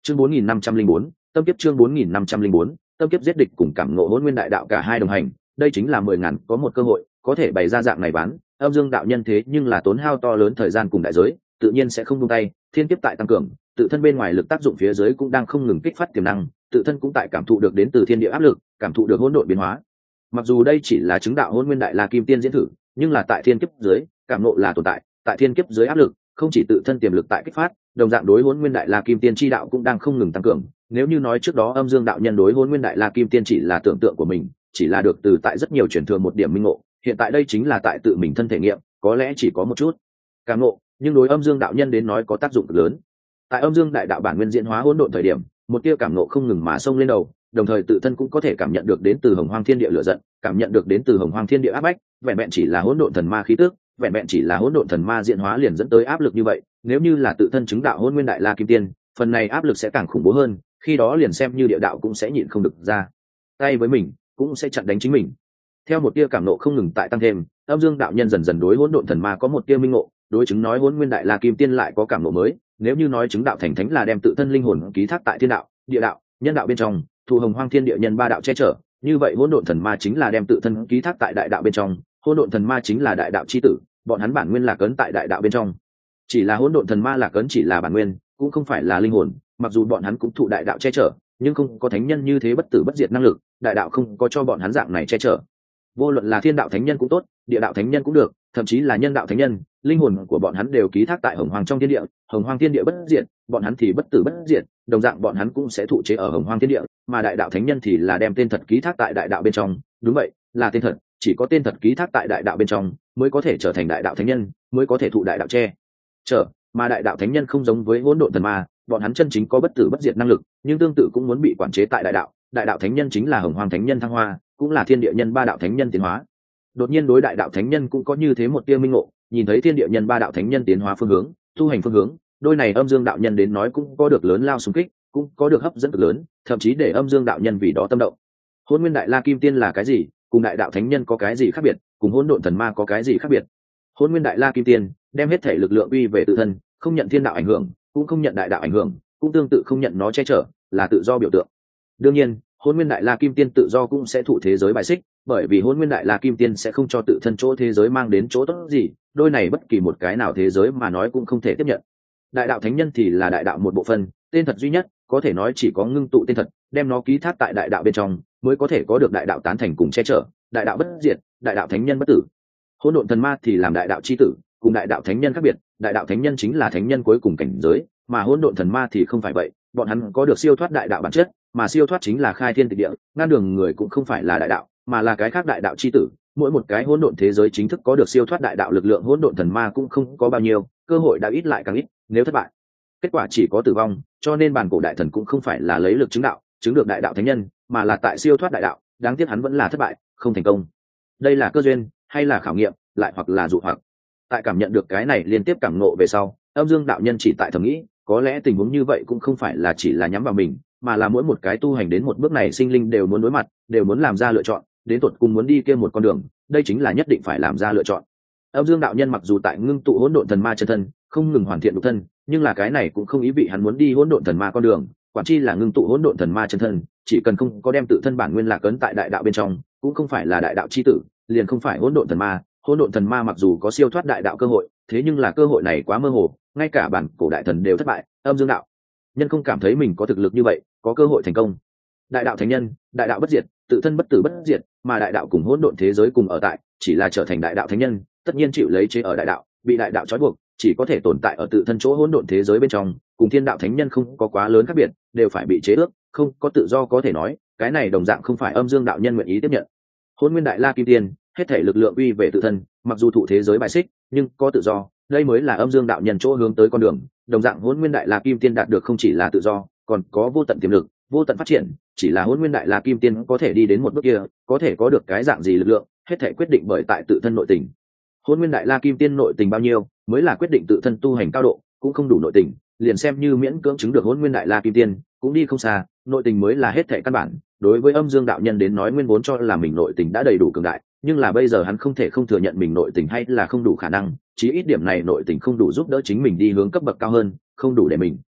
Chương 4504, tâm kiếp. Chương 4504, tâm kiếp. Giết địch cùng cảm ngộ hôn nguyên đại đạo cả hai đồng hành, đây chính là 10.000 có một cơ hội có thể bày ra dạng này bán. Âm dương đạo nhân thế nhưng là tốn hao to lớn thời gian cùng đại giới, tự nhiên sẽ không buông tay. Thiên kiếp tại tăng cường, tự thân bên ngoài lực tác dụng phía dưới cũng đang không ngừng kích phát tiềm năng, tự thân cũng tại cảm thụ được đến từ thiên địa áp lực, cảm thụ được hỗn độn biến hóa. Mặc dù đây chỉ là chứng đạo hôn nguyên đại la kim tiên diễn thử, nhưng là tại thiên kiếp dưới, cảm ngộ là tồn tại, tại thiên kiếp dưới áp lực, không chỉ tự thân tiềm lực tại kích phát, đồng dạng đối hôn nguyên đại la kim tiên chi đạo cũng đang không ngừng tăng cường. Nếu như nói trước đó âm dương đạo nhân đối hôn nguyên đại la kim tiên chỉ là tưởng tượng của mình, chỉ là được từ tại rất nhiều truyền thừa một điểm minh ngộ, hiện tại đây chính là tại tự mình thân thể nghiệm, có lẽ chỉ có một chút cảm ngộ, nhưng đối âm dương đạo nhân đến nói có tác dụng cực lớn. Tại âm dương đại đạo bản nguyên diễn hóa hỗn độn thời điểm, một tia cảm ngộ không ngừng mà xông lên đầu, đồng thời tự thân cũng có thể cảm nhận được đến từ hồng hoang thiên địa lửa giận, cảm nhận được đến từ hồng hoang thiên địa áp bách. Vẹn vẹn chỉ là hỗn độn thần ma khí tức, vẹn vẹn chỉ là hỗn độn thần ma diễn hóa liền dẫn tới áp lực như vậy. Nếu như là tự thân chứng đạo hôn nguyên đại la kim tiên, phần này áp lực sẽ càng khủng bố hơn, khi đó liền xem như địa đạo cũng sẽ nhịn không được ra tay với mình, cũng sẽ chặn đánh chính mình. Theo một tia cảm nộ không ngừng tại tăng thêm, âm dương đạo nhân dần dần đối hỗn độn thần ma có một tia minh ngộ, đối chứng nói hỗn nguyên đại la kim tiên lại có cảm nộ mới. Nếu như nói chứng đạo thành thánh là đem tự thân linh hồn ký thác tại thiên đạo, địa đạo, nhân đạo bên trong, thu hồng hoang thiên địa nhân ba đạo che chở, như vậy hỗn độn thần ma chính là đem tự thân ký thác tại đại đạo bên trong. Hỗn độn thần ma chính là đại đạo chi tử, bọn hắn bản nguyên là cấn tại đại đạo bên trong. Chỉ là hỗn độn thần ma là cấn chỉ là bản nguyên, cũng không phải là linh hồn, mặc dù bọn hắn cũng thụ đại đạo che chở, nhưng không có thánh nhân như thế bất tử bất diệt năng lực, đại đạo không có cho bọn hắn dạng này che chở. Vô luận là thiên đạo thánh nhân cũng tốt, địa đạo thánh nhân cũng được, thậm chí là nhân đạo thánh nhân, linh hồn của bọn hắn đều ký thác tại hồng hoang trong thiên địa, hồng hoang thiên địa bất diệt, bọn hắn thì bất tử bất diệt, đồng dạng bọn hắn cũng sẽ thụ chế ở hồng hoang thiên địa, mà đại đạo thánh nhân thì là đem tên thật ký thác tại đại đạo bên trong. Đúng vậy, là tên thật, chỉ có tên thật ký thác tại đại đạo bên trong mới có thể trở thành đại đạo thánh nhân, mới có thể thụ đại đạo che chở. Mà đại đạo thánh nhân không giống với hỗn độn thần ma, bọn hắn chân chính có bất tử bất diệt năng lực, nhưng tương tự cũng muốn bị quản chế tại đại đạo. Đại đạo thánh nhân chính là hồng hoang thánh nhân thăng hoa, cũng là thiên địa nhân ba đạo thánh nhân tiến hóa. Đột nhiên đối đại đạo thánh nhân cũng có như thế một tia minh ngộ, nhìn thấy thiên địa nhân ba đạo thánh nhân tiến hóa phương hướng, tu hành phương hướng, đôi này âm dương đạo nhân đến nói cũng có được lớn lao xung kích, cũng có được hấp dẫn cực lớn, thậm chí để âm dương đạo nhân vì đó tâm động. Hôn nguyên đại la kim tiên là cái gì, cùng đại đạo thánh nhân có cái gì khác biệt, cùng hỗn độn thần ma có cái gì khác biệt? Hôn nguyên đại la kim tiên đem hết thể lực lượng uy về tự thân, không nhận thiên đạo ảnh hưởng, cũng không nhận đại đạo ảnh hưởng, cũng tương tự không nhận nó che chở, là tự do biểu tượng. Đương nhiên, hôn nguyên đại la kim tiên tự do cũng sẽ thụ thế giới bài xích, bởi vì hôn nguyên đại la kim tiên sẽ không cho tự thân chỗ thế giới mang đến chỗ tốt gì, đôi này bất kỳ một cái nào thế giới mà nói cũng không thể tiếp nhận. Đại đạo thánh nhân thì là đại đạo một bộ phận, tên thật duy nhất, có thể nói chỉ có ngưng tụ tên thật, đem nó ký thác tại đại đạo bên trong, mới có thể có được đại đạo tán thành cùng che chở, đại đạo bất diệt, đại đạo thánh nhân bất tử. Hỗn độn thần ma thì làm đại đạo chi tử, cùng đại đạo thánh nhân khác biệt, đại đạo thánh nhân chính là thánh nhân cuối cùng cảnh giới, mà hỗn độn thần ma thì không phải vậy, bọn hắn có được siêu thoát đại đạo bản chất, mà siêu thoát chính là khai thiên tịch địa, ngăn đường người cũng không phải là đại đạo, mà là cái khác đại đạo chi tử. Mỗi một cái hỗn độn thế giới chính thức có được siêu thoát đại đạo lực lượng, hỗn độn thần ma cũng không có bao nhiêu, cơ hội đã ít lại càng ít, nếu thất bại, kết quả chỉ có tử vong. Cho nên bản cổ đại thần cũng không phải là lấy lực chứng đạo, chứng được đại đạo thánh nhân, mà là tại siêu thoát đại đạo, đáng tiếc hắn vẫn là thất bại, không thành công. Đây là cơ duyên, hay là khảo nghiệm, lại hoặc là dụ hoặc. Tại cảm nhận được cái này liên tiếp cảm ngộ về sau, âm dương đạo nhân chỉ tại thầm nghĩ, có lẽ tình huống như vậy cũng không phải là chỉ là nhắm vào mình, mà là mỗi một cái tu hành đến một bước này sinh linh đều muốn đối mặt, đều muốn làm ra lựa chọn, đến tột cùng muốn đi kia một con đường, đây chính là nhất định phải làm ra lựa chọn. Âm dương đạo nhân mặc dù tại ngưng tụ hỗn độn thần ma chân thân, không ngừng hoàn thiện nhục thân, nhưng là cái này cũng không ý vị hắn muốn đi hỗn độn thần ma con đường, quản chi là ngưng tụ hỗn độn thần ma chân thân, chỉ cần không có đem tự thân bản nguyên lạc ấn tại đại đạo bên trong, cũng không phải là đại đạo chi tử, liền không phải hỗn độn thần ma. Hỗn độn thần ma mặc dù có siêu thoát đại đạo cơ hội, thế nhưng là cơ hội này quá mơ hồ, ngay cả bản cổ đại thần đều thất bại, âm dương đạo nhân không cảm thấy mình có thực lực như vậy, có cơ hội thành công. Đại đạo thánh nhân, đại đạo bất diệt, tự thân bất tử bất diệt, mà đại đạo cùng hỗn độn thế giới cùng ở tại, chỉ là trở thành đại đạo thánh nhân, tất nhiên chịu lấy chế ở đại đạo, bị đại đạo trói buộc, chỉ có thể tồn tại ở tự thân chỗ hỗn độn thế giới bên trong, cùng thiên đạo thánh nhân không có quá lớn khác biệt, đều phải bị chế ước, không có tự do có thể nói, cái này đồng dạng không phải âm dương đạo nhân nguyện ý tiếp nhận. Hỗn nguyên đại la kim tiên, hết thể lực lượng uy về tự thân, mặc dù thụ thế giới bài xích, nhưng có tự do, đây mới là âm dương đạo nhân chỗ hướng tới con đường. Đồng dạng hỗn nguyên đại la kim tiên đạt được không chỉ là tự do, còn có vô tận tiềm lực, vô tận phát triển, chỉ là hỗn nguyên đại la kim tiên có thể đi đến một bước kia, có thể có được cái dạng gì lực lượng, hết thể quyết định bởi tại tự thân nội tình. Hỗn nguyên đại la kim tiên nội tình bao nhiêu, mới là quyết định tự thân tu hành cao độ, cũng không đủ nội tình, liền xem như miễn cưỡng chứng được hỗn nguyên đại la kim tiên, cũng đi không xa, nội tình mới là hết thể căn bản. Đối với âm dương đạo nhân đến nói, nguyên vốn cho là mình nội tình đã đầy đủ cường đại, nhưng là bây giờ hắn không thể không thừa nhận mình nội tình hay là không đủ khả năng, chí ít điểm này nội tình không đủ giúp đỡ chính mình đi hướng cấp bậc cao hơn, không đủ để mình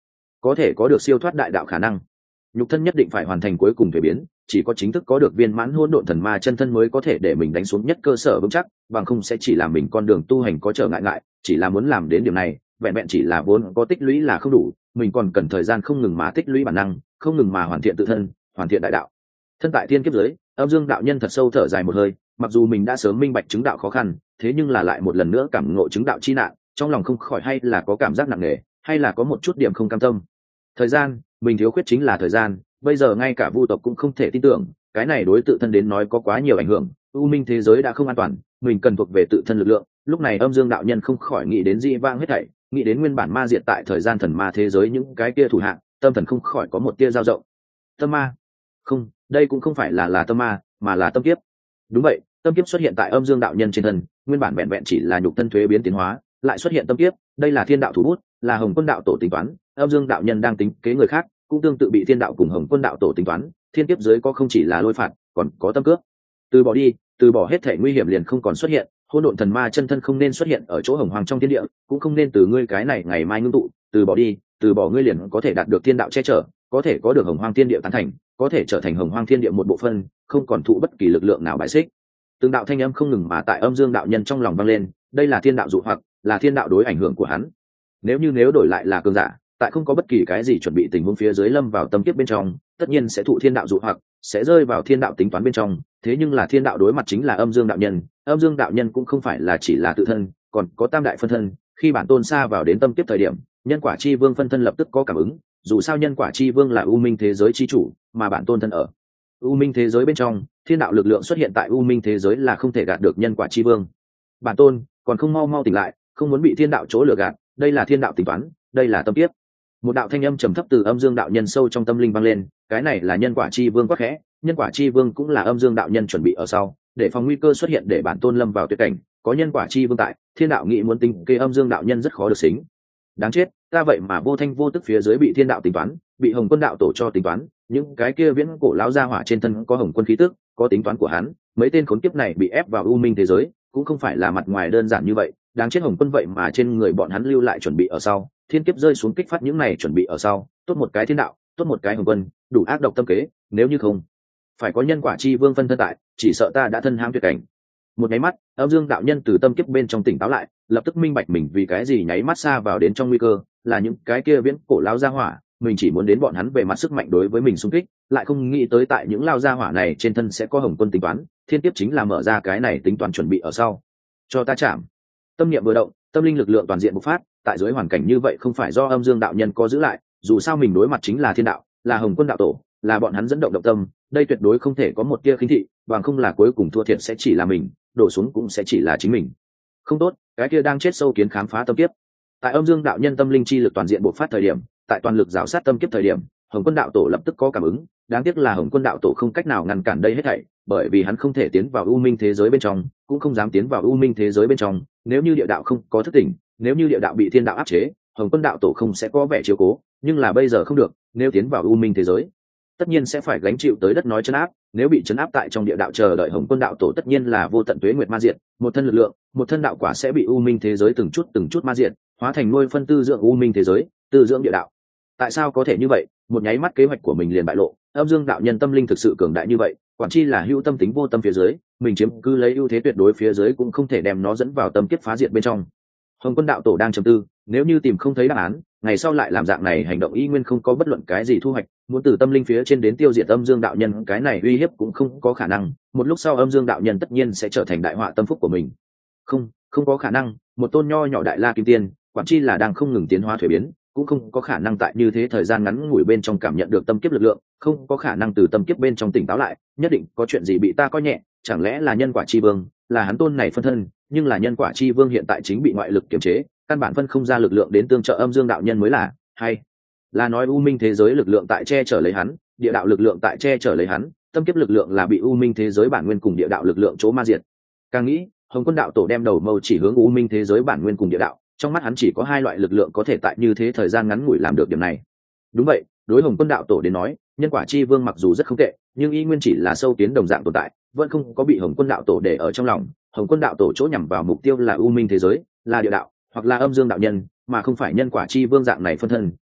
có thể có được siêu thoát đại đạo khả năng. Nhục thân nhất định phải hoàn thành cuối cùng thuế biến, chỉ có chính thức có được viên mãn hỗn độn thần ma chân thân mới có thể để mình đánh xuống nhất cơ sở vững chắc, bằng không sẽ chỉ làm mình con đường tu hành có trở ngại, chỉ là muốn làm đến điểm này, vẹn vẹn chỉ là vốn có tích lũy là không đủ, mình còn cần thời gian không ngừng mà tích lũy bản năng, không ngừng mà hoàn thiện tự thân, hoàn thiện đại đạo. Thân tại thiên kiếp giới, Âm Dương đạo nhân thật sâu thở dài một hơi, mặc dù mình đã sớm minh bạch chứng đạo khó khăn, thế nhưng là lại một lần nữa cảm ngộ chứng đạo chi nạn, trong lòng không khỏi hay là có cảm giác nặng nề, hay là có một chút điểm không cam tâm. Thời gian, mình thiếu khuyết chính là thời gian, bây giờ ngay cả vu tộc cũng không thể tin tưởng, cái này đối tự thân đến nói có quá nhiều ảnh hưởng, u minh thế giới đã không an toàn, mình cần thuộc về tự thân lực lượng. Lúc này Âm Dương đạo nhân không khỏi nghĩ đến dị vang hết thảy, nghĩ đến nguyên bản ma diệt tại thời gian thần ma thế giới những cái kia thủ hạng, tâm thần không khỏi có một tia dao động. Tâm ma? Không, đây cũng không phải là tâm ma, mà là tâm kiếp. Đúng vậy, tâm kiếp xuất hiện tại Âm Dương đạo nhân trên thân, nguyên bản vẹn vẹn chỉ là nhục thân thuế biến tiến hóa, lại xuất hiện tâm kiếp, đây là thiên đạo thủ bút, là Hồng Quân đạo tổ tính toán, Âm Dương đạo nhân đang tính kế người khác, cũng tương tự bị thiên đạo cùng Hồng Quân đạo tổ tính toán, thiên kiếp giới có không chỉ là lôi phạt, còn có tâm cướp. Từ bỏ đi, từ bỏ hết thể nguy hiểm liền không còn xuất hiện, hỗn độn thần ma chân thân không nên xuất hiện ở chỗ hồng hoàng trong thiên địa, cũng không nên từ ngươi cái này ngày mai ngưng tụ, từ bỏ đi, từ bỏ ngươi liền có thể đạt được thiên đạo che chở, có thể có được hồng hoàng thiên địa tán thành, có thể trở thành hồng hoàng thiên địa một bộ phận, không còn thụ bất kỳ lực lượng nào bại xích. Từng đạo thanh âm không ngừng mà tại Âm Dương đạo nhân trong lòng vang lên, đây là thiên đạo dụ hoặc, là thiên đạo đối ảnh hưởng của hắn. Nếu đổi lại là cường giả, tại không có bất kỳ cái gì chuẩn bị tình huống phía dưới lâm vào tâm kiếp bên trong, tất nhiên sẽ thụ thiên đạo dụ hoặc, sẽ rơi vào thiên đạo tính toán bên trong. Thế nhưng là thiên đạo đối mặt chính là Âm Dương đạo nhân, Âm Dương đạo nhân cũng không phải là chỉ là tự thân, còn có tam đại phân thân. Khi bản tôn xa vào đến tâm kiếp thời điểm, nhân quả chi vương phân thân lập tức có cảm ứng, dù sao nhân quả chi vương là u minh thế giới chi chủ, mà bản tôn thân ở u minh thế giới bên trong, thiên đạo lực lượng xuất hiện tại u minh thế giới là không thể gạt được nhân quả chi vương. Bản tôn còn không mau tỉnh lại, không muốn bị thiên đạo chỗ lừa gạt, đây là thiên đạo tính toán, đây là tâm kiếp. Một đạo thanh âm trầm thấp từ Âm Dương đạo nhân sâu trong tâm linh vang lên, cái này là nhân quả chi vương quát khẽ, nhân quả chi vương cũng là Âm Dương đạo nhân chuẩn bị ở sau, để phòng nguy cơ xuất hiện để bản tôn lâm vào tuyệt cảnh, có nhân quả chi vương tại, thiên đạo nghĩ muốn tính kế Âm Dương đạo nhân rất khó được xính. Đáng chết, ta vậy mà vô thanh vô tức phía dưới bị thiên đạo tính toán, bị Hồng Quân đạo tổ cho tính toán, những cái kia viễn cổ lão gia hỏa trên thân có Hồng Quân khí tức, có tính toán của hắn, mấy tên khốn kiếp này bị ép vào u minh thế giới, cũng không phải là mặt ngoài đơn giản như vậy, đáng chết Hồng Quân vậy mà trên người bọn hắn lưu lại chuẩn bị ở sau, thiên kiếp rơi xuống kích phát những này chuẩn bị ở sau, tốt một cái thiên đạo, tốt một cái Hồng Quân, đủ ác độc tâm kế, nếu như không phải có nhân quả chi vương phân thân tại, chỉ sợ ta đã thân hãm tuyệt cảnh. Một nháy mắt, Âm Dương đạo nhân từ tâm kiếp bên trong tỉnh táo lại, lập tức minh bạch mình vì cái gì nháy mắt xa vào đến trong nguy cơ, là những cái kia viễn cổ lao gia hỏa, mình chỉ muốn đến bọn hắn về mặt sức mạnh đối với mình xung kích, lại không nghĩ tới tại những lao gia hỏa này trên thân sẽ có Hồng Quân tính toán, thiên kiếp chính là mở ra cái này tính toán chuẩn bị ở sau. Cho ta chạm. Tâm niệm vừa động, tâm linh lực lượng toàn diện bộc phát, tại dưới hoàn cảnh như vậy không phải do Âm Dương đạo nhân có giữ lại, dù sao mình đối mặt chính là thiên đạo, là Hồng Quân đạo tổ, là bọn hắn dẫn động động tâm, đây tuyệt đối không thể có một tia khinh thị, bằng không là cuối cùng thua thiệt sẽ chỉ là mình, đổ xuống cũng sẽ chỉ là chính mình. Không tốt, cái kia đang chết sâu kiến khám phá tâm kiếp. Tại Âm Dương đạo nhân tâm linh chi lực toàn diện bộc phát thời điểm, tại toàn lực rào sát tâm kiếp thời điểm, Hồng Quân đạo tổ lập tức có cảm ứng, đáng tiếc là Hồng Quân đạo tổ không cách nào ngăn cản đây hết thảy, bởi vì hắn không thể tiến vào u minh thế giới bên trong, cũng không dám tiến vào u minh thế giới bên trong, nếu như địa đạo không có thức tỉnh, nếu như địa đạo bị thiên đạo áp chế, Hồng Quân đạo tổ không sẽ có vẻ chiếu cố, nhưng là bây giờ không được, nếu tiến vào u minh thế giới, tất nhiên sẽ phải gánh chịu tới đất nói trấn áp, nếu bị trấn áp tại trong địa đạo chờ đợi Hồng Quân đạo tổ tất nhiên là vô tận tuế nguyệt ma diệt, một thân lực lượng, một thân đạo quả sẽ bị u minh thế giới từng chút ma diệt, hóa thành nuôi phân tư dưỡng u minh thế giới, tư dưỡng địa đạo. Tại sao có thể như vậy? Một nháy mắt kế hoạch của mình liền bại lộ, Âm Dương đạo nhân tâm linh thực sự cường đại như vậy, quản chi là hữu tâm tính vô tâm phía dưới, mình chiếm cứ lấy ưu thế tuyệt đối phía dưới cũng không thể đem nó dẫn vào tâm kiếp phá diệt bên trong. Hồng Quân đạo tổ đang trầm tư, nếu như tìm không thấy đáp án, ngày sau lại làm dạng này hành động y nguyên không có bất luận cái gì thu hoạch, muốn từ tâm linh phía trên đến tiêu diệt Âm Dương đạo nhân, cái này uy hiếp cũng không có khả năng, một lúc sau Âm Dương đạo nhân tất nhiên sẽ trở thành đại họa tâm phúc của mình. Không có khả năng, một tôn nho nhỏ đại la kim tiên, quản chi là đang không ngừng tiến hóa thuế biến, cũng không có khả năng tại như thế thời gian ngắn ngủi bên trong cảm nhận được tâm kiếp lực lượng, không có khả năng từ tâm kiếp bên trong tỉnh táo lại, nhất định có chuyện gì bị ta coi nhẹ, chẳng lẽ là nhân quả chi vương, là hắn tôn này phân thân, nhưng là nhân quả chi vương hiện tại chính bị ngoại lực kiềm chế, căn bản phân không ra lực lượng đến tương trợ Âm Dương đạo nhân mới là, hay là nói u minh thế giới lực lượng tại che chở lấy hắn, địa đạo lực lượng tại che chở lấy hắn, tâm kiếp lực lượng là bị u minh thế giới bản nguyên cùng địa đạo lực lượng chỗ ma diệt. Càng nghĩ, Hồng Quân đạo tổ đem đầu mâu chỉ hướng u minh thế giới bản nguyên cùng địa đạo, trong mắt hắn chỉ có hai loại lực lượng có thể tại như thế thời gian ngắn ngủi làm được điểm này. Đúng vậy, đối Hồng Quân đạo tổ đến nói, nhân quả chi vương mặc dù rất không tệ, nhưng y nguyên chỉ là sâu kiến đồng dạng tồn tại, vẫn không có bị Hồng Quân đạo tổ để ở trong lòng. Hồng Quân đạo tổ chỗ nhằm vào mục tiêu là u minh thế giới, là địa đạo, hoặc là Âm Dương đạo nhân, mà không phải nhân quả chi vương dạng này phân thân.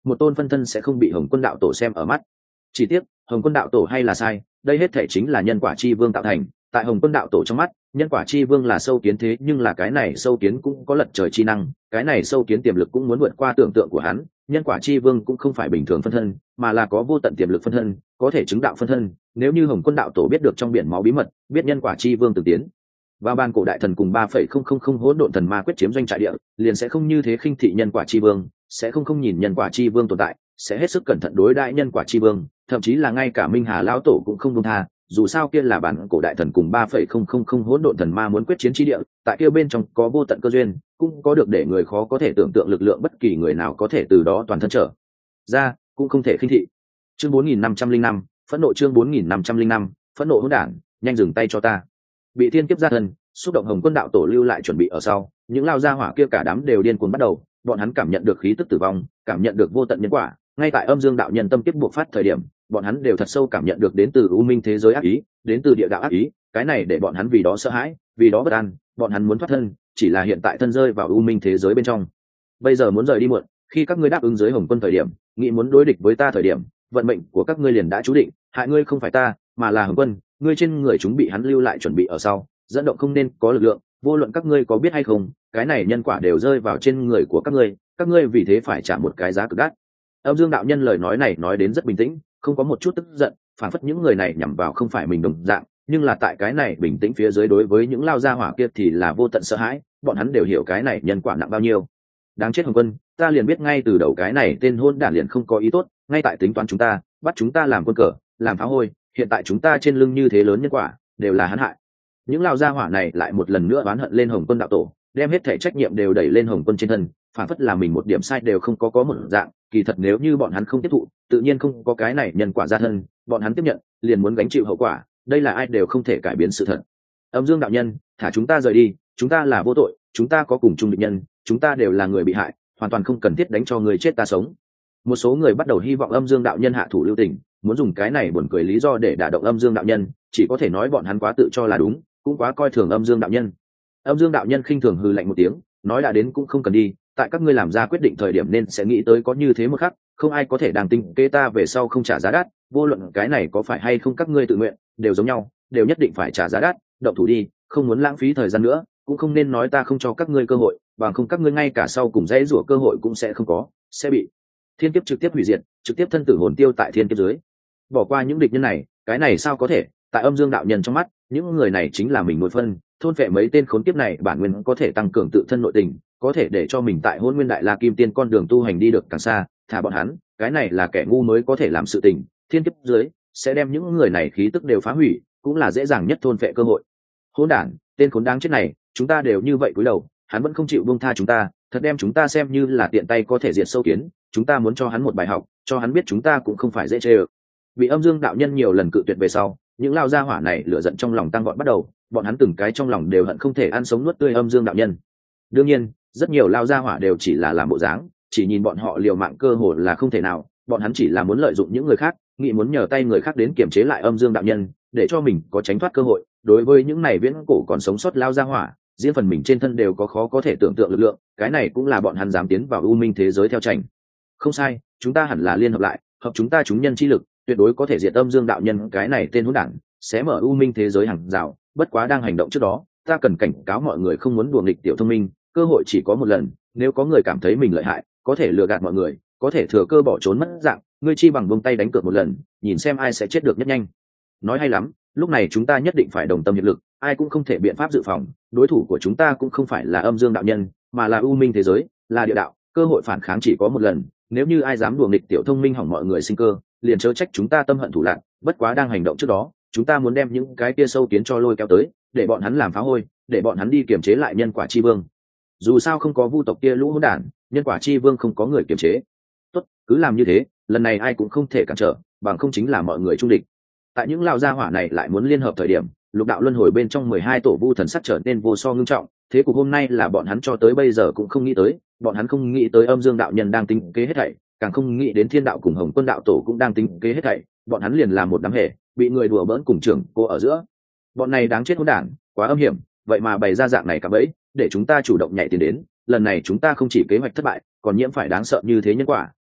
một tôn phân thân sẽ không bị Hồng Quân đạo tổ xem ở mắt. Chỉ tiếc Hồng Quân đạo tổ hay là sai, đây hết thể chính là nhân quả chi vương tạo thành. Tại Hồng Quân đạo tổ trong mắt, nhân quả chi vương là sâu kiến, thế nhưng là cái này sâu kiến cũng có lật trời chi năng, cái này sâu kiến tiềm lực cũng muốn vượt qua tưởng tượng của hắn. Nhân quả chi vương cũng không phải bình thường phân thân, mà là có vô tận tiềm lực phân thân, có thể chứng đạo phân thân. Nếu như Hồng Quân đạo tổ biết được trong biển máu bí mật, biết nhân quả chi vương từng tiến và ban cổ đại thần cùng 3,000 hỗn độn thần ma quyết chiếm doanh trại địa, liền sẽ không như thế khinh thị nhân quả chi vương, sẽ không nhìn nhân quả chi vương tồn tại, sẽ hết sức cẩn thận đối đãi nhân quả chi vương, thậm chí là ngay cả Minh Hà lão tổ cũng không buông tha. Dù sao kia là bản cổ đại thần cùng 3,000 hỗn độn thần ma muốn quyết chiến chi địa, tại kia bên trong có vô tận cơ duyên, cũng có được để người khó có thể tưởng tượng lực lượng, bất kỳ người nào có thể từ đó toàn thân trở ra, cũng không thể khinh thị. Chương 4505, phẫn nộ. Chương 4505, phẫn nộ hỗn đản, nhanh dừng tay cho ta. Bị thiên kiếp ra thân, xúc động Hồng Quân đạo tổ lưu lại chuẩn bị ở sau, những lao gia hỏa kia cả đám đều điên cuồng bắt đầu. Bọn hắn cảm nhận được khí tức tử vong, cảm nhận được vô tận nhân quả. Ngay tại âm dương đạo nhân tâm kiếp buộc phát thời điểm, bọn hắn đều thật sâu cảm nhận được đến từ u minh thế giới ác ý, đến từ địa đạo ác ý. Cái này để bọn hắn vì đó sợ hãi, vì đó bất an. Bọn hắn muốn thoát thân, chỉ là hiện tại thân rơi vào u minh thế giới bên trong. Bây giờ muốn rời đi muộn, khi các ngươi đáp ứng dưới Hồng Quân thời điểm, nghĩ muốn đối địch với ta thời điểm, vận mệnh của các ngươi liền đã chú định. Hại ngươi không phải ta, mà là Hồng Quân. Ngươi trên người chúng bị hắn lưu lại chuẩn bị ở sau, dẫn động không nên có lực lượng, vô luận các ngươi có biết hay không, cái này nhân quả đều rơi vào trên người của các ngươi vì thế phải trả một cái giá cực đắt. Âm Dương đạo nhân lời nói này nói đến rất bình tĩnh, không có một chút tức giận, phản phất những người này nhằm vào không phải mình đồng dạng, nhưng là tại cái này bình tĩnh phía dưới đối với những lao gia hỏa kia thì là vô tận sợ hãi, bọn hắn đều hiểu cái này nhân quả nặng bao nhiêu. Đáng chết Hồng Quân, ta liền biết ngay từ đầu cái này tên hôn đản liền không có ý tốt, ngay tại tính toán chúng ta, bắt chúng ta làm quân cờ, làm phá hôi, hiện tại chúng ta trên lưng như thế lớn nhân quả, đều là hắn hại. Những lao gia hỏa này lại một lần nữa oán hận lên Hồng Quân đạo tổ, đem hết thể trách nhiệm đều đẩy lên Hồng Quân trên thân, phản phất là mình một điểm sai đều không có một dạng. Kỳ thật nếu như bọn hắn không tiếp thụ, tự nhiên không có cái này nhân quả ra thân, bọn hắn tiếp nhận liền muốn gánh chịu hậu quả, đây là ai đều không thể cải biến sự thật. Âm Dương đạo nhân, thả chúng ta rời đi, chúng ta là vô tội, chúng ta có cùng chung địch nhân, chúng ta đều là người bị hại, hoàn toàn không cần thiết đánh cho người chết ta sống. Một số người bắt đầu hy vọng Âm Dương đạo nhân hạ thủ lưu tình, muốn dùng cái này buồn cười lý do để đả động Âm Dương đạo nhân, chỉ có thể nói bọn hắn quá tự cho là đúng, cũng quá coi thường Âm Dương đạo nhân. Âm Dương đạo nhân khinh thường hừ lạnh một tiếng, nói đã đến cũng không cần đi, tại các ngươi làm ra quyết định thời điểm nên sẽ nghĩ tới có như thế một khắc, không ai có thể đàng tinh kế ta về sau không trả giá đắt, vô luận cái này có phải hay không các ngươi tự nguyện, đều giống nhau, đều nhất định phải trả giá đắt, động thủ đi, không muốn lãng phí thời gian nữa, cũng không nên nói ta không cho các ngươi cơ hội, bằng không các ngươi ngay cả sau cùng dễ rủa cơ hội cũng sẽ không có, sẽ bị thiên kiếp trực tiếp hủy diệt, trực tiếp thân tử hồn tiêu tại thiên kiếp dưới. Bỏ qua những địch nhân này, cái này sao có thể, tại Âm Dương đạo nhân trong mắt, những người này chính là mình nội phân, thôn phệ mấy tên khốn kiếp này bản nguyên có thể tăng cường tự thân nội tình, có thể để cho mình tại Hỗn Nguyên Đại La Kim Tiên con đường tu hành đi được càng xa, thả bọn hắn, cái này là kẻ ngu mới có thể làm sự tình, thiên kiếp dưới sẽ đem những người này khí tức đều phá hủy, cũng là dễ dàng nhất thôn phệ cơ hội. Hỗn đản, tên khốn đáng chết này, chúng ta đều như vậy cúi đầu, hắn vẫn không chịu buông tha chúng ta, thật đem chúng ta xem như là tiện tay có thể diệt sâu kiến, chúng ta muốn cho hắn một bài học, cho hắn biết chúng ta cũng không phải dễ chơi ơ. Bị Âm Dương đạo nhân nhiều lần cự tuyệt về sau, những lao gia hỏa này lửa giận trong lòng tăng vọt bắt đầu, bọn hắn từng cái trong lòng đều hận không thể ăn sống nuốt tươi Âm Dương đạo nhân. Đương nhiên, rất nhiều lao gia hỏa đều chỉ là làm bộ dáng, chỉ nhìn bọn họ liều mạng cơ hồ là không thể nào, bọn hắn chỉ là muốn lợi dụng những người khác, nghĩ muốn nhờ tay người khác đến kiểm chế lại Âm Dương đạo nhân, để cho mình có tránh thoát cơ hội. Đối với những này viễn cổ còn sống sót lao gia hỏa, riêng phần mình trên thân đều có khó có thể tưởng tượng lực lượng, cái này cũng là bọn hắn dám tiến vào u minh thế giới theo tranh. Không sai, chúng ta hẳn là liên hợp lại, hợp chúng ta chúng nhân chi lực, tuyệt đối có thể diệt Âm Dương đạo nhân cái này tên hỗn đản, sẽ mở u minh thế giới hàng rào. Bất quá đang hành động trước đó, ta cần cảnh cáo mọi người không muốn đùa nghịch tiểu thông minh, cơ hội chỉ có một lần, nếu có người cảm thấy mình lợi hại, có thể lừa gạt mọi người, có thể thừa cơ bỏ trốn mất dạng, ngươi chi bằng buông tay đánh cược một lần, nhìn xem ai sẽ chết được nhất nhanh. Nói hay lắm, lúc này chúng ta nhất định phải đồng tâm hiệp lực, ai cũng không thể biện pháp dự phòng, đối thủ của chúng ta cũng không phải là Âm Dương đạo nhân, mà là u minh thế giới, là địa đạo, cơ hội phản kháng chỉ có một lần, nếu như ai dám đùa nghịch tiểu thông minh hỏng mọi người sinh cơ, liền chớ trách chúng ta tâm hận thủ lạn. Bất quá đang hành động trước đó, chúng ta muốn đem những cái kia sâu kiến cho lôi kéo tới, để bọn hắn làm phá hôi, để bọn hắn đi kiềm chế lại nhân quả chi vương. Dù sao không có vu tộc kia lũ hỗn đản, nhân quả chi vương không có người kiềm chế. Tốt, cứ làm như thế, lần này ai cũng không thể cản trở, bằng không chính là mọi người trung địch. Tại những lão gia hỏa này lại muốn liên hợp thời điểm, lục đạo luân hồi bên trong 12 tổ vu thần sắc trở nên vô so ngưng trọng, thế cục hôm nay là bọn hắn cho tới bây giờ cũng không nghĩ tới, bọn hắn không nghĩ tới Âm Dương đạo nhân đang tính kế hết thảy, càng không nghĩ đến Thiên đạo cùng Hồng Quân đạo tổ cũng đang tính kế hết thảy, bọn hắn liền làm một đám hề, bị người đùa bỡn cùng trưởng cô ở giữa. Bọn này đáng chết hỗn đản, quá âm hiểm, vậy mà bày ra dạng này cả bẫy, để chúng ta chủ động nhảy tiền đến, lần này chúng ta không chỉ kế hoạch thất bại, còn nhiễm phải đáng sợ như thế nhân quả,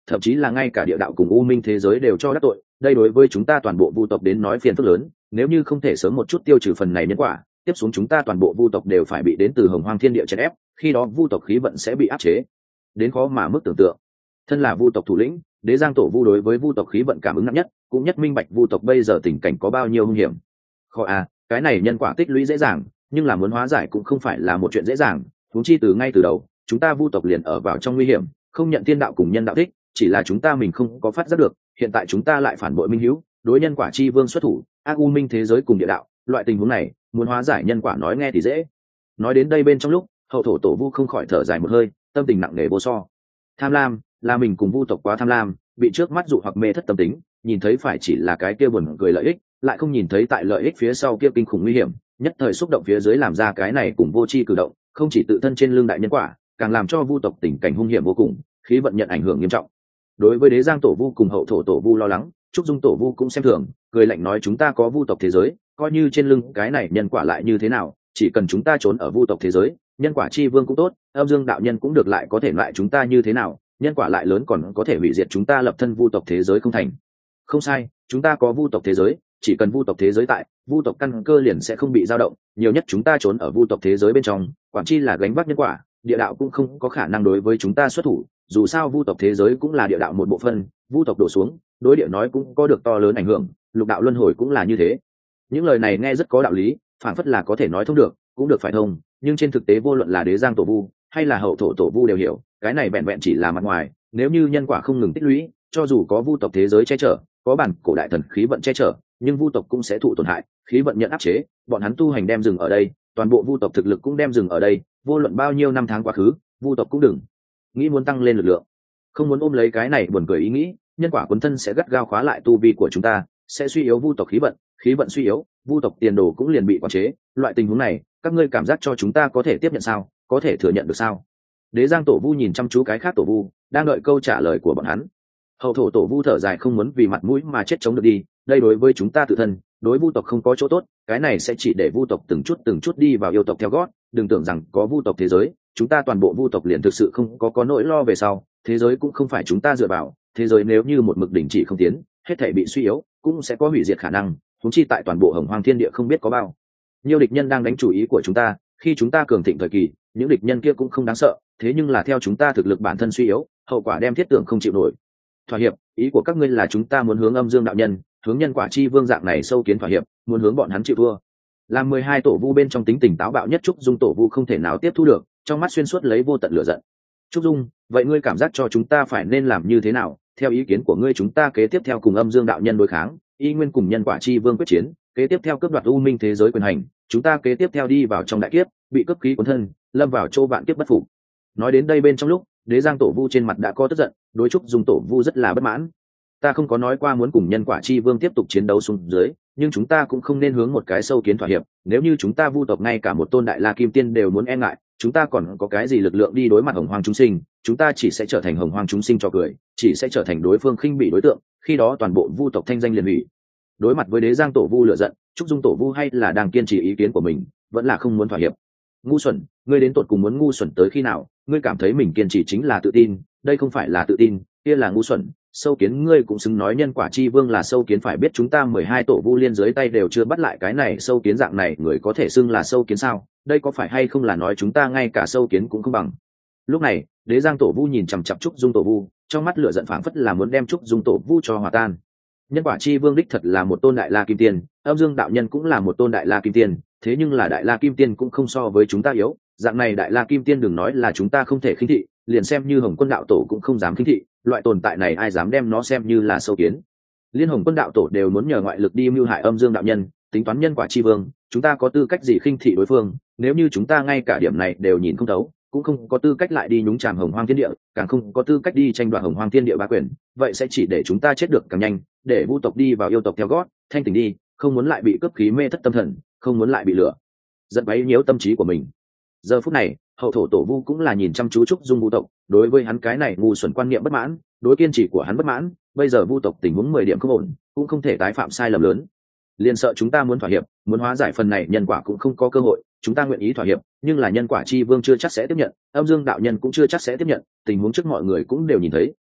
thậm chí là ngay cả địa đạo cùng u minh thế giới đều cho đắc tội. Đây đối với chúng ta toàn bộ vu tộc đến nói phiền phức lớn, nếu như không thể sớm một chút tiêu trừ phần này nhân quả, tiếp xuống chúng ta toàn bộ vu tộc đều phải bị đến từ hồng hoang thiên địa chèn ép, khi đó vu tộc khí vận sẽ bị áp chế đến khó mà mức tưởng tượng. Thân là vu tộc thủ lĩnh, Đế Giang Tổ Vu đối với vu tộc khí vận cảm ứng nặng nhất, cũng nhất minh bạch vu tộc bây giờ tình cảnh có bao nhiêu hung hiểm. Khó cái này nhân quả tích lũy dễ dàng, nhưng là muốn hóa giải cũng không phải là một chuyện dễ dàng, huống chi từ ngay từ đầu chúng ta vu tộc liền ở vào trong nguy hiểm, không nhận thiên đạo cùng nhân đạo thích, chỉ là chúng ta mình không có phát giác được, hiện tại chúng ta lại phản bội minh hữu, đối nhân quả chi vương xuất thủ, ác u minh thế giới cùng địa đạo, loại tình huống này muốn hóa giải nhân quả nói nghe thì dễ. Nói đến đây bên trong lúc, hậu thổ tổ vu không khỏi thở dài một hơi, tâm tình nặng nề vô so. Tham lam là mình cùng vu tộc quá tham lam, bị trước mắt dụ hoặc mê thất tâm tính, nhìn thấy phải chỉ là cái kia buồn cười lợi ích, lại không nhìn thấy tại lợi ích phía sau kia kinh khủng nguy hiểm, nhất thời xúc động phía dưới làm ra cái này cùng vô tri cử động, không chỉ tự thân trên lưng đại nhân quả, càng làm cho vu tộc tình cảnh hung hiểm vô cùng, khí vận nhận ảnh hưởng nghiêm trọng. Đối với Đế Giang Tổ Vu cùng hậu thổ tổ vu lo lắng, Trúc Dung Tổ Vu cũng xem thường, cười lạnh nói chúng ta có vu tộc thế giới, coi như trên lưng cái này nhân quả lại như thế nào, chỉ cần chúng ta trốn ở vu tộc thế giới, nhân quả chi vương cũng tốt, âm dương đạo nhân cũng được, lại có thể lại chúng ta như thế nào, nhân quả lại lớn còn có thể hủy diệt chúng ta lập thân vu tộc thế giới không thành. Không sai, chúng ta có vu tộc thế giới, chỉ cần vu tộc thế giới tại, vu tộc căn cơ liền sẽ không bị dao động, nhiều nhất chúng ta trốn ở vu tộc thế giới bên trong, quản chi là gánh vác nhân quả, địa đạo cũng không có khả năng đối với chúng ta xuất thủ, dù sao vu tộc thế giới cũng là địa đạo một bộ phận, vu tộc đổ xuống, đối địa nói cũng có được to lớn ảnh hưởng, lục đạo luân hồi cũng là như thế. Những lời này nghe rất có đạo lý, phản phất là có thể nói thông được, cũng được phải thông, nhưng trên thực tế vô luận là Đế Giang Tổ Vu hay là hậu thổ tổ vu đều hiểu, cái này vẹn vẹn chỉ là mặt ngoài, nếu như nhân quả không ngừng tích lũy, cho dù có vu tộc thế giới che chở, có bản cổ đại thần khí vận che chở, nhưng vu tộc cũng sẽ thụ tổn hại, khí vận nhận áp chế, bọn hắn tu hành đem dừng ở đây, toàn bộ vu tộc thực lực cũng đem dừng ở đây, vô luận bao nhiêu năm tháng quá khứ, vu tộc cũng đừng nghĩ muốn tăng lên lực lượng, không muốn ôm lấy cái này buồn cười ý nghĩ, nhân quả cuốn thân sẽ gắt gao khóa lại tu vi của chúng ta, sẽ suy yếu vu tộc khí vận suy yếu, vu tộc tiền đồ cũng liền bị quản chế, loại tình huống này, các ngươi cảm giác cho chúng ta có thể tiếp nhận sao, có thể thừa nhận được sao? Đế Giang Tổ Vu nhìn chăm chú cái khác tổ vu, đang đợi câu trả lời của bọn hắn. Hậu thổ tổ vu thở dài không muốn vì mặt mũi mà chết chống được đi, đây đối với chúng ta tự thân, đối vu tộc không có chỗ tốt, cái này sẽ chỉ để vu tộc từng chút đi vào yêu tộc theo gót, đừng tưởng rằng có vu tộc thế giới, chúng ta toàn bộ vu tộc liền thực sự không có nỗi lo về sau, thế giới cũng không phải chúng ta dựa vào, thế giới nếu như một mực đình chỉ không tiến, hết thảy bị suy yếu, cũng sẽ có hủy diệt khả năng, huống chi tại toàn bộ hồng hoang thiên địa không biết có bao nhiêu địch nhân đang đánh chủ ý của chúng ta, khi chúng ta cường thịnh thời kỳ, những địch nhân kia cũng không đáng sợ, thế nhưng là theo chúng ta thực lực bản thân suy yếu, hậu quả đem thiết tưởng không chịu nổi. Thỏa hiệp, ý của các ngươi là chúng ta muốn hướng âm dương đạo nhân, hướng nhân quả chi vương dạng này sâu kiến thỏa hiệp, muốn hướng bọn hắn chịu thua. Làm 12 tổ vu bên trong tính tình táo bạo nhất Trúc Dung Tổ Vu không thể nào tiếp thu được, trong mắt xuyên suốt lấy vô tận lửa giận. Trúc Dung, vậy ngươi cảm giác cho chúng ta phải nên làm như thế nào? Theo ý kiến của ngươi chúng ta kế tiếp theo cùng âm dương đạo nhân đối kháng, y nguyên cùng nhân quả chi vương quyết chiến, kế tiếp theo cướp đoạt u minh thế giới quyền hành, chúng ta kế tiếp theo đi vào trong đại kiếp, bị cướp khí cuốn thân, lâm vào chỗ vạn kiếp bất phục. Nói đến đây bên trong lúc, Đế Giang Tổ Vu trên mặt đã có tức giận, đối Trúc Dung Tổ Vu rất là bất mãn. Ta không có nói qua muốn cùng nhân quả chi vương tiếp tục chiến đấu xuống dưới, nhưng chúng ta cũng không nên hướng một cái sâu kiến thỏa hiệp, nếu như chúng ta vu tộc ngay cả một tôn đại la kim tiên đều muốn e ngại, chúng ta còn có cái gì lực lượng đi đối mặt hồng hoang chúng sinh, chúng ta chỉ sẽ trở thành hồng hoang chúng sinh trò cười, chỉ sẽ trở thành đối phương khinh bị đối tượng, khi đó toàn bộ vu tộc thanh danh liền hủy. Đối mặt với Đế Giang Tổ Vu lựa giận, Trúc Dung Tổ Vu hay là đang kiên trì ý kiến của mình, vẫn là không muốn thỏa hiệp. Ngu xuẩn, ngươi đến tột cùng muốn ngu xuẩn tới khi nào? Ngươi cảm thấy mình kiên trì chính là tự tin, đây không phải là tự tin, kia là ngu xuẩn. Sâu kiến ngươi cũng xứng nói nhân quả chi vương là sâu kiến, phải biết chúng ta 12 tổ vu liên dưới tay đều chưa bắt lại cái này sâu kiến dạng này, người có thể xưng là sâu kiến sao? Đây có phải hay không là nói chúng ta ngay cả sâu kiến cũng không bằng? Lúc này, Đế Giang Tổ Vu nhìn chằm chằm Trúc Dung Tổ Vu, trong mắt lửa giận phảng phất là muốn đem Trúc Dung Tổ Vu cho hòa tan. Nhân quả chi vương đích thật là một tôn đại la kim tiên, âm dương đạo nhân cũng là một tôn đại la kim tiên, thế nhưng là đại la kim tiên cũng không so với chúng ta yếu, dạng này đại la kim tiên đừng nói là chúng ta không thể khinh thị, liền xem như Hồng Quân đạo tổ cũng không dám khinh thị, loại tồn tại này ai dám đem nó xem như là sâu kiến. Liên Hồng Quân đạo tổ đều muốn nhờ ngoại lực đi mưu hại âm dương đạo nhân, tính toán nhân quả chi vương, chúng ta có tư cách gì khinh thị đối phương? Nếu như chúng ta ngay cả điểm này đều nhìn không thấu, cũng không có tư cách lại đi nhúng chàm hồng hoang thiên địa, càng không có tư cách đi tranh đoạt hồng hoang thiên địa bá quyền, vậy sẽ chỉ để chúng ta chết được càng nhanh, để vu tộc đi vào yêu tộc theo gót, thanh tỉnh đi, không muốn lại bị cướp khí mê thất tâm thần, không muốn lại bị lửa giận bấy nhiễu tâm trí của mình. Giờ phút này, hậu thổ tổ vu cũng là nhìn chăm chú Trúc Dung vu tộc, đối với hắn cái này ngu xuẩn quan niệm bất mãn, đối kiên trì của hắn bất mãn, bây giờ vu tộc tình huống 10 điểm không ổn, cũng không thể tái phạm sai lầm lớn. Liên sợ chúng ta muốn thỏa hiệp, muốn hóa giải phần này nhân quả cũng không có cơ hội, chúng ta nguyện ý thỏa hiệp, nhưng là nhân quả chi vương chưa chắc sẽ tiếp nhận, âm dương đạo nhân cũng chưa chắc sẽ tiếp nhận, tình huống trước mọi người cũng đều nhìn thấy,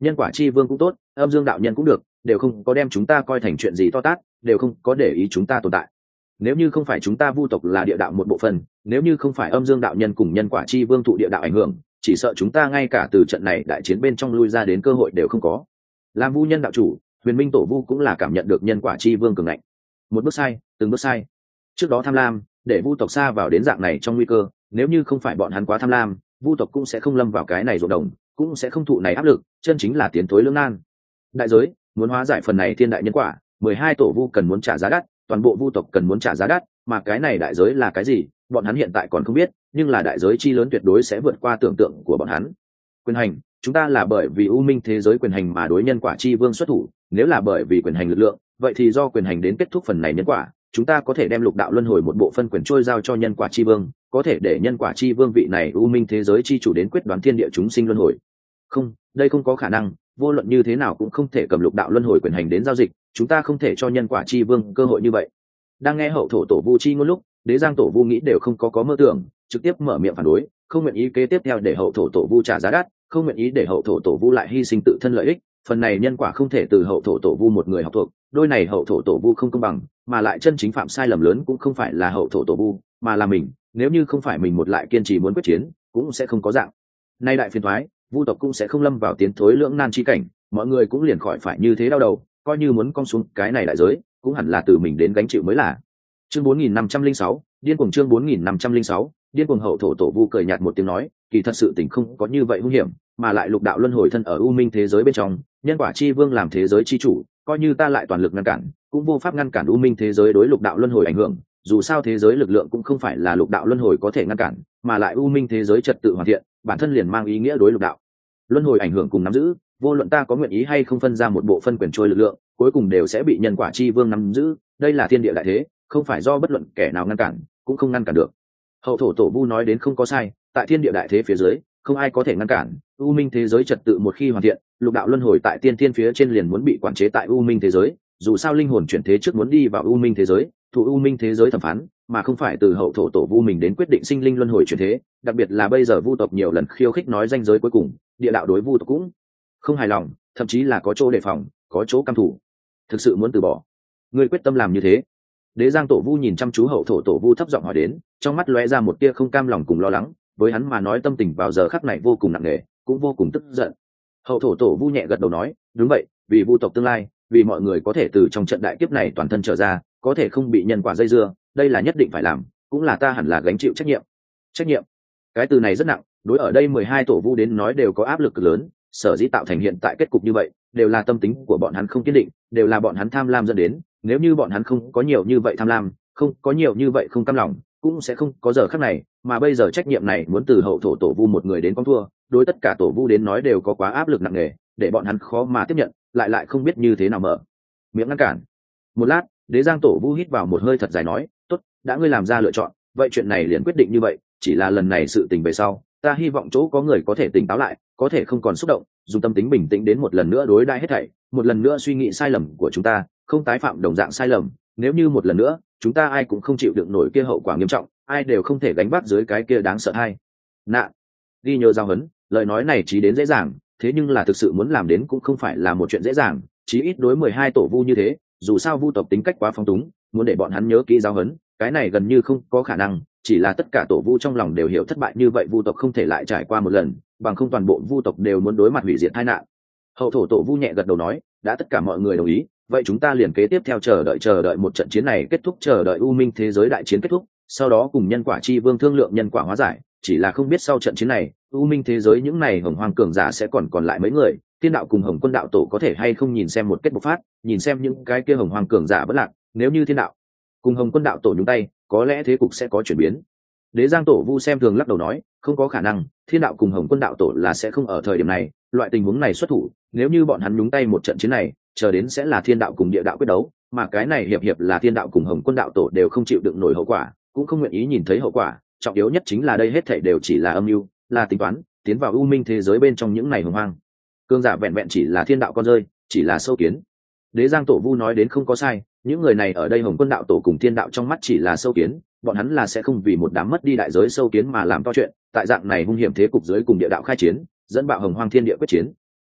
nhân quả chi vương cũng tốt, âm dương đạo nhân cũng được, đều không có đem chúng ta coi thành chuyện gì to tát, đều không có để ý chúng ta tồn tại. Nếu như không phải chúng ta vu tộc là địa đạo một bộ phận, nếu như không phải âm dương đạo nhân cùng nhân quả chi vương thụ địa đạo ảnh hưởng, chỉ sợ chúng ta ngay cả từ trận này đại chiến bên trong lui ra đến cơ hội đều không có. Làm vu nhân đạo chủ, Huyền Minh Tổ Vu cũng là cảm nhận được nhân quả chi vương cường ngạnh. Một bước sai, từng bước sai. Trước đó tham lam, để vu tộc xa vào đến dạng này trong nguy cơ, nếu như không phải bọn hắn quá tham lam, vu tộc cũng sẽ không lâm vào cái này ruộng đồng, cũng sẽ không thụ này áp lực, chân chính là tiến thối lưỡng nan. Đại giới, muốn hóa giải phần này thiên đại nhân quả, 12 tổ vu cần muốn trả giá đắt, toàn bộ vu tộc cần muốn trả giá đắt, mà cái này đại giới là cái gì, bọn hắn hiện tại còn không biết, nhưng là đại giới chi lớn tuyệt đối sẽ vượt qua tưởng tượng của bọn hắn. Quyền hành, chúng ta là bởi vì u minh thế giới quyền hành mà đối nhân quả chi vương xuất thủ, nếu là bởi vì quyền hành lực lượng, vậy thì do quyền hành đến kết thúc phần này nhân quả, chúng ta có thể đem lục đạo luân hồi một bộ phân quyền trôi giao cho nhân quả chi vương, có thể để nhân quả chi vương vị này u minh thế giới chi chủ đến quyết đoán thiên địa chúng sinh luân hồi. Không, đây không có khả năng, vô luận như thế nào cũng không thể cầm lục đạo luân hồi quyền hành đến giao dịch, chúng ta không thể cho nhân quả chi vương cơ hội như vậy. Đang nghe hậu thổ tổ vu chi ngôn lúc, Đế Giang tổ vu nghĩ đều không có mơ tưởng, trực tiếp mở miệng phản đối, không nguyện ý kế tiếp theo để hậu thổ tổ vu trả giá đắt, không nguyện ý để hậu thổ tổ vu lại hy sinh tự thân lợi ích, phần này nhân quả không thể từ hậu thổ tổ vu một người học thuộc, đôi này hậu thổ tổ vu không công bằng, mà lại chân chính phạm sai lầm lớn cũng không phải là hậu thổ tổ vu, mà là mình, nếu như không phải mình một lại kiên trì muốn quyết chiến, cũng sẽ không có dạng nay đại phiền toái, vu tộc cũng sẽ không lâm vào tiến thối lưỡng nan chi cảnh, mọi người cũng liền khỏi phải như thế đau đầu, coi như muốn cong xuống cái này đại giới, cũng hẳn là từ mình đến gánh chịu mới là. Chương 4506, điên cuồng chương 4506, điên cuồng hậu thổ tổ vu cười nhạt một tiếng nói, kỳ thật sự tình không có như vậy hung hiểm, mà lại lục đạo luân hồi thân ở u minh thế giới bên trong, nhân quả chi vương làm thế giới chi chủ, coi như ta lại toàn lực ngăn cản, cũng vô pháp ngăn cản u minh thế giới đối lục đạo luân hồi ảnh hưởng, dù sao thế giới lực lượng cũng không phải là lục đạo luân hồi có thể ngăn cản, mà lại u minh thế giới trật tự hoàn thiện, bản thân liền mang ý nghĩa đối lục đạo luân hồi ảnh hưởng cùng nắm giữ, vô luận ta có nguyện ý hay không phân ra một bộ phân quyền trôi lực lượng, cuối cùng đều sẽ bị nhân quả chi vương nắm giữ, đây là thiên địa đại thế, không phải do bất luận kẻ nào ngăn cản, cũng không ngăn cản được. Hậu thổ tổ vu nói đến không có sai, tại thiên địa đại thế phía dưới, không ai có thể ngăn cản, u minh thế giới trật tự một khi hoàn thiện, lục đạo luân hồi tại tiên thiên phía trên liền muốn bị quản chế tại u minh thế giới, dù sao linh hồn chuyển thế trước muốn đi vào u minh thế giới, thủ u minh thế giới thẩm phán, mà không phải từ hậu thổ tổ vu mình đến quyết định sinh linh luân hồi chuyển thế, đặc biệt là bây giờ vu tộc nhiều lần khiêu khích nói ranh giới cuối cùng, địa đạo đối vu tộc cũng không hài lòng, thậm chí là có chỗ đề phòng, có chỗ căm thủ, thực sự muốn từ bỏ. Ngươi quyết tâm làm như thế? Đế Giang tổ vu nhìn chăm chú hậu thổ tổ vu thấp giọng hỏi đến, trong mắt lóe ra một tia không cam lòng cùng lo lắng, với hắn mà nói tâm tình vào giờ khắc này vô cùng nặng nề, cũng vô cùng tức giận. Hậu thổ tổ vu nhẹ gật đầu nói, đúng vậy, vì vu tộc tương lai, vì mọi người có thể từ trong trận đại kiếp này toàn thân trở ra, có thể không bị nhân quả dây dưa, đây là nhất định phải làm, cũng là ta hẳn là gánh chịu trách nhiệm. Trách nhiệm? Cái từ này rất nặng, đối ở đây 12 tổ vu đến nói đều có áp lực cực lớn, sở dĩ tạo thành hiện tại kết cục như vậy, đều là tâm tính của bọn hắn không kiên định, đều là bọn hắn tham lam dẫn đến, nếu như bọn hắn không có nhiều như vậy tham lam, không có nhiều như vậy không cam lòng, cũng sẽ không có giờ khắc này, mà bây giờ trách nhiệm này muốn từ hậu thổ tổ vu một người đến con thua, đối tất cả tổ vu đến nói đều có quá áp lực nặng nề, để bọn hắn khó mà tiếp nhận, lại không biết như thế nào mở miệng ngăn cản. Một lát, Đế Giang tổ vu hít vào một hơi thật dài nói, tốt, đã ngươi làm ra lựa chọn, vậy chuyện này liền quyết định như vậy, chỉ là lần này sự tình về sau, ta hy vọng chỗ có người có thể tỉnh táo lại, có thể không còn xúc động, dùng tâm tính bình tĩnh đến một lần nữa đối đãi hết thảy, một lần nữa suy nghĩ sai lầm của chúng ta, không tái phạm đồng dạng sai lầm, nếu như một lần nữa, chúng ta ai cũng không chịu đựng nổi kia hậu quả nghiêm trọng, ai đều không thể gánh vác dưới cái kia đáng sợ hay. Nạn. Ghi nhớ giao hấn, lời nói này chỉ đến dễ dàng, thế nhưng là thực sự muốn làm đến cũng không phải là một chuyện dễ dàng, chí ít đối 12 tổ vu như thế, dù sao vu tộc tính cách quá phong túng, muốn để bọn hắn nhớ kỹ giao hấn, cái này gần như không có khả năng, chỉ là tất cả tổ vu trong lòng đều hiểu thất bại như vậy vu tộc không thể lại trải qua một lần, bằng không toàn bộ vu tộc đều muốn đối mặt hủy diệt tai nạn. Hậu thổ tổ vu nhẹ gật đầu nói, đã tất cả mọi người đồng ý, vậy chúng ta liền kế tiếp theo chờ đợi một trận chiến này kết thúc, chờ đợi u minh thế giới đại chiến kết thúc, sau đó cùng nhân quả chi vương thương lượng nhân quả hóa giải, chỉ là không biết sau trận chiến này, u minh thế giới những này hồng hoang cường giả sẽ còn lại mấy người, thiên đạo cùng hồng quân đạo tổ có thể hay không nhìn xem một kết bộc phát, nhìn xem những cái kia hồng hoang cường giả vẫn lạc, nếu như thiên đạo cùng hồng quân đạo tổ nhúng tay, có lẽ thế cục sẽ có chuyển biến. Đế Giang tổ vu xem thường lắc đầu nói, không có khả năng, thiên đạo cùng hồng quân đạo tổ là sẽ không ở thời điểm này, loại tình huống này xuất thủ, nếu như bọn hắn nhúng tay một trận chiến này, chờ đến sẽ là thiên đạo cùng địa đạo quyết đấu, mà cái này hiệp là thiên đạo cùng hồng quân đạo tổ đều không chịu đựng nổi hậu quả, cũng không nguyện ý nhìn thấy hậu quả, trọng yếu nhất chính là đây hết thảy đều chỉ là âm mưu, là tính toán, tiến vào u minh thế giới bên trong những này hồng hoang cương giả vẹn vẹn chỉ là thiên đạo con rơi, chỉ là sâu kiến. Đế Giang tổ vu nói đến không có sai, những người này ở đây hồng quân đạo tổ cùng thiên đạo trong mắt chỉ là sâu kiến, bọn hắn là sẽ không vì một đám mất đi đại giới sâu kiến mà làm to chuyện, tại dạng này hung hiểm thế cục giới cùng địa đạo khai chiến, dẫn bạo hồng hoang thiên địa quyết chiến.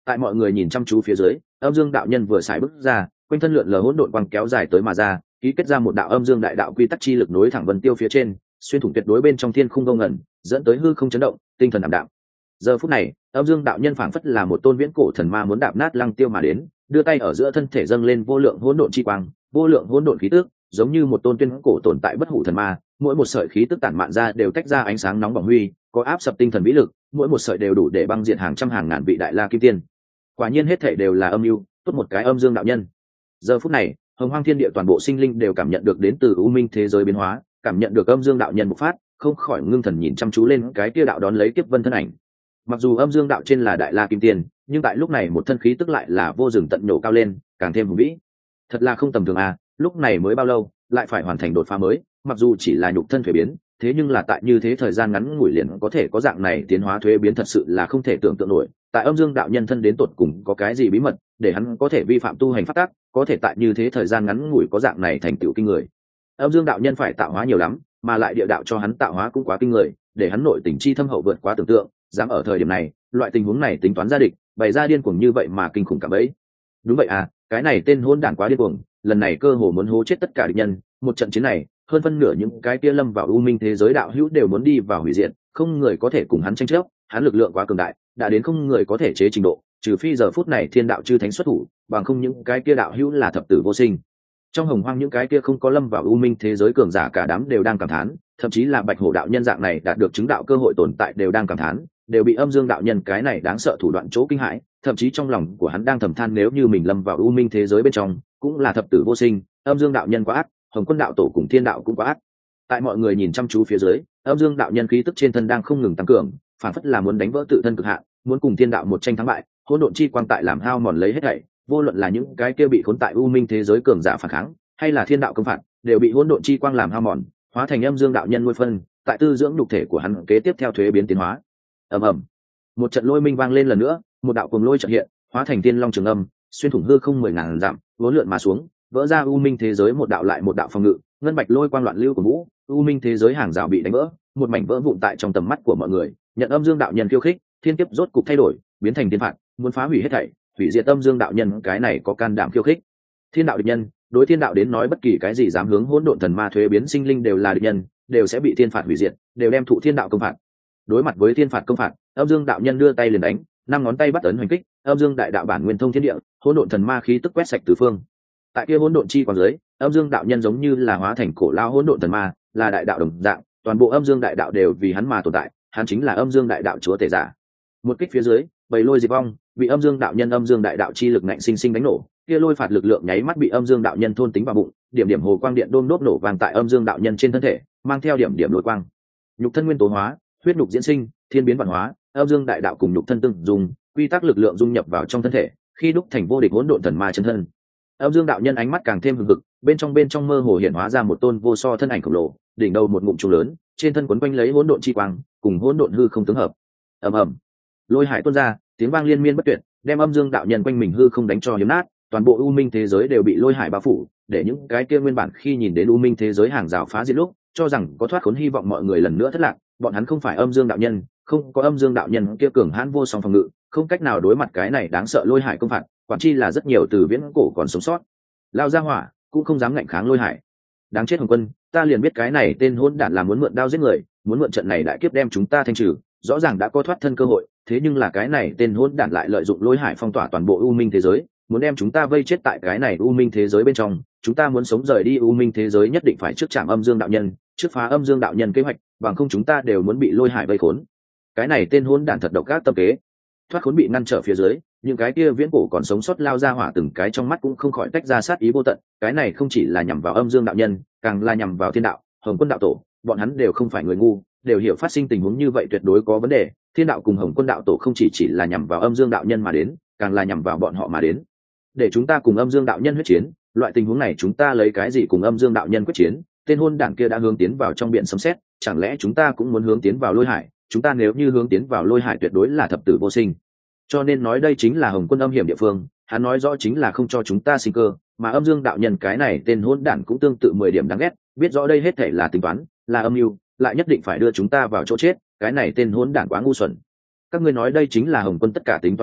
Tại mọi người nhìn chăm chú phía dưới, âm dương đạo nhân vừa xài bước ra, quanh thân lượn lờ hỗn độn quang kéo dài tới mà ra, ký kết ra một đạo âm dương đại đạo quy tắc chi lực nối thẳng vân tiêu phía trên, xuyên thủng tuyệt đối bên trong thiên khung vô ngẩn, dẫn tới hư không chấn động, tinh thần ảm đạm. Giờ phút này, âm dương đạo nhân phảng phất là một tôn viễn cổ thần ma muốn đạp nát lăng tiêu mà đến, đưa tay ở giữa thân thể dâng lên vô lượng hỗn độn chi quang, vô lượng hỗn độn khí tức, giống như một tôn tuyên cổ tồn tại bất hủ thần ma, mỗi một sợi khí tức tản mạn ra đều tách ra ánh sáng nóng bỏng huy, có áp sập tinh thần vĩ lực, mỗi một sợi đều đủ để băng diệt hàng trăm hàng ngàn vị đại la kim tiên. Quả nhiên hết thảy đều là âm mưu, tốt một cái âm dương đạo nhân. Giờ phút này, hồng hoang thiên địa toàn bộ sinh linh đều cảm nhận được đến từ u minh thế giới biến hóa, cảm nhận được âm dương đạo nhân bộc phát, không khỏi ngưng thần nhìn chăm chú lên cái kia đạo đón lấy kiếp vân thân ảnh. Mặc dù âm dương đạo trên là đại la kim tiên, nhưng tại lúc này một thân khí tức lại là vô rừng tận nhổ cao lên, càng thêm hùng vĩ. Thật là không tầm thường à, lúc này mới bao lâu, lại phải hoàn thành đột phá mới, mặc dù chỉ là nhục thân thuế biến, thế nhưng là tại như thế thời gian ngắn ngủi liền có thể có dạng này tiến hóa thuế biến thật sự là không thể tưởng tượng nổi. Tại âm dương đạo nhân thân đến tột cùng có cái gì bí mật, để hắn có thể vi phạm tu hành pháp tắc, có thể tại như thế thời gian ngắn ngủi có dạng này thành tựu kinh người. Âm dương đạo nhân phải tạo hóa nhiều lắm, mà lại địa đạo cho hắn tạo hóa cũng quá kinh người, để hắn nội tình chi thâm hậu vượt quá tưởng tượng, dám ở thời điểm này, loại tình huống này tính toán ra địch, bày ra điên cuồng như vậy mà kinh khủng cả bấy. Đúng vậy à, cái này tên hỗn đản quá điên cuồng, lần này cơ hồ muốn hố chết tất cả địch nhân, một trận chiến này, hơn phân nửa những cái kia lâm vào u minh thế giới đạo hữu đều muốn đi vào hủy diệt, không người có thể cùng hắn tranh chấp, hắn lực lượng quá cường đại, đã đến không người có thể chế trình độ, trừ phi giờ phút này thiên đạo chư thánh xuất thủ, bằng không những cái kia đạo hữu là thập tử vô sinh. Trong hồng hoang những cái kia không có lâm vào u minh thế giới cường giả cả đám đều đang cảm thán, thậm chí là bạch hổ đạo nhân dạng này đạt được chứng đạo cơ hội tồn tại đều đang cảm thán, đều bị âm dương đạo nhân cái này đáng sợ thủ đoạn chỗ kinh hãi, thậm chí trong lòng của hắn đang thầm than nếu như mình lâm vào u minh thế giới bên trong cũng là thập tử vô sinh. Âm dương đạo nhân quá ác, hồng quân đạo tổ cùng thiên đạo cũng quá ác. Tại mọi người nhìn chăm chú phía dưới, âm dương đạo nhân khí tức trên thân đang không ngừng tăng cường, phản phất là muốn đánh vỡ tự thân cực hạn, muốn cùng thiên đạo một tranh thắng bại. Hỗn độn chi quang tại làm hao mòn lấy hết thảy, vô luận là những cái kia bị khốn tại u minh thế giới cường giả phản kháng, hay là thiên đạo công phạt, đều bị hỗn độn chi quang làm hao mòn, hóa thành âm dương đạo nhân nuôi phân, tại tư dưỡng nhục thể của hắn kế tiếp theo thuế biến tiến hóa. ầm ầm, một trận lôi minh vang lên lần nữa, một đạo cuồng lôi chợt hiện, hóa thành tiên long trường âm, xuyên thủng hư không 10.000 dặm, vốn lượn mà xuống, vỡ ra u minh thế giới một đạo lại một đạo phòng ngự, ngân bạch lôi quang loạn lưu của vũ, u minh thế giới hàng rào bị đánh vỡ, một mảnh vỡ vụn tại trong tầm mắt của mọi người. Nhận âm dương đạo nhân khiêu khích, thiên kiếp rốt cục thay đổi, biến thành thiên phạt, muốn phá hủy hết thảy, hủy diệt âm dương đạo nhân, cái này có can đảm khiêu khích. Thiên đạo địch nhân, đối thiên đạo đến nói bất kỳ cái gì dám hướng hỗn độn thần ma thuế biến sinh linh đều là địch nhân, đều sẽ bị thiên phạt hủy diệt, đều đem thụ thiên đạo công phạt. Đối mặt với thiên phạt công phạt, âm dương đạo nhân đưa tay liền đánh, năm ngón tay bắt ấn hoành kích, âm dương đại đạo bản nguyên thông thiên địa, hỗn độn thần ma khí tức quét sạch tứ phương. Tại kia hỗn độn chi quang dưới, âm dương đạo nhân giống như là hóa thành cổ lao hỗn độn thần ma, là đại đạo đồng dạng, toàn bộ âm dương đại đạo đều vì hắn mà tồn tại, hắn chính là âm dương đại đạo chúa tể giả. Một kích phía dưới, bầy lôi diệt vong, bị âm dương đạo nhân âm dương đại đạo chi lực ngạnh sinh sinh đánh nổ, kia lôi phạt lực lượng nháy mắt bị âm dương đạo nhân thôn tính vào bụng, điểm điểm hồ quang điện đôm đốt nổ vàng tại âm dương đạo nhân trên thân thể, mang theo điểm điểm lôi quang. Nhục thân nguyên tố hóa, huyết nhục diễn sinh, thiên biến vạn hóa, âm dương đại đạo cùng nhục thân tương dung, quy tắc lực lượng dung nhập vào trong thân thể, khi đúc thành vô địch hỗn độn thần ma chân thân. Âm dương đạo nhân ánh mắt càng thêm hừng hực, bên trong mơ hồ hiện hóa ra một tôn vô so thân ảnh khổng lồ, đỉnh đầu một ngụm trùng lớn, trên thân quấn quanh lấy hỗn độn chi quang, cùng hỗn độn hư không tương hợp. ầm ầm, lôi hải tuôn ra, tiếng vang liên miên bất tuyệt, đem âm dương đạo nhân quanh mình hư không đánh cho hiếm nát, toàn bộ u minh thế giới đều bị lôi hải bao phủ, để những cái kia nguyên bản khi nhìn đến u minh thế giới hàng rào phá diệt lúc cho rằng có thoát khốn hy vọng mọi người lần nữa thất lạc. Bọn hắn không phải âm dương đạo nhân, không có âm dương đạo nhân kia cường hãn vô song phòng ngự, không cách nào đối mặt cái này đáng sợ lôi hải công phạt, quản chi là rất nhiều từ viễn cổ còn sống sót lao ra hỏa cũng không dám ngạnh kháng lôi hải. Đáng chết Hồng Quân, ta liền biết cái này tên hỗn đản là muốn mượn đao giết người, muốn mượn trận này đại kiếp đem chúng ta thanh trừ, rõ ràng đã có thoát thân cơ hội, thế nhưng là cái này tên hỗn đản lại lợi dụng lôi hải phong tỏa toàn bộ u minh thế giới, muốn đem chúng ta vây chết tại cái này u minh thế giới bên trong. Chúng ta muốn sống rời đi u minh thế giới nhất định phải trước chạm âm dương đạo nhân, trước phá âm dương đạo nhân kế hoạch, bằng không chúng ta đều muốn bị lôi hải vây khốn. Cái này tên hỗn đản thật độc ác tâm kế. Thoát khốn bị ngăn trở phía dưới, những cái kia viễn cổ còn sống sót lao ra hỏa từng cái trong mắt cũng không khỏi tách ra sát ý vô tận. Cái này không chỉ là nhằm vào âm dương đạo nhân, càng là nhằm vào thiên đạo, Hồng Quân đạo tổ. Bọn hắn đều không phải người ngu, đều hiểu phát sinh tình huống như vậy tuyệt đối có vấn đề. Thiên đạo cùng Hồng Quân đạo tổ không chỉ là nhằm vào âm dương đạo nhân mà đến, càng là nhằm vào bọn họ mà đến. Để chúng ta cùng âm dương đạo nhân huyết chiến, loại tình huống này chúng ta lấy cái gì cùng âm dương đạo nhân quyết chiến? Tên hôn đảng kia đã hướng tiến vào trong biển sấm sét, chẳng lẽ chúng ta cũng muốn hướng tiến vào lôi hải? Chúng ta nếu như hướng tiến vào lôi hải tuyệt đối là thập tử vô sinh. Cho nên nói đây chính là Hồng Quân âm hiểm địa phương, hắn nói rõ chính là không cho chúng ta sinh cơ, mà âm dương đạo nhân cái này tên hôn đảng cũng tương tự 10 điểm đáng ghét, biết rõ đây hết thảy là tính toán, là âm mưu, lại nhất định phải đưa chúng ta vào chỗ chết, cái này tên hôn đảng quá ngu xuẩn. Các ngươi nói đây chính là Hồng Quân tất cả tính toán sao?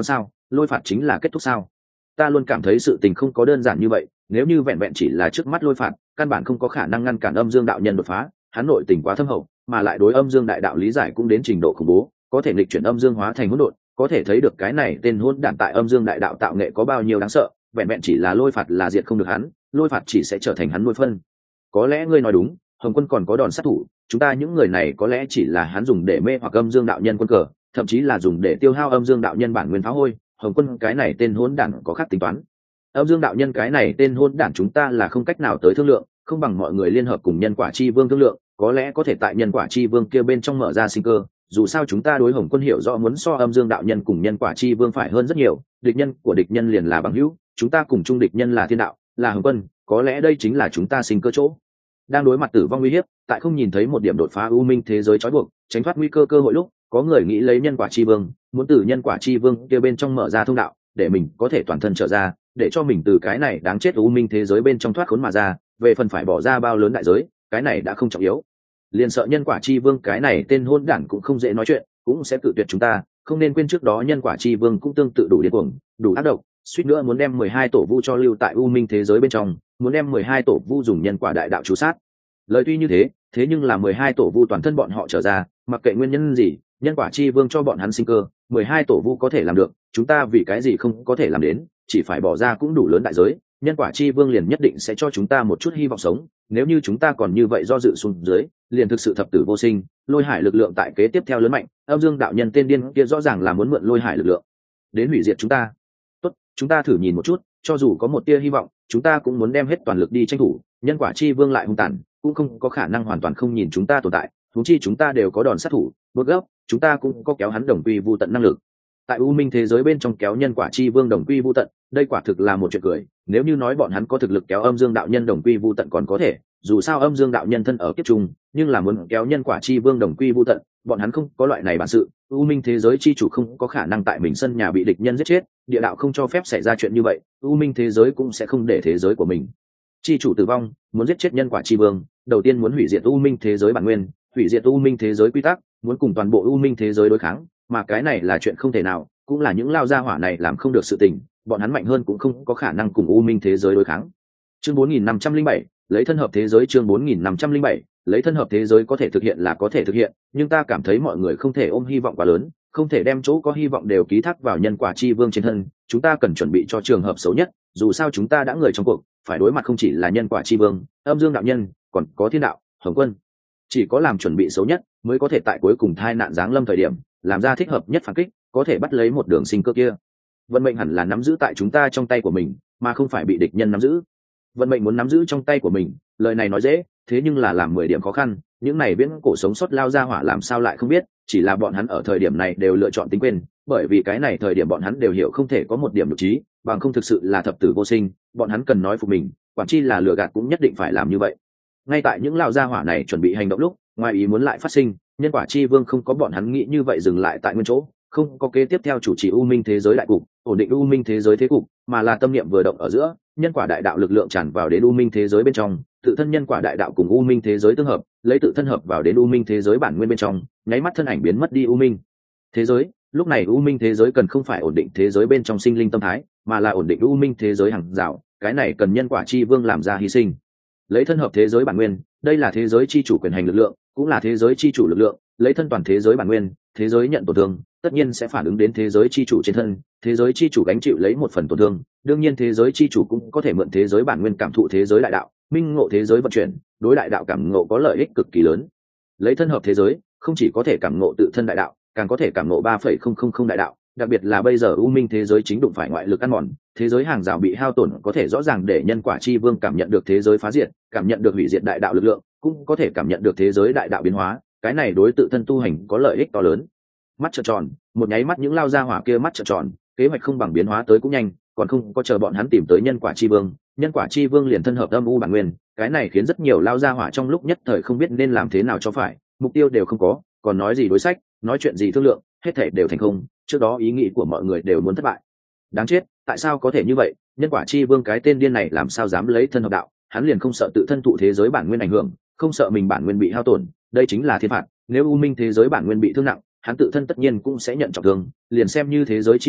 lôi phạt chính là kết thúc sao? Ta luôn cảm thấy sự tình không có đơn giản như vậy, nếu như vẹn vẹn chỉ là trước mắt lôi phạt, căn bản không có khả năng ngăn cản âm dương đạo nhân đột phá. Hắn nội tình quá thâm hậu, mà lại đối âm dương đại đạo lý giải cũng đến trình độ khủng bố, có thể nghịch chuyển âm dương hóa thành hỗn độn, có thể thấy được cái này tên hỗn đản tại âm dương đại đạo tạo nghệ có bao nhiêu đáng sợ. Vẹn vẹn chỉ là lôi phạt là diệt không được hắn, lôi phạt chỉ sẽ trở thành hắn nuôi phân. Có lẽ ngươi nói đúng, Hồng Quân còn có đòn sát thủ, chúng ta những người này có lẽ chỉ là hắn dùng để mê hoặc âm dương đạo nhân quân cờ, thậm chí là dùng để tiêu hao âm dương đạo nhân bản nguyên phá hôi. Hồng Quân cái này tên hỗn đản có khác tính toán. Âm dương đạo nhân cái này tên hỗn đản chúng ta là không cách nào tới thương lượng, không bằng mọi người liên hợp cùng nhân quả chi vương thương lượng, có lẽ có thể tại nhân quả chi vương kia bên trong mở ra sinh cơ. Dù sao chúng ta đối Hồng Quân hiểu rõ muốn so âm dương đạo nhân cùng nhân quả chi vương phải hơn rất nhiều, địch nhân của địch nhân liền là bằng hữu, chúng ta cùng chung địch nhân là thiên đạo, là Hồng Quân, có lẽ đây chính là chúng ta sinh cơ chỗ. Đang đối mặt tử vong uy hiếp, tại không nhìn thấy một điểm đột phá u minh thế giới trói buộc, tránh thoát nguy cơ cơ hội lúc, có người nghĩ lấy nhân quả chi vương, muốn từ nhân quả chi vương kia bên trong mở ra thông đạo, để mình có thể toàn thân trở ra, để cho mình từ cái này đáng chết u minh thế giới bên trong thoát khốn mà ra. Về phần phải bỏ ra bao lớn đại giới, cái này đã không trọng yếu. Liền sợ nhân quả chi vương cái này tên hôn đản cũng không dễ nói chuyện, cũng sẽ cự tuyệt chúng ta. Không nên quên trước đó nhân quả chi vương cũng tương tự đủ điên cuồng, đủ ác độc, suýt nữa muốn đem 12 tổ vu cho lưu tại u minh thế giới bên trong, muốn đem 12 tổ vu dùng nhân quả đại đạo chú sát. Lời tuy như thế, thế nhưng là 12 tổ vu toàn thân bọn họ trở ra, mặc kệ nguyên nhân gì, nhân quả chi vương cho bọn hắn sinh cơ, 12 tổ vu có thể làm được, chúng ta vì cái gì không có thể làm đến, chỉ phải bỏ ra cũng đủ lớn đại giới, nhân quả chi vương liền nhất định sẽ cho chúng ta một chút hy vọng sống. Nếu như chúng ta còn như vậy do dự xuống dưới, liền thực sự thập tử vô sinh. Lôi hải lực lượng tại kế tiếp theo lớn mạnh, âm dương đạo nhân tên điên kia rõ ràng là muốn mượn lôi hải lực lượng đến hủy diệt chúng ta. Tốt, chúng ta thử nhìn một chút, cho dù có một tia hy vọng, chúng ta cũng muốn đem hết toàn lực đi tranh thủ. Nhân quả chi vương lại hung tàn, cũng không có khả năng hoàn toàn không nhìn chúng ta tồn tại, huống chi chúng ta đều có đòn sát thủ, bước gốc, chúng ta cũng có kéo hắn đồng quy vu tận năng lực. Tại u minh thế giới bên trong kéo nhân quả chi vương đồng quy vu tận, đây quả thực là một chuyện cười. Nếu như nói bọn hắn có thực lực kéo âm dương đạo nhân đồng quy vu tận còn có thể, dù sao âm dương đạo nhân thân ở kiếp trung, nhưng là muốn kéo nhân quả chi vương đồng quy vu tận, bọn hắn không có loại này bản sự. U minh thế giới chi chủ không có khả năng tại mình sân nhà bị địch nhân giết chết, địa đạo không cho phép xảy ra chuyện như vậy, u minh thế giới cũng sẽ không để thế giới của mình chi chủ tử vong. Muốn giết chết nhân quả chi vương, đầu tiên muốn hủy diệt u minh thế giới bản nguyên, hủy diệt u minh thế giới quy tắc, muốn cùng toàn bộ u minh thế giới đối kháng, mà cái này là chuyện không thể nào, cũng là những lao gia hỏa này làm không được sự tình, bọn hắn mạnh hơn cũng không có khả năng cùng u minh thế giới đối kháng. Chương 4507, lấy thân hợp thế giới. Chương 4507, lấy thân hợp thế giới có thể thực hiện là có thể thực hiện, nhưng ta cảm thấy mọi người không thể ôm hy vọng quá lớn, không thể đem chỗ có hy vọng đều ký thác vào nhân quả chi vương trên thân. Chúng ta cần chuẩn bị cho trường hợp xấu nhất, dù sao chúng ta đã người trong cuộc, phải đối mặt không chỉ là nhân quả chi vương, âm dương đạo nhân, còn có thiên đạo, Hồng Quân. Chỉ có làm chuẩn bị xấu nhất, mới có thể tại cuối cùng tai nạn giáng lâm thời điểm, làm ra thích hợp nhất phản kích, có thể bắt lấy một đường sinh cơ kia. Vận mệnh hẳn là nắm giữ tại chúng ta trong tay của mình, mà không phải bị địch nhân nắm giữ. Vận mệnh muốn nắm giữ trong tay của mình, lời này nói dễ, thế nhưng là làm 10 điểm khó khăn. Những này viễn cổ sống sót lao ra hỏa làm sao lại không biết, chỉ là bọn hắn ở thời điểm này đều lựa chọn tính quên, bởi vì cái này thời điểm bọn hắn đều hiểu không thể có một điểm nhục trí, bằng không thực sự là thập tử vô sinh. Bọn hắn cần nói phục mình, quản chi là lừa gạt cũng nhất định phải làm như vậy. Ngay tại những lao gia hỏa này chuẩn bị hành động lúc, ngoài ý muốn lại phát sinh, nhân quả chi vương không có bọn hắn nghĩ như vậy dừng lại tại nguyên chỗ, không có kế tiếp theo chủ trì u minh thế giới đại cục, ổn định u minh thế giới thế cục, mà là tâm niệm vừa động ở giữa, nhân quả đại đạo lực lượng tràn vào đến u minh thế giới bên trong, tự thân nhân quả đại đạo cùng u minh thế giới tương hợp, lấy tự thân hợp vào đến u minh thế giới bản nguyên bên trong, nháy mắt thân ảnh biến mất đi u minh thế giới. Lúc này u minh thế giới cần không phải ổn định thế giới bên trong sinh linh tâm thái, mà là ổn định u minh thế giới hàng rào, cái này cần nhân quả chi vương làm ra hy sinh. Lấy thân hợp thế giới bản nguyên, đây là thế giới chi chủ quyền hành lực lượng, cũng là thế giới chi chủ lực lượng. Lấy thân toàn thế giới bản nguyên, thế giới nhận tổn thương, tất nhiên sẽ phản ứng đến thế giới chi chủ trên thân, thế giới chi chủ gánh chịu lấy một phần tổn thương. Đương nhiên thế giới chi chủ cũng có thể mượn thế giới bản nguyên cảm thụ thế giới đại đạo, minh ngộ thế giới vận chuyển, đối đại đạo cảm ngộ có lợi ích cực kỳ lớn. Lấy thân hợp thế giới, không chỉ có thể cảm ngộ tự thân đại đạo, càng có thể cảm ngộ 3,000 đại đạo. Đặc biệt là bây giờ u minh thế giới chính đụng phải ngoại lực ăn mòn, thế giới hàng rào bị hao tổn, có thể rõ ràng để nhân quả chi vương cảm nhận được thế giới phá diệt, cảm nhận được hủy diệt đại đạo lực lượng, cũng có thể cảm nhận được thế giới đại đạo biến hóa. Cái này đối tự thân tu hành có lợi ích to lớn. Mắt trợn tròn, một nháy mắt những lao ra hỏa kia mắt trợn tròn, kế hoạch không bằng biến hóa tới cũng nhanh, còn không có chờ bọn hắn tìm tới nhân quả chi vương, nhân quả chi vương liền thân hợp âm u bản nguyên. Cái này khiến rất nhiều lao ra hỏa trong lúc nhất thời không biết nên làm thế nào cho phải, mục tiêu đều không có, còn nói gì đối sách, nói chuyện gì thương lượng, hết thảy đều thành không. Trước đó ý nghĩ của mọi người đều muốn thất bại. Đáng chết, tại sao có thể như vậy? Nhân quả chi vương cái tên điên này làm sao dám lấy thân hợp đạo? Hắn liền không sợ tự thân thụ thế giới bản nguyên ảnh hưởng, không sợ mình bản nguyên bị hao tổn, đây chính là thiên phạt. Nếu u minh thế giới bản nguyên bị thương nặng, hắn tự thân tất nhiên cũng sẽ nhận trọng thương, liền xem như thế giới chi chủ,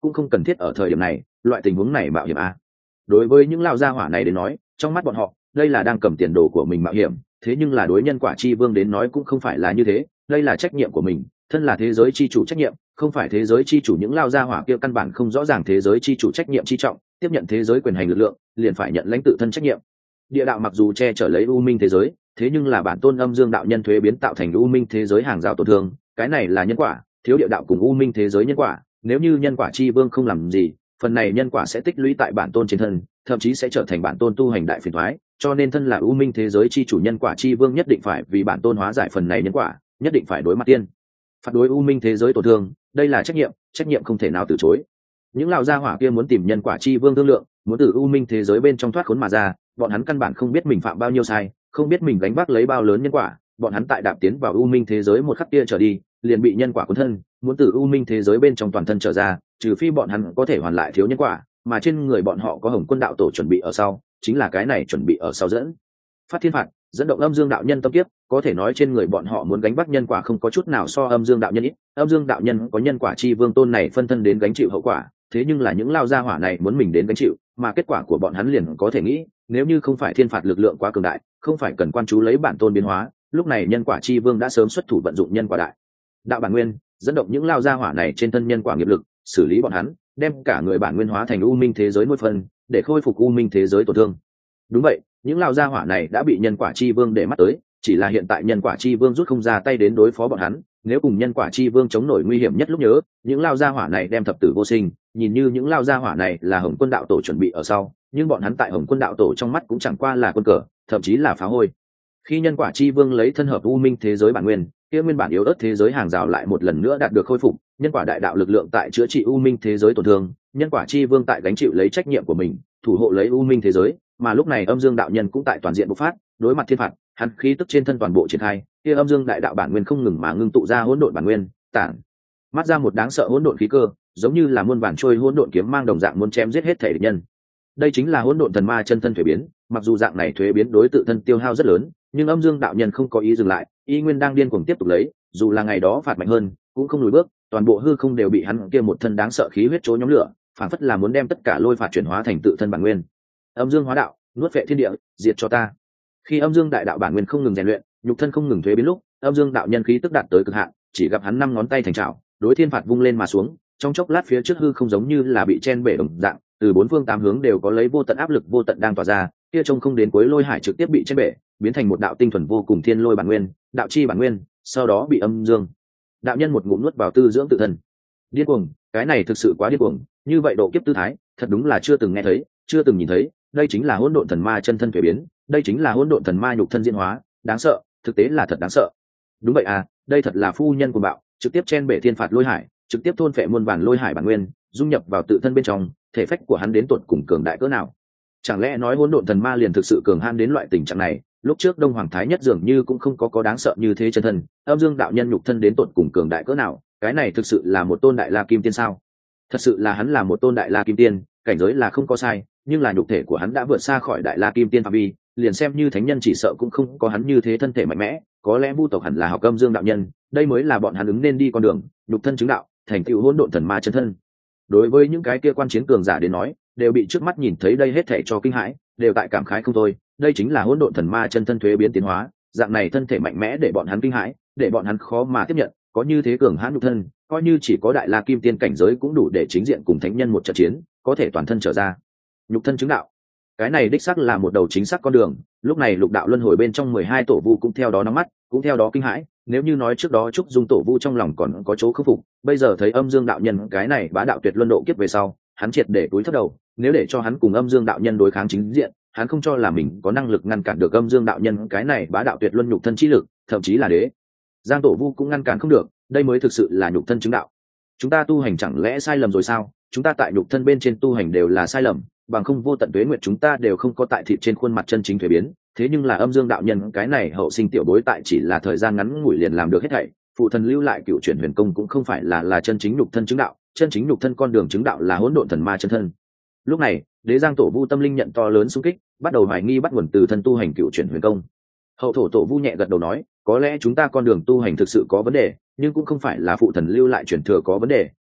cũng không cần thiết ở thời điểm này loại tình huống này mạo hiểm a. Đối với những lao gia hỏa này đến nói, trong mắt bọn họ đây là đang cầm tiền đồ của mình mạo hiểm, thế nhưng là đối nhân quả chi vương đến nói cũng không phải là như thế, đây là trách nhiệm của mình, thân là thế giới chi chủ trách nhiệm, không phải thế giới chi chủ những lao gia hỏa kia căn bản không rõ ràng thế giới chi chủ trách nhiệm chi trọng, tiếp nhận thế giới quyền hành lực lượng liền phải nhận lãnh tự thân trách nhiệm. Địa đạo mặc dù che chở lấy u minh thế giới, thế nhưng là bản tôn âm dương đạo nhân thuế biến tạo thành u minh thế giới hàng rào tổn thương, cái này là nhân quả, thiếu địa đạo cùng u minh thế giới nhân quả, nếu như nhân quả chi vương không làm gì, phần này nhân quả sẽ tích lũy tại bản tôn trên thân, thậm chí sẽ trở thành bản tôn tu hành đại phiền toái, cho nên thân là u minh thế giới chi chủ nhân quả chi vương nhất định phải vì bản tôn hóa giải phần này nhân quả, nhất định phải đối mặt tiên phạt đối u minh thế giới tổn thương, đây là trách nhiệm không thể nào từ chối. Những lão gia hỏa kia muốn tìm nhân quả chi vương thương lượng, muốn từ u minh thế giới bên trong thoát khốn mà ra, bọn hắn căn bản không biết mình phạm bao nhiêu sai, không biết mình gánh vác lấy bao lớn nhân quả, bọn hắn tại đạp tiến vào u minh thế giới một khắc kia trở đi liền bị nhân quả cuốn thân, muốn từ u minh thế giới bên trong toàn thân trở ra, trừ phi bọn hắn có thể hoàn lại thiếu nhân quả, mà trên người bọn họ có Hồng Quân đạo tổ chuẩn bị ở sau, chính là cái này chuẩn bị ở sau dẫn phát thiên phạt, dẫn động âm dương đạo nhân tâm kiếp, có thể nói trên người bọn họ muốn gánh vác nhân quả không có chút nào so âm dương đạo nhân ít. Âm dương đạo nhân có nhân quả chi vương tôn này phân thân đến gánh chịu hậu quả, thế nhưng là những lao gia hỏa này muốn mình đến gánh chịu, mà kết quả của bọn hắn liền có thể nghĩ, nếu như không phải thiên phạt lực lượng quá cường đại, không phải cần quan chú lấy bản tôn biến hóa, lúc này nhân quả chi vương đã sớm xuất thủ vận dụng nhân quả đại đạo bản nguyên, dẫn động những lao gia hỏa này trên thân nhân quả nghiệp lực, xử lý bọn hắn, đem cả người bản nguyên hóa thành u minh thế giới nuôi phân, để khôi phục u minh thế giới tổn thương. Đúng vậy, những lao gia hỏa này đã bị nhân quả chi vương để mắt tới, chỉ là hiện tại nhân quả chi vương rút không ra tay đến đối phó bọn hắn, nếu cùng nhân quả chi vương chống nổi nguy hiểm nhất lúc nhớ, những lao gia hỏa này đem thập tử vô sinh, nhìn như những lao gia hỏa này là Hồng Quân đạo tổ chuẩn bị ở sau, nhưng bọn hắn tại Hồng Quân đạo tổ trong mắt cũng chẳng qua là quân cờ, thậm chí là phá hôi. Khi nhân quả chi vương lấy thân hợp u minh thế giới bản nguyên, kia nguyên bản yếu ớt thế giới hàng rào lại một lần nữa đạt được khôi phục, nhân quả đại đạo lực lượng tại chữa trị u minh thế giới tổn thương, nhân quả chi vương tại gánh chịu lấy trách nhiệm của mình, thủ hộ lấy u minh thế giới, mà lúc này âm dương đạo nhân cũng tại toàn diện bộc phát, đối mặt thiên phạt, hắn khí tức trên thân toàn bộ triển khai, kia âm dương đại đạo bản nguyên không ngừng mà ngưng tụ ra hỗn độn bản nguyên, tản mắt ra một đáng sợ hỗn độn khí cơ, giống như là muôn vàn trôi hỗn độn kiếm mang đồng dạng muốn chém giết hết thể địch nhân. Đây chính là hỗn độn thần ma chân thân thuế biến, mặc dù dạng này thuế biến đối tự thân tiêu hao rất lớn, nhưng âm dương đạo nhân không có ý dừng lại, y nguyên đang điên cuồng tiếp tục lấy, dù là ngày đó phạt mạnh hơn, cũng không lùi bước, toàn bộ hư không đều bị hắn kia một thân đáng sợ khí huyết chối nhóm lửa, phản phất là muốn đem tất cả lôi phạt chuyển hóa thành tự thân bản nguyên. Âm dương hóa đạo, nuốt vệ thiên địa, diệt cho ta. Khi âm dương đại đạo bản nguyên không ngừng rèn luyện, nhục thân không ngừng thuế biến lúc, âm dương đạo nhân khí tức đạt tới cực hạn, chỉ gặp hắn năm ngón tay thành trảo, đối thiên phạt vung lên mà xuống, trong chốc lát phía trước hư không giống như là bị chen bể đồng dạng, từ bốn phương tám hướng đều có lấy vô tận áp lực vô tận đang tỏa ra, kia trông không đến cuối lôi hải trực tiếp bị chen bể, biến thành một đạo tinh thuần vô cùng thiên lôi bản nguyên, đạo chi bản nguyên, sau đó bị âm dương đạo nhân một ngụm nuốt vào tư dưỡng tự thân. Điên cuồng, cái này thực sự quá điên cuồng, như vậy độ kiếp tư thái, thật đúng là chưa từng nghe thấy, chưa từng nhìn thấy, đây chính là hỗn độn thần ma chân thân thuế biến, đây chính là hỗn độn thần ma nhục thân diễn hóa, đáng sợ, thực tế là thật đáng sợ. Đúng vậy à, đây thật là phu nhân của bạo, trực tiếp chen bể thiên phạt lôi hải, trực tiếp thôn phệ muôn vàn lôi hải bản nguyên, dung nhập vào tự thân bên trong, thể phách của hắn đến tột cùng cường đại cỡ nào? Chẳng lẽ nói hỗn độn thần ma liền thực sự cường han đến loại tình trạng này? Lúc trước Đông Hoàng Thái Nhất dường như cũng không có đáng sợ như thế chân thân, âm dương đạo nhân nhục thân đến tột cùng cường đại cỡ nào? Cái này thực sự là một tôn đại la kim tiên sao? Thật sự là hắn là một tôn đại la kim tiên, cảnh giới là không có sai, nhưng là nhục thể của hắn đã vượt xa khỏi đại la kim tiên phạm vi, liền xem như thánh nhân chỉ sợ cũng không có hắn như thế thân thể mạnh mẽ, có lẽ vu tộc hẳn là học âm dương đạo nhân, đây mới là bọn hắn ứng nên đi con đường, nhục thân chứng đạo, thành tựu hỗn độn thần ma chân thân. Đối với những cái kia quan chiến cường giả đến nói, đều bị trước mắt nhìn thấy đây hết thảy cho kinh hãi, đều tại cảm khái không thôi, đây chính là hỗn độn thần ma chân thân thuế biến tiến hóa, dạng này thân thể mạnh mẽ để bọn hắn kinh hãi, để bọn hắn khó mà tiếp nhận, có như thế cường hãn nhục thân, coi như chỉ có đại la kim tiên cảnh giới cũng đủ để chính diện cùng thánh nhân một trận chiến, có thể toàn thân trở ra. Nhục thân chứng đạo, cái này đích xác là một đầu chính xác con đường. Lúc này lục đạo luân hồi bên trong 12 tổ vu cũng theo đó nắm mắt, cũng theo đó kinh hãi. Nếu như nói trước đó trúc dung tổ vu trong lòng còn có chỗ khâm phục, bây giờ thấy âm dương đạo nhân cái này bá đạo tuyệt luân độ kiếp về sau, hắn triệt để túi thấp đầu. Nếu để cho hắn cùng âm dương đạo nhân đối kháng chính diện, hắn không cho là mình có năng lực ngăn cản được âm dương đạo nhân cái này bá đạo tuyệt luân nhục thân trí lực, thậm chí là đế giang tổ vu cũng ngăn cản không được. Đây mới thực sự là nhục thân chứng đạo. Chúng ta tu hành chẳng lẽ sai lầm rồi sao? Chúng ta tại nhục thân bên trên tu hành đều là sai lầm, bằng không vô tận tuế nguyệt chúng ta đều không có tại thịt trên khuôn mặt chân chính thuế biến. Thế nhưng là âm dương đạo nhân cái này hậu sinh tiểu bối tại chỉ là thời gian ngắn ngủi liền làm được hết thảy. Phụ thần lưu lại cựu chuyển huyền công cũng không phải là chân chính nhục thân chứng đạo, chân chính nhục thân con đường chứng đạo là hỗn độn thần ma chân thân. Lúc này đế giang tổ vu tâm linh nhận to lớn xung kích, bắt đầu hoài nghi bắt nguồn từ thân tu hành cựu chuyển huyền công. Hậu thổ tổ vu nhẹ gật đầu nói, có lẽ chúng ta con đường tu hành thực sự có vấn đề, nhưng cũng không phải là phụ thần lưu lại truyền thừa có vấn đề,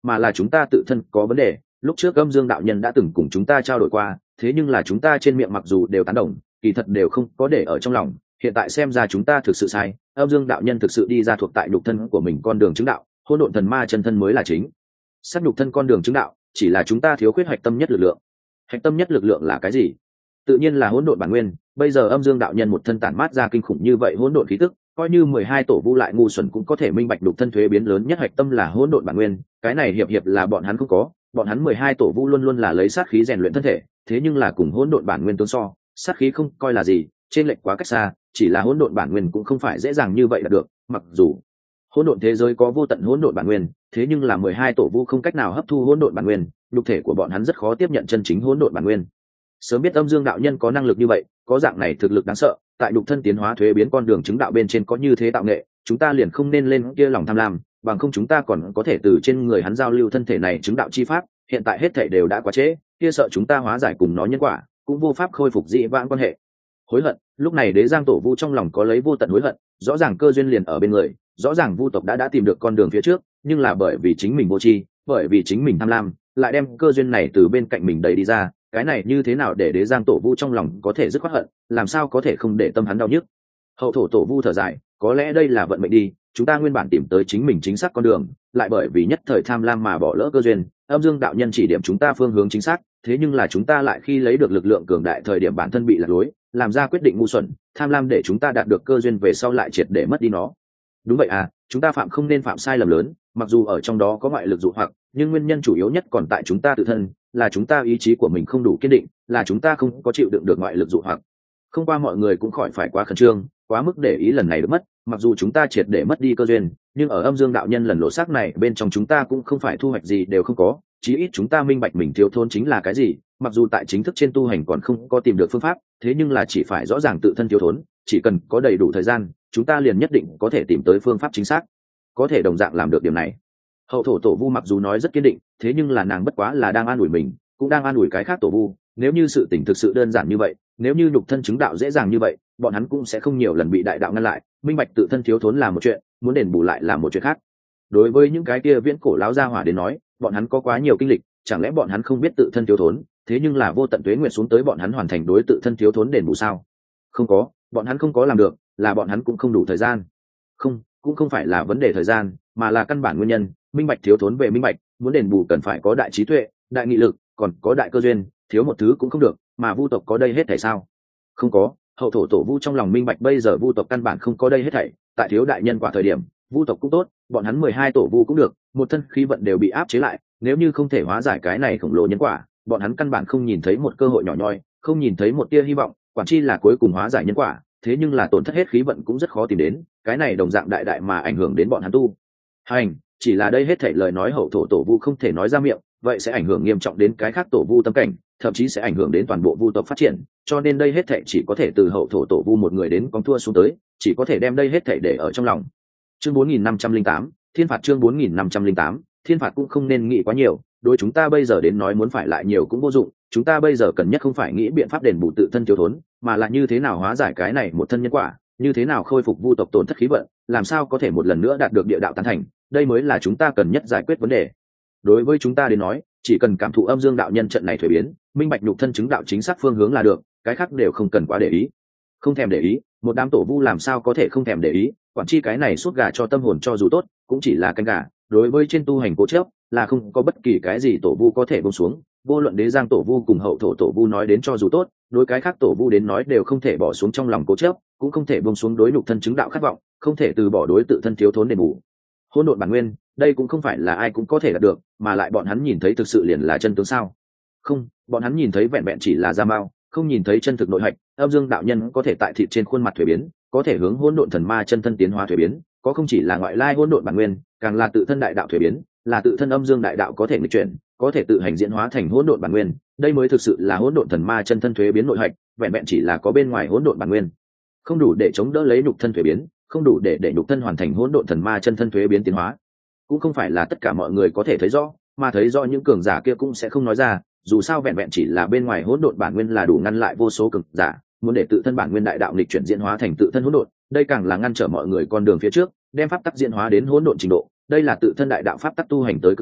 mà là chúng ta tự thân có vấn đề. Lúc trước âm dương đạo nhân đã từng cùng chúng ta trao đổi qua, thế nhưng là chúng ta trên miệng mặc dù đều tán đồng, kỳ thật đều không có để ở trong lòng. Hiện tại xem ra chúng ta thực sự sai, âm dương đạo nhân thực sự đi ra thuộc tại nhục thân của mình con đường chứng đạo, hỗn độn thần ma chân thân mới là chính. Sát nhục thân con đường chứng đạo chỉ là chúng ta thiếu khuyết hạch tâm nhất lực lượng. Hạch tâm nhất lực lượng là cái gì? Tự nhiên là hỗn độn bản nguyên. Bây giờ âm dương đạo nhân một thân tản mát ra kinh khủng như vậy hỗn độn khí tức, coi như 12 tổ vu lại ngu xuẩn cũng có thể minh bạch đục thân thuế biến lớn nhất hạch tâm là hỗn độn bản nguyên. Cái này hiệp là bọn hắn không có, bọn hắn 12 tổ vu luôn luôn là lấy sát khí rèn luyện thân thể, thế nhưng là cùng hỗn độn bản nguyên tương so, sát khí không coi là gì, trên lệch quá cách xa, chỉ là hỗn độn bản nguyên cũng không phải dễ dàng như vậy là được. Mặc dù hỗn độn thế giới có vô tận hỗn độn bản nguyên, thế nhưng là 12 tổ vu không cách nào hấp thu hỗn độn bản nguyên, nhục thể của bọn hắn rất khó tiếp nhận chân chính hỗn độn bản nguyên. Sớm biết âm dương đạo nhân có năng lực như vậy, có dạng này thực lực đáng sợ, tại nhục thân tiến hóa thuế biến con đường chứng đạo bên trên có như thế tạo nghệ, chúng ta liền không nên lên kia lòng tham lam, bằng không chúng ta còn có thể từ trên người hắn giao lưu thân thể này chứng đạo chi pháp. Hiện tại hết thảy đều đã quá trễ, kia sợ chúng ta hóa giải cùng nó nhân quả, cũng vô pháp khôi phục dị vãng quan hệ. Hối hận, lúc này Đế Giang tổ vu trong lòng có lấy vô tận hối hận, rõ ràng cơ duyên liền ở bên người, rõ ràng vu tộc đã tìm được con đường phía trước, nhưng là bởi vì chính mình vô tri, bởi vì chính mình tham lam, lại đem cơ duyên này từ bên cạnh mình đẩy đi ra. Cái này như thế nào để Đế Giang tổ vu trong lòng có thể dứt khoát hận, làm sao có thể không để tâm hắn đau nhức. Hậu thổ tổ vu thở dài, có lẽ đây là vận mệnh đi, chúng ta nguyên bản tìm tới chính mình chính xác con đường, lại bởi vì nhất thời tham lam mà bỏ lỡ cơ duyên. Âm dương đạo nhân chỉ điểm chúng ta phương hướng chính xác, thế nhưng là chúng ta lại khi lấy được lực lượng cường đại thời điểm bản thân bị lạc lối, làm ra quyết định ngu xuẩn, tham lam để chúng ta đạt được cơ duyên về sau lại triệt để mất đi nó. Đúng vậy à, chúng ta phạm không nên phạm sai lầm lớn, mặc dù ở trong đó có ngoại lực dụ hoặc, nhưng nguyên nhân chủ yếu nhất còn tại chúng ta tự thân, là chúng ta ý chí của mình không đủ kiên định, là chúng ta không có chịu đựng được ngoại lực dụ hoặc. Không qua mọi người cũng khỏi phải quá khẩn trương, quá mức để ý lần này được mất, mặc dù chúng ta triệt để mất đi cơ duyên, nhưng ở âm dương đạo nhân lần lộ xác này bên trong chúng ta cũng không phải thu hoạch gì đều không có, chí ít chúng ta minh bạch mình thiếu thốn chính là cái gì. Mặc dù tại chính thức trên tu hành còn không có tìm được phương pháp, thế nhưng là chỉ phải rõ ràng tự thân thiếu thốn, chỉ cần có đầy đủ thời gian, chúng ta liền nhất định có thể tìm tới phương pháp chính xác, có thể đồng dạng làm được điểm này. Hậu thổ tổ vu mặc dù nói rất kiên định, thế nhưng là nàng bất quá là đang an ủi mình, cũng đang an ủi cái khác tổ vu. Nếu như sự tình thực sự đơn giản như vậy, nếu như nhục thân chứng đạo dễ dàng như vậy, bọn hắn cũng sẽ không nhiều lần bị đại đạo ngăn lại. Minh bạch tự thân thiếu thốn là một chuyện, muốn đền bù lại là một chuyện khác. Đối với những cái kia viễn cổ láo gia hỏa đến nói, bọn hắn có quá nhiều kinh lịch, chẳng lẽ bọn hắn không biết tự thân thiếu thốn, thế nhưng là vô tận tuế nguyện xuống tới bọn hắn hoàn thành đối tự thân thiếu thốn đền bù sao? Không có, bọn hắn không có làm được, là bọn hắn cũng không đủ thời gian. Không, cũng không phải là vấn đề thời gian, mà là căn bản nguyên nhân. Minh bạch thiếu thốn về minh bạch, muốn đền bù cần phải có đại trí tuệ, đại nghị lực, còn có đại cơ duyên, thiếu một thứ cũng không được. Mà vu tộc có đây hết thảy sao? Không có. Hậu thổ tổ vu trong lòng minh bạch bây giờ vu tộc căn bản không có đây hết thảy. Tại thiếu đại nhân quả thời điểm, vu tộc cũng tốt, bọn hắn 12 tổ vu cũng được, một thân khí vận đều bị áp chế lại. Nếu như không thể hóa giải cái này khổng lồ nhân quả, bọn hắn căn bản không nhìn thấy một cơ hội nhỏ nhoi, không nhìn thấy một tia hy vọng, quản chi là cuối cùng hóa giải nhân quả. Thế nhưng là tổn thất hết khí vận cũng rất khó tìm đến, cái này đồng dạng đại đại mà ảnh hưởng đến bọn hắn tu hành. Chỉ là đây hết thảy lời nói hậu thổ tổ vu không thể nói ra miệng, vậy sẽ ảnh hưởng nghiêm trọng đến cái khác tổ vu tâm cảnh, thậm chí sẽ ảnh hưởng đến toàn bộ vu tộc phát triển. Cho nên đây hết thảy chỉ có thể từ hậu thổ tổ vu một người đến con thua xuống tới, chỉ có thể đem đây hết thảy để ở trong lòng. Chương 4508, thiên phạt. Chương 4508, thiên phạt cũng không nên nghĩ quá nhiều, đối chúng ta bây giờ đến nói muốn phải lại nhiều cũng vô dụng. Chúng ta bây giờ cần nhất không phải nghĩ biện pháp đền bù tự thân thiếu thốn, mà là như thế nào hóa giải cái này một thân nhân quả, như thế nào khôi phục vu tộc tổn thất khí vận, làm sao có thể một lần nữa đạt được địa đạo tán thành. Đây mới là chúng ta cần nhất giải quyết vấn đề. Đối với chúng ta đến nói, chỉ cần cảm thụ âm dương đạo nhân trận này thuế biến, minh bạch nhục thân chứng đạo chính xác phương hướng là được, cái khác đều không cần quá để ý. Không thèm để ý, một đám tổ vu làm sao có thể không thèm để ý, quản chi cái này suốt gà cho tâm hồn cho dù tốt, cũng chỉ là canh gà. Đối với trên tu hành cố chấp, là không có bất kỳ cái gì tổ vu có thể buông xuống. Vô luận Đế Giang tổ vu cùng hậu thổ tổ vu nói đến cho dù tốt, đối cái khác tổ vu đến nói đều không thể bỏ xuống trong lòng cố chấp, cũng không thể buông xuống đối nhục thân chứng đạo khát vọng, không thể từ bỏ đối tự thân thiếu thốn đền bù. Hỗn độn bản nguyên, đây cũng không phải là ai cũng có thể đạt được, mà lại bọn hắn nhìn thấy thực sự liền là chân tướng sao? Không, bọn hắn nhìn thấy vẹn vẹn chỉ là da mao, không nhìn thấy chân thực nội hạch. Âm dương đạo nhân có thể tại thịt trên khuôn mặt thuế biến, có thể hướng hỗn độn thần ma chân thân tiến hóa thuế biến, có không chỉ là ngoại lai hỗn độn bản nguyên, càng là tự thân đại đạo thuế biến, là tự thân âm dương đại đạo có thể nghịch chuyển, có thể tự hành diễn hóa thành hỗn độn bản nguyên. Đây mới thực sự là hỗn độn thần ma chân thân thuế biến nội hạch, vẹn vẹn chỉ là có bên ngoài hỗn độn bản nguyên, không đủ để chống đỡ lấy nhục thân thuế biến, không đủ để nhục thân hoàn thành hỗn độn thần ma chân thân thuế biến tiến hóa. Cũng không phải là tất cả mọi người có thể thấy rõ, mà thấy rõ những cường giả kia cũng sẽ không nói ra, dù sao vẹn vẹn chỉ là bên ngoài hỗn độn bản nguyên là đủ ngăn lại vô số cường giả, muốn để tự thân bản nguyên đại đạo nghịch chuyển diễn hóa thành tự thân hỗn độn, đây càng là ngăn trở mọi người con đường phía trước, đem pháp tắc diễn hóa đến hỗn độn trình độ. Đây là tự thân đại đạo pháp tắc tu hành tới cực điểm,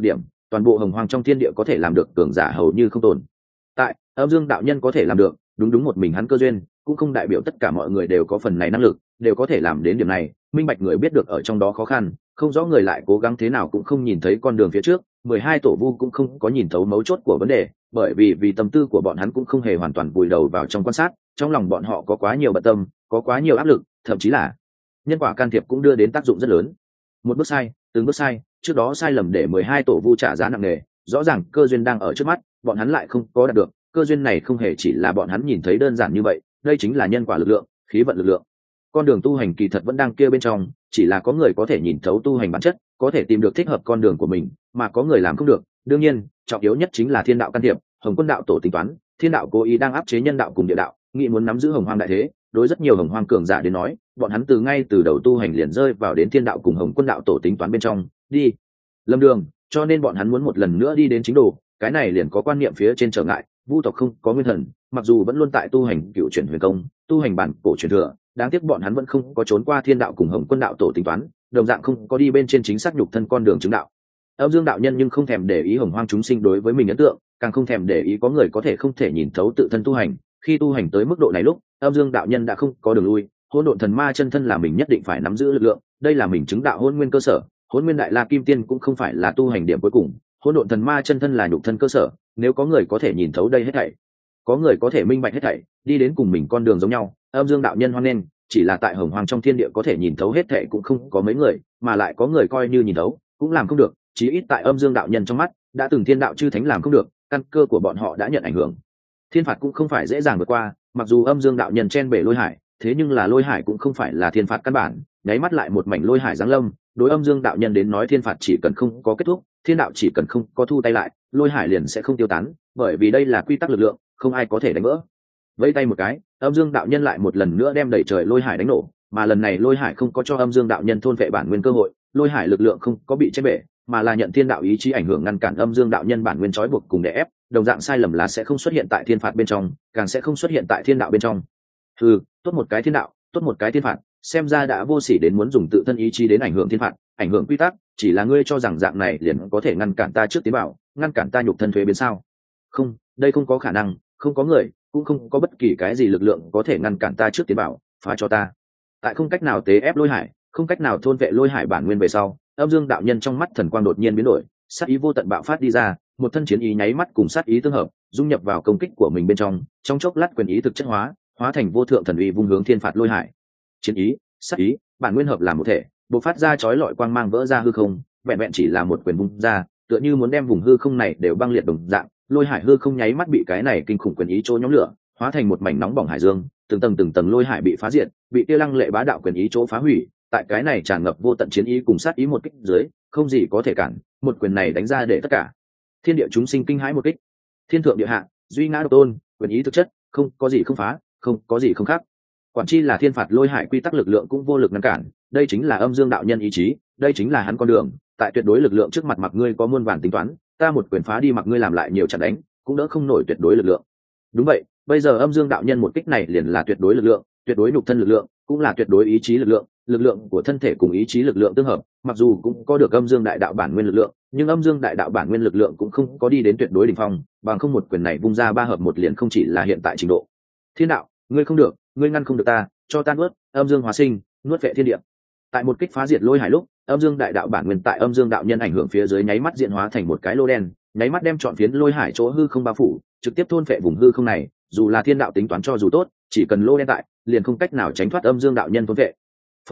toàn bộ hồng hoang trong thiên địa có thể làm được cường giả hầu như không tồn tại. Âm Dương đạo nhân có thể làm được, đúng một mình hắn cơ duyên, cũng không đại biểu tất cả mọi người đều có phần này năng lực, đều có thể làm đến điểm này. Minh bạch người biết được ở trong đó khó khăn, không rõ người lại cố gắng thế nào cũng không nhìn thấy con đường phía trước. 12 tổ vu cũng không có nhìn thấu mấu chốt của vấn đề, bởi vì tâm tư của bọn hắn cũng không hề hoàn toàn vùi đầu vào trong quan sát, trong lòng bọn họ có quá nhiều bận tâm, có quá nhiều áp lực, thậm chí là nhân quả can thiệp cũng đưa đến tác dụng rất lớn. Một bước sai, từng bước sai, trước đó sai lầm để 12 tổ vu trả giá nặng nề. Rõ ràng cơ duyên đang ở trước mắt, bọn hắn lại không có đạt được. Cơ duyên này không hề chỉ là bọn hắn nhìn thấy đơn giản như vậy, đây chính là nhân quả lực lượng, khí vận lực lượng. Con đường tu hành kỳ thật vẫn đang kia bên trong, chỉ là có người có thể nhìn thấu tu hành bản chất, có thể tìm được thích hợp con đường của mình, mà có người làm không được. Đương nhiên, trọng yếu nhất chính là thiên đạo can thiệp. Hồng Quân đạo tổ tính toán, thiên đạo cố ý đang áp chế nhân đạo cùng địa đạo, nghĩ muốn nắm giữ hồng hoang đại thế. Đối rất nhiều hồng hoang cường giả đến nói, bọn hắn ngay từ đầu tu hành liền rơi vào đến thiên đạo cùng Hồng Quân đạo tổ tính toán bên trong, đi lâm đường, cho nên bọn hắn muốn một lần nữa đi đến chính đồ. Cái này liền có quan niệm phía trên trở ngại. Vu tộc không có nguyên thần, mặc dù vẫn luôn tại tu hành cựu chuyển huyền công, tu hành bản cổ truyền thừa, đáng tiếc bọn hắn vẫn không có trốn qua thiên đạo cùng Hồng Quân đạo tổ tính toán, đồng dạng không có đi bên trên chính xác nhục thân con đường chứng đạo. Âm Dương đạo nhân nhưng không thèm để ý hồng hoang chúng sinh đối với mình ấn tượng, càng không thèm để ý có người có thể không thể nhìn thấu tự thân tu hành. Khi tu hành tới mức độ này lúc, Âm Dương đạo nhân đã không có đường lui. Hỗn độn thần ma chân thân là mình nhất định phải nắm giữ lực lượng, đây là mình chứng đạo hỗn nguyên cơ sở. Hỗn nguyên đại la kim tiên cũng không phải là tu hành điểm cuối cùng, hỗn độn thần ma chân thân là nhục thân cơ sở. Nếu có người có thể nhìn thấu đây hết thảy, có người có thể minh bạch hết thảy, đi đến cùng mình con đường giống nhau, Âm Dương đạo nhân hoan nghênh. Chỉ là tại hồng hoang trong thiên địa có thể nhìn thấu hết thảy cũng không có mấy người, mà lại có người coi như nhìn thấu cũng làm không được. Chí ít tại Âm Dương đạo nhân trong mắt, đã từng thiên đạo chư thánh làm không được, căn cơ của bọn họ đã nhận ảnh hưởng. Thiên phạt cũng không phải dễ dàng vượt qua, mặc dù Âm Dương đạo nhân chen bể lôi hải, thế nhưng là lôi hải cũng không phải là thiên phạt căn bản. Nháy mắt lại một mảnh lôi hải giáng lâm, đối Âm Dương đạo nhân đến nói thiên phạt chỉ cần không có kết thúc, thiên đạo chỉ cần không có thu tay lại, lôi hải liền sẽ không tiêu tán, bởi vì đây là quy tắc lực lượng, không ai có thể đánh vỡ. Vẫy tay một cái, Âm Dương đạo nhân lại một lần nữa đem đẩy trời lôi hải đánh nổ, mà lần này lôi hải không có cho Âm Dương đạo nhân thôn vệ bản nguyên cơ hội, lôi hải lực lượng không có bị chết bể, mà là nhận thiên đạo ý chí ảnh hưởng ngăn cản Âm Dương đạo nhân bản nguyên trói buộc cùng đè ép. Đồng dạng sai lầm là sẽ không xuất hiện tại thiên phạt bên trong, càng sẽ không xuất hiện tại thiên đạo bên trong. Tốt một cái thiên đạo, tốt một cái thiên phạt, xem ra đã vô sỉ đến muốn dùng tự thân ý chí đến ảnh hưởng thiên phạt, ảnh hưởng quy tắc. Chỉ là ngươi cho rằng dạng này liền có thể ngăn cản ta trước tiến bảo, ngăn cản ta nhục thân thuế biến sao? Không, đây không có khả năng, không có người, cũng không có bất kỳ cái gì lực lượng có thể ngăn cản ta trước tiến bảo, phá cho ta. Tại không cách nào tế ép lôi hải, không cách nào thôn vệ lôi hải bản nguyên về sau, Âm Dương đạo nhân trong mắt thần quang đột nhiên biến đổi, sát ý vô tận bạo phát đi ra, một thân chiến ý nháy mắt cùng sát ý tương hợp, dung nhập vào công kích của mình bên trong chốc lát quyền ý thực chất hóa, hóa thành vô thượng thần uy vung hướng thiên phạt lôi hải. Chiến ý, sát ý, bản nguyên hợp làm một thể, bộc phát ra chói lọi quang mang vỡ ra hư không, vẹn vẹn chỉ là một quyền vung ra, tựa như muốn đem vùng hư không này đều băng liệt đồng dạng. Lôi hải hư không nháy mắt bị cái này kinh khủng quyền ý chỗ nhóm lửa, hóa thành một mảnh nóng bỏng hải dương, từng tầng lôi hải bị phá diệt, bị kia lăng lệ bá đạo quyền ý chỗ phá hủy. Tại cái này tràn ngập vô tận chiến ý cùng sát ý một kích dưới, không gì có thể cản, một quyền này đánh ra để tất cả thiên địa chúng sinh kinh hãi một kích. Thiên thượng địa hạ, duy ngã độc tôn, quyền ý thực chất, không có gì không phá, không có gì không khác. Quản chi là thiên phạt lôi hải quy tắc lực lượng cũng vô lực ngăn cản, đây chính là Âm Dương đạo nhân ý chí, đây chính là hắn con đường. Tại tuyệt đối lực lượng trước mặt mặc ngươi có muôn vàn tính toán, ta một quyền phá đi mặc ngươi làm lại nhiều trận đánh, cũng đỡ không nổi tuyệt đối lực lượng. Đúng vậy, bây giờ Âm Dương đạo nhân một kích này liền là tuyệt đối lực lượng, tuyệt đối nhục thân lực lượng, cũng là tuyệt đối ý chí lực lượng. Lực lượng của thân thể cùng ý chí lực lượng tương hợp, mặc dù cũng có được Âm Dương đại đạo bản nguyên lực lượng, nhưng Âm Dương đại đạo bản nguyên lực lượng cũng không có đi đến tuyệt đối đỉnh phong, bằng không một quyền này vung ra 3 hợp 1 liền không chỉ là hiện tại trình độ. Thiên đạo, ngươi không được, ngươi ngăn không được ta, cho ta nuốt, Âm Dương hóa sinh, nuốt vệ thiên địa. Tại một kích phá diệt lôi hải lúc, Âm Dương đại đạo bản nguyên tại Âm Dương đạo nhân ảnh hưởng phía dưới nháy mắt diễn hóa thành một cái lô đen, nháy mắt đem trọn phiến lôi hải chỗ hư không bao phủ, trực tiếp thôn phệ vùng hư không này. Dù là thiên đạo tính toán cho dù tốt, chỉ cần lô đen tại, liền không cách nào tránh thoát Âm Dương đạo nhân thôn phệ.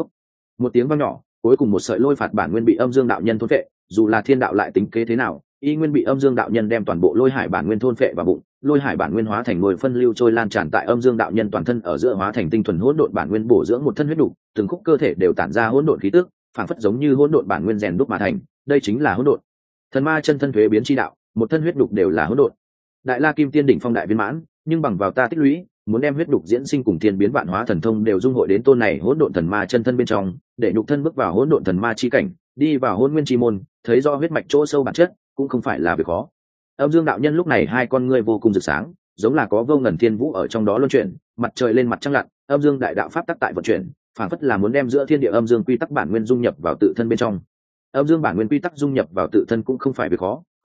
Một tiếng vang nhỏ, cuối cùng một sợi lôi phạt bản nguyên bị Âm Dương đạo nhân thôn phệ. Dù là thiên đạo lại tính kế thế nào, y nguyên bị Âm Dương đạo nhân đem toàn bộ lôi hải bản nguyên thôn phệ vào bụng. Lôi hải bản nguyên hóa thành ngôi phân lưu trôi lan tràn tại Âm Dương đạo nhân toàn thân ở giữa, hóa thành tinh thuần hỗn độn bản nguyên bổ dưỡng một thân huyết đủ, từng khúc cơ thể đều tản ra hỗn độn khí tức, phảng phất giống như hỗn độn bản nguyên rèn đúc mà thành. Đây chính là hỗn độn thần ma chân thân thuế biến chi đạo, một thân huyết đục đều là hỗn độn. Đại La Kim Tiên đỉnh phong đại viên mãn, nhưng bằng vào ta tích lũy, muốn đem huyết đục diễn sinh cùng thiên biến vạn hóa thần thông đều dung hội đến tôn này hỗn độn thần ma chân thân bên trong, để nhục thân bước vào hỗn độn thần ma chi cảnh, đi vào hỗn nguyên chi môn, thấy do huyết mạch chỗ sâu bản chất, cũng không phải là việc khó. Âm Dương đạo nhân lúc này hai con ngươi vô cùng rực sáng, giống là có vô ngần thiên vũ ở trong đó luân chuyển, mặt trời lên mặt trăng lặn, Âm Dương đại đạo pháp tắc tại vận chuyển, phảng phất là muốn đem giữa thiên địa âm dương quy tắc bản nguyên dung nhập vào tự thân bên trong. Âm Dương bản nguyên quy tắc dung nhập vào tự thân cũng không phải việc khó,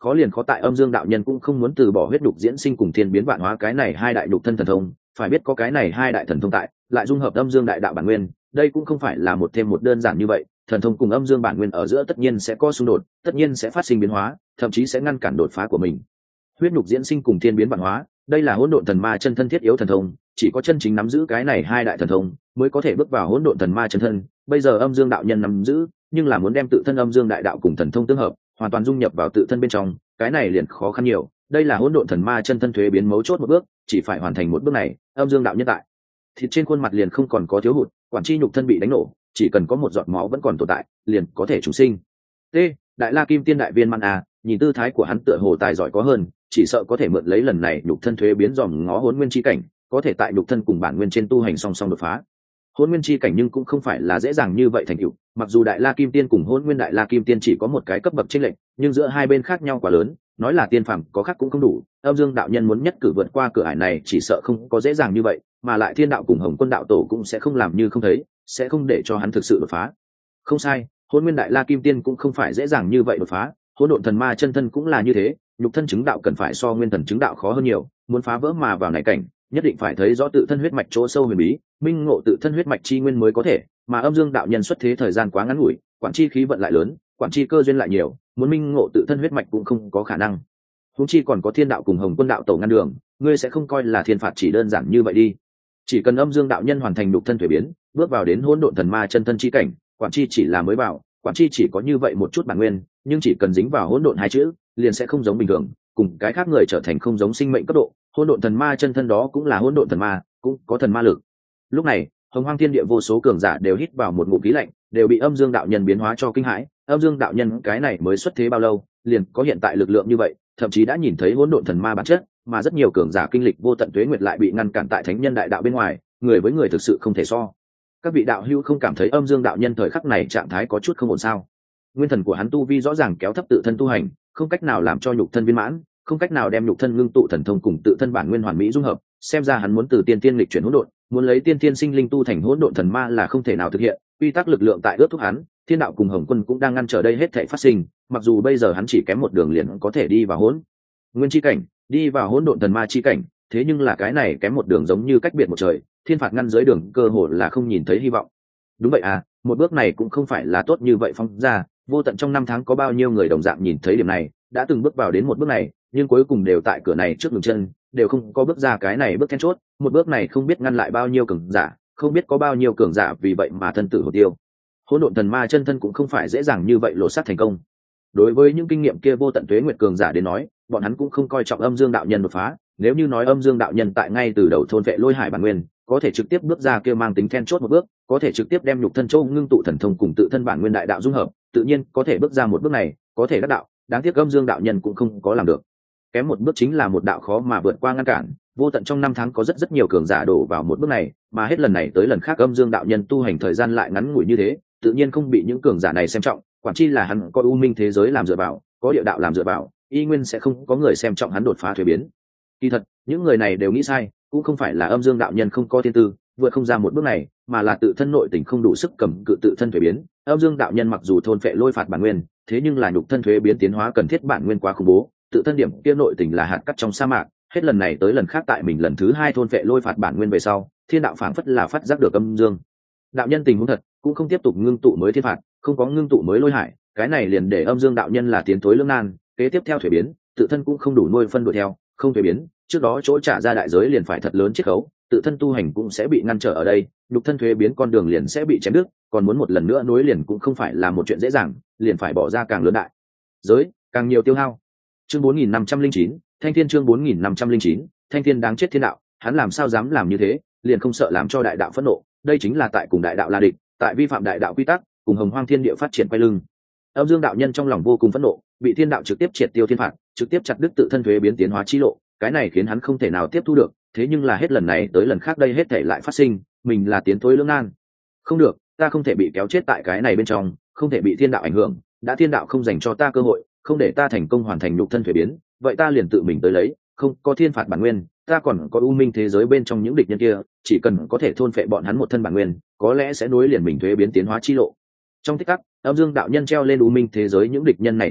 khó liền khó tại âm dương đạo nhân cũng không muốn từ bỏ huyết nhục diễn sinh cùng thiên biến vạn hóa cái này hai đại nhục thân thần thông, phải biết có cái này hai đại thần thông tại, lại dung hợp âm dương đại đạo bản nguyên, đây cũng không phải là một thêm một đơn giản như vậy, thần thông cùng âm dương bản nguyên ở giữa tất nhiên sẽ có xung đột, tất nhiên sẽ phát sinh biến hóa, thậm chí sẽ ngăn cản đột phá của mình. Huyết nhục diễn sinh cùng thiên biến vạn hóa, đây là hỗn độn thần ma chân thân thiết yếu thần thông, chỉ có chân chính nắm giữ cái này hai đại thần thông mới có thể bước vào hỗn độn thần ma chân thân. Bây giờ âm dương đạo nhân nắm giữ, nhưng là muốn đem tự thân âm dương đại đạo cùng thần thông tương hợp, hoàn toàn dung nhập vào tự thân bên trong, cái này liền khó khăn nhiều. Đây là hỗn độn thần ma chân thân thuế biến mấu chốt một bước, chỉ phải hoàn thành một bước này, âm dương đạo nhân tại thịt trên khuôn mặt liền không còn có thiếu hụt, quản chi nhục thân bị đánh nổ, chỉ cần có một giọt máu vẫn còn tồn tại, liền có thể chúng sinh. T. Đại La Kim Tiên đại viên man a, nhìn tư thái của hắn tựa hồ tài giỏi có hơn, chỉ sợ có thể mượn lấy lần này nhục thân thuế biến dòm ngó hỗn nguyên chi cảnh, có thể tại nhục thân cùng bản nguyên trên tu hành song song đột phá. Hỗn nguyên chi cảnh nhưng cũng không phải là dễ dàng như vậy thành tựu, mặc dù Đại La Kim Tiên cùng Hỗn Nguyên Đại La Kim Tiên chỉ có một cái cấp bậc chênh lệch, nhưng giữa hai bên khác nhau quá lớn, nói là tiên phàm có khác cũng không đủ. Âm Dương đạo nhân muốn nhất cử vượt qua cửa ải này chỉ sợ không có dễ dàng như vậy, mà lại Thiên đạo cùng Hồng Quân đạo tổ cũng sẽ không làm như không thấy, sẽ không để cho hắn thực sự đột phá. Không sai, Hỗn Nguyên Đại La Kim Tiên cũng không phải dễ dàng như vậy đột phá, Hỗn Độn Thần Ma chân thân cũng là như thế, nhục thân chứng đạo cần phải so nguyên thần chứng đạo khó hơn nhiều, muốn phá vỡ mà vào này cảnh, nhất định phải thấy rõ tự thân huyết mạch chỗ sâu huyền bí, minh ngộ tự thân huyết mạch chi nguyên mới có thể, mà âm dương đạo nhân xuất thế thời gian quá ngắn ngủi, quản chi khí vận lại lớn, quản chi cơ duyên lại nhiều, muốn minh ngộ tự thân huyết mạch cũng không có khả năng. Huống chi còn có Thiên đạo cùng Hồng Quân đạo tổ ngăn đường, ngươi sẽ không coi là thiên phạt chỉ đơn giản như vậy đi. Chỉ cần âm dương đạo nhân hoàn thành nhục thân thuế biến, bước vào đến hỗn độn thần ma chân thân chi cảnh, quản chi chỉ là mới vào, quản chi chỉ có như vậy một chút bản nguyên, nhưng chỉ cần dính vào hỗn độn hai chữ, liền sẽ không giống bình thường, cùng cái khác người trở thành không giống sinh mệnh cấp độ. Hỗn độn thần ma chân thân đó cũng là hỗn độn thần ma, cũng có thần ma lực. Lúc này, hồng hoang thiên địa vô số cường giả đều hít vào một ngụm khí lạnh, đều bị âm dương đạo nhân biến hóa cho kinh hãi. Âm dương đạo nhân cái này mới xuất thế bao lâu, liền có hiện tại lực lượng như vậy, thậm chí đã nhìn thấy hỗn độn thần ma bản chất, mà rất nhiều cường giả kinh lịch vô tận tuế nguyệt lại bị ngăn cản tại thánh nhân đại đạo bên ngoài, người với người thực sự không thể so. Các vị đạo hữu không cảm thấy âm dương đạo nhân thời khắc này trạng thái có chút không ổn sao? Nguyên thần của hắn tu vi rõ ràng kéo thấp tự thân tu hành, không cách nào làm cho nhục thân viên mãn, không cách nào đem nhục thân ngưng tụ thần thông cùng tự thân bản nguyên hoàn mỹ dung hợp, xem ra hắn muốn từ tiên tiên lịch chuyển hỗn độn, muốn lấy tiên tiên sinh linh tu thành hỗn độn thần ma là không thể nào thực hiện. Quy tắc lực lượng tại ước thúc hắn, Thiên đạo cùng Hồng Quân cũng đang ngăn trở đây hết thảy phát sinh, mặc dù bây giờ hắn chỉ kém một đường liền có thể đi vào hỗn nguyên chi cảnh, đi vào hỗn độn thần ma chi cảnh, thế nhưng là cái này kém một đường giống như cách biệt một trời, thiên phạt ngăn dưới đường cơ hội là không nhìn thấy hy vọng. Đúng vậy à, một bước này cũng không phải là tốt như vậy phong ra, vô tận trong năm tháng có bao nhiêu người đồng dạng nhìn thấy điểm này, đã từng bước vào đến một bước này, nhưng cuối cùng đều tại cửa này trước ngừng chân, đều không có bước ra cái này bước then chốt, một bước này không biết ngăn lại bao nhiêu cường giả, không biết có bao nhiêu cường giả vì vậy mà thân tử hồn tiêu. Hỗn độn thần ma chân thân cũng không phải dễ dàng như vậy lộ sát thành công. Đối với những kinh nghiệm kia vô tận tuế nguyệt cường giả đến nói, bọn hắn cũng không coi trọng âm dương đạo nhân đột phá, nếu như nói âm dương đạo nhân tại ngay từ đầu thôn vệ lôi hải bản nguyên, có thể trực tiếp bước ra kia mang tính then chốt một bước, có thể trực tiếp đem nhục thân châu ngưng tụ thần thông cùng tự thân bản nguyên đại đạo dung hợp, tự nhiên có thể bước ra một bước này, có thể đắc đạo, đáng tiếc âm dương đạo nhân cũng không có làm được. Kém một bước chính là một đạo khó mà vượt qua ngăn cản, vô tận trong năm tháng có rất nhiều cường giả đổ vào một bước này, mà hết lần này tới lần khác âm dương đạo nhân tu hành thời gian lại ngắn ngủi như thế, tự nhiên không bị những cường giả này xem trọng, quản chi là hắn có u minh thế giới làm dựa vào, có địa đạo làm dựa vào, y nguyên sẽ không có người xem trọng hắn đột phá thuế biến. Kỳ thật, những người này đều nghĩ sai, cũng không phải là âm dương đạo nhân không có thiên tư, vượt không ra một bước này, mà là tự thân nội tình không đủ sức cầm cự tự thân thuế biến. Âm dương đạo nhân mặc dù thôn phệ lôi phạt bản nguyên, thế nhưng là nhục thân thuế biến tiến hóa cần thiết bản nguyên quá khủng bố, tự thân điểm kia nội tình là hạt cát trong sa mạc, hết lần này tới lần khác tại mình lần thứ hai thôn phệ lôi phạt bản nguyên về sau, thiên đạo phảng phất là phát giác được âm dương đạo nhân tình huống thật, cũng không tiếp tục ngưng tụ mới thiên phạt, không có ngưng tụ mới lôi hải, cái này liền để âm dương đạo nhân là tiến thối lưỡng nan, kế tiếp theo thuế biến, tự thân cũng không đủ nuôi phân đuổi theo, không thuế biến, trước đó chỗ trả ra đại giới liền phải thật lớn chiết khấu, tự thân tu hành cũng sẽ bị ngăn trở ở đây, nhục thân thuế biến con đường liền sẽ bị chém đứt, còn muốn một lần nữa nối liền cũng không phải là một chuyện dễ dàng, liền phải bỏ ra càng lớn đại giới, càng nhiều tiêu hao. Chương 4509, Thanh Thiên chương 4509, Thanh Thiên đáng chết thiên đạo, hắn làm sao dám làm như thế, liền không sợ làm cho đại đạo phẫn nộ, đây chính là tại cùng đại đạo là địch, tại vi phạm đại đạo quy tắc, cùng hồng hoang thiên địa phát triển quay lưng. Âm dương đạo nhân trong lòng vô cùng phẫn nộ, bị thiên đạo trực tiếp triệt tiêu thiên phạt, trực tiếp chặt đứt tự thân thuế biến tiến hóa chi lộ, cái này khiến hắn không thể nào tiếp thu được, thế nhưng là hết lần này tới lần khác đây hết thể lại phát sinh, mình là tiến thối lưỡng nan. Không được, ta không thể bị kéo chết tại cái này bên trong, không thể bị thiên đạo ảnh hưởng, đã thiên đạo không dành cho ta cơ hội, không để ta thành công hoàn thành nhục thân thuế biến, vậy ta liền tự mình tới lấy, không có thiên phạt bản nguyên, ta còn có u minh thế giới bên trong những địch nhân kia, chỉ cần có thể thôn phệ bọn hắn một thân bản nguyên, có lẽ sẽ nối liền mình thuế biến tiến hóa chi lộ. Trong tích tắc, âm dương đạo nhân treo lên u minh thế giới những địch nhân này chủ ý,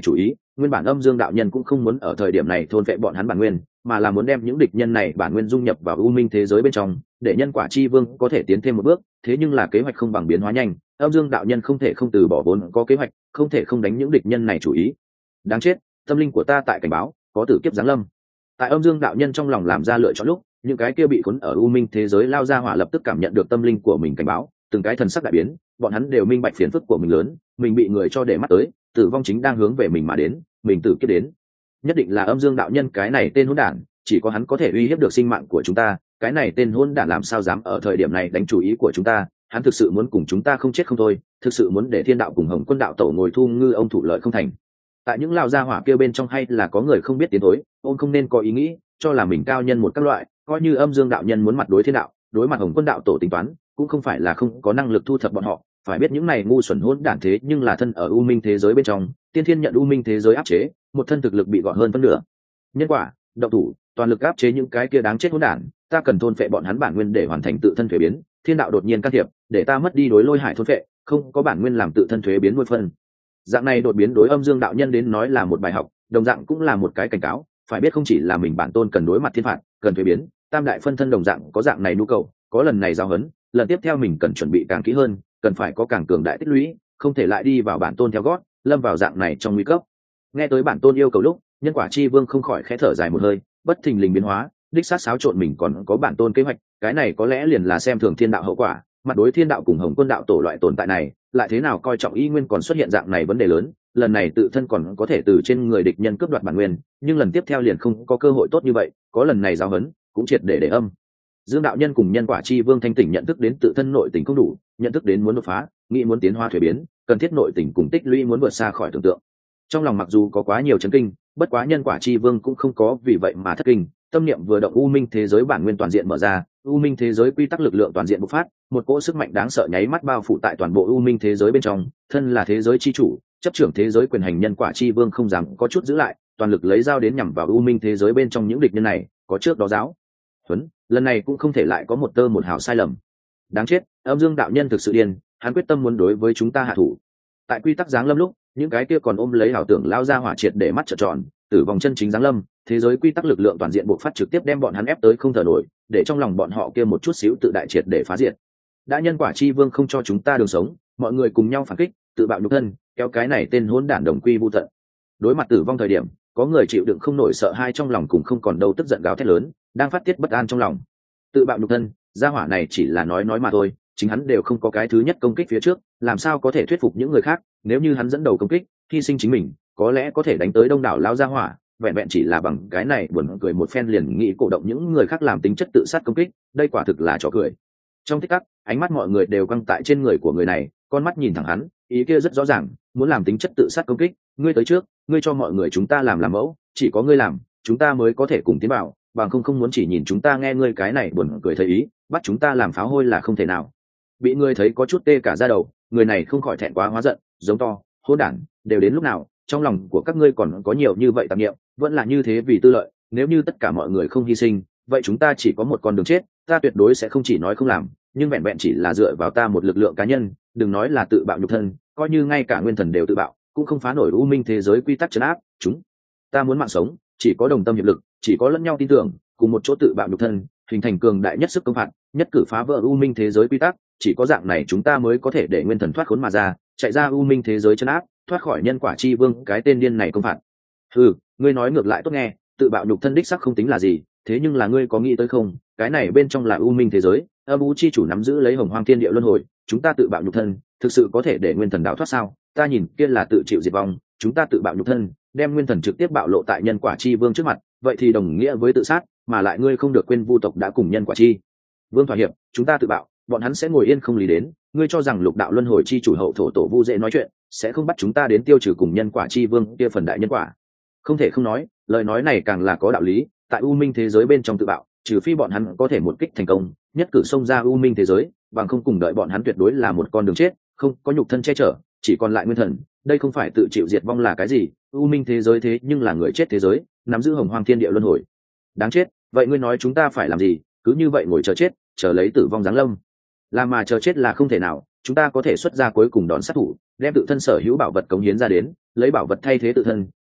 nguyên bản âm dương đạo nhân cũng không muốn ở thời điểm này thôn vệ bọn hắn bản nguyên, mà là muốn đem những địch nhân này bản nguyên dung nhập vào u minh thế giới bên trong, để nhân quả chi vương có thể tiến thêm một bước. Thế nhưng là kế hoạch không bằng biến hóa nhanh, âm dương đạo nhân không thể không từ bỏ vốn có kế hoạch, không thể không đánh những địch nhân này chủ ý. Đáng chết, tâm linh của ta tại cảnh báo, có tử kiếp giáng lâm. Tại âm dương đạo nhân trong lòng làm ra lựa chọn lúc, những cái kia bị cuốn ở u minh thế giới lao ra hỏa lập tức cảm nhận được tâm linh của mình cảnh báo, từng cái thần sắc đại biến, bọn hắn đều minh bạch phiền phức của mình lớn, mình bị người cho để mắt tới, tử vong chính đang hướng về mình mà đến, mình tử kiếp đến. Nhất định là âm dương đạo nhân cái này tên hỗn đản, chỉ có hắn có thể uy hiếp được sinh mạng của chúng ta, cái này tên hỗn đản làm sao dám ở thời điểm này đánh chủ ý của chúng ta, hắn thực sự muốn cùng chúng ta không chết không thôi, thực sự muốn để thiên đạo cùng Hồng Quân đạo tổ ngồi thu ngư ông thủ lợi không thành. Tại những lao gia hỏa kia bên trong hay là có người không biết tiến thối, ông không nên có ý nghĩ cho là mình cao nhân một các loại, coi như âm dương đạo nhân muốn mặt đối thiên đạo, đối mặt Hồng Quân đạo tổ tính toán, cũng không phải là không có năng lực thu thập bọn họ. Phải biết những này ngu xuẩn hỗn đản thế nhưng là thân ở u minh thế giới bên trong, tiên thiên nhận u minh thế giới áp chế, một thân thực lực bị gọn hơn phân nửa. Nhân quả, động thủ, toàn lực áp chế những cái kia đáng chết hỗn đản, ta cần thôn phệ bọn hắn bản nguyên để hoàn thành tự thân thuế biến. Thiên đạo đột nhiên can thiệp, để ta mất đi đối lôi hải thôn phệ, không có bản nguyên làm tự thân thuế biến nuôi phân. Dạng này đột biến đối âm dương đạo nhân đến nói là một bài học, đồng dạng cũng là một cái cảnh cáo. Phải biết không chỉ là mình bản tôn cần đối mặt thiên phạt, cần thuế biến, tam đại phân thân đồng dạng có dạng này nhu cầu, có lần này giao hấn, lần tiếp theo mình cần chuẩn bị càng kỹ hơn, cần phải có càng cường đại tích lũy, không thể lại đi vào bản tôn theo gót, lâm vào dạng này trong nguy cấp. Nghe tới bản tôn yêu cầu lúc, nhân quả chi vương không khỏi khẽ thở dài một hơi, bất thình lình biến hóa, đích xác xáo trộn mình còn có bản tôn kế hoạch, cái này có lẽ liền là xem thường thiên đạo hậu quả, mặt đối thiên đạo cùng Hồng Quân đạo tổ loại tồn tại này, lại thế nào coi trọng y nguyên còn xuất hiện dạng này vấn đề lớn, lần này tự thân còn có thể từ trên người địch nhân cướp đoạt bản nguyên, nhưng lần tiếp theo liền không có cơ hội tốt như vậy, có lần này giáo huấn, cũng triệt để âm dương đạo nhân cùng nhân quả chi vương thanh tỉnh nhận thức đến tự thân nội tình không đủ, nhận thức đến muốn đột phá, nghĩ muốn tiến hóa thuế biến, cần thiết nội tình cùng tích lũy muốn vượt xa khỏi tưởng tượng. Trong lòng mặc dù có quá nhiều chấn kinh, bất quá nhân quả chi vương cũng không có vì vậy mà thất kinh, tâm niệm vừa động u minh thế giới bản nguyên toàn diện mở ra, u minh thế giới quy tắc lực lượng toàn diện bộc phát, một cỗ sức mạnh đáng sợ nháy mắt bao phủ tại toàn bộ u minh thế giới bên trong, thân là thế giới chi chủ, chấp trưởng thế giới quyền hành nhân quả chi vương không dám có chút giữ lại, toàn lực lấy dao đến nhằm vào u minh thế giới bên trong những địch nhân này, có trước đó giáo huấn, lần này cũng không thể lại có một tơ một hào sai lầm. Đáng chết, âm dương đạo nhân thực sự điên, hắn quyết tâm muốn đối với chúng ta hạ thủ. Tại quy tắc giáng lâm lúc, những cái kia còn ôm lấy ảo tưởng lao ra hỏa triệt để mắt trợn tròn, tử vong chân chính giáng lâm, thế giới quy tắc lực lượng toàn diện bộc phát trực tiếp đem bọn hắn ép tới không thở nổi, để trong lòng bọn họ kia một chút xíu tự đại triệt để phá diệt. Đã nhân quả chi vương không cho chúng ta đường sống, mọi người cùng nhau phản kích, tự bạo nhục thân, kéo cái này tên hỗn đản đồng quy vu tận. Đối mặt tử vong thời điểm, có người chịu đựng không nổi sợ hai trong lòng cùng không còn đâu tức giận gào thét lớn, đang phát tiết bất an trong lòng. Tự bạo nhục thân, gia hỏa này chỉ là nói mà thôi, chính hắn đều không có cái thứ nhất công kích phía trước, làm sao có thể thuyết phục những người khác, nếu như hắn dẫn đầu công kích, hy sinh chính mình, có lẽ có thể đánh tới đông đảo lao gia hỏa, vẹn vẹn chỉ là bằng cái này buồn cười một phen liền nghĩ cổ động những người khác làm tính chất tự sát công kích, đây quả thực là trò cười. Trong tích tắc, ánh mắt mọi người đều căng tại trên người của người này, con mắt nhìn thẳng hắn, ý kia rất rõ ràng, muốn làm tính chất tự sát công kích, ngươi tới trước, ngươi cho mọi người chúng ta làm mẫu, chỉ có ngươi làm, chúng ta mới có thể cùng tiến vào, bằng không muốn chỉ nhìn chúng ta nghe ngươi cái này buồn cười thấy ý, bắt chúng ta làm pháo hôi là không thể nào. Bị ngươi thấy có chút tê cả da đầu, người này không khỏi thẹn quá hóa giận, giống to, hỗn đản, đều đến lúc nào, trong lòng của các ngươi còn có nhiều như vậy tạp niệm, vẫn là như thế vì tư lợi, nếu như tất cả mọi người không hy sinh, vậy chúng ta chỉ có một con đường chết, ta tuyệt đối sẽ không chỉ nói không làm, nhưng vẹn vẹn chỉ là dựa vào ta một lực lượng cá nhân, đừng nói là tự bạo nhục thân, coi như ngay cả nguyên thần đều tự bạo, cũng không phá nổi u minh thế giới quy tắc trấn áp chúng ta. Muốn mạng sống, chỉ có đồng tâm hiệp lực, chỉ có lẫn nhau tin tưởng, cùng một chỗ tự bạo nhục thân, hình thành cường đại nhất sức công phạt, nhất cử phá vỡ u minh thế giới quy tắc, chỉ có dạng này chúng ta mới có thể để nguyên thần thoát khốn mà ra, chạy ra u minh thế giới trấn áp, thoát khỏi nhân quả chi vương cái tên điên này công phạt. Ngươi nói ngược lại tốt nghe, tự bạo nhục thân đích sắc không tính là gì, thế nhưng là ngươi có nghĩ tới không, cái này bên trong là u minh thế giới, âm u chi chủ nắm giữ lấy hồng hoang thiên địa luân hồi, chúng ta tự bạo nhục thân, thực sự có thể để nguyên thần đào thoát sao? Ta nhìn kia là tự chịu diệt vong, chúng ta tự bạo nhục thân, đem nguyên thần trực tiếp bạo lộ tại nhân quả chi vương trước mặt, vậy thì đồng nghĩa với tự sát, mà lại ngươi không được quên vu tộc đã cùng nhân quả chi vương thỏa hiệp, chúng ta tự bạo, bọn hắn sẽ ngồi yên không lý đến, ngươi cho rằng lục đạo luân hồi chi chủ hậu thổ tổ vu dễ nói chuyện, sẽ không bắt chúng ta đến tiêu trừ cùng nhân quả chi vương kia phần đại nhân quả? Không thể không nói, lời nói này càng là có đạo lý, tại u minh thế giới bên trong tự bạo, trừ phi bọn hắn có thể một kích thành công, nhất cử xông ra u minh thế giới, bằng không cùng đợi bọn hắn tuyệt đối là một con đường chết, không có nhục thân che chở, chỉ còn lại nguyên thần, đây không phải tự chịu diệt vong là cái gì? U minh thế giới thế nhưng là người chết thế giới, nắm giữ hồng hoang thiên địa luân hồi. Đáng chết, vậy ngươi nói chúng ta phải làm gì? Cứ như vậy ngồi chờ chết, chờ lấy tử vong giáng lâm? Làm mà chờ chết là không thể nào, chúng ta có thể xuất ra cuối cùng đón sát thủ, đem tự thân sở hữu bảo vật cống hiến ra đến, lấy bảo vật thay thế tự thân,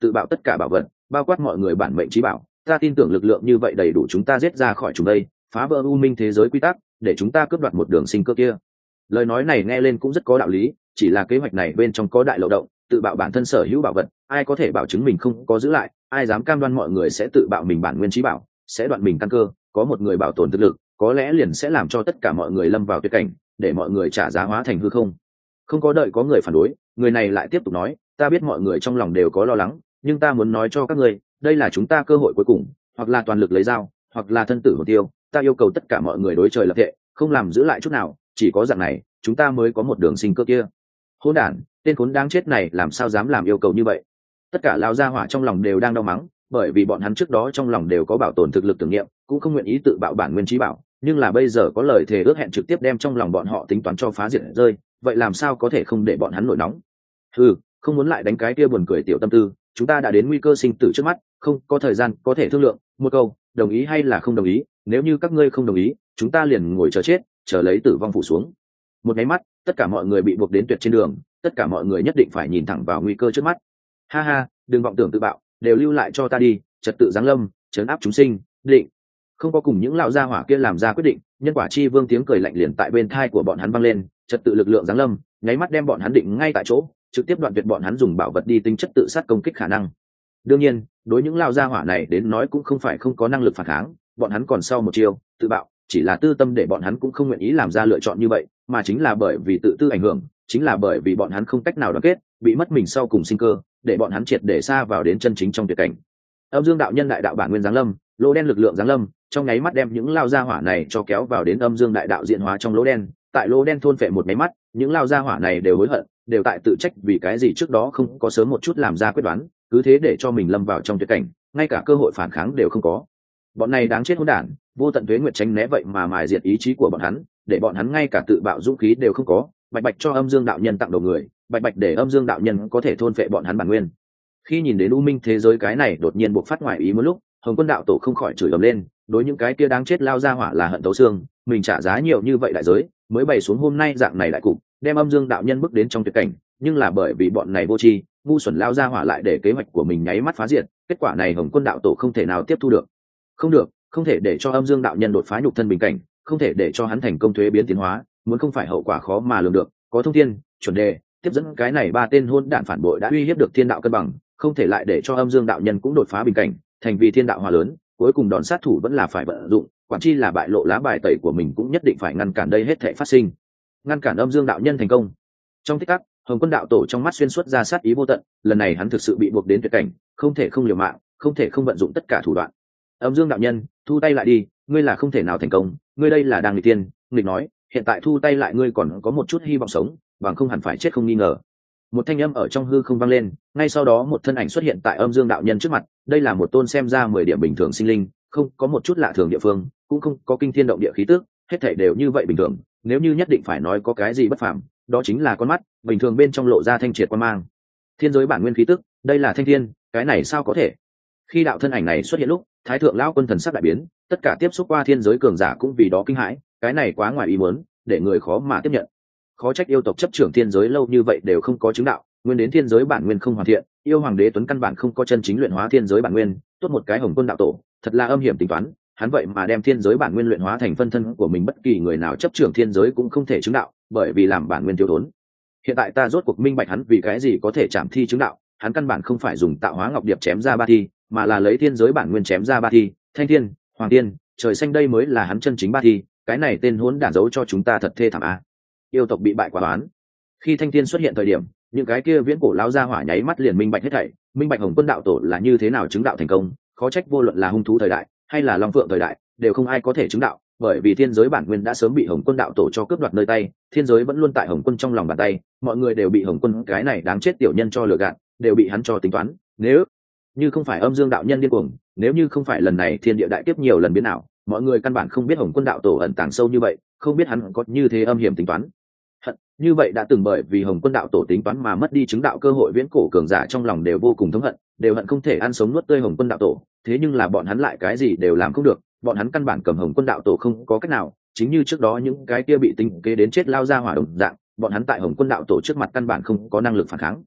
tự bạo tất cả bảo vật, bao quát mọi người bản mệnh trí bảo. Ta tin tưởng lực lượng như vậy đầy đủ chúng ta giết ra khỏi chúng đây, phá vỡ u minh thế giới quy tắc, để chúng ta cướp đoạt một đường sinh cơ kia. Lời nói này nghe lên cũng rất có đạo lý, chỉ là kế hoạch này bên trong có đại漏động, tự bạo bản thân sở hữu bảo vật, ai có thể bảo chứng mình không có giữ lại, ai dám cam đoan mọi người sẽ tự bạo mình bản nguyên trí bảo, sẽ đoạn mình căn cơ, có một người bảo tồn thực lực, có lẽ liền sẽ làm cho tất cả mọi người lâm vào tuyệt cảnh, để mọi người trả giá hóa thành hư không. Không có đợi có người phản đối, người này lại tiếp tục nói, ta biết mọi người trong lòng đều có lo lắng, nhưng ta muốn nói cho các ngươi, đây là chúng ta cơ hội cuối cùng, hoặc là toàn lực lấy dao, hoặc là thân tử hồn tiêu, ta yêu cầu tất cả mọi người đối trời lập thệ, không làm giữ lại chút nào, chỉ có dạng này chúng ta mới có một đường sinh cơ kia. Hỗn đản, tên khốn đáng chết này làm sao dám làm yêu cầu như vậy. Tất cả lao gia hỏa trong lòng đều đang đau mắng, bởi vì bọn hắn trước đó trong lòng đều có bảo tồn thực lực tưởng niệm, cũng không nguyện ý tự bạo bản nguyên trí bảo, nhưng là bây giờ có lời thề ước hẹn trực tiếp đem trong lòng bọn họ tính toán cho phá diệt rơi, vậy làm sao có thể không để bọn hắn nổi nóng. Không muốn lại đánh cái kia buồn cười tiểu tâm tư, chúng ta đã đến nguy cơ sinh tử trước mắt, không có thời gian có thể thương lượng, một câu đồng ý hay là không đồng ý, nếu như các ngươi không đồng ý, chúng ta liền ngồi chờ chết, chờ lấy tử vong phủ xuống. Một cái mắt, tất cả mọi người bị buộc đến tuyệt trên đường, tất cả mọi người nhất định phải nhìn thẳng vào nguy cơ trước mắt. Ha ha, đừng vọng tưởng tự bạo, đều lưu lại cho ta đi, trật tự giáng lâm, trấn áp chúng sinh, định. Không có cùng những lão gia hỏa kia làm ra quyết định, nhân quả chi vương tiếng cười lạnh liền tại bên thai của bọn hắn vang lên, trật tự lực lượng giáng lâm, nháy mắt đem bọn hắn định ngay tại chỗ, trực tiếp đoạn tuyệt bọn hắn dùng bảo vật đi tinh chất tự sát công kích khả năng. Đương nhiên, đối những lão gia hỏa này đến nói cũng không phải không có năng lực phản kháng, bọn hắn còn sau một chiêu, tự bạo, chỉ là tư tâm để bọn hắn cũng không nguyện ý làm ra lựa chọn như vậy, mà chính là bởi vì tự tư ảnh hưởng, chính là bởi vì bọn hắn không cách nào đoàn kết, bị mất mình sau cùng sinh cơ, để bọn hắn triệt để xa vào đến chân chính trong tuyệt cảnh. Âm dương đạo nhân đại đạo bản nguyên giáng lâm, lỗ đen lực lượng giáng lâm, trong nháy mắt đem những lao gia hỏa này cho kéo vào đến âm dương đại đạo diện hóa trong lỗ đen. Tại lỗ đen thôn phệ một máy mắt, những lao gia hỏa này đều hối hận, đều tại tự trách vì cái gì trước đó không có sớm một chút làm ra quyết đoán, cứ thế để cho mình lâm vào trong tuyệt cảnh, ngay cả cơ hội phản kháng đều không có. Bọn này đáng chết hỗn đản, vô tận tuế nguyệt tránh né vậy mà mài diệt ý chí của bọn hắn, để bọn hắn ngay cả tự bạo dũng khí đều không có. Bạch bạch cho âm dương đạo nhân tặng đầu người, bạch bạch để âm dương đạo nhân có thể thôn phệ bọn hắn bản nguyên. Khi nhìn đến u minh thế giới cái này đột nhiên buộc phát ngoài ý muốn lúc, Hồng Quân đạo tổ không khỏi chửi ầm lên, đối những cái kia đáng chết lao ra hỏa là hận tấu xương, mình trả giá nhiều như vậy đại giới mới bày xuống hôm nay dạng này đại cục, đem âm dương đạo nhân bước đến trong tuyệt cảnh, nhưng là bởi vì bọn này vô tri ngu xuẩn lao ra hỏa lại để kế hoạch của mình nháy mắt phá diệt, kết quả này Hồng Quân đạo tổ không thể nào tiếp thu được. Không được, không thể để cho âm dương đạo nhân đột phá nhục thân bình cảnh, không thể để cho hắn thành công thuế biến tiến hóa, muốn không phải hậu quả khó mà lường được. Có thông thiên chuẩn đề tiếp dẫn cái này ba tên hôn đản phản bội đã uy hiếp được thiên đạo cân bằng, không thể lại để cho âm dương đạo nhân cũng đột phá bình cảnh, thành vì thiên đạo hòa lớn, cuối cùng đòn sát thủ vẫn là phải vận dụng, quản chi là bại lộ lá bài tẩy của mình cũng nhất định phải ngăn cản đây hết thảy phát sinh, ngăn cản âm dương đạo nhân thành công. Trong tích tắc, Hồng Quân đạo tổ trong mắt xuyên suốt ra sát ý vô tận, lần này hắn thực sự bị buộc đến tuyệt cảnh, không thể không liều mạng, không thể không vận dụng tất cả thủ đoạn. Âm dương đạo nhân, thu tay lại đi, ngươi là không thể nào thành công, ngươi đây là đang nghịch tiên, nghịch nói, hiện tại thu tay lại ngươi còn có một chút hy vọng sống, bằng không hẳn phải chết không nghi ngờ. Một thanh âm ở trong hư không vang lên, ngay sau đó một thân ảnh xuất hiện tại âm dương đạo nhân trước mặt, đây là một tôn xem ra 10 điểm bình thường sinh linh, không có một chút lạ thường địa phương, cũng không có kinh thiên động địa khí tức, hết thảy đều như vậy bình thường, nếu như nhất định phải nói có cái gì bất phàm, đó chính là con mắt, bình thường bên trong lộ ra thanh triệt quan mang. Thiên giới bản nguyên khí tức, đây là thanh thiên, cái này sao có thể? Khi đạo thân ảnh này xuất hiện lúc, Thái thượng lão quân thần sắc đại biến, tất cả tiếp xúc qua thiên giới cường giả cũng vì đó kinh hãi, cái này quá ngoài ý muốn, để người khó mà tiếp nhận. Khó trách yêu tộc chấp trưởng thiên giới lâu như vậy đều không có chứng đạo, nguyên đến thiên giới bản nguyên không hoàn thiện, yêu hoàng đế tuấn căn bản không có chân chính luyện hóa thiên giới bản nguyên, tốt một cái Hồng Quân đạo tổ, thật là âm hiểm tính toán, hắn vậy mà đem thiên giới bản nguyên luyện hóa thành phân thân của mình, bất kỳ người nào chấp trưởng thiên giới cũng không thể chứng đạo, bởi vì làm bản nguyên thiếu thốn. Hiện tại ta rốt cuộc minh bạch hắn vì cái gì có thể chạm thi chứng đạo, hắn căn bản không phải dùng tạo hóa ngọc điệp chém ra ba thi, mà là lấy thiên giới bản nguyên chém ra ba thi, thanh thiên, hoàng tiên, trời xanh, đây mới là hắn chân chính ba thi, cái này tên hỗn đản giấu cho chúng ta thật thê thảm a. Yêu tộc bị bại quá toán. Khi thanh thiên xuất hiện thời điểm, những cái kia viễn cổ lão gia hỏa nháy mắt liền minh bạch hết thảy, minh bạch Hồng Quân đạo tổ là như thế nào chứng đạo thành công, khó trách vô luận là hung thú thời đại hay là long phượng thời đại, đều không ai có thể chứng đạo, bởi vì thiên giới bản nguyên đã sớm bị Hồng Quân đạo tổ cho cướp đoạt nơi tay, thiên giới vẫn luôn tại Hồng Quân trong lòng bàn tay, mọi người đều bị Hồng Quân cái này đáng chết tiểu nhân cho lừa gạt, đều bị hắn cho tính toán. Nếu như không phải âm dương đạo nhân điên cuồng, nếu như không phải lần này thiên địa đại kiếp nhiều lần biến ảo, mọi người căn bản không biết Hồng Quân đạo tổ ẩn tàng sâu như vậy, không biết hắn có như thế âm hiểm tính toán. Hận như vậy đã từng bởi vì Hồng Quân đạo tổ tính toán mà mất đi chứng đạo cơ hội, viễn cổ cường giả trong lòng đều vô cùng thống hận, đều hận không thể ăn sống nuốt tươi Hồng Quân đạo tổ, thế nhưng là bọn hắn lại cái gì đều làm không được, bọn hắn căn bản cầm Hồng Quân đạo tổ không có cách nào, chính như trước đó những cái kia bị tính kế đến chết lao ra hỏa đồng dạng, bọn hắn tại Hồng Quân đạo tổ trước mặt căn bản không có năng lực phản kháng.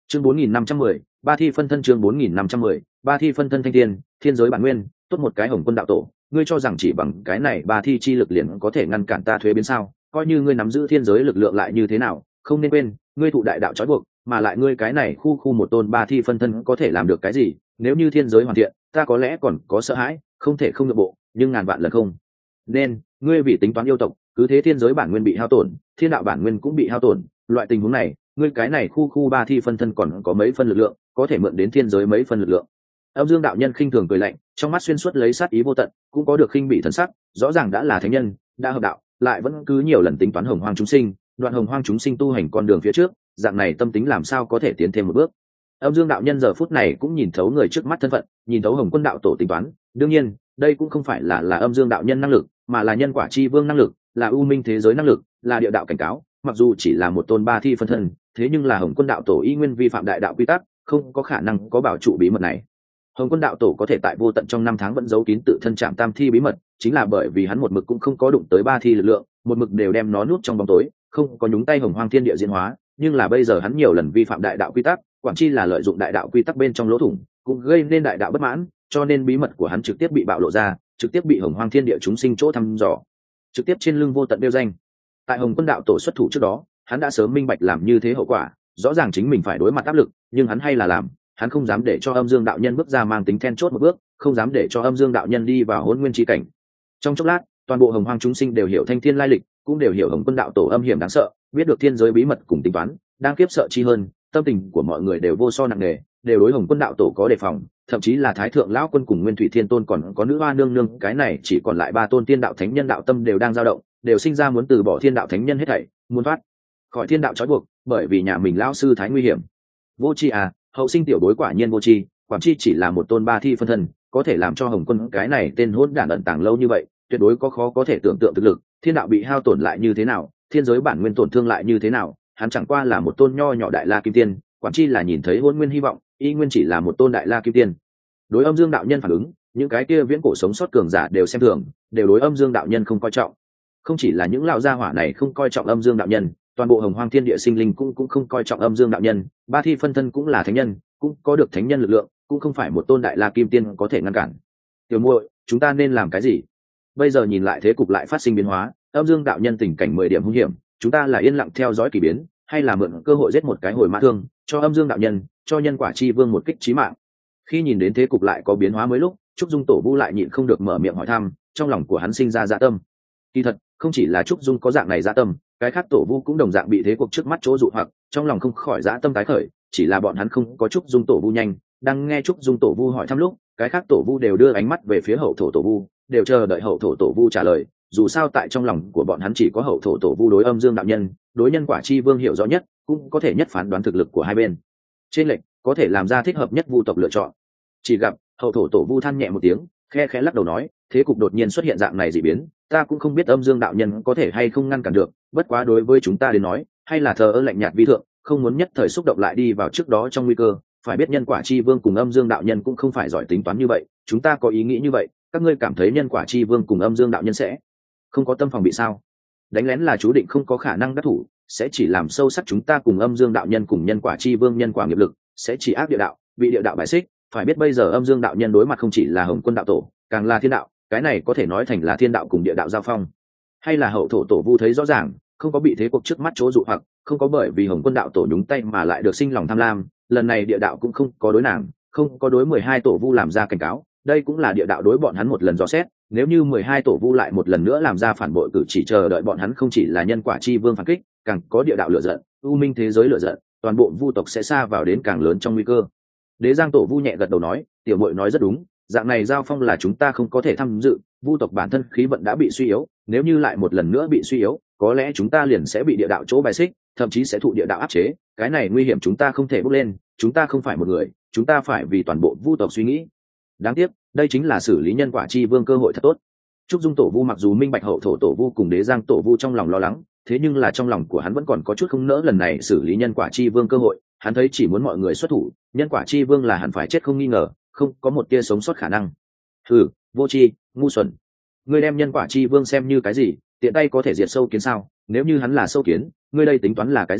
Chương 4510, ba thi phân thân. Chương 4510, ba thi phân thân. Thanh thiên, thiên giới bản nguyên, tốt một cái Hồng Quân đạo tổ, ngươi cho rằng chỉ bằng cái này ba thi chi lực liền có thể ngăn cản ta thuế biến sao? Coi như ngươi nắm giữ thiên giới lực lượng lại như thế nào, không nên quên, ngươi thụ đại đạo trói buộc, mà lại ngươi cái này khu một tôn ba thi phân thân có thể làm được cái gì? Nếu như thiên giới hoàn thiện, ta có lẽ còn có sợ hãi, không thể không nhượng bộ, nhưng ngàn vạn lần không. Nên, ngươi vì tính toán yêu tộc, cứ thế thiên giới bản nguyên bị hao tổn, thiên đạo bản nguyên cũng bị hao tổn, loại tình huống này, ngươi cái này khu ba thi phân thân còn có mấy phân lực lượng, có thể mượn đến thiên giới mấy phân lực lượng. Âm Dương đạo nhân khinh thường cười lạnh, trong mắt xuyên suốt lấy sát ý vô tận, cũng có được khinh bị thần sắc, rõ ràng đã là thánh nhân, đã hợp đạo, lại vẫn cứ nhiều lần tính toán hồng hoang chúng sinh, đoạn hồng hoang chúng sinh tu hành con đường phía trước, dạng này tâm tính làm sao có thể tiến thêm một bước. Âm Dương đạo nhân giờ phút này cũng nhìn thấu người trước mắt thân phận, nhìn thấu Hồng Quân đạo tổ tính toán, đương nhiên, đây cũng không phải là Âm Dương đạo nhân năng lực, mà là nhân quả chi vương năng lực, là u minh thế giới năng lực, là địa đạo cảnh cáo, mặc dù chỉ là một tôn ba thi phân thân, thế nhưng là Hồng Quân đạo tổ y nguyên vi phạm đại đạo quy tắc, không có khả năng có bảo trụ bí mật này. Hồng Quân đạo tổ có thể tại vô tận trong năm tháng vẫn giấu kín tự thân chạm tam thi bí mật, chính là bởi vì hắn một mực cũng không có đụng tới ba thi lực lượng, một mực đều đem nó nuốt trong bóng tối, không có nhúng tay hồng hoang thiên địa diễn hóa, nhưng là bây giờ hắn nhiều lần vi phạm đại đạo quy tắc, quản chi là lợi dụng đại đạo quy tắc bên trong lỗ thủng, cũng gây nên đại đạo bất mãn, cho nên bí mật của hắn trực tiếp bị bạo lộ ra, trực tiếp bị hồng hoang thiên địa chúng sinh chỗ thăm dò, trực tiếp trên lưng vô tận đeo danh. Tại Hồng Quân đạo tổ xuất thủ trước đó, hắn đã sớm minh bạch làm như thế hậu quả, rõ ràng chính mình phải đối mặt áp lực, nhưng hắn hay là làm, hắn không dám để cho Âm Dương đạo nhân bước ra mang tính then chốt một bước, không dám để cho Âm Dương đạo nhân đi vào Hỗn Nguyên chi cảnh. Trong chốc lát, toàn bộ hồng hoang chúng sinh đều hiểu Thanh Thiên lai lịch, cũng đều hiểu Hồng Quân đạo tổ âm hiểm đáng sợ, biết được thiên giới bí mật cùng tính toán, đang kiếp sợ chi hơn, tâm tình của mọi người đều vô so nặng nề, đều đối Hồng Quân đạo tổ có đề phòng, thậm chí là Thái Thượng lão quân cùng Nguyên Thủy Thiên Tôn còn có nữ hoa nương nương, cái này chỉ còn lại ba tôn tiên đạo thánh nhân đạo tâm đều đang dao động, đều sinh ra muốn từ bỏ thiên đạo thánh nhân hết thảy, muốn thoát khỏi thiên đạo trói buộc, bởi vì nhà mình lão sư thái nguy hiểm. Vô tri à, hậu sinh tiểu bối quả nhiên vô tri, quản chi chỉ là một tôn ba thi phân thân, có thể làm cho Hồng Quân cái này tên hỗn đản ẩn tàng lâu như vậy, tuyệt đối khó có thể tưởng tượng thực lực, thiên đạo bị hao tổn lại như thế nào, thiên giới bản nguyên tổn thương lại như thế nào, hắn chẳng qua là một tôn nho nhỏ đại la kim tiên, quản chi là nhìn thấy hôn nguyên hy vọng, y nguyên chỉ là một tôn đại la kim tiên. Đối Âm Dương đạo nhân phản ứng, những cái kia viễn cổ sống sót cường giả đều xem thường, đều đối Âm Dương đạo nhân không coi trọng. Không chỉ là những lão gia hỏa này không coi trọng Âm Dương đạo nhân, toàn bộ hồng hoang thiên địa sinh linh cũng không coi trọng Âm Dương đạo nhân, ba thi phân thân cũng là thánh nhân, cũng có được thánh nhân lực lượng, cũng không phải một tôn đại la kim tiên có thể ngăn cản. Tiểu muội, chúng ta nên làm cái gì? Bây giờ nhìn lại thế cục lại phát sinh biến hóa, Âm Dương đạo nhân tình cảnh 10 điểm hung hiểm, chúng ta là yên lặng theo dõi kỳ biến, hay là mượn cơ hội giết một cái hồi mã thương, cho Âm Dương đạo nhân, cho nhân quả chi vương một kích chí mạng. Khi nhìn đến thế cục lại có biến hóa mới lúc, Trúc Dung tổ vu lại nhịn không được mở miệng hỏi thăm, trong lòng của hắn sinh ra dạ tâm. Kỳ thật, không chỉ là Trúc Dung có dạng này dạ tâm, cái khác tổ vu cũng đồng dạng bị thế cuộc trước mắt chỗ dụ hoặc, trong lòng không khỏi dạ tâm tái khởi, chỉ là bọn hắn không có Trúc Dung tổ vu nhanh, đang nghe Trúc Dung tổ vu hỏi thăm lúc, cái khác tổ vu đều đưa ánh mắt về phía hậu thổ tổ vu, đều chờ đợi hậu thổ tổ vu trả lời, dù sao tại trong lòng của bọn hắn chỉ có hậu thổ tổ vu đối Âm Dương đạo nhân, đối nhân quả chi vương hiểu rõ nhất, cũng có thể nhất phán đoán thực lực của hai bên. Trên lệnh, có thể làm ra thích hợp nhất vu tộc lựa chọn. Chỉ gặp hậu thổ tổ vu than nhẹ một tiếng, khe khẽ lắc đầu nói, thế cục đột nhiên xuất hiện dạng này dị biến, ta cũng không biết Âm Dương đạo nhân có thể hay không ngăn cản được, bất quá đối với chúng ta đến nói, hay là thờ ơ lạnh nhạt vi thượng, không muốn nhất thời xúc động lại đi vào trước đó trong nguy cơ. Phải biết nhân quả chi vương cùng Âm Dương đạo nhân cũng không phải giỏi tính toán như vậy, chúng ta có ý nghĩ như vậy, các ngươi cảm thấy nhân quả chi vương cùng Âm Dương đạo nhân sẽ không có tâm phòng bị sao? Đánh lén là chú định không có khả năng đắc thủ, sẽ chỉ làm sâu sắc chúng ta cùng Âm Dương đạo nhân cùng nhân quả chi vương nhân quả nghiệp lực, sẽ chỉ ác địa đạo, bị địa đạo bại xích. Phải biết bây giờ Âm Dương đạo nhân đối mặt không chỉ là Hồng Quân đạo tổ, càng là thiên đạo, cái này có thể nói thành là thiên đạo cùng địa đạo giao phong. Hay là hậu thổ tổ vu thấy rõ ràng, không có bị thế cuộc trước mắt chỗ dụ hoặc, không có bởi vì Hồng Quân đạo tổ nhúng tay mà lại được sinh lòng tham lam, lần này địa đạo cũng không có đối nàng, không có đối 12 tổ vu làm ra cảnh cáo, đây cũng là địa đạo đối bọn hắn một lần dò xét, nếu như 12 tổ vu lại một lần nữa làm ra phản bội cử chỉ, chờ đợi bọn hắn không chỉ là nhân quả chi vương phản kích, càng có địa đạo lửa giận, u minh thế giới lửa giận, toàn bộ vu tộc sẽ sa vào đến càng lớn trong nguy cơ. Đế Giang tổ vu nhẹ gật đầu nói, tiểu muội nói rất đúng, dạng này giao phong là chúng ta không có thể tham dự, vu tộc bản thân khí vận đã bị suy yếu, nếu như lại một lần nữa bị suy yếu, có lẽ chúng ta liền sẽ bị địa đạo chỗ bài xích, thậm chí sẽ thụ địa đạo áp chế, cái này nguy hiểm chúng ta không thể bước lên, chúng ta không phải một người, chúng ta phải vì toàn bộ vu tộc suy nghĩ. Đáng tiếc, đây chính là xử lý nhân quả chi vương cơ hội thật tốt. Trúc Dung tổ vu mặc dù minh bạch hậu thổ tổ vu cùng Đế Giang tổ vu trong lòng lo lắng, thế nhưng là trong lòng của hắn vẫn còn có chút không nỡ lần này xử lý nhân quả chi vương cơ hội, hắn thấy chỉ muốn mọi người xuất thủ, nhân quả chi vương là hẳn phải chết không nghi ngờ, không có một tia sống sót khả năng. Vô tri, ngu xuẩn, ngươi đem nhân quả chi vương xem như cái gì, tiện tay có thể diệt sâu kiến sao? Nếu như hắn là sâu kiến, ngươi đây tính toán là cái gì?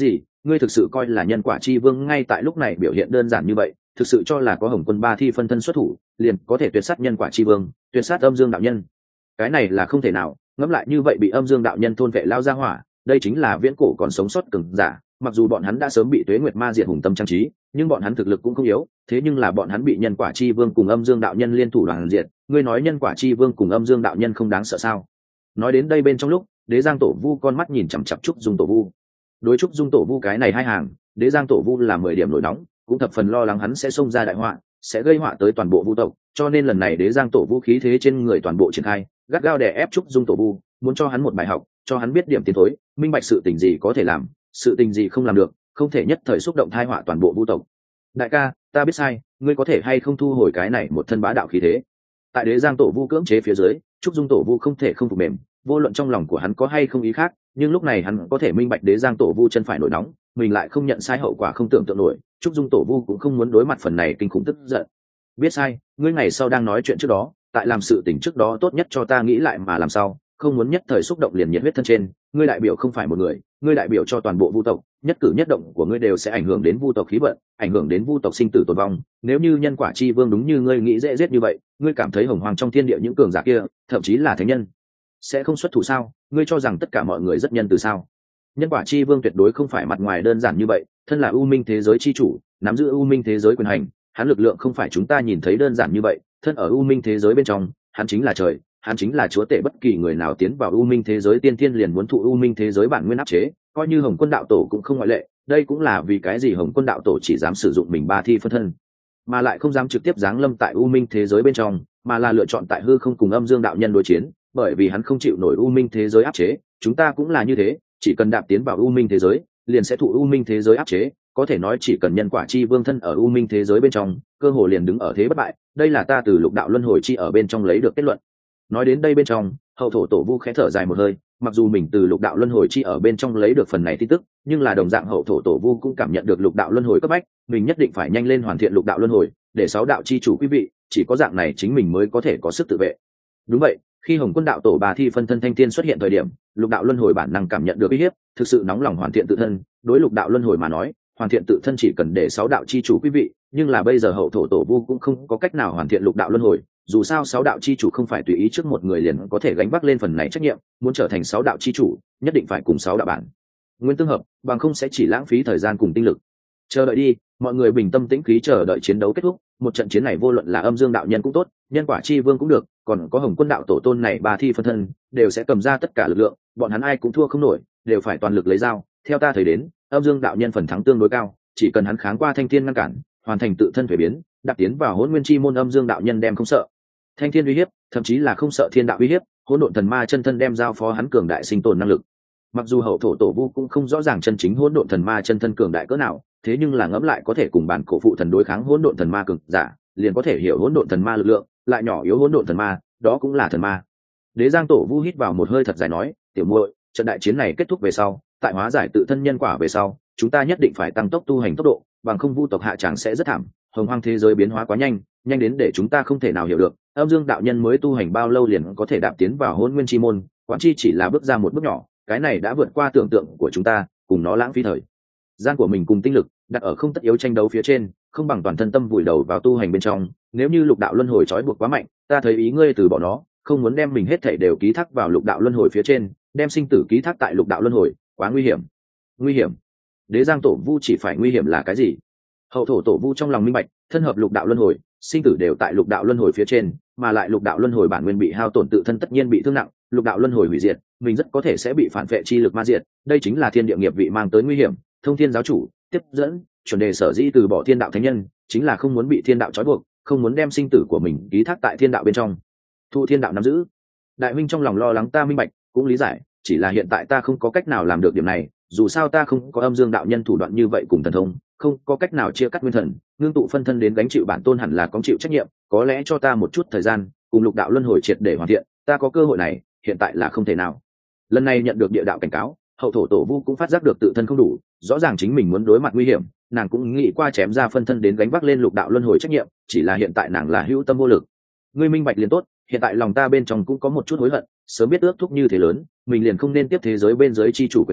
ngươi thực sự coi là nhân quả chi vương ngay tại lúc này biểu hiện đơn giản như vậy, thực sự cho là có Hồng Quân ba thi phân thân xuất thủ liền có thể tuyệt sát nhân quả chi vương, tuyệt sát âm dương đạo nhân? Cái này là không thể nào. Ngẫm lại như vậy bị âm dương đạo nhân thôn vệ lao ra hỏa, đây chính là viễn cổ còn sống sót cường giả, mặc dù bọn hắn đã sớm bị tuế nguyệt ma diệt hùng tâm trang trí, nhưng bọn hắn thực lực cũng không yếu, thế nhưng là bọn hắn bị nhân quả chi vương cùng âm dương đạo nhân liên thủ đoàn diệt. Ngươi nói nhân quả chi vương cùng âm dương đạo nhân không đáng sợ sao? Nói đến đây bên trong lúc, Đế Giang Tổ Vu con mắt nhìn chằm chằm Trúc Dung Tổ Vu. Đối Trúc Dung Tổ Vu cái này hai hàng, Đế Giang Tổ Vu là 10 điểm nổi nóng, cũng thập phần lo lắng hắn sẽ xông ra đại họa, sẽ gây họa tới toàn bộ Vu tộc, cho nên lần này Đế Giang Tổ Vu khí thế trên người toàn bộ triển khai, gắt gao đè ép Trúc Dung Tổ Vu, muốn cho hắn một bài học, cho hắn biết điểm tiến thối, minh bạch sự tình gì có thể làm, sự tình gì không làm được, không thể nhất thời xúc động tai họa toàn bộ Vu tộc. Đại ca, ta biết sai, ngươi có thể hay không thu hồi cái này một thân bá đạo khí thế? Tại Đế Giang Tổ Vu cưỡng chế phía dưới, Trúc Dung Tổ Vu không thể không phục mềm, vô luận trong lòng của hắn có hay không ý khác, nhưng lúc này hắn có thể minh bạch Đế Giang Tổ Vu chân phải nổi nóng, mình lại không nhận sai, hậu quả không tưởng tượng nổi. Trúc Dung Tổ Vu cũng không muốn đối mặt phần này kinh khủng tức giận. Biết sai, ngươi ngày sau đang nói chuyện trước đó, tại làm sự tình trước đó tốt nhất cho ta nghĩ lại mà làm sao, không muốn nhất thời xúc động liền nhiệt huyết thân trên. Ngươi đại biểu không phải một người, ngươi đại biểu cho toàn bộ Vu tộc, nhất cử nhất động của ngươi đều sẽ ảnh hưởng đến Vu tộc khí vận, ảnh hưởng đến Vu tộc sinh tử tồn vong. Nếu như nhân quả chi vương đúng như ngươi nghĩ dễ giết như vậy, ngươi cảm thấy hồng hoàng trong thiên địa những cường giả kia, thậm chí là thánh nhân, sẽ không xuất thủ sao? Ngươi cho rằng tất cả mọi người rất nhân từ sao? Nhân quả chi vương tuyệt đối không phải mặt ngoài đơn giản như vậy, thân là u minh thế giới chi chủ, nắm giữ u minh thế giới quyền hành, hắn lực lượng không phải chúng ta nhìn thấy đơn giản như vậy. Thân ở u minh thế giới bên trong, hắn chính là trời, hắn chính là chúa tể, bất kỳ người nào tiến vào u minh thế giới tiên thiên liền muốn thụ u minh thế giới bản nguyên áp chế, coi như Hồng Quân đạo tổ cũng không ngoại lệ. Đây cũng là vì cái gì Hồng Quân đạo tổ chỉ dám sử dụng mình ba thi phân thân, mà lại không dám trực tiếp giáng lâm tại u minh thế giới bên trong, mà là lựa chọn tại hư không cùng âm dương đạo nhân đối chiến, bởi vì hắn không chịu nổi u minh thế giới áp chế. Chúng ta cũng là như thế, chỉ cần đạp tiến vào u minh thế giới liền sẽ thụ u minh thế giới áp chế, có thể nói chỉ cần nhân quả chi vương thân ở u minh thế giới bên trong, cơ hồ liền đứng ở thế bất bại. Đây là ta từ lục đạo luân hồi chi ở bên trong lấy được kết luận. Nói đến đây bên trong, hậu thổ tổ vu khẽ thở dài một hơi, mặc dù mình từ lục đạo luân hồi chi ở bên trong lấy được phần này tin tức, nhưng là đồng dạng hậu thổ tổ vu cũng cảm nhận được lục đạo luân hồi cấp bách, mình nhất định phải nhanh lên hoàn thiện lục đạo luân hồi, để 6 đạo chi chủ quý vị, chỉ có dạng này chính mình mới có thể có sức tự vệ. Đúng vậy, khi Hồng Quân đạo tổ bà thi phân thân thanh tiên xuất hiện thời điểm, lục đạo luân hồi bản năng cảm nhận được uy hiếp, thực sự nóng lòng hoàn thiện tự thân. Đối lục đạo luân hồi mà nói, hoàn thiện tự thân chỉ cần để 6 đạo chi chủ quý vị, nhưng là bây giờ hậu thổ tổ vu cũng không có cách nào hoàn thiện lục đạo luân hồi. Dù sao 6 đạo chi chủ không phải tùy ý trước một người liền có thể gánh vác lên phần này trách nhiệm, muốn trở thành 6 đạo chi chủ, nhất định phải cùng 6 đạo bản nguyên tương hợp, bằng không sẽ chỉ lãng phí thời gian cùng tinh lực. Chờ đợi đi, mọi người bình tâm tĩnh khí chờ đợi chiến đấu kết thúc. Một trận chiến này vô luận là âm dương đạo nhân cũng tốt, nhân quả chi vương cũng được, còn có Hồng Quân đạo tổ tôn này ba thi phân thân, đều sẽ cầm ra tất cả lực lượng, bọn hắn ai cũng thua không nổi, đều phải toàn lực lấy dao. Theo ta thấy đến, âm dương đạo nhân phần thắng tương đối cao, chỉ cần hắn kháng qua thanh thiên ngăn cản, hoàn thành tự thân thuế biến, đạp tiến vào hỗn nguyên chi môn, âm dương đạo nhân đem không sợ thanh thiên uy hiếp, thậm chí là không sợ thiên đạo uy hiếp. Hỗn độn thần ma chân thân đem giao phó hắn cường đại sinh tồn năng lực. Mặc dù hậu thổ tổ vu cũng không rõ ràng chân chính hỗn độn thần ma chân thân cường đại cỡ nào, thế nhưng là ngẫm lại có thể cùng bản cổ phụ thần đối kháng hỗn độn thần ma cường giả, liền có thể hiểu hỗn độn thần ma lực lượng, lại nhỏ yếu hỗn độn thần ma, đó cũng là thần ma. Đế Giang Tổ Vu hít vào một hơi thật dài nói, tiểu muội, trận đại chiến này kết thúc về sau, tại hóa giải tự thân nhân quả về sau, chúng ta nhất định phải tăng tốc tu hành tốc độ, bằng không Vu tộc hạ tràng sẽ rất thảm. Hồng hoang thế giới biến hóa quá nhanh, nhanh đến để chúng ta không thể nào hiểu được. Âm dương đạo nhân mới tu hành bao lâu liền có thể đạp tiến vào hỗn nguyên chi môn, quản chi chỉ là bước ra một bước nhỏ, cái này đã vượt qua tưởng tượng của chúng ta, cùng nó lãng phí thời gian của mình cùng tinh lực đặt ở không tất yếu tranh đấu phía trên, không bằng toàn thân tâm vùi đầu vào tu hành bên trong. Nếu như lục đạo luân hồi trói buộc quá mạnh, ta thấy ý ngươi từ bỏ nó, không muốn đem mình hết thảy đều ký thác vào lục đạo luân hồi phía trên, đem sinh tử ký thác tại lục đạo luân hồi, quá nguy hiểm. Nguy hiểm? Đế Giang Tổ Vu chỉ phải nguy hiểm là cái gì? Hậu thổ tổ vu trong lòng minh bạch, thân hợp lục đạo luân hồi, sinh tử đều tại lục đạo luân hồi phía trên, mà lại lục đạo luân hồi bản nguyên bị hao tổn, tự thân tất nhiên bị thương nặng, lục đạo luân hồi hủy diệt, mình rất có thể sẽ bị phản vệ chi lực ma diệt. Đây chính là thiên địa nghiệp vị mang tới nguy hiểm. Thông thiên giáo chủ tiếp dẫn chuẩn đề sở dĩ từ bỏ thiên đạo thánh nhân, chính là không muốn bị thiên đạo trói buộc, không muốn đem sinh tử của mình ký thác tại thiên đạo bên trong, thu thiên đạo nắm giữ. Đại huynh trong lòng lo lắng ta minh bạch, cũng lý giải, chỉ là hiện tại ta không có cách nào làm được điểm này. Dù sao ta không có âm dương đạo nhân thủ đoạn như vậy cùng thần thông, không có cách nào chia cắt nguyên thần, ngưng tụ phân thân đến gánh chịu bản tôn, hẳn là có chịu trách nhiệm. Có lẽ cho ta một chút thời gian, cùng lục đạo luân hồi triệt để hoàn thiện, ta có cơ hội này, hiện tại là không thể nào. Lần này nhận được địa đạo cảnh cáo, hậu thổ tổ vu cũng phát giác được tự thân không đủ, rõ ràng chính mình muốn đối mặt nguy hiểm, nàng cũng nghĩ qua chém ra phân thân đến gánh vác lên lục đạo luân hồi trách nhiệm, chỉ là hiện tại nàng là hữu tâm vô lực. Ngươi minh bạch liền tốt, hiện tại lòng ta bên trong cũng có một chút hối hận, sớm biết ước thúc như thế lớn, mình liền không nên tiếp thế giới bên dưới chi chủ quyền hành,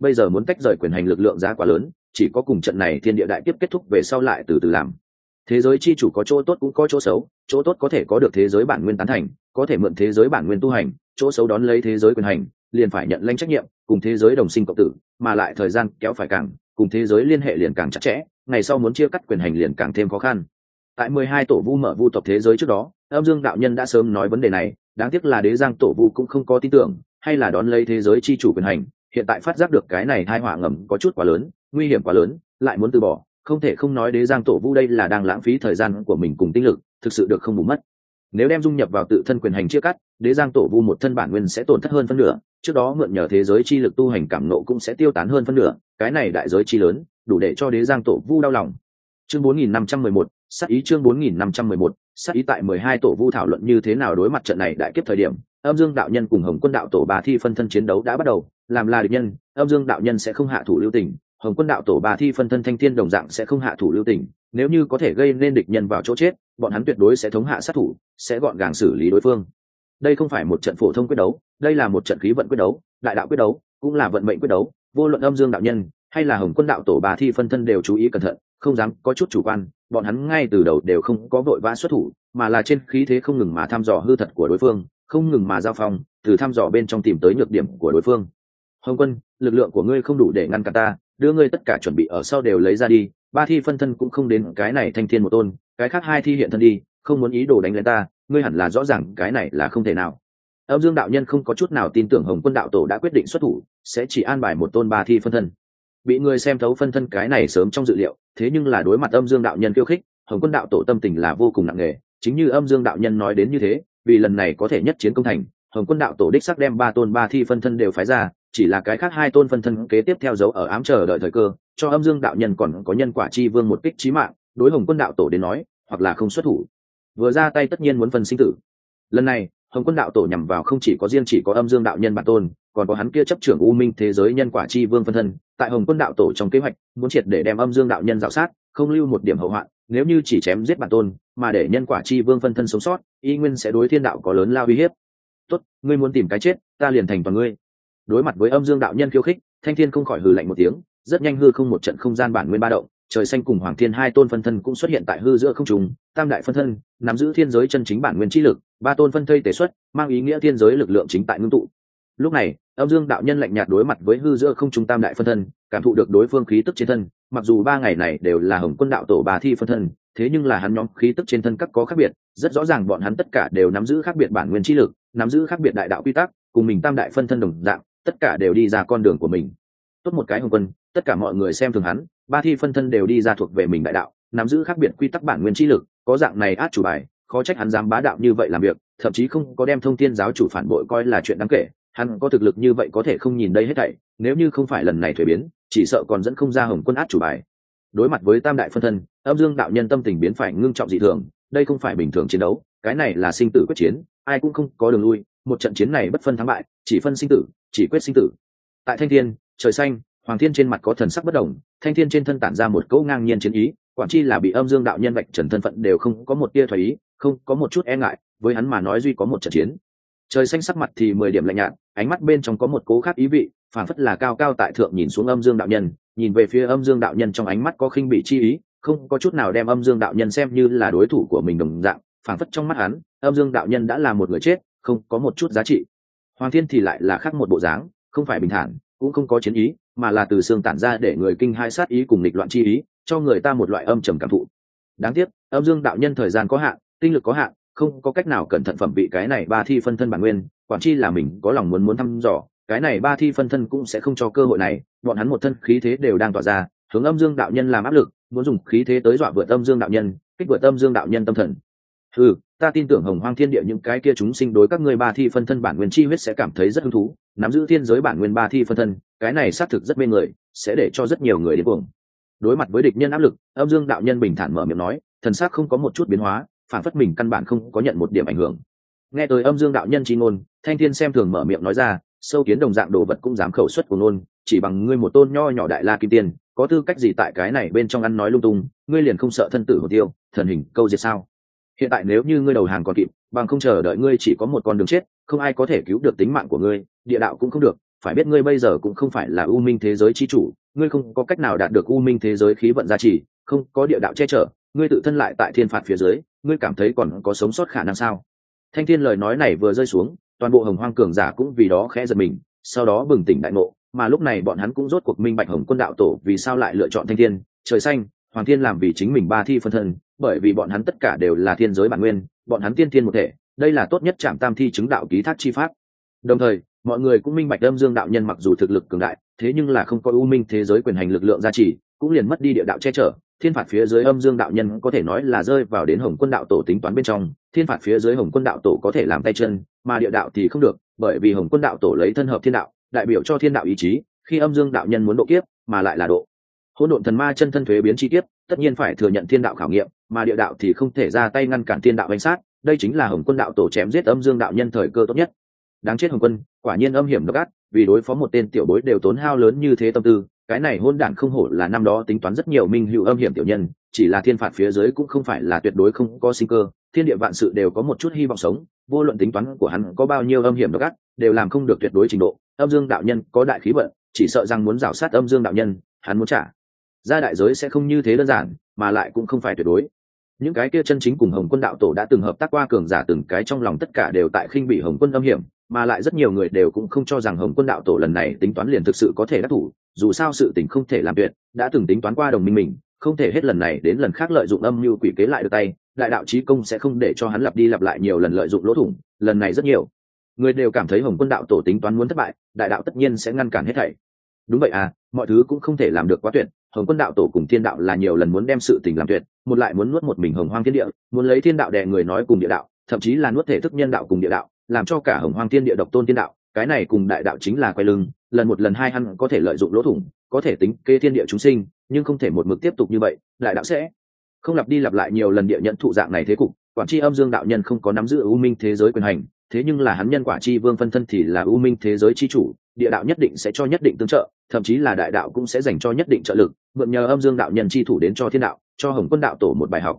bây giờ muốn tách rời quyền hành lực lượng giá quá lớn, chỉ có cùng trận này thiên địa đại kiếp kết thúc về sau lại từ từ làm. Thế giới chi chủ có chỗ tốt cũng có chỗ xấu, chỗ tốt có thể có được thế giới bản nguyên tán thành, có thể mượn thế giới bản nguyên tu hành, chỗ xấu đón lấy thế giới quyền hành, liền phải nhận lãnh trách nhiệm, cùng thế giới đồng sinh cộng tử, mà lại thời gian kéo phải càng, cùng thế giới liên hệ liền càng chặt chẽ, ngày sau muốn chia cắt quyền hành liền càng thêm khó khăn. Tại 12 tổ vu mở vu tộc thế giới trước đó, Âm Dương đạo nhân đã sớm nói vấn đề này, đáng tiếc là Đế Giang tổ vu cũng không có tin tưởng, hay là đón lấy thế giới chi chủ quyền hành, hiện tại phát giác được cái này tai họa ngầm có chút quá lớn, nguy hiểm quá lớn, lại muốn từ bỏ, không thể không nói Đế Giang tổ vu đây là đang lãng phí thời gian của mình cùng tinh lực, thực sự được không bù mất. Nếu đem dung nhập vào tự thân quyền hành chia cắt, Đế Giang tổ vu một thân bản nguyên sẽ tổn thất hơn phân nửa, trước đó mượn nhờ thế giới chi lực tu hành cảm nộ cũng sẽ tiêu tán hơn phân nửa, cái này đại giới chi lớn, đủ để cho Đế Giang tổ vu đau lòng. Chương 4511, sát ý chương 4511, sát ý tại 12 tổ vu thảo luận như thế nào đối mặt trận này đại kiếp thời điểm, Âm Dương đạo nhân cùng Hồng Quân đạo tổ Bà Thi phân thân chiến đấu đã bắt đầu, làm là địch nhân, Âm Dương đạo nhân sẽ không hạ thủ lưu tình, Hồng Quân đạo tổ Bà Thi phân thân Thanh Thiên đồng dạng sẽ không hạ thủ lưu tình, nếu như có thể gây nên địch nhân vào chỗ chết, bọn hắn tuyệt đối sẽ thống hạ sát thủ, sẽ gọn gàng xử lý đối phương. Đây không phải một trận phổ thông quyết đấu, đây là một trận khí vận quyết đấu, đại đạo quyết đấu, cũng là vận mệnh quyết đấu, vô luận Âm Dương đạo nhân hay là Hồng Quân đạo tổ Bà Thi phân thân đều chú ý cẩn thận, không dám có chút chủ quan, bọn hắn ngay từ đầu đều không có vội vã xuất thủ, mà là trên khí thế không ngừng mà thăm dò hư thật của đối phương, không ngừng mà giao phong, từ thăm dò bên trong tìm tới nhược điểm của đối phương. Hồng Quân, lực lượng của ngươi không đủ để ngăn cản ta, đưa ngươi tất cả chuẩn bị ở sau đều lấy ra đi, Ba Thi phân thân cũng không đến cái này Thanh Thiên một tôn, cái khác hai thi hiện thân đi, không muốn ý đồ đánh lên ta, ngươi hẳn là rõ ràng cái này là không thể nào. Âm Dương đạo nhân không có chút nào tin tưởng Hồng Quân đạo tổ đã quyết định xuất thủ, sẽ chỉ an bài một tôn Ba Thi phân thân. Bị người xem thấu phân thân cái này sớm trong dự liệu, thế nhưng là đối mặt Âm Dương đạo nhân khiêu khích, Hồng Quân đạo tổ tâm tình là vô cùng nặng nề, chính như Âm Dương đạo nhân nói đến như thế, vì lần này có thể nhất chiến công thành, Hồng Quân đạo tổ đích xác đem 3 tôn 3 thi phân thân đều phái ra, chỉ là cái khác 2 tôn phân thân kế tiếp theo dấu ở ám chờ đợi thời cơ, cho Âm Dương đạo nhân còn có nhân quả chi vương một kích chí mạng, đối Hồng Quân đạo tổ đến nói, hoặc là không xuất thủ, vừa ra tay tất nhiên muốn phân sinh tử. Lần này, Hồng Quân đạo tổ nhằm vào không chỉ có Âm Dương đạo nhân bản tôn, còn có hắn kia chấp trưởng U Minh thế giới nhân quả chi vương phân thân, tại Hồng Quân đạo tổ trong kế hoạch, muốn triệt để đem Âm Dương đạo nhân rào sát, không lưu một điểm hậu hoạn, nếu như chỉ chém giết bản tôn, mà để nhân quả chi vương phân thân sống sót, y nguyên sẽ đối thiên đạo có lớn lao uy hiếp. Tốt, ngươi muốn tìm cái chết, ta liền thành toàn ngươi. Đối mặt với Âm Dương đạo nhân khiêu khích, Thanh Thiên không khỏi hừ lạnh một tiếng, rất nhanh hư không một trận không gian bản nguyên ba động, trời xanh cùng Hoàng Thiên 2 tôn phân thân cũng xuất hiện tại hư giữa không trung, tam đại phân thân nắm giữ thiên giới chân chính bản nguyên chi lực, 3 tôn phân thây tề xuất, mang ý nghĩa thiên giới lực lượng chính tại ngưng tụ. Lúc này, Âm Dương đạo nhân lạnh nhạt đối mặt với hư giữa không trung tam đại phân thân, cảm thụ được đối phương khí tức trên thân, mặc dù 3 ngày này đều là Hồng Quân đạo tổ Bà Thi phân thân, thế nhưng là hắn nhóm khí tức trên thân các có khác biệt, rất rõ ràng bọn hắn tất cả đều nắm giữ khác biệt bản nguyên chi lực, nắm giữ khác biệt đại đạo quy tắc, cùng mình tam đại phân thân đồng dạng, tất cả đều đi ra con đường của mình. Tốt một cái Hồng Quân, tất cả mọi người xem thường hắn, Ba Thi phân thân đều đi ra thuộc về mình đại đạo, nắm giữ khác biệt quy tắc bản nguyên chi lực, có dạng này át chủ bài, khó trách hắn dám bá đạo như vậy làm việc, thậm chí không có đem Thông Thiên giáo chủ phản bội coi là chuyện đáng kể, hắn có thực lực như vậy có thể không nhìn đây hết thảy, nếu như không phải lần này thuế biến, chỉ sợ còn dẫn không ra Hồng Quân át chủ bài. Đối mặt với tam đại phân thân, Âm Dương đạo nhân tâm tình biến phải ngưng trọng dị thường, đây không phải bình thường chiến đấu, cái này là sinh tử quyết chiến, ai cũng không có đường lui, một trận chiến này bất phân thắng bại, chỉ phân sinh tử, chỉ quyết sinh tử. Tại Thanh Thiên, trời xanh, Hoàng Thiên trên mặt có thần sắc bất động, Thanh Thiên trên thân tản ra một cỗ ngang nhiên chiến ý, quản chi là bị Âm Dương đạo nhân vạch trần thân phận đều không có một tia thoái ý, không có một chút e ngại, với hắn mà nói duy có một trận chiến. Trời xanh sắc mặt thì 10 điểm lạnh nhạt, ánh mắt bên trong có một cố khác ý vị, phảng phất là cao cao tại thượng nhìn xuống Âm Dương đạo nhân, nhìn về phía Âm Dương đạo nhân trong ánh mắt có khinh bỉ chi ý, không có chút nào đem Âm Dương đạo nhân xem như là đối thủ của mình đồng dạng, phảng phất trong mắt hắn, Âm Dương đạo nhân đã là một người chết, không có một chút giá trị. Hoàng Thiên thì lại là khác một bộ dáng, không phải bình thản, cũng không có chiến ý, mà là từ xương tản ra để người kinh hai sát ý cùng nghịch loạn chi ý, cho người ta một loại âm trầm cảm thụ. Đáng tiếc, Âm Dương đạo nhân thời gian có hạn, tinh lực có hạn, không có cách nào cẩn thận phẩm vị cái này ba thi phân thân bản nguyên, quản chi là mình có lòng muốn thăm dò, cái này ba thi phân thân cũng sẽ không cho cơ hội này, bọn hắn một thân khí thế đều đang tỏa ra, hướng Âm Dương đạo nhân làm áp lực, muốn dùng khí thế tới dọa vượt Âm Dương đạo nhân, kích vượt Âm Dương đạo nhân tâm thần. Ta tin tưởng Hồng Hoang Thiên Địa những cái kia chúng sinh đối các ngươi ba thi phân thân bản nguyên chi huyết sẽ cảm thấy rất hứng thú, nắm giữ thiên giới bản nguyên ba thi phân thân, cái này xác thực rất mê người, sẽ để cho rất nhiều người đến cuồng. Đối mặt với địch nhân áp lực, Âm Dương đạo nhân bình thản mở miệng nói, thần sắc không có một chút biến hóa, phản phất mình căn bản không có nhận một điểm ảnh hưởng. Nghe tới Âm Dương đạo nhân chi ngôn, Thanh Thiên xem thường mở miệng nói ra, sâu kiến đồng dạng đồ vật cũng dám khẩu xuất của ngôn, chỉ bằng ngươi một tôn nho nhỏ đại la kim tiên, có tư cách gì tại cái này bên trong ăn nói lung tung, ngươi liền không sợ thân tử hồn tiêu, thần hình câu diệt sao? Hiện tại nếu như ngươi đầu hàng còn kịp, bằng không chờ đợi ngươi chỉ có một con đường chết, không ai có thể cứu được tính mạng của ngươi, địa đạo cũng không được, phải biết ngươi bây giờ cũng không phải là u minh thế giới chi chủ, ngươi không có cách nào đạt được u minh thế giới khí vận gia trì, không có địa đạo che chở, ngươi tự thân lại tại thiên phạt phía dưới, ngươi cảm thấy còn có sống sót khả năng sao? Thanh thiên lời nói này vừa rơi xuống, toàn bộ hồng hoang cường giả cũng vì đó khẽ giật mình, sau đó bừng tỉnh đại ngộ, mà lúc này bọn hắn cũng rốt cuộc minh bạch Hồng Quân đạo tổ vì sao lại lựa chọn Thanh thiên, trời xanh, hoàng thiên làm vì chính mình ba thi phân thân, bởi vì bọn hắn tất cả đều là thiên giới bản nguyên, bọn hắn tiên thiên một thể, đây là tốt nhất chạm tam thi chứng đạo ký thác chi pháp. Đồng thời, mọi người cũng minh bạch âm dương đạo nhân mặc dù thực lực cường đại, thế nhưng là không có u minh thế giới quyền hành lực lượng gia trì, cũng liền mất đi địa đạo che chở. Thiên phạt phía dưới âm dương đạo nhân có thể nói là rơi vào đến Hồng Quân đạo tổ tính toán bên trong, thiên phạt phía dưới Hồng Quân đạo tổ có thể làm tay chân, mà địa đạo thì không được, bởi vì Hồng Quân đạo tổ lấy thân hợp thiên đạo, đại biểu cho thiên đạo ý chí, khi âm dương đạo nhân muốn độ kiếp, mà lại là độ hỗn độn thần ma chân thân thuế biến chi kiếp, tất nhiên phải thừa nhận thiên đạo khảo nghiệm, mà địa đạo thì không thể ra tay ngăn cản thiên đạo đánh sát, đây chính là Hồng Quân đạo tổ chém giết âm dương đạo nhân thời cơ tốt nhất. Đáng chết Hồng Quân, quả nhiên âm hiểm độc ác, vì đối phó một tên tiểu bối đều tốn hao lớn như thế tâm tư, cái này hôn đản không hổ là năm đó tính toán rất nhiều minh hữu âm hiểm tiểu nhân, chỉ là thiên phạt phía dưới cũng không phải là tuyệt đối không có sinh cơ, thiên địa vạn sự đều có một chút hy vọng sống, vô luận tính toán của hắn có bao nhiêu âm hiểm độc ác, đều làm không được tuyệt đối trình độ. Âm dương đạo nhân có đại khí vận, chỉ sợ rằng muốn rào sát âm dương đạo nhân, hắn muốn trả ra đại giới sẽ không như thế đơn giản, mà lại cũng không phải tuyệt đối. Những cái kia chân chính cùng Hồng Quân đạo tổ đã từng hợp tác qua cường giả từng cái trong lòng tất cả đều tại khinh bỉ Hồng Quân âm hiểm, mà lại rất nhiều người đều cũng không cho rằng Hồng Quân đạo tổ lần này tính toán liền thực sự có thể đắc thủ, dù sao sự tình không thể làm tuyệt, đã từng tính toán qua đồng minh mình, không thể hết lần này đến lần khác lợi dụng âm mưu quỷ kế lại được tay, đại đạo chí công sẽ không để cho hắn lặp đi lặp lại nhiều lần lợi dụng lỗ thủng, lần này rất nhiều người đều cảm thấy Hồng Quân đạo tổ tính toán muốn thất bại, đại đạo tất nhiên sẽ ngăn cản hết thảy. Đúng vậy à, mọi thứ cũng không thể làm được quá tuyệt, Hồng Quân đạo tổ cùng thiên đạo là nhiều lần muốn đem sự tình làm tuyệt, một lại muốn nuốt một mình hồng hoang thiên địa, muốn lấy thiên đạo đè người nói cùng địa đạo, thậm chí là nuốt thể thức nhân đạo cùng địa đạo, làm cho cả hồng hoang thiên địa độc tôn thiên đạo, cái này cùng đại đạo chính là quay lưng, lần một lần hai hắn có thể lợi dụng lỗ thủng, có thể tính kê thiên địa chúng sinh, nhưng không thể một mực tiếp tục như vậy, đại đạo sẽ không lặp đi lặp lại nhiều lần địa nhận thụ dạng này thế cục. Quản tri âm dương đạo nhân không có nắm giữ u minh thế giới quyền hành, thế nhưng là hắn nhân quả chi vương phân thân thì là u minh thế giới chi chủ, địa đạo nhất định sẽ cho nhất định tương trợ, thậm chí là đại đạo cũng sẽ dành cho nhất định trợ lực, mượn nhờ âm dương đạo nhân chi thủ đến cho thiên đạo, cho Hồng Quân đạo tổ một bài học.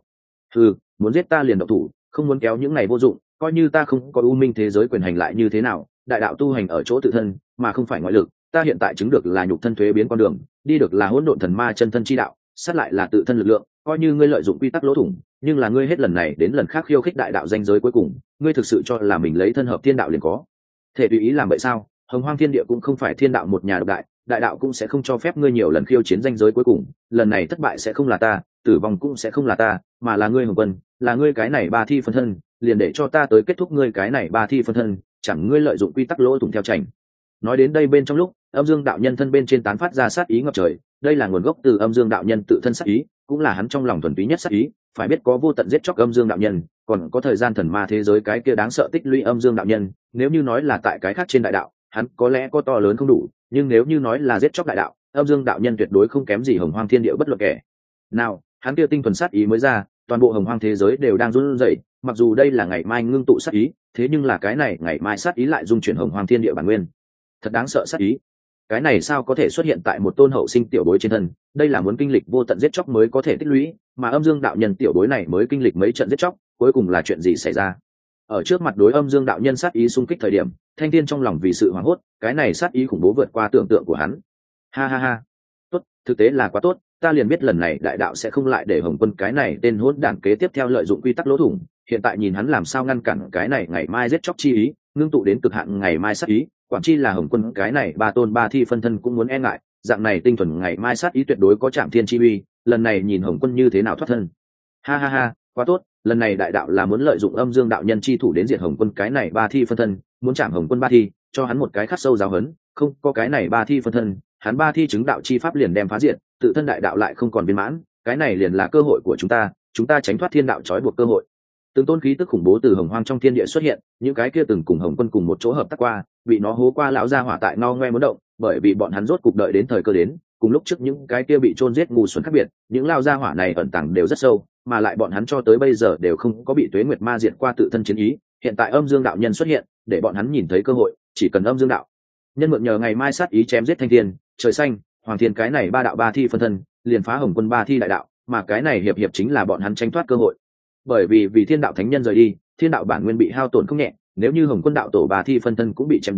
Muốn giết ta liền động thủ, không muốn kéo những này vô dụng, coi như ta không có u minh thế giới quyền hành lại như thế nào, đại đạo tu hành ở chỗ tự thân mà không phải ngoại lực, ta hiện tại chứng được là nhục thân thuế biến con đường, đi được là hỗn độn thần ma chân thân chi đạo, sát lại là tự thân lực lượng, coi như ngươi lợi dụng quy tắc lỗ thủng, nhưng là ngươi hết lần này đến lần khác khiêu khích đại đạo danh giới cuối cùng, ngươi thực sự cho là mình lấy thân hợp thiên đạo liền có thể tùy ý làm vậy sao? Hồng hoang thiên địa cũng không phải thiên đạo một nhà độc đại, đại đạo cũng sẽ không cho phép ngươi nhiều lần khiêu chiến danh giới cuối cùng, lần này thất bại sẽ không là ta, tử vong cũng sẽ không là ta, mà là ngươi Hồng Quân, là ngươi cái này ba thi phân thân, liền để cho ta tới kết thúc ngươi cái này ba thi phân thân, chẳng ngươi lợi dụng quy tắc lỗ thủng theo chảnh. Nói đến đây bên trong lúc, âm dương đạo nhân thân bên trên tán phát ra sát ý ngập trời, đây là nguồn gốc từ âm dương đạo nhân tự thân sát ý, cũng là hắn trong lòng thuần túy nhất sát ý, phải biết có vô tận giết chóc âm dương đạo nhân, còn có thời gian thần ma thế giới cái kia đáng sợ tích lũy âm dương đạo nhân, nếu như nói là tại cái khác trên đại đạo, hắn có lẽ có to lớn không đủ, nhưng nếu như nói là giết chóc đại đạo, âm dương đạo nhân tuyệt đối không kém gì hồng hoang thiên địa bất luận kẻ nào. Hắn kia tinh thuần sát ý mới ra, toàn bộ hồng hoang thế giới đều đang run rẩy, mặc dù đây là ngày mai ngưng tụ sát ý, thế nhưng là cái này ngày mai sát ý lại dung chuyển hồng hoang thiên địa bản nguyên, thật đáng sợ sát ý. Cái này sao có thể xuất hiện tại một tôn hậu sinh tiểu bối trên thân, đây là muốn kinh lịch vô tận giết chóc mới có thể tích lũy, mà âm dương đạo nhân tiểu bối này mới kinh lịch mấy trận giết chóc, cuối cùng là chuyện gì xảy ra? Ở trước mặt đối âm dương đạo nhân sát ý xung kích thời điểm, Thanh Thiên trong lòng vì sự hoảng hốt, cái này sát ý khủng bố vượt qua tưởng tượng của hắn. Ha ha ha, tốt, thực tế là quá tốt, ta liền biết lần này đại đạo sẽ không lại để Hồng Quân cái này tên hỗn đản kế tiếp theo lợi dụng quy tắc lỗ thủng, hiện tại nhìn hắn làm sao ngăn cản cái này ngày mai giết chóc chi ý, ngưng tụ đến cực hạn ngày mai sát ý, quản chi là Hồng Quân cái này ba tôn ba thi phân thân cũng muốn e ngại, dạng này tinh thuần ngày mai sát ý tuyệt đối có chạm thiên chi uy, lần này nhìn Hồng Quân như thế nào thoát thân. Ha ha ha, quá tốt, lần này đại đạo là muốn lợi dụng âm dương đạo nhân chi thủ đến diệt Hồng Quân cái này ba thi phân thân, muốn chạm Hồng Quân ba thi, cho hắn một cái khắc sâu giáo huấn, không có cái này ba thi phân thân, hắn ba thi chứng đạo chi pháp liền đem phá diệt, tự thân đại đạo lại không còn viên mãn, cái này liền là cơ hội của chúng ta tránh thoát thiên đạo trói buộc cơ hội. Từng tôn khí tức khủng bố từ hồng hoang trong thiên địa xuất hiện, những cái kia từng cùng Hồng Quân cùng một chỗ hợp tác qua, bị nó hố qua lão gia hỏa tại no ngoe muốn động, bởi vì bọn hắn rốt cục đợi đến thời cơ đến, cùng lúc trước những cái kia bị chôn giết ngu xuẩn khác biệt, những lao gia hỏa này ẩn tàng đều rất sâu, mà lại bọn hắn cho tới bây giờ đều không có bị Tuế Nguyệt Ma diệt qua tự thân chiến ý, hiện tại âm dương đạo nhân xuất hiện, để bọn hắn nhìn thấy cơ hội, chỉ cần âm dương đạo nhân mượn nhờ ngày mai sát ý chém giết Thanh Thiên, Trời Xanh, Hoàng Thiên cái này ba đạo ba thi phân thân, liền phá Hồng Quân ba thi đại đạo, mà cái này hiệp chính là bọn hắn tranh thoát cơ hội. Bởi vì thiên đạo thánh nhân rời đi, thiên đạo bản nguyên bị hao tổn không nhẹ, nếu như Hồng Quân đạo tổ ba thi phân thân cũng bị chém giết,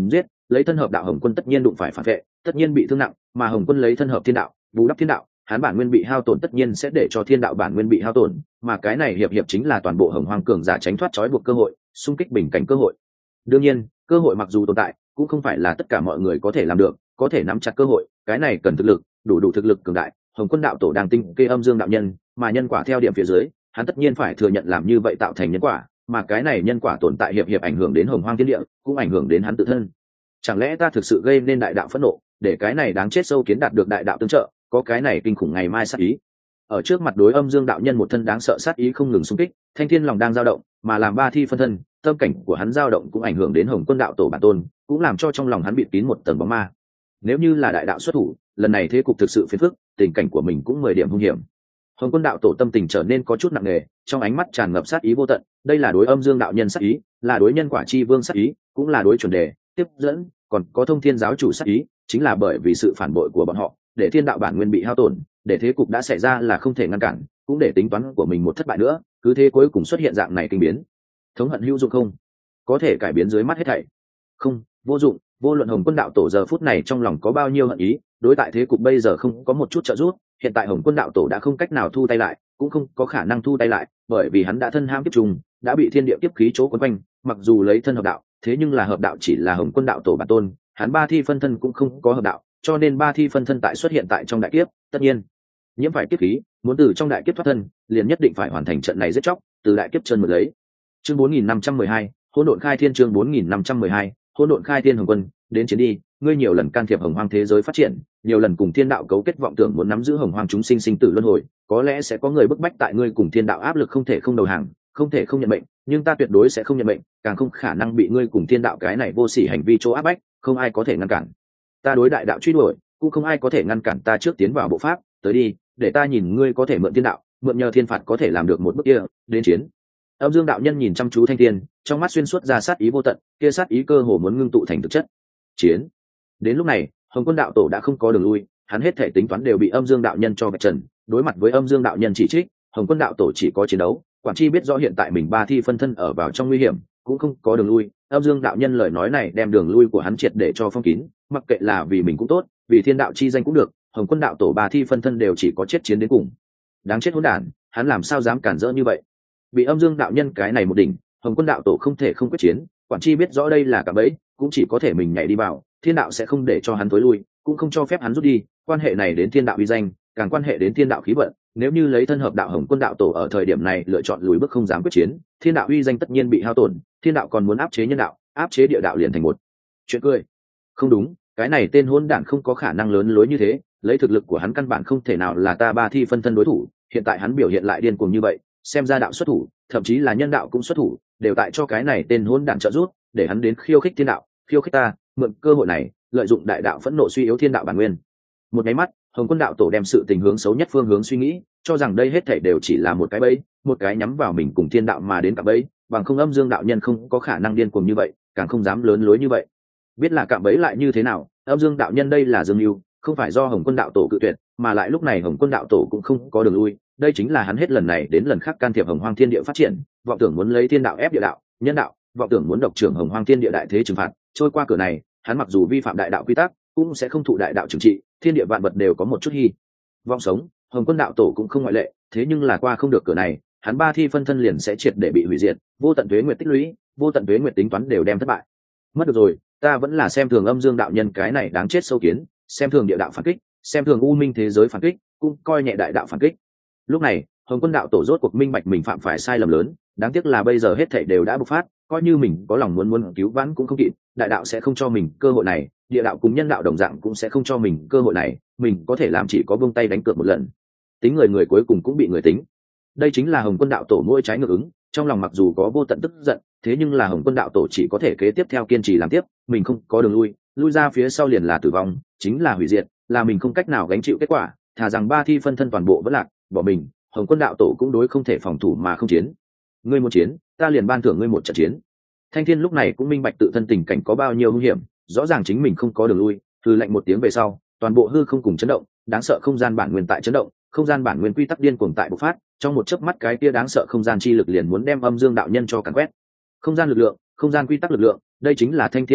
lấy thân hợp đạo Hồng Quân tất nhiên đụng phải phản vệ, tất nhiên bị thương nặng, mà Hồng Quân lấy thân hợp thiên đạo bù đắp thiên đạo, hắn bản nguyên bị hao tổn tất nhiên sẽ để cho thiên đạo bản nguyên bị hao tổn, mà cái này hiệp chính là toàn bộ Hồng Hoang cường giả tránh thoát trói buộc cơ hội, xung kích bình cảnh cơ hội. Đương nhiên, cơ hội mặc dù tồn tại, cũng không phải là tất cả mọi người có thể làm được, có thể nắm chặt cơ hội, cái này cần thực lực, đủ thực lực cường đại. Hồng Quân đạo tổ đang tinh kê âm dương đạo nhân, mà nhân quả theo điểm phía dưới, hắn tất nhiên phải thừa nhận làm như vậy tạo thành nhân quả, mà cái này nhân quả tồn tại hiệp ảnh hưởng đến Hồng Hoang thiên địa, cũng ảnh hưởng đến hắn tự thân. Chẳng lẽ ta thực sự gây nên đại đạo phẫn nộ, để cái này đáng chết sâu kiến đạt được đại đạo tương trợ, có cái này kinh khủng ngày mai sát ý. Ở trước mặt đối âm dương đạo nhân một thân đáng sợ sát ý không ngừng xung kích, Thanh Thiên lòng đang dao động, mà làm ba thi phân thân, tâm cảnh của hắn dao động cũng ảnh hưởng đến Hồng Quân đạo tổ bản tôn, cũng làm cho trong lòng hắn bịt kín một tầng bóng ma. Nếu như là đại đạo xuất thủ, lần này thế cục thực sự phiền phức, tình cảnh của mình cũng 10 điểm hung hiểm. Hồng Quân đạo tổ tâm tình trở nên có chút nặng nề, trong ánh mắt tràn ngập sát ý vô tận, đây là đối âm dương đạo nhân sát ý, là đối nhân quả chi vương sát ý, cũng là đối chuẩn đề tiếp dẫn, còn có thông thiên giáo chủ sát ý, chính là bởi vì sự phản bội của bọn họ, để thiên đạo bản nguyên bị hao tổn, để thế cục đã xảy ra là không thể ngăn cản, cũng để tính toán của mình một thất bại nữa, cứ thế cuối cùng xuất hiện dạng này kinh biến. Thống hận hữu dụng không? Có thể cải biến dưới mắt hết thảy. Không, vô dụng. Vô luận Hồng Quân đạo tổ giờ phút này trong lòng có bao nhiêu hận ý, đối tại thế cục bây giờ không có một chút trợ giúp, hiện tại Hồng Quân đạo tổ đã không cách nào thu tay lại, cũng không có khả năng thu tay lại, bởi vì hắn đã thân ham kiếp trùng, đã bị thiên địa kiếp khí chỗ quấn quanh, mặc dù lấy thân hợp đạo, thế nhưng là hợp đạo chỉ là Hồng Quân đạo tổ bản tôn, hắn ba thi phân thân cũng không có hợp đạo, cho nên ba thi phân thân tại xuất hiện tại trong đại kiếp, tất nhiên nhiễm phải kiếp khí, muốn từ trong đại kiếp thoát thân, liền nhất định phải hoàn thành trận này giết chóc, từ đại kiếp chân một lấy. Chương 4512, Hỗn Độn Khai Thiên. Chương 4512, Hỗn Độn Khai Thiên. Hồng Quân, đến chiến đi, ngươi nhiều lần can thiệp Hồng Hoang thế giới phát triển, nhiều lần cùng thiên đạo cấu kết vọng tưởng muốn nắm giữ Hồng Hoang chúng sinh sinh tử luân hồi, có lẽ sẽ có người bức bách tại ngươi cùng thiên đạo áp lực không thể không đầu hàng, không thể không nhận mệnh, nhưng ta tuyệt đối sẽ không nhận mệnh, càng không khả năng bị ngươi cùng thiên đạo cái này vô sỉ hành vi chỗ áp bách, không ai có thể ngăn cản. Ta đối đại đạo truy đuổi, cũng không ai có thể ngăn cản ta trước tiến vào bộ pháp, tới đi, để ta nhìn ngươi có thể mượn thiên đạo, mượn nhờ thiên phạt có thể làm được một bước kia, đến chiến. Âm Dương đạo nhân nhìn chăm chú Thanh Thiên, trong mắt xuyên suốt ra sát ý vô tận, kia sát ý cơ hồ muốn ngưng tụ thành thực chất. Chiến. Đến lúc này, Hồng Quân đạo tổ đã không có đường lui, hắn hết thể tính toán đều bị Âm Dương đạo nhân cho vạch trần, đối mặt với Âm Dương đạo nhân chỉ trích, Hồng Quân đạo tổ chỉ có chiến đấu, quản chi biết rõ hiện tại mình ba thi phân thân ở vào trong nguy hiểm, cũng không có đường lui. Âm Dương đạo nhân lời nói này đem đường lui của hắn triệt để cho phong kín, mặc kệ là vì mình cũng tốt, vì thiên đạo chi danh cũng được, Hồng Quân đạo tổ ba thi phân thân đều chỉ có chết chiến đến cùng. Đáng chết hỗn đản, hắn làm sao dám cản rỡ như vậy? Bị Âm Dương đạo nhân cái này một đỉnh, Hồng Quân đạo tổ không thể không quyết chiến, quản chi biết rõ đây là cả bẫy, cũng chỉ có thể mình nhảy đi vào, thiên đạo sẽ không để cho hắn tối lui, cũng không cho phép hắn rút đi, quan hệ này đến thiên đạo uy danh, càng quan hệ đến thiên đạo khí vận, nếu như lấy thân hợp đạo Hồng Quân đạo tổ ở thời điểm này lựa chọn lùi bước không dám quyết chiến, thiên đạo uy danh tất nhiên bị hao tổn, thiên đạo còn muốn áp chế nhân đạo, áp chế địa đạo liền thành một chuyện cười. Không đúng, cái này tên hỗn đản không có khả năng lớn lối như thế, lấy thực lực của hắn căn bản không thể nào là ta ba thi phân thân đối thủ, hiện tại hắn biểu hiện lại điên cuồng như vậy, xem ra đạo xuất thủ, thậm chí là nhân đạo cũng xuất thủ, đều tại cho cái này tên hỗn đản trợ giúp, để hắn đến khiêu khích thiên đạo, khiêu khích ta, mượn cơ hội này, lợi dụng đại đạo phẫn nộ suy yếu thiên đạo bản nguyên. Một cái mắt, Hồng Quân đạo tổ đem sự tình hướng xấu nhất phương hướng suy nghĩ, cho rằng đây hết thảy đều chỉ là một cái bẫy, một cái nhắm vào mình cùng thiên đạo mà đến cả bẫy, bằng không Âm Dương đạo nhân không có khả năng điên cuồng như vậy, càng không dám lớn lối như vậy. Biết là cạm bẫy lại như thế nào, Âm Dương đạo nhân đây là dương mưu, không phải do Hồng Quân đạo tổ cự tuyệt, mà lại lúc này Hồng Quân đạo tổ cũng không có đường lui, đây chính là hắn hết lần này đến lần khác can thiệp Hồng Hoang thiên địa phát triển, vọng tưởng muốn lấy thiên đạo ép địa đạo, nhân đạo, vọng tưởng muốn độc trưởng Hồng Hoang thiên địa đại thế trừng phạt, trôi qua cửa này, hắn mặc dù vi phạm đại đạo quy tắc, cũng sẽ không thụ đại đạo trừng trị, thiên địa vạn vật đều có một chút hy vọng sống, Hồng Quân đạo tổ cũng không ngoại lệ, thế nhưng là qua không được cửa này, hắn ba thi phân thân liền sẽ triệt để bị hủy diệt, vô tận tuế nguyệt tích lũy, vô tận tuế nguyệt tính toán đều đem thất bại. Mất được rồi, ta vẫn là xem thường Âm Dương đạo nhân cái này đáng chết sâu kiến, xem thường địa đạo phản kích, xem thường u minh thế giới phản kích, cũng coi nhẹ đại đạo phản kích. Lúc này, Hồng Quân đạo tổ rốt cuộc minh bạch mình phạm phải sai lầm lớn, đáng tiếc là bây giờ hết thảy đều đã bộc phát, coi như mình có lòng muốn cứu vãn cũng không kịp, đại đạo sẽ không cho mình cơ hội này, địa đạo cùng nhân đạo đồng dạng cũng sẽ không cho mình cơ hội này, mình có thể làm chỉ có buông tay đánh cược một lần. Tính người cuối cùng cũng bị người tính. Đây chính là Hồng Quân đạo tổ mỗi trái ngược ứng, trong lòng mặc dù có vô tận tức giận, thế nhưng là Hồng Quân đạo tổ chỉ có thể kế tiếp theo kiên trì làm tiếp, mình không có đường lui ra phía sau liền là tử vong, chính là hủy diệt, là mình không cách nào gánh chịu kết quả, thà rằng ba thi phân thân toàn bộ vẫn lạc, bỏ mình, Hồng Quân đạo tổ cũng đối không thể phòng thủ mà không chiến. Ngươi muốn chiến, ta liền ban thưởng ngươi một trận chiến. Thanh Thiên lúc này cũng minh bạch tự thân tình cảnh có bao nhiêu nguy hiểm, rõ ràng chính mình không có đường lui, hừ lạnh một tiếng về sau, toàn bộ hư không cùng chấn động, đáng sợ không gian bản nguyên tại chấn động, không gian bản nguyên quy tắc điên cuồng tại bộc phát, trong một chớp mắt cái kia đáng sợ không gian chi lực liền muốn đem Âm Dương đạo nhân cho càn quét. Không gian lực lượng, không gian quy tắc lực lượng, đây chính là Thanh Thiên lực lượng,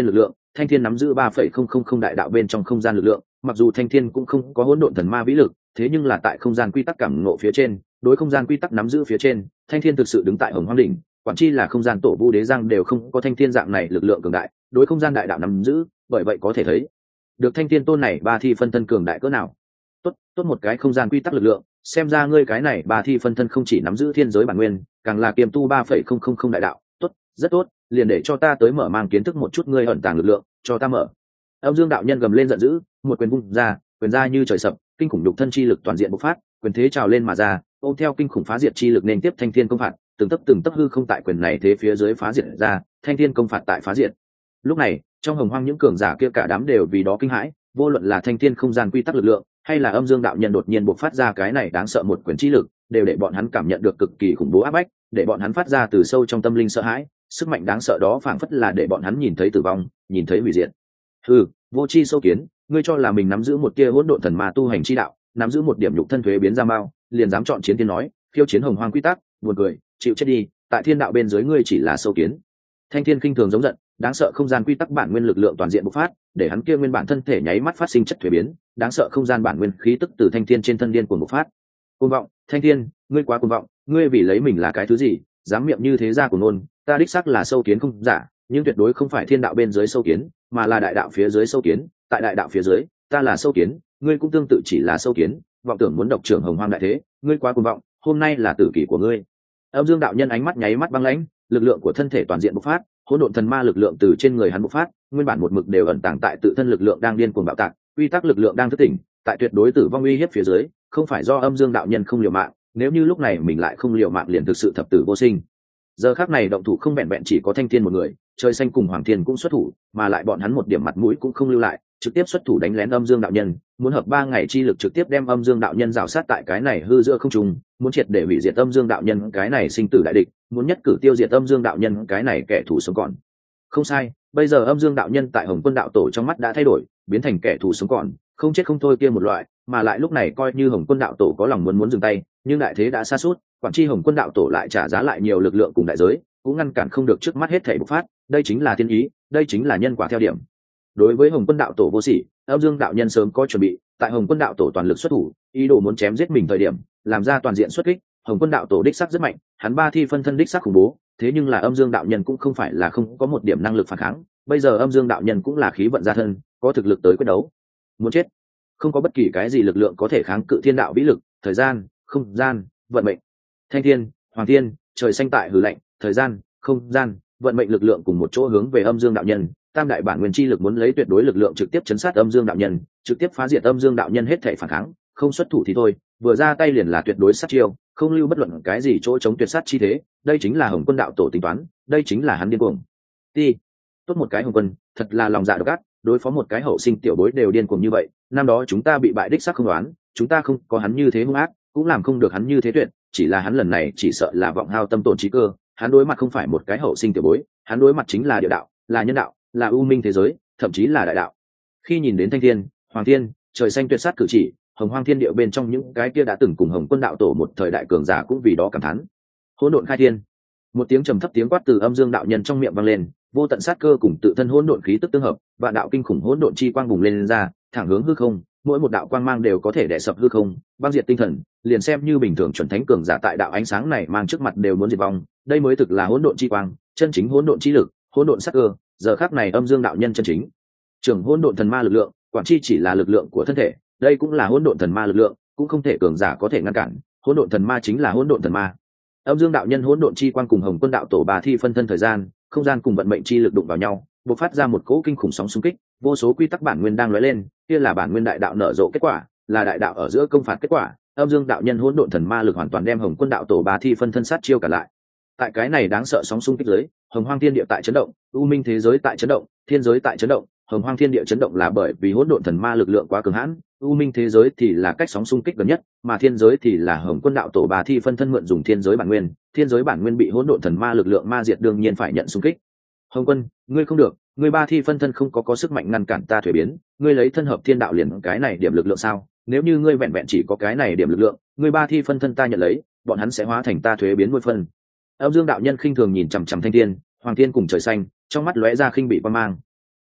thanh thiên nắm giữ 3,000 đại đạo bên trong không gian lực lượng, mặc dù thanh thiên cũng không có hỗn độn thần ma vĩ lực, thế nhưng là tại không gian quy tắc cảm ngộ phía trên, đối không gian quy tắc nắm giữ phía trên, thanh thiên thực sự đứng tại hồng hoang đỉnh, quản chi là không gian tổ vu đế giang đều không có thanh thiên dạng này lực lượng cường đại, đối không gian đại đạo nắm giữ, bởi vậy có thể thấy được thanh thiên tôn này ba thi phân thân cường đại cỡ nào. Tốt một cái không gian quy tắc lực lượng, xem ra ngươi cái này ba thi phân thân không chỉ nắm giữ thiên giới bản nguyên, càng là kiềm tu 3,000 đại đạo. Tốt, rất tốt, liền để cho ta tới mở mang kiến thức một chút ngươi ẩn tàng lực lượng, cho ta mở. Âm Dương đạo nhân gầm lên giận dữ, một quyền vung ra, quyền ra như trời sập, kinh khủng đục thân chi lực toàn diện bộc phát, quyền thế trào lên mà ra, ôm theo kinh khủng phá diệt chi lực nên tiếp thanh thiên công phạt, từng tấc hư không tại quyền này thế phía dưới phá diệt ra, thanh thiên công phạt tại phá diệt. Lúc này, trong hồng hoang những cường giả kia cả đám đều vì đó kinh hãi, vô luận là thanh thiên không gian quy tắc lực lượng, hay là Âm Dương đạo nhân đột nhiên bộc phát ra cái này đáng sợ một quyền chi lực, đều để bọn hắn cảm nhận được cực kỳ khủng bố áp bách, để bọn hắn phát ra từ sâu trong tâm linh sợ hãi, sức mạnh đáng sợ đó phảng phất là để bọn hắn nhìn thấy tử vong, nhìn thấy hủy diệt. Vô chi sâu kiến, ngươi cho là mình nắm giữ một tia hỗn độn thần ma tu hành chi đạo, nắm giữ một điểm nhục thân thuế biến ra mao, liền dám chọn chiến thiên nói, khiêu chiến hồng hoang quy tắc, buồn cười, chịu chết đi, tại thiên đạo bên dưới ngươi chỉ là sâu kiến. Thanh thiên kinh thường giống giận, đáng sợ không gian quy tắc bản nguyên lực lượng toàn diện bộc phát, để hắn kia nguyên bản thân thể nháy mắt phát sinh chất thuế biến, đáng sợ không gian bản nguyên khí tức từ thanh thiên trên thân điên cuồng bộc phát. Cuồng vọng, thanh thiên, ngươi quá cuồng vọng, ngươi vì lấy mình là cái thứ gì, dám miệng như thế ra của nôn, ta đích xác là sâu kiến không giả, nhưng tuyệt đối không phải thiên đạo bên dưới sâu kiến, mà là đại đạo phía dưới sâu kiến, tại đại đạo phía dưới, ta là sâu kiến, ngươi cũng tương tự chỉ là sâu kiến, vọng tưởng muốn độc trưởng hồng hoang đại thế, ngươi quá cuồng vọng, hôm nay là tử kỷ của ngươi. Âm Dương đạo nhân ánh mắt nháy mắt băng lãnh, lực lượng của thân thể toàn diện bộc phát, hỗn độn thần ma lực lượng từ trên người hắn bộc phát, nguyên bản một mực đều ẩn tàng tại tự thân lực lượng đang điên cuồng bạo tạc, quy tắc lực lượng đang thức tỉnh, tại tuyệt đối tử vong uy hiếp phía dưới, không phải do Âm Dương đạo nhân không liều mạng, nếu như lúc này mình lại không liều mạng liền thực sự thập tử vô sinh. Giờ khắc này động thủ không vẹn vẹn chỉ có thanh thiên một người, trời xanh cùng hoàng thiên cũng xuất thủ, mà lại bọn hắn một điểm mặt mũi cũng không lưu lại, trực tiếp xuất thủ đánh lén Âm Dương đạo nhân, muốn hợp 3 ngày chi lực trực tiếp đem Âm Dương đạo nhân rào sát tại cái này hư giữa không trung, muốn triệt để hủy diệt Âm Dương đạo nhân cái này sinh tử đại địch, muốn nhất cử tiêu diệt Âm Dương đạo nhân cái này kẻ thù sống còn. Không sai, bây giờ Âm Dương đạo nhân tại Hồng Quân đạo tổ trong mắt đã thay đổi, biến thành kẻ thù sống còn, không chết không thôi kia một loại, mà lại lúc này coi như Hồng Quân đạo tổ có lòng muốn dừng tay, nhưng đại thế đã xa suốt, quản chi Hồng Quân đạo tổ lại trả giá lại nhiều lực lượng cùng đại giới, cũng ngăn cản không được trước mắt hết thảy bộc phát, đây chính là thiên ý, đây chính là nhân quả theo điểm. Đối với Hồng Quân đạo tổ vô sỉ, Âm Dương đạo nhân sớm có chuẩn bị, tại Hồng Quân đạo tổ toàn lực xuất thủ, ý đồ muốn chém giết mình thời điểm, làm ra toàn diện xuất kích, Hồng Quân đạo tổ đích sắc rất mạnh, hắn ba thi phân thân đích sắc khủng bố, thế nhưng là Âm Dương đạo nhân cũng không phải là không có một điểm năng lực phản kháng, bây giờ Âm Dương đạo nhân cũng là khí vận gia thân, có thực lực tới quyết đấu. Muốn chết, không có bất kỳ cái gì lực lượng có thể kháng cự thiên đạo vĩ lực, thời gian, không gian, vận mệnh. Thanh thiên, hoàng thiên, trời xanh tại hư lạnh, thời gian, không gian, vận mệnh lực lượng cùng một chỗ hướng về Âm Dương đạo nhân, tam đại bản nguyên chi lực muốn lấy tuyệt đối lực lượng trực tiếp chấn sát Âm Dương đạo nhân, trực tiếp phá diệt Âm Dương đạo nhân hết thảy phản kháng, không xuất thủ thì thôi, vừa ra tay liền là tuyệt đối sát chiêu, không lưu bất luận cái gì chỗ chống tuyệt sát chi thế, đây chính là Hồng Quân đạo tổ tính toán, đây chính là hắn điên cuồng. Tốt một cái Hồng Quân, thật là lòng dạ độc ác, đối phó một cái hậu sinh tiểu bối đều điên cuồng như vậy, năm đó chúng ta bị bại đích xác không đoán, chúng ta không có hắn như thế hung ác, cũng làm không được hắn như thế tuyệt, chỉ là hắn lần này chỉ sợ là vọng hao tâm tổn trí cơ, hắn đối mặt không phải một cái hậu sinh tiểu bối, hắn đối mặt chính là địa đạo, là nhân đạo, là u minh thế giới, thậm chí là đại đạo. Khi nhìn đến thanh thiên, hoàng thiên, trời xanh tuyệt sát cử chỉ, hồng hoang thiên địa bên trong những cái kia đã từng cùng Hồng Quân đạo tổ một thời đại cường giả cũng vì đó cảm thán. Hỗn độn khai thiên, một tiếng trầm thấp tiếng quát từ Âm Dương đạo nhân trong miệng vang lên, vô tận sát cơ cùng tự thân hỗn độn khí tức tương hợp, vạn đạo kinh khủng hỗn độn chi quang bùng lên ra, thẳng hướng hư không, mỗi một đạo quang mang đều có thể đè sập hư không, băng diệt tinh thần, liền xem như bình thường chuẩn thánh cường giả tại đạo ánh sáng này mang trước mặt đều muốn diệt vong, đây mới thực là hỗn độn chi quang, chân chính hỗn độn chi lực, hỗn độn sát cơ, giờ khắc này Âm Dương đạo nhân chân chính trưởng hỗn độn thần ma lực lượng, quản chi chỉ là lực lượng của thân thể, đây cũng là hỗn độn thần ma lực lượng, cũng không thể cường giả có thể ngăn cản, hỗn độn thần ma chính là hỗn độn thần ma. Âm Dương đạo nhân hỗn độn chi quang cùng Hồng Quân đạo tổ bà thi phân thân thời gian, không gian cùng vận mệnh chi lực đụng vào nhau, bộc phát ra một cỗ kinh khủng sóng xung kích, vô số quy tắc bản nguyên đang lóe lên, kia là bản nguyên đại đạo nở rộ kết quả, là đại đạo ở giữa công phạt kết quả. Âm Dương đạo nhân hỗn độn thần ma lực hoàn toàn đem Hồng Quân đạo tổ bà thi phân thân sát chiêu cả lại. Tại cái này đáng sợ sóng xung kích dưới, Hồng Hoang thiên địa tại chấn động, u minh thế giới tại chấn động, thiên giới tại chấn động. Hồng Hoang thiên địa chấn động là bởi vì hỗn độn thần ma lực lượng quá cường hãn, u minh thế giới thì là cách sóng xung kích gần nhất, mà thiên giới thì là Hồng Quân đạo tổ bà thi phân thân mượn dùng thiên giới bản nguyên, thiên giới bản nguyên bị hỗn độn thần ma lực lượng ma diệt đương nhiên phải nhận xung kích. Hồng Quân, ngươi không được, ngươi ba thi phân thân không có sức mạnh ngăn cản ta thuế biến, ngươi lấy thân hợp thiên đạo liền cái này điểm lực lượng sao? Nếu như ngươi vẹn vẹn chỉ có cái này điểm lực lượng, ngươi ba thi phân thân ta nhận lấy, bọn hắn sẽ hóa thành ta thuế biến mỗi phân. Âm Dương đạo nhân khinh thường nhìn chằm chằm thanh thiên, hoàng thiên cùng trời xanh, trong mắt lóe ra khinh bị quan mang.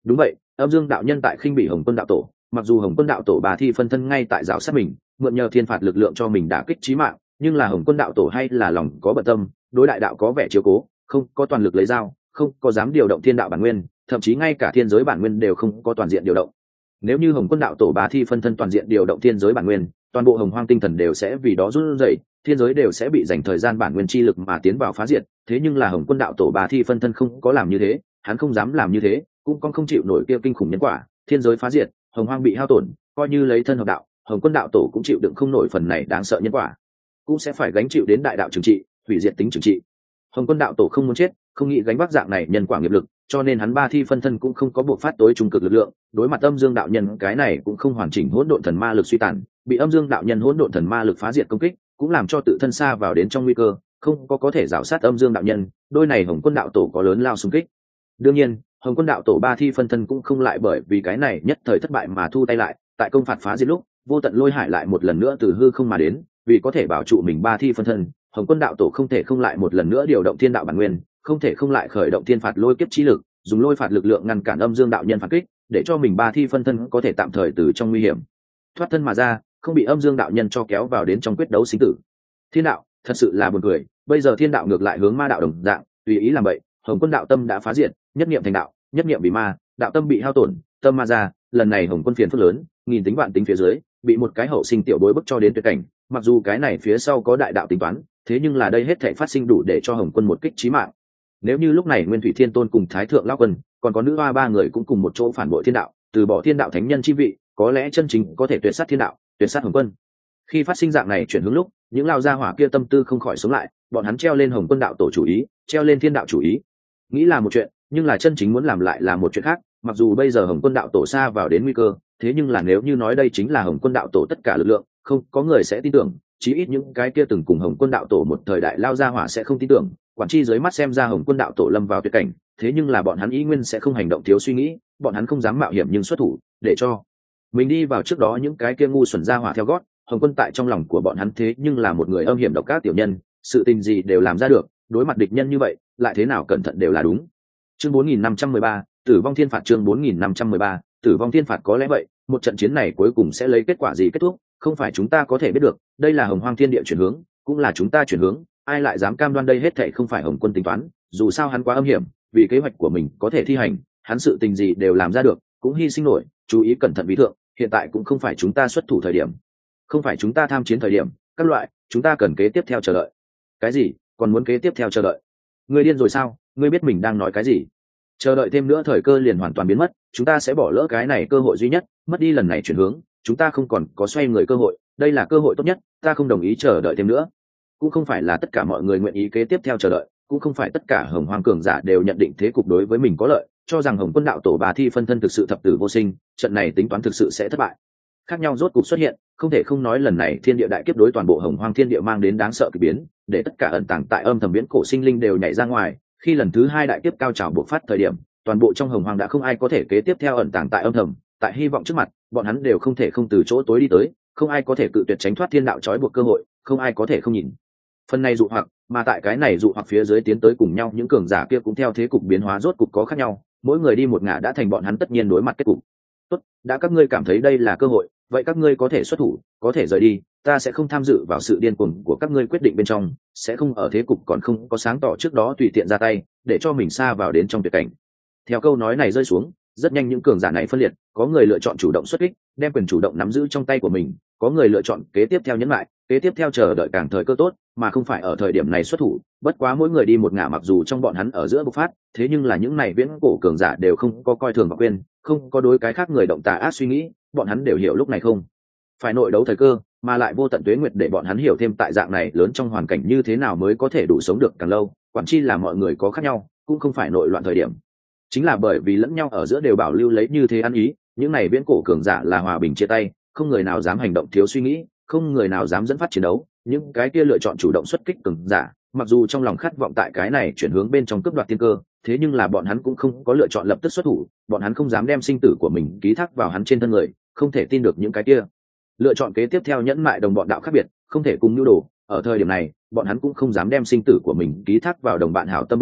đúng vậy, âm dương đạo nhân tại khinh bị Hồng Quân đạo tổ, mặc dù Hồng Quân đạo tổ bà thi phân thân ngay tại giáo sát mình, mượn nhờ thiên phạt lực lượng cho mình đả kích chí mạng, nhưng là Hồng Quân đạo tổ hay là lòng có bận tâm, đối đại đạo có vẻ chiếu cố, không có toàn lực lấy dao, không có dám điều động thiên đạo bản nguyên, thậm chí ngay cả thiên giới bản nguyên đều không có toàn diện điều động. Nếu như Hồng Quân đạo tổ bà thi phân thân toàn diện điều động thiên giới bản nguyên, toàn bộ hồng hoang tinh thần đều sẽ vì đó run rẩy, thiên giới đều sẽ bị dành thời gian bản nguyên chi lực mà tiến vào phá diệt. Thế nhưng là Hồng Quân đạo tổ bà thi phân thân không có làm như thế, hắn không dám làm như thế, cũng không chịu nổi kia kinh khủng nhân quả, thiên giới phá diệt, hồng hoang bị hao tổn, coi như lấy thân hợp đạo, Hồng Quân đạo tổ cũng chịu đựng không nổi phần này đáng sợ nhân quả, cũng sẽ phải gánh chịu đến đại đạo trừng trị, hủy diệt tính trừng trị. Hồng Quân đạo tổ không muốn chết, không nghĩ gánh vác dạng này nhân quả nghiệp lực, cho nên hắn ba thi phân thân cũng không có buộc phát tối trung cực lực lượng, đối mặt âm dương đạo nhân cái này cũng không hoàn chỉnh hỗn độn thần ma lực suy tàn, bị âm dương đạo nhân hỗn độn thần ma lực phá diệt công kích, cũng làm cho tự thân xa vào đến trong nguy cơ, không có thể rào sát âm dương đạo nhân, đôi này Hồng Quân đạo tổ có lớn lao xung kích. Đương nhiên, Hồng Quân đạo tổ ba thi phân thân cũng không lại bởi vì cái này nhất thời thất bại mà thu tay lại, tại công phạt phá diệt lúc, vô tận lôi hải lại một lần nữa từ hư không mà đến, vì có thể bảo trụ mình ba thi phân thân, Hồng Quân đạo tổ không thể không lại một lần nữa điều động thiên đạo bản nguyên, không thể không lại khởi động thiên phạt lôi kiếp chi lực, dùng lôi phạt lực lượng ngăn cản âm dương đạo nhân phản kích, để cho mình ba thi phân thân có thể tạm thời từ trong nguy hiểm thoát thân mà ra, không bị âm dương đạo nhân cho kéo vào đến trong quyết đấu sinh tử. Thiên đạo thật sự là buồn cười, bây giờ thiên đạo ngược lại hướng ma đạo đồng dạng, tùy ý làm vậy. Hồng Quân đạo tâm đã phá diệt, nhất niệm thành đạo, nhất niệm bị ma, đạo tâm bị hao tổn, tâm ma ra, lần này Hồng Quân phiền phức lớn, nghìn tính vạn tính phía dưới, bị một cái hậu sinh tiểu bối bức cho đến tuyệt cảnh. Mặc dù cái này phía sau có đại đạo tính toán, thế nhưng là đây hết thảy phát sinh đủ để cho Hồng Quân một kích chí mạng. Nếu như lúc này Nguyên Thủy Thiên Tôn cùng Thái Thượng Lão Quân, còn có nữ hoa ba người cũng cùng một chỗ phản bội thiên đạo, từ bỏ thiên đạo thánh nhân chi vị, có lẽ chân chính có thể tuyệt sát thiên đạo, tuyệt sát Hồng Quân. Khi phát sinh dạng này chuyển hướng lúc, những lao gia hỏa kia tâm tư không khỏi sống lại, bọn hắn treo lên Hồng Quân đạo tổ chủ ý, treo lên thiên đạo chủ ý, nghĩ là một chuyện, nhưng là chân chính muốn làm lại là một chuyện khác. Mặc dù bây giờ Hồng Quân đạo tổ xa vào đến nguy cơ, thế nhưng là nếu như nói đây chính là Hồng Quân đạo tổ tất cả lực lượng, không có người sẽ tin tưởng, chí ít những cái kia từng cùng Hồng Quân đạo tổ một thời đại lao gia hỏa sẽ không tin tưởng. Quản tri dưới mắt xem ra Hồng Quân đạo tổ lâm vào tuyệt cảnh, thế nhưng là bọn hắn ý nguyên sẽ không hành động thiếu suy nghĩ, bọn hắn không dám mạo hiểm nhưng xuất thủ, để cho mình đi vào trước đó những cái kia ngu xuẩn gia hỏa theo gót. Hồng Quân tại trong lòng của bọn hắn thế nhưng là một người âm hiểm độc ác tiểu nhân, sự tình gì đều làm ra được, đối mặt địch nhân như vậy, lại thế nào cẩn thận đều là đúng. Chương 4513, Tử vong thiên phạt. Chương 4513, Tử vong thiên phạt. Có lẽ vậy, một trận chiến này cuối cùng sẽ lấy kết quả gì kết thúc, không phải chúng ta có thể biết được. Đây là Hồng Hoang thiên địa chuyển hướng, cũng là chúng ta chuyển hướng, ai lại dám cam đoan đây hết thảy không phải Hồng Quân tính toán. Dù sao hắn quá âm hiểm, vì kế hoạch của mình có thể thi hành, hắn sự tình gì đều làm ra được, cũng hy sinh nổi. Chú ý cẩn thận bí thượng, hiện tại cũng không phải chúng ta xuất thủ thời điểm, không phải chúng ta tham chiến thời điểm, các loại, chúng ta cần kế tiếp theo chờ đợi. Cái gì? Còn muốn kế tiếp theo chờ đợi? Ngươi điên rồi sao? Ngươi biết mình đang nói cái gì? Chờ đợi thêm nữa thời cơ liền hoàn toàn biến mất, chúng ta sẽ bỏ lỡ cái này cơ hội duy nhất, mất đi lần này chuyển hướng, chúng ta không còn có xoay người cơ hội, đây là cơ hội tốt nhất, ta không đồng ý chờ đợi thêm nữa. Cũng không phải là tất cả mọi người nguyện ý kế tiếp theo chờ đợi, cũng không phải tất cả Hồng Hoang cường giả đều nhận định thế cục đối với mình có lợi, cho rằng Hồng Quân đạo tổ bà thi phân thân thực sự thập tử vô sinh, trận này tính toán thực sự sẽ thất bại. Khác nhau rốt cục xuất hiện, không thể không nói lần này thiên địa đại kiếp đối toàn bộ Hồng Hoang thiên địa mang đến đáng sợ kỳ biến, để tất cả ẩn tàng tại âm thầm viễn cổ sinh linh đều nhảy ra ngoài. Khi lần thứ hai đại kiếp cao trào bộc phát thời điểm, toàn bộ trong Hồng Hoang đã không ai có thể kế tiếp theo ẩn tàng tại âm thầm, tại hy vọng trước mặt, bọn hắn đều không thể không từ chỗ tối đi tới, không ai có thể cự tuyệt tránh thoát thiên đạo trói buộc cơ hội, không ai có thể không nhìn phần này dụ hoặc, mà tại cái này dụ hoặc phía dưới tiến tới cùng nhau những cường giả kia cũng theo thế cục biến hóa rốt cục có khác nhau, mỗi người đi một ngả đã thành bọn hắn tất nhiên đối mặt kết cục. Tốt, đã các ngươi cảm thấy đây là cơ hội, vậy các ngươi có thể xuất thủ, có thể rời đi, ta sẽ không tham dự vào sự điên cuồng của các ngươi quyết định bên trong, sẽ không ở thế cục còn không có sáng tỏ trước đó tùy tiện ra tay, để cho mình xa vào đến trong tuyệt cảnh. Theo câu nói này rơi xuống, rất nhanh những cường giả này phân liệt, có người lựa chọn chủ động xuất kích, đem quyền chủ động nắm giữ trong tay của mình, có người lựa chọn kế tiếp theo nhẫn lại, kế tiếp theo chờ đợi càng thời cơ tốt, mà không phải ở thời điểm này xuất thủ. Bất quá mỗi người đi một ngả, mặc dù trong bọn hắn ở giữa bộc phát, thế nhưng là những này viễn cổ cường giả đều không có coi thường và quên, không có đối cái khác người động tà ác suy nghĩ, bọn hắn đều hiểu lúc này không phải nội đấu thời cơ, mà lại vô tận tuế nguyệt để bọn hắn hiểu thêm tại dạng này lớn trong hoàn cảnh như thế nào mới có thể đủ sống được càng lâu. Quản chi là mọi người có khác nhau, cũng không phải nội loạn thời điểm. Chính là bởi vì lẫn nhau ở giữa đều bảo lưu lấy như thế ăn ý, những này viễn cổ cường giả là hòa bình chia tay, không người nào dám hành động thiếu suy nghĩ, không người nào dám dẫn phát chiến đấu. Những cái kia lựa chọn chủ động xuất kích cường giả, mặc dù trong lòng khát vọng tại cái này chuyển hướng bên trong cướp đoạt tiên cơ, thế nhưng là bọn hắn cũng không có lựa chọn lập tức xuất thủ, bọn hắn không dám đem sinh tử của mình ký thác vào hắn trên thân người, không thể tin được những cái kia lựa chọn kế tiếp theo nhẫn mại đồng bọn đạo khác biệt, không thể cùng nhu đồ. Ở thời điểm này, bọn hắn cũng không dám đem sinh tử của mình ký thác vào đồng bạn hảo tâm bên trên,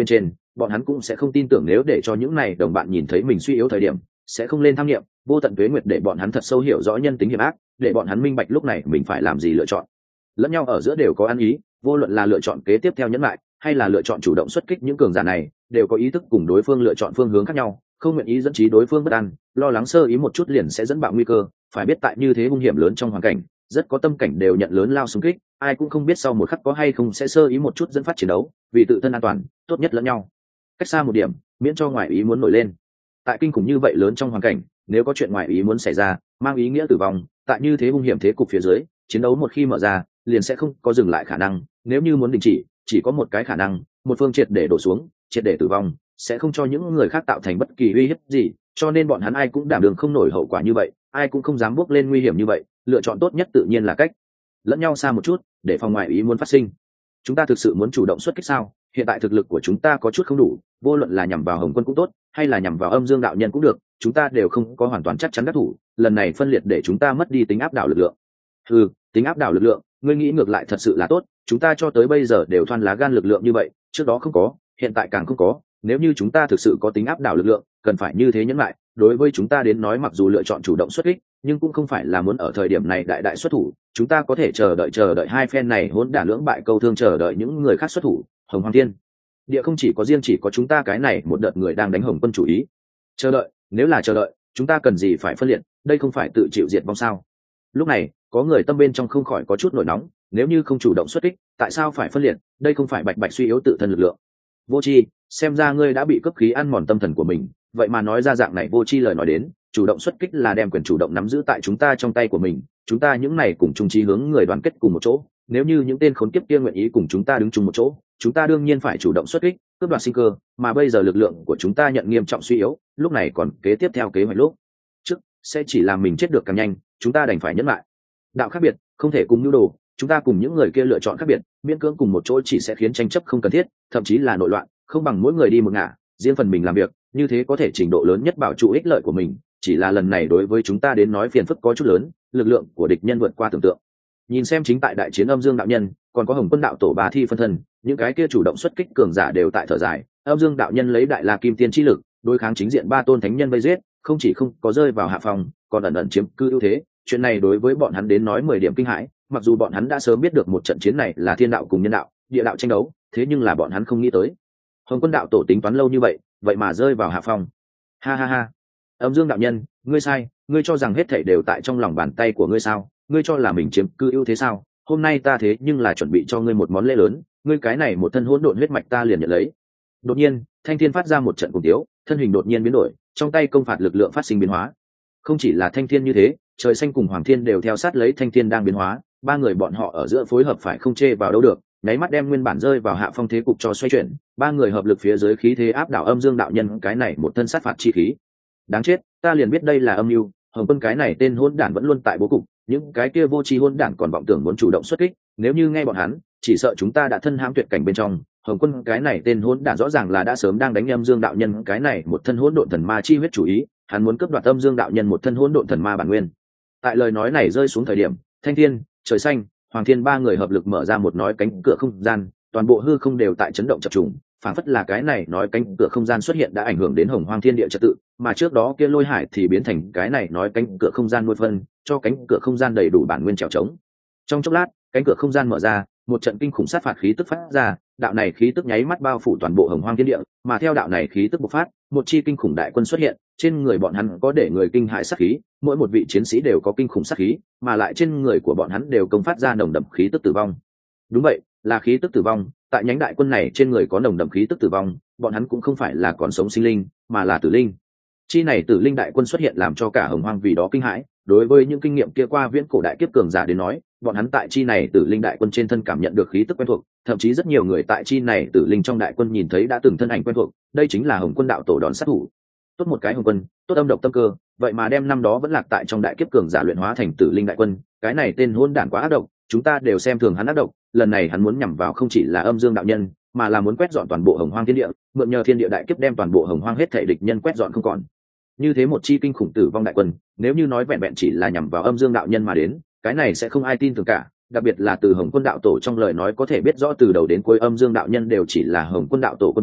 bọn hắn cũng sẽ không tin tưởng nếu để cho những này đồng bạn nhìn thấy mình suy yếu thời điểm sẽ không lên tham nghiệm vô tận tuế nguyệt để bọn hắn thật sâu hiểu rõ nhân tính hiểm ác, để bọn hắn minh bạch lúc này mình phải làm gì lựa chọn. Lẫn nhau ở giữa đều có ăn ý, vô luận là lựa chọn kế tiếp theo nhẫn lại hay là lựa chọn chủ động xuất kích, những cường giả này đều có ý thức cùng đối phương lựa chọn phương hướng khác nhau, không nguyện ý dẫn trí đối phương bất an, lo lắng sơ ý một chút liền sẽ dẫn bạo nguy cơ. Phải biết tại như thế hung hiểm lớn trong hoàn cảnh, rất có tâm cảnh đều nhận lớn lao xung kích, ai cũng không biết sau một khắc có hay không sẽ sơ ý một chút dẫn phát chiến đấu. Vì tự thân an toàn, tốt nhất lẫn nhau cách xa một điểm, miễn cho ngoại ý muốn nổi lên. Tại kinh khủng như vậy lớn trong hoàn cảnh, nếu có chuyện ngoại ý muốn xảy ra mang ý nghĩa tử vong, tại như thế hung hiểm thế cục phía dưới, chiến đấu một khi mở ra liền sẽ không có dừng lại khả năng. Nếu như muốn đình chỉ có một cái khả năng, một phương triệt để đổ xuống, triệt để tử vong, sẽ không cho những người khác tạo thành bất kỳ uy hiếp gì, cho nên bọn hắn ai cũng đảm đường không nổi hậu quả như vậy, ai cũng không dám bước lên nguy hiểm như vậy. Lựa chọn tốt nhất tự nhiên là cách lẫn nhau xa một chút, để phòng ngoại ý muốn phát sinh. Chúng ta thực sự muốn chủ động xuất kích sao? Hiện tại thực lực của chúng ta có chút không đủ, vô luận là nhằm vào Hồng Quân cũng tốt, hay là nhằm vào Âm Dương đạo nhân cũng được, chúng ta đều không có hoàn toàn chắc chắn đắc thủ. Lần này phân liệt để chúng ta mất đi tính áp đảo lực lượng. Tính áp đảo lực lượng, ngươi nghĩ ngược lại thật sự là tốt. Chúng ta cho tới bây giờ đều thoăn lá gan lực lượng như vậy, trước đó không có, hiện tại càng không có. Nếu như chúng ta thực sự có tính áp đảo lực lượng, cần phải như thế nhẫn lại. Đối với chúng ta đến nói, mặc dù lựa chọn chủ động xuất kích, nhưng cũng không phải là muốn ở thời điểm này đại xuất thủ. Chúng ta có thể chờ đợi hai phen này hỗn đản lưỡng bại câu thương, chờ đợi những người khác xuất thủ. Hồng Hoàng Thiên Địa không chỉ có chúng ta cái này một đợt người đang đánh Hồng Quân chủ ý. Chờ đợi, nếu là chờ đợi, chúng ta cần gì phải phân liệt, đây không phải tự chịu diệt vong sao? Lúc này, có người tâm bên trong không khỏi có chút nổi nóng, nếu như không chủ động xuất kích, tại sao phải phân liệt, đây không phải bạch bạch suy yếu tự thân lực lượng. Vô tri, xem ra ngươi đã bị cấp khí ăn mòn tâm thần của mình, vậy mà nói ra dạng này vô tri lời nói đến. Chủ động xuất kích là đem quyền chủ động nắm giữ tại chúng ta trong tay của mình, chúng ta những này cùng chung chí hướng người đoàn kết cùng một chỗ. Nếu như những tên khốn kiếp kia nguyện ý cùng chúng ta đứng chung một chỗ, chúng ta đương nhiên phải chủ động xuất kích, cướp đoạt sinh cơ. Mà bây giờ lực lượng của chúng ta nhận nghiêm trọng suy yếu, lúc này còn kế tiếp theo kế hoạch lúc trước sẽ chỉ làm mình chết được càng nhanh. Chúng ta đành phải nhẫn lại. Đạo khác biệt, không thể cùng nhu đồ. Chúng ta cùng những người kia lựa chọn khác biệt, miễn cưỡng cùng một chỗ chỉ sẽ khiến tranh chấp không cần thiết, thậm chí là nội loạn. Không bằng mỗi người đi một ngả, riêng phần mình làm việc, như thế có thể trình độ lớn nhất bảo trụ ích lợi của mình. Chỉ là lần này đối với chúng ta đến nói phiền phức có chút lớn, lực lượng của địch nhân vượt qua tưởng tượng. Nhìn xem chính tại đại chiến Âm Dương đạo nhân, còn có Hồng Quân đạo tổ bà thi phân thân, những cái kia chủ động xuất kích cường giả đều tại thở dài. Âm Dương đạo nhân lấy đại la kim tiên chi lực đối kháng chính diện ba tôn thánh nhân vây giết, không chỉ không có rơi vào hạ phòng, còn ẩn ẩn chiếm cư ưu thế. Chuyện này đối với bọn hắn đến nói 10 điểm kinh hãi, mặc dù bọn hắn đã sớm biết được một trận chiến này là thiên đạo cùng nhân đạo, địa đạo tranh đấu, thế nhưng là bọn hắn không nghĩ tới Hồng Quân đạo tổ tính toán lâu như vậy mà rơi vào hạ phòng. Ha ha ha. Âm Dương đạo nhân, ngươi sai, ngươi cho rằng hết thảy đều tại trong lòng bàn tay của ngươi sao? Ngươi cho là mình chiếm cư ưu thế sao? Hôm nay ta thế nhưng là chuẩn bị cho ngươi một món lễ lớn, ngươi cái này một thân hỗn độn huyết mạch ta liền nhận lấy. Đột nhiên, Thanh Thiên phát ra một trận cùng tiếu, thân hình đột nhiên biến đổi, trong tay công phạt lực lượng phát sinh biến hóa. Không chỉ là Thanh Thiên như thế, Trời Xanh cùng Hoàng Thiên đều theo sát lấy Thanh Thiên đang biến hóa, ba người bọn họ ở giữa phối hợp phải không chê vào đâu được, nháy mắt đem nguyên bản rơi vào hạ phong thế cục cho xoay chuyển, ba người hợp lực phía dưới khí thế áp đảo Âm Dương đạo nhân cái này một thân sát phạt chi khí. Đáng chết, ta liền biết đây là âm mưu. Hồng Quân cái này tên hỗn đản vẫn luôn tại bố cục, những cái kia vô tri hỗn đản còn vọng tưởng muốn chủ động xuất kích, nếu như nghe bọn hắn, chỉ sợ chúng ta đã thân hãm tuyệt cảnh bên trong. Hồng Quân cái này tên hỗn đản rõ ràng là đã sớm đang đánh Âm Dương đạo nhân cái này một thân hỗn độn thần ma chi huyết chủ ý, hắn muốn cướp đoạt Âm Dương đạo nhân một thân hỗn độn thần ma bản nguyên. Tại lời nói này rơi xuống thời điểm, Thanh Thiên, Trời Xanh, Hoàng Thiên ba người hợp lực mở ra một nói cánh cửa không gian, toàn bộ hư không đều tại chấn động chập trùng, phản phất là cái này nói cánh cửa không gian xuất hiện đã ảnh hưởng đến Hồng Hoang thiên địa trật tự, mà trước đó kia lôi hải thì biến thành cái này nói cánh cửa không gian nuôi phân, cho cánh cửa không gian đầy đủ bản nguyên trèo trống. Trong chốc lát, cánh cửa không gian mở ra, một trận kinh khủng sát phạt khí tức phát ra, đạo này khí tức nháy mắt bao phủ toàn bộ Hồng Hoang thiên địa, mà theo đạo này khí tức bộc phát, một chi kinh khủng đại quân xuất hiện, trên người bọn hắn có để người kinh hãi sát khí, mỗi một vị chiến sĩ đều có kinh khủng sát khí, mà lại trên người của bọn hắn đều công phát ra nồng đậm khí tức tử vong. Đúng vậy, là khí tức tử vong. Tại nhánh đại quân này trên người có nồng đậm khí tức tử vong, bọn hắn cũng không phải là còn sống sinh linh, mà là tử linh. Chi này tử linh đại quân xuất hiện làm cho cả Hồng Hoang vì đó kinh hãi. Đối với những kinh nghiệm kia qua viễn cổ đại kiếp cường giả đến nói, bọn hắn tại chi này tử linh đại quân trên thân cảm nhận được khí tức quen thuộc, thậm chí rất nhiều người tại chi này tử linh trong đại quân nhìn thấy đã từng thân ảnh quen thuộc. Đây chính là Hồng Quân đạo tổ đòn sát thủ. Tốt một cái Hồng Quân, tốt âm độc tâm cơ, vậy mà đem năm đó vẫn lạc tại trong đại kiếp cường giả luyện hóa thành tử linh đại quân, cái này tên hôn đản quá ác độc, chúng ta đều xem thường hắn ác độc. Lần này hắn muốn nhằm vào không chỉ là Âm Dương đạo nhân, mà là muốn quét dọn toàn bộ Hồng Hoang thiên địa, mượn nhờ thiên địa đại kiếp đem toàn bộ Hồng Hoang hết thảy địch nhân quét dọn không còn. Như thế một chi kinh khủng tử vong đại quân, nếu như nói vẹn vẹn chỉ là nhằm vào Âm Dương đạo nhân mà đến, cái này sẽ không ai tin tưởng cả, đặc biệt là từ Hồng Quân đạo tổ trong lời nói có thể biết rõ từ đầu đến cuối Âm Dương đạo nhân đều chỉ là Hồng Quân đạo tổ quân cờ,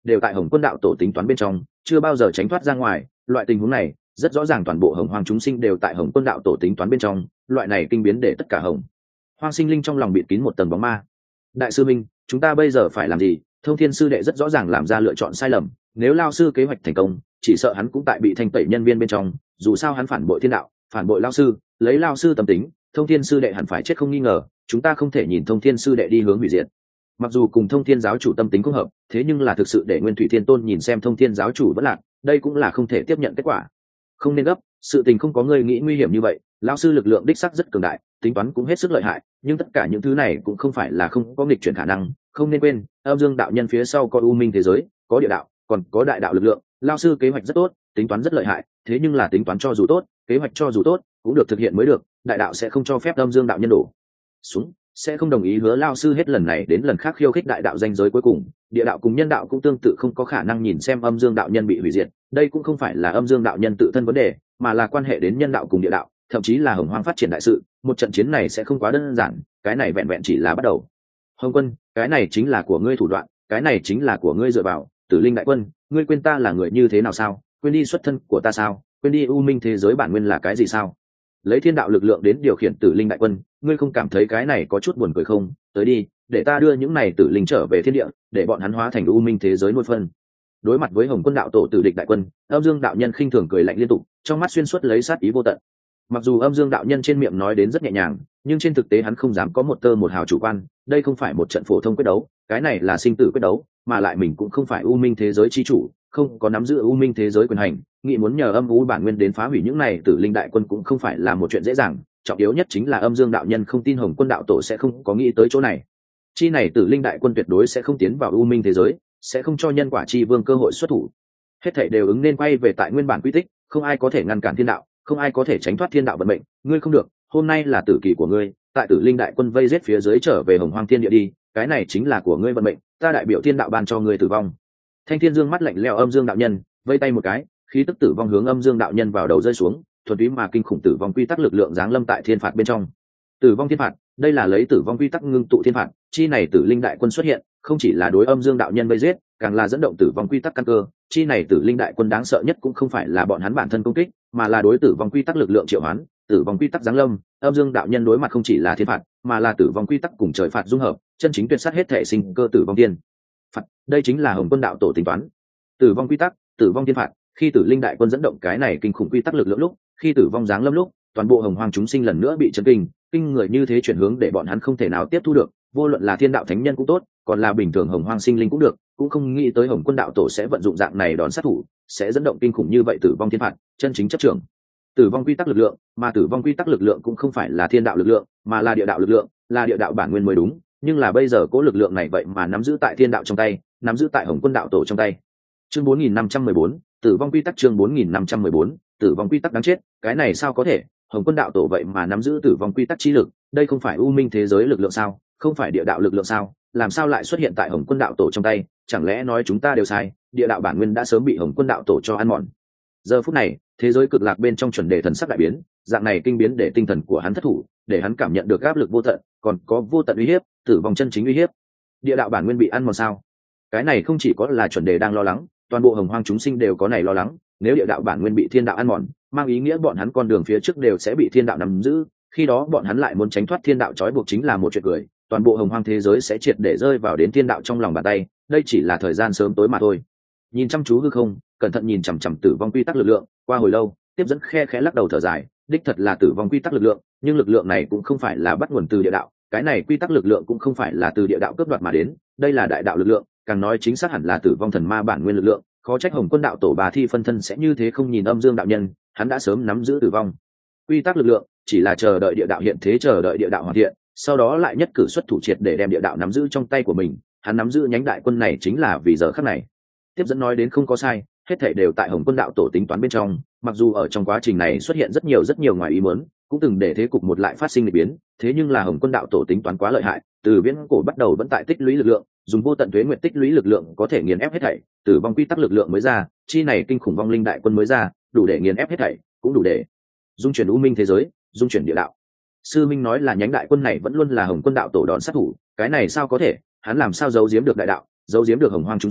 đều tại hồng quân đạo tổ tính toán bên trong, chưa bao giờ tránh thoát ra ngoài. Loại tình huống này rất rõ ràng, toàn bộ hồng hoang chúng sinh đều tại hồng quân đạo tổ tính toán bên trong. Loại này kinh biến để tất cả hồng hoang sinh linh trong lòng bịt kín một tầng bóng ma. Đại sư minh, chúng ta bây giờ phải làm gì? Thông Thiên sư đệ rất rõ ràng làm ra lựa chọn sai lầm, nếu lao sư kế hoạch thành công, chỉ sợ hắn cũng tại bị thanh tẩy nhân viên bên trong. Dù sao hắn phản bội thiên đạo, phản bội lao sư, lấy lao sư tâm tính, Thông Thiên sư đệ hẳn phải chết không nghi ngờ. Chúng ta không thể nhìn Thông Thiên sư đệ đi hướng hủy diệt. Mặc dù cùng Thông Thiên giáo chủ tâm tính cũng hợp, thế nhưng là thực sự để Nguyên Thủy Thiên Tôn nhìn xem Thông Thiên giáo chủ vẫn lạc, đây cũng là không thể tiếp nhận kết quả. Không nên gấp, sự tình không có người nghĩ nguy hiểm như vậy. Lão sư lực lượng đích sắc rất cường đại, tính toán cũng hết sức lợi hại, nhưng tất cả những thứ này cũng không phải là không có nghịch chuyển khả năng. Không nên quên, âm dương đạo nhân phía sau có u minh thế giới, có địa đạo, còn có đại đạo lực lượng. Lão sư kế hoạch rất tốt, tính toán rất lợi hại, thế nhưng là tính toán cho dù tốt, kế hoạch cho dù tốt, cũng được thực hiện mới được. Đại đạo sẽ không cho phép âm dương đạo nhân đổ xuống, sẽ không đồng ý hứa lao sư hết lần này đến lần khác khiêu khích đại đạo danh giới cuối cùng. Địa đạo cùng nhân đạo cũng tương tự không có khả năng nhìn xem âm dương đạo nhân bị hủy diệt. Đây cũng không phải là âm dương đạo nhân tự thân vấn đề, mà là quan hệ đến nhân đạo cùng địa đạo, thậm chí là hồng hoang phát triển đại sự. Một trận chiến này sẽ không quá đơn giản, cái này vẹn vẹn chỉ là bắt đầu. Hồng Quân, cái này chính là của ngươi thủ đoạn, cái này chính là của ngươi dựa vào. Tử Linh đại quân, ngươi quên ta là người như thế nào sao? Quên đi xuất thân của ta sao? Quên đi u minh thế giới bản nguyên là cái gì sao? Lấy thiên đạo lực lượng đến điều khiển Tử Linh đại quân, ngươi không cảm thấy cái này có chút buồn cười không? Tới đi, để ta đưa những này tử linh trở về thiên địa, để bọn hắn hóa thành u minh thế giới nuôi phân. Đối mặt với hồng quân đạo tổ tử địch đại quân, âm dương đạo nhân khinh thường cười lạnh liên tục, trong mắt xuyên suốt lấy sát ý vô tận. Mặc dù âm dương đạo nhân trên miệng nói đến rất nhẹ nhàng, nhưng trên thực tế hắn không dám có một tơ một hào chủ quan. Đây không phải một trận phổ thông quyết đấu, cái này là sinh tử quyết đấu, mà lại mình cũng không phải u minh thế giới chi chủ, không có nắm giữ u minh thế giới quyền hành, nghĩ muốn nhờ âm u bản nguyên đến phá hủy những này tử linh đại quân cũng không phải là một chuyện dễ dàng. Trọng yếu nhất chính là âm dương đạo nhân không tin hồng quân đạo tổ sẽ không có nghĩ tới chỗ này. Chi này tử linh đại quân tuyệt đối sẽ không tiến vào u minh thế giới, sẽ không cho nhân quả chi vương cơ hội xuất thủ. Hết thảy đều ứng nên quay về tại nguyên bản quy tích, không ai có thể ngăn cản thiên đạo, không ai có thể tránh thoát thiên đạo vận mệnh. Ngươi không được, hôm nay là tử kỳ của ngươi, tại tử linh đại quân vây giết phía dưới trở về hồng hoang thiên địa đi, cái này chính là của ngươi vận mệnh, ta đại biểu thiên đạo ban cho ngươi tử vong. Thanh Thiên Dương mắt lạnh lẽo âm dương đạo nhân, vây tay một cái, khí tức tử vong hướng âm dương đạo nhân vào đầu rơi xuống, thuần túy mà kinh khủng tử vong quy tắc lực lượng giáng lâm tại thiên phạt bên trong. Tử vong thiên phạt, đây là lấy tử vong quy tắc ngưng tụ thiên phạt. Chi này tử linh đại quân xuất hiện, không chỉ là đối âm dương đạo nhân vây giết, càng là dẫn động tử vong quy tắc căn cơ. Chi này tử linh đại quân đáng sợ nhất cũng không phải là bọn hắn bản thân công kích, mà là đối tử vong quy tắc lực lượng triệu hoán. Tử vong quy tắc giáng lâm, âm dương đạo nhân đối mặt không chỉ là thiên phạt, mà là tử vong quy tắc cùng trời phạt dung hợp, chân chính tuyệt sát hết thể sinh cơ tử vong tiên phạt. Đây chính là hồng quân đạo tổ tính toán. Tử vong quy tắc, tử vong thiên phạt. Khi tử linh đại quân dẫn động cái này kinh khủng quy tắc lực lượng lúc, khi tử vong giáng lâm lúc, toàn bộ hồng hoang chúng sinh lần nữa bị chấn kinh người như thế chuyển hướng để bọn hắn không thể nào tiếp thu được. Vô luận là thiên đạo thánh nhân cũng tốt, còn là bình thường hồng hoang sinh linh cũng được, cũng không nghĩ tới hồng quân đạo tổ sẽ vận dụng dạng này đòn sát thủ, sẽ dẫn động kinh khủng như vậy tử vong thiên phạt, chân chính chấp trưởng tử vong quy tắc lực lượng. Mà tử vong quy tắc lực lượng cũng không phải là thiên đạo lực lượng, mà là địa đạo lực lượng, là địa đạo bản nguyên mới đúng. Nhưng là bây giờ cố lực lượng này vậy mà nắm giữ tại thiên đạo trong tay, nắm giữ tại hồng quân đạo tổ trong tay. Chương 4514, tử vong quy tắc. Chương 4514, tử vong quy tắc đáng chết. Cái này sao có thể? Hồng quân đạo tổ vậy mà nắm giữ tử vong quy tắc chi lực, đây không phải u minh thế giới lực lượng sao? Không phải địa đạo lực lượng sao? Làm sao lại xuất hiện tại hồng quân đạo tổ trong tay? Chẳng lẽ nói chúng ta đều sai, địa đạo bản nguyên đã sớm bị hồng quân đạo tổ cho ăn mòn? Giờ phút này, thế giới cực lạc bên trong chuẩn đề thần sắc đại biến, dạng này kinh biến để tinh thần của hắn thất thủ, để hắn cảm nhận được áp lực vô tận, còn có vô tận uy hiếp, tử vong chân chính uy hiếp. Địa đạo bản nguyên bị ăn mòn sao? Cái này không chỉ có là chuẩn đề đang lo lắng, toàn bộ hồng hoang chúng sinh đều có này lo lắng. Nếu địa đạo bản nguyên bị thiên đạo ăn mòn, mang ý nghĩa bọn hắn con đường phía trước đều sẽ bị thiên đạo nắm giữ, khi đó bọn hắn lại muốn tránh thoát thiên đạo trói buộc chính là một chuyện cười. Toàn bộ hồng hoang thế giới sẽ triệt để rơi vào đến thiên đạo trong lòng bàn tay, đây chỉ là thời gian sớm tối mà thôi. Nhìn chăm chú hư không, cẩn thận nhìn chằm chằm tử vong quy tắc lực lượng, qua hồi lâu, tiếp dẫn khe khẽ lắc đầu thở dài, đích thật là tử vong quy tắc lực lượng, nhưng lực lượng này cũng không phải là bắt nguồn từ địa đạo, cái này quy tắc lực lượng cũng không phải là từ địa đạo cướp đoạt mà đến, đây là đại đạo lực lượng, càng nói chính xác hẳn là tử vong thần ma bản nguyên lực lượng. Khó trách hồng quân đạo tổ bà thi phân thân sẽ như thế không nhìn âm dương đạo nhân, hắn đã sớm nắm giữ tử vong quy tắc lực lượng, chỉ là chờ đợi địa đạo hiện thế, chờ đợi địa đạo hoàn thiện, sau đó lại nhất cử xuất thủ triệt để đem địa đạo nắm giữ trong tay của mình. Hắn nắm giữ nhánh đại quân này chính là vì giờ khắc này. Tiếp dẫn nói đến không có sai, hết thảy đều tại hồng quân đạo tổ tính toán bên trong. Mặc dù ở trong quá trình này xuất hiện rất nhiều ngoài ý muốn, cũng từng để thế cục một lại phát sinh lịch biến, thế nhưng là hồng quân đạo tổ tính toán quá lợi hại, từ viễn cổ bắt đầu vẫn tại tích lũy lực lượng, dùng vô tận tuế nguyệt tích lũy lực lượng có thể nghiền ép hết thảy. Tử vong quy tắc lực lượng mới ra, chi này kinh khủng vong linh đại quân mới ra, đủ để nghiền ép hết thảy, cũng đủ để dung chuyển u minh thế giới, dung chuyển địa đạo. Sư minh nói là nhánh đại quân này vẫn luôn là hồng quân đạo tổ đòn sát thủ, cái này sao có thể? Hắn làm sao giấu giếm được đại đạo, giấu giếm được hồng hoang chúng sinh?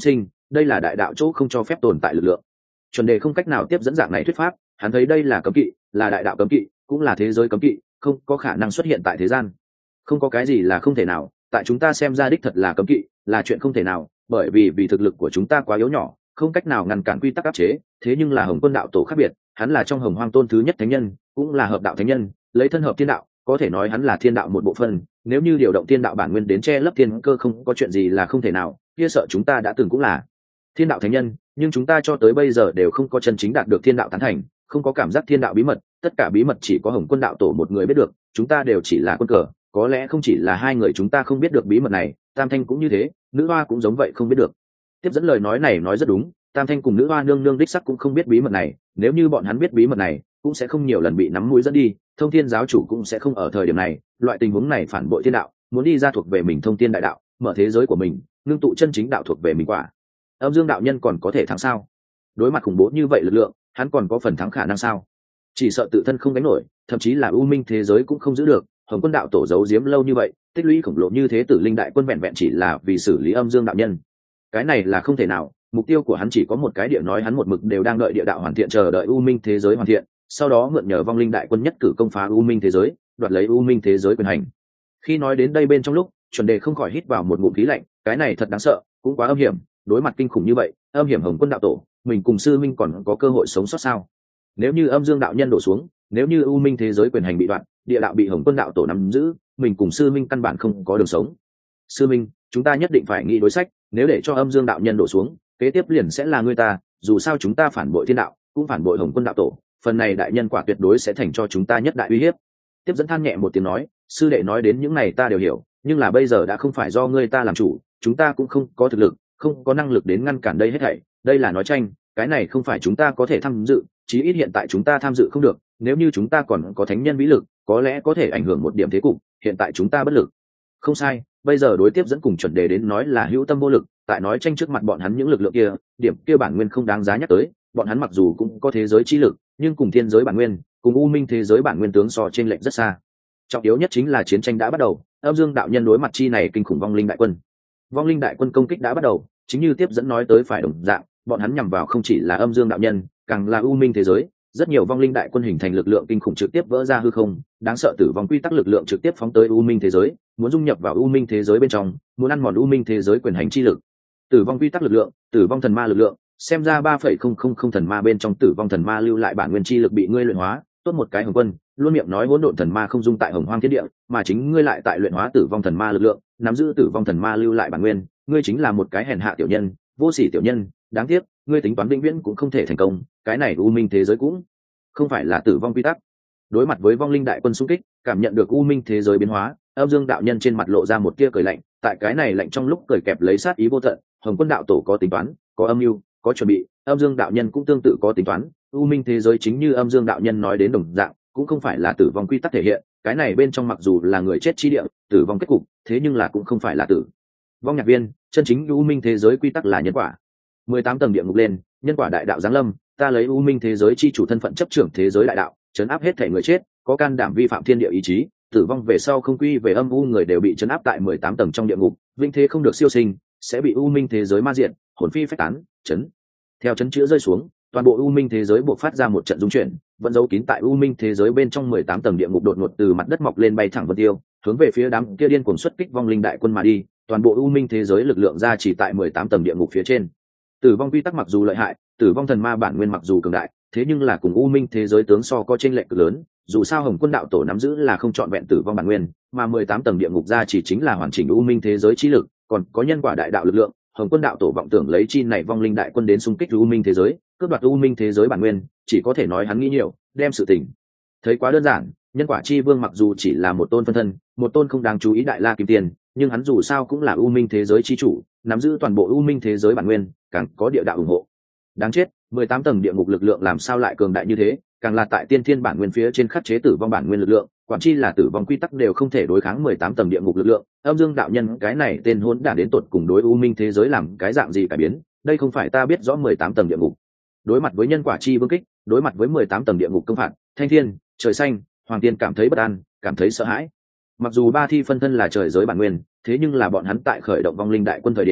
đây là đại đạo chỗ không cho phép tồn tại lực lượng. Chuẩn đề không cách nào tiếp dẫn dạng này thuyết pháp, hắn thấy đây là cấm kỵ, là đại đạo cấm kỵ, cũng là thế giới cấm kỵ, không có khả năng xuất hiện tại thế gian. Không có cái gì là không thể nào, tại chúng ta xem ra đích thật là cấm kỵ, là chuyện không thể nào, bởi vì thực lực của chúng ta quá yếu nhỏ, không cách nào ngăn cản quy tắc áp chế. Thế nhưng là Hồng Quân đạo tổ khác biệt, hắn là trong Hồng Hoang tôn thứ nhất thánh nhân, cũng là hợp đạo thánh nhân, lấy thân hợp thiên đạo, có thể nói hắn là thiên đạo một bộ phận. Nếu như điều động thiên đạo bản nguyên đến che lấp thiên cơ, không có chuyện gì là không thể nào. Kia sợ chúng ta đã từng cũng là thiên đạo thánh nhân, nhưng chúng ta cho tới bây giờ đều không có chân chính đạt được thiên đạo tán thành, không có cảm giác thiên đạo bí mật, tất cả bí mật chỉ có Hồng Quân đạo tổ một người biết được, chúng ta đều chỉ là quân cờ. Có lẽ không chỉ là hai người chúng ta không biết được bí mật này, Tam Thanh cũng như thế, nữ hoa cũng giống vậy không biết được. Tiếp dẫn lời nói này nói rất đúng, Tam Thanh cùng nữ hoa nương nương đích sắc cũng không biết bí mật này, nếu như bọn hắn biết bí mật này, cũng sẽ không nhiều lần bị nắm mũi dẫn đi, Thông Thiên giáo chủ cũng sẽ không ở thời điểm này, loại tình huống này phản bội thiên đạo, muốn đi ra thuộc về mình Thông Thiên đại đạo, mở thế giới của mình, ngưng tụ chân chính đạo thuộc về mình quả. Âm Dương đạo nhân còn có thể thắng sao? Đối mặt khủng bố như vậy lực lượng, hắn còn có phần thắng khả năng sao? Chỉ sợ tự thân không gánh nổi, thậm chí là u minh thế giới cũng không giữ được. Hồng Quân đạo tổ giấu giếm lâu như vậy, tích lũy khổng lồ như thế, Tử Linh đại quân vẹn vẹn chỉ là vì xử lý Âm Dương đạo nhân, cái này là không thể nào. Mục tiêu của hắn chỉ có một cái, địa nói hắn một mực đều đang đợi địa đạo hoàn thiện, chờ đợi u minh thế giới hoàn thiện, sau đó mượn nhờ vong linh đại quân nhất cử công phá u minh thế giới, đoạt lấy u minh thế giới quyền hành. Khi nói đến đây bên trong lúc, Chuẩn Đề không khỏi hít vào một ngụm khí lạnh, cái này thật đáng sợ, cũng quá âm hiểm. Đối mặt kinh khủng như vậy, âm hiểm Hồng Quân đạo tổ, mình cùng sư minh còn có cơ hội sống sót sao? Nếu như Âm Dương đạo nhân đổ xuống, nếu như u minh thế giới quyền hành bị đoạn, địa đạo bị Hồng Quân đạo tổ nắm giữ, mình cùng sư minh căn bản không có đường sống. Sư minh, chúng ta nhất định phải nghĩ đối sách, nếu để cho Âm Dương đạo nhân đổ xuống, kế tiếp liền sẽ là người ta, dù sao chúng ta phản bội thiên đạo, cũng phản bội Hồng Quân đạo tổ, phần này đại nhân quả tuyệt đối sẽ thành cho chúng ta nhất đại uy hiếp. Tiếp dẫn than nhẹ một tiếng nói, sư đệ nói đến những này ta đều hiểu, nhưng là bây giờ đã không phải do ngươi ta làm chủ, chúng ta cũng không có thực lực, không có năng lực đến ngăn cản đây hết thảy, đây là nói tranh, cái này không phải chúng ta có thể tham dự, chí ít hiện tại chúng ta tham dự không được, nếu như chúng ta còn có thánh nhân vĩ lực, có lẽ có thể ảnh hưởng một điểm thế cục, hiện tại chúng ta bất lực. Không sai, bây giờ đối tiếp dẫn cùng Chuẩn Đề đến nói là hữu tâm vô lực, tại nói tranh trước mặt bọn hắn những lực lượng kia, điểm kia bản nguyên không đáng giá nhắc tới, bọn hắn mặc dù cũng có thế giới chi lực, nhưng cùng thiên giới bản nguyên, cùng u minh thế giới bản nguyên tướng so trên lệch rất xa. Trọng yếu nhất chính là chiến tranh đã bắt đầu, Âm Dương đạo nhân đối mặt chi này kinh khủng vong linh đại quân. Vong linh đại quân công kích đã bắt đầu, chính như tiếp dẫn nói tới phải đồng dạng, bọn hắn nhằm vào không chỉ là Âm Dương đạo nhân, càng là u minh thế giới. Rất nhiều vong linh đại quân hình thành lực lượng kinh khủng trực tiếp vỡ ra hư không, đáng sợ tử vong quy tắc lực lượng trực tiếp phóng tới u minh thế giới, muốn dung nhập vào u minh thế giới bên trong, muốn ăn mòn u minh thế giới quyền hành chi lực. Tử vong quy tắc lực lượng, tử vong thần ma lực lượng, xem ra 3,000 thần ma bên trong tử vong thần ma lưu lại bản nguyên chi lực bị ngươi luyện hóa, tốt một cái Hồng Quân, luôn miệng nói hỗn độn thần ma không dung tại Hồng Hoang thiên địa, mà chính ngươi lại tại luyện hóa tử vong thần ma lực lượng, nắm giữ tử vong thần ma lưu lại bản nguyên, ngươi chính là một cái hèn hạ tiểu nhân, vô sỉ tiểu nhân, đáng tiếc, ngươi tính toán vĩnh viễn cũng không thể thành công, cái này u minh thế giới cũng không phải là tử vong quy tắc. Đối mặt với vong linh đại quân xung kích, cảm nhận được u minh thế giới biến hóa, Âm Dương đạo nhân trên mặt lộ ra một tia cười lạnh, tại cái này lạnh trong lúc cười kẹp lấy sát ý vô tận. Hồng Quân đạo tổ có tính toán, có âm mưu, có chuẩn bị, Âm Dương đạo nhân cũng tương tự có tính toán. U minh thế giới chính như Âm Dương đạo nhân nói đến đồng dạng, cũng không phải là tử vong quy tắc thể hiện, cái này bên trong mặc dù là người chết chi địa, tử vong kết cục, thế nhưng là cũng không phải là tử vong nhạc viên, chân chính u minh thế giới quy tắc là nhân quả. 18 tầng địa ngục lên, nhân quả đại đạo giáng lâm, ta lấy u minh thế giới chi chủ thân phận chấp trưởng thế giới đại đạo, trấn áp hết thể người chết, có can đảm vi phạm thiên địa ý chí, tử vong về sau không quy về âm u người đều bị trấn áp tại 18 tầng trong địa ngục, vinh thế không được siêu sinh, sẽ bị u minh thế giới ma diện, hồn phi phách tán, chấn. Theo chấn chữa rơi xuống, toàn bộ u minh thế giới buộc phát ra một trận rung chuyển, vẫn giấu kín tại u minh thế giới bên trong 18 tầng địa ngục đột ngột từ mặt đất mọc lên bay thẳng vân tiêu, hướng về phía đám kia điên cuồng xuất kích vong linh đại quân mà đi, toàn bộ u minh thế giới lực lượng ra chỉ tại 18 tầng địa ngục phía trên. Tử vong quy tắc mặc dù lợi hại, tử vong thần ma bản nguyên mặc dù cường đại, thế nhưng là cùng u minh thế giới tướng so có chênh lệch cực lớn, dù sao Hồng Quân đạo tổ nắm giữ là không trọn vẹn tử vong bản nguyên, mà 18 tầng địa ngục ra chỉ chính là hoàn chỉnh u minh thế giới trí lực, còn có nhân quả đại đạo lực lượng. Hồng Quân đạo tổ vọng tưởng lấy chi này vong linh đại quân đến xung kích u minh thế giới, cướp đoạt u minh thế giới bản nguyên, chỉ có thể nói hắn nghĩ nhiều, đem sự tình thấy quá đơn giản. Nhân quả chi vương mặc dù chỉ là một tôn phân thân, một tôn không đáng chú ý đại la kim tiền, nhưng hắn dù sao cũng là u minh thế giới chi chủ, nắm giữ toàn bộ u minh thế giới bản nguyên, càng có địa đạo ủng hộ. Đáng chết, 18 tầng địa ngục lực lượng làm sao lại cường đại như thế, càng là tại tiên thiên bản nguyên phía trên khắc chế tử vong bản nguyên lực lượng, quản chi là tử vong quy tắc đều không thể đối kháng 18 tầng địa ngục lực lượng. Âm Dương đạo nhân cái này tên hỗn đản đến tột cùng đối u minh thế giới làm cái dạng gì cải biến, đây không phải ta biết rõ 18 tầng địa ngục. Đối mặt với nhân quả chi vương kích, đối mặt với 18 tầng địa ngục công phạt, Thanh Thiên, Trời Xanh, Hoàng Tiên cảm thấy bất an, cảm thấy sợ hãi. Mặc dù ba thi phân thân là trời giới bản nguyên, thế nhưng là bọn hắn tại khởi động vong linh đại quân thời điểm,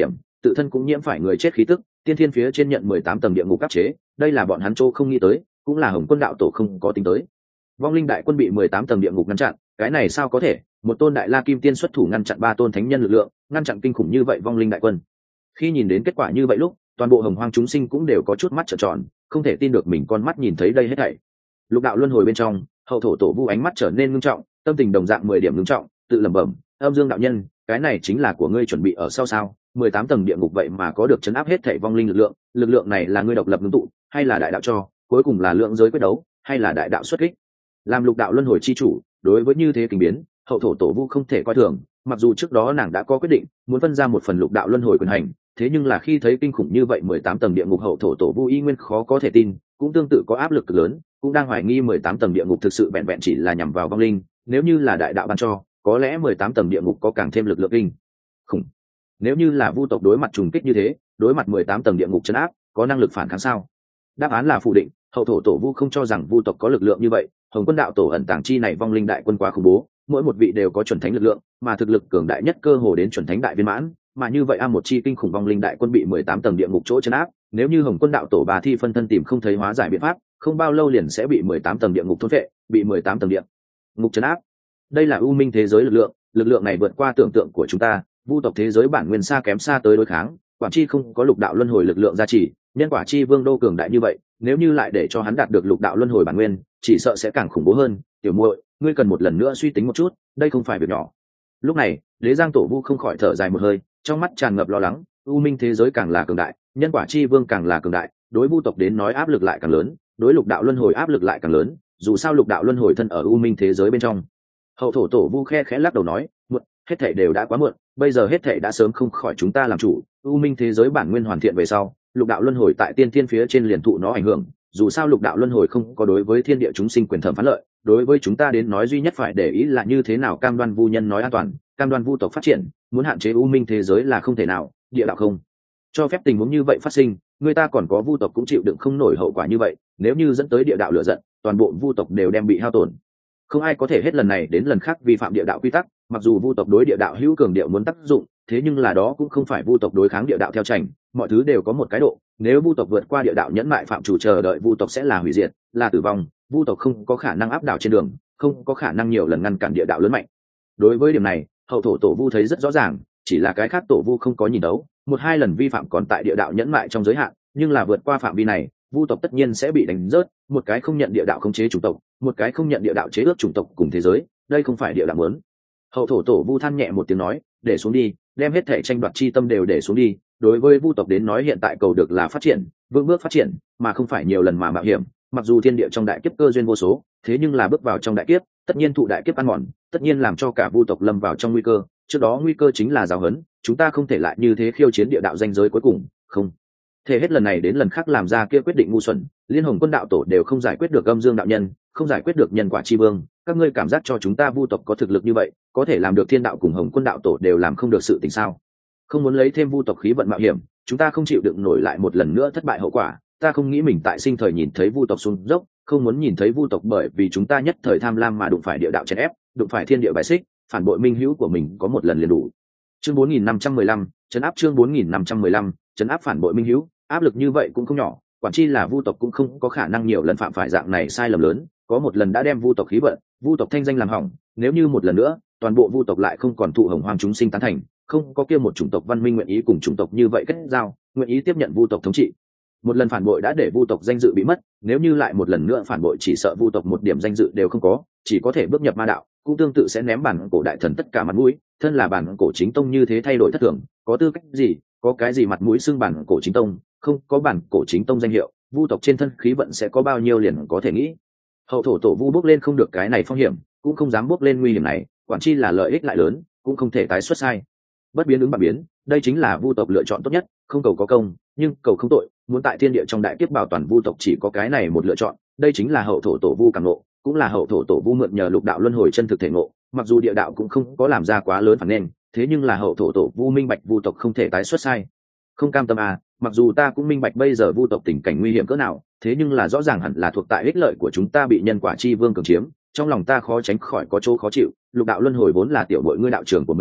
tự thân cũng nhiễm phải người chết khí tức, tiên thiên phía trên nhận 18 tầng địa ngục áp chế, đây là bọn hắn chỗ không nghĩ tới, cũng là Hồng Quân đạo tổ không có tính tới. Vong linh đại quân bị 18 tầng địa ngục ngăn chặn, cái này sao có thể? Một tôn đại la kim tiên xuất thủ ngăn chặn 3 tôn thánh nhân lực lượng, ngăn chặn kinh khủng như vậy vong linh đại quân. Khi nhìn đến kết quả như vậy lúc, toàn bộ hồng hoang chúng sinh cũng đều có chút mắt trợn tròn, không thể tin được mình con mắt nhìn thấy đây hết thảy. Lục đạo luân hồi bên trong, hậu thổ tổ vu ánh mắt trở nên ngưng trọng, tâm tình đồng dạng 10 điểm ngưng trọng, tự lẩm bẩm, âm dương đạo nhân, cái này chính là của ngươi chuẩn bị ở sau sao? 18 tầng địa ngục vậy mà có được chấn áp hết thảy vong linh lực lượng này là ngươi độc lập ngưng tụ, hay là đại đạo cho, cuối cùng là lượng giới quyết đấu, hay là đại đạo xuất kích? Làm lục đạo luân hồi chi chủ, đối với như thế tình biến, hậu thổ tổ vu không thể coi thường, mặc dù trước đó nàng đã có quyết định muốn phân ra một phần lục đạo luân hồi quyền hành, thế nhưng là khi thấy kinh khủng như vậy 18 tầng địa ngục, hậu thổ tổ vu y nguyên khó có thể tin, cũng tương tự có áp lực cực lớn, cũng đang hoài nghi 18 tầng địa ngục thực sự vẹn vẹn chỉ là nhằm vào vong linh, nếu như là đại đạo ban cho, có lẽ 18 tầng địa ngục có càng thêm lực lượng kinh khủng. Nếu như là vu tộc đối mặt trùng kích như thế, đối mặt 18 tầng địa ngục trấn áp, có năng lực phản kháng sao? Đáp án là phủ định, hậu thổ tổ vu không cho rằng vu tộc có lực lượng như vậy. Hồng Quân đạo tổ ẩn tàng chi này vong linh đại quân quá khủng bố, mỗi một vị đều có chuẩn thánh lực lượng, mà thực lực cường đại nhất cơ hồ đến chuẩn thánh đại viên mãn, mà như vậy một chi kinh khủng vong linh đại quân bị 18 tầng địa ngục chỗ trấn áp, nếu như Hồng Quân đạo tổ bà thi phân thân tìm không thấy hóa giải biện pháp, không bao lâu liền sẽ bị 18 tầng địa ngục thôn phệ, bị 18 tầng địa ngục trấn áp. Đây là u minh thế giới lực lượng này vượt qua tưởng tượng của chúng ta, vu tộc thế giới bản nguyên xa kém xa tới đối kháng, quản chi không có lục đạo luân hồi lực lượng gia trì, nhân quả chi vương đô cường đại như vậy, nếu như lại để cho hắn đạt được lục đạo luân hồi bản nguyên, chỉ sợ sẽ càng khủng bố hơn. Tiểu muội, ngươi cần một lần nữa suy tính một chút, đây không phải việc nhỏ. Lúc này, Đế Giang tổ vu không khỏi thở dài một hơi, trong mắt tràn ngập lo lắng, u minh thế giới càng là cường đại, nhân quả chi vương càng là cường đại, đối vu tộc đến nói áp lực lại càng lớn, đối lục đạo luân hồi áp lực lại càng lớn, dù sao lục đạo luân hồi thân ở u minh thế giới bên trong. Hậu thổ tổ vu khẽ lắc đầu nói, muộn, hết thảy đều đã quá muộn, bây giờ hết thảy đã sớm không khỏi chúng ta làm chủ, u minh thế giới bản nguyên hoàn thiện về sau, lục đạo luân hồi tại tiên thiên phía trên liền thụ nó ảnh hưởng, dù sao lục đạo luân hồi không có đối với thiên địa chúng sinh quyền thẩm phán lợi, đối với chúng ta đến nói duy nhất phải để ý là như thế nào cam đoan vu nhân nói an toàn, cam đoan vu tộc phát triển, muốn hạn chế u minh thế giới là không thể nào, địa đạo không cho phép tình huống như vậy phát sinh, người ta còn có vu tộc cũng chịu đựng không nổi hậu quả như vậy, nếu như dẫn tới địa đạo lửa giận, toàn bộ vu tộc đều đem bị hao tổn. Không ai có thể hết lần này đến lần khác vi phạm địa đạo quy tắc, mặc dù vu tộc đối địa đạo hữu cường điệu muốn tác dụng, thế nhưng là đó cũng không phải vu tộc đối kháng địa đạo theo chảnh, mọi thứ đều có một cái độ, nếu vu tộc vượt qua địa đạo nhẫn mại phạm chủ chờ đợi vu tộc sẽ là hủy diệt, là tử vong, vu tộc không có khả năng áp đảo trên đường, không có khả năng nhiều lần ngăn cản địa đạo lớn mạnh. Đối với điểm này, hậu thổ tổ vu thấy rất rõ ràng, chỉ là cái khác tổ vu không có nhìn đấu, một hai lần vi phạm còn tại địa đạo nhẫn mại trong giới hạn, nhưng là vượt qua phạm vi này, vu tộc tất nhiên sẽ bị đánh rớt, một cái không nhận địa đạo khống chế chủng tộc, một cái không nhận địa đạo chế ước chủng tộc cùng thế giới, đây không phải địa đạo muốn. Hậu thổ tổ vu than nhẹ một tiếng nói, để xuống đi, đem hết thể tranh đoạt chi tâm đều để xuống đi, đối với vu tộc đến nói hiện tại cầu được là phát triển, vững bước phát triển, mà không phải nhiều lần mà mạo hiểm, mặc dù thiên địa trong đại kiếp cơ duyên vô số, thế nhưng là bước vào trong đại kiếp, tất nhiên thụ đại kiếp ăn mòn, tất nhiên làm cho cả vu tộc lâm vào trong nguy cơ, trước đó nguy cơ chính là giáo huấn, chúng ta không thể lại như thế khiêu chiến địa đạo ranh giới cuối cùng, không thể hết lần này đến lần khác làm ra kia quyết định ngu xuẩn, liên Hồng Quân đạo tổ đều không giải quyết được âm dương đạo nhân, không giải quyết được nhân quả chi vương, các ngươi cảm giác cho chúng ta vu tộc có thực lực như vậy, có thể làm được thiên đạo cùng Hồng Quân đạo tổ đều làm không được sự tình sao? Không muốn lấy thêm vu tộc khí vận mạo hiểm, chúng ta không chịu đựng nổi lại một lần nữa thất bại hậu quả, ta không nghĩ mình tại sinh thời nhìn thấy vu tộc xuống dốc, không muốn nhìn thấy vu tộc bởi vì chúng ta nhất thời tham lam mà đụng phải địa đạo chèn ép, đụng phải thiên địa bài xích, phản bội minh hữu của mình có một lần liền đủ. Chương 4515, trấn áp chương 4515, trấn áp phản bội minh hữu, áp lực như vậy cũng không nhỏ, quản chi là vu tộc cũng không có khả năng nhiều lần phạm phải dạng này sai lầm lớn, có một lần đã đem vu tộc khí vận, vu tộc thanh danh làm hỏng, nếu như một lần nữa, toàn bộ vu tộc lại không còn thụ hồng hoang chúng sinh tán thành, không có kia một chủng tộc văn minh nguyện ý cùng chủng tộc như vậy kết giao, nguyện ý tiếp nhận vu tộc thống trị. Một lần phản bội đã để vu tộc danh dự bị mất, nếu như lại một lần nữa phản bội chỉ sợ vu tộc một điểm danh dự đều không có, chỉ có thể bước nhập ma đạo, cũng tương tự sẽ ném bản cổ đại thần tất cả mặt mũi, thân là bản cổ chính tông như thế thay đổi thất thường, có tư cách gì, có cái gì mặt mũi xưng bản cổ chính tông, không có bản cổ chính tông danh hiệu, vu tộc trên thân khí vận sẽ có bao nhiêu liền có thể nghĩ. Hậu thổ tổ vu bước lên không được cái này phong hiểm, cũng không dám bước lên nguy hiểm này, quản chi là lợi ích lại lớn, cũng không thể tái xuất sai. Bất biến ứng bằng biến, đây chính là vu tộc lựa chọn tốt nhất, không cầu có công, nhưng cầu không tội, muốn tại thiên địa trong đại kiếp bảo toàn vu tộc chỉ có cái này một lựa chọn, đây chính là hậu thổ tổ vu càng ngộ, cũng là hậu thổ tổ vu mượn nhờ lục đạo luân hồi chân thực thể ngộ, mặc dù địa đạo cũng không có làm ra quá lớn phản nên, thế nhưng là hậu thổ tổ vu minh bạch vu tộc không thể tái xuất sai. Không cam tâm à, mặc dù ta cũng minh bạch bây giờ vu tộc tình cảnh nguy hiểm cỡ nào, thế nhưng là rõ ràng hẳn là thuộc tại ích lợi của chúng ta bị nhân quả chi vương cường chiếm, trong lòng ta khó tránh khỏi có chỗ khó chịu, lục đạo luân hồi vốn là tiểu bội ngươi đạo trưởng của mình,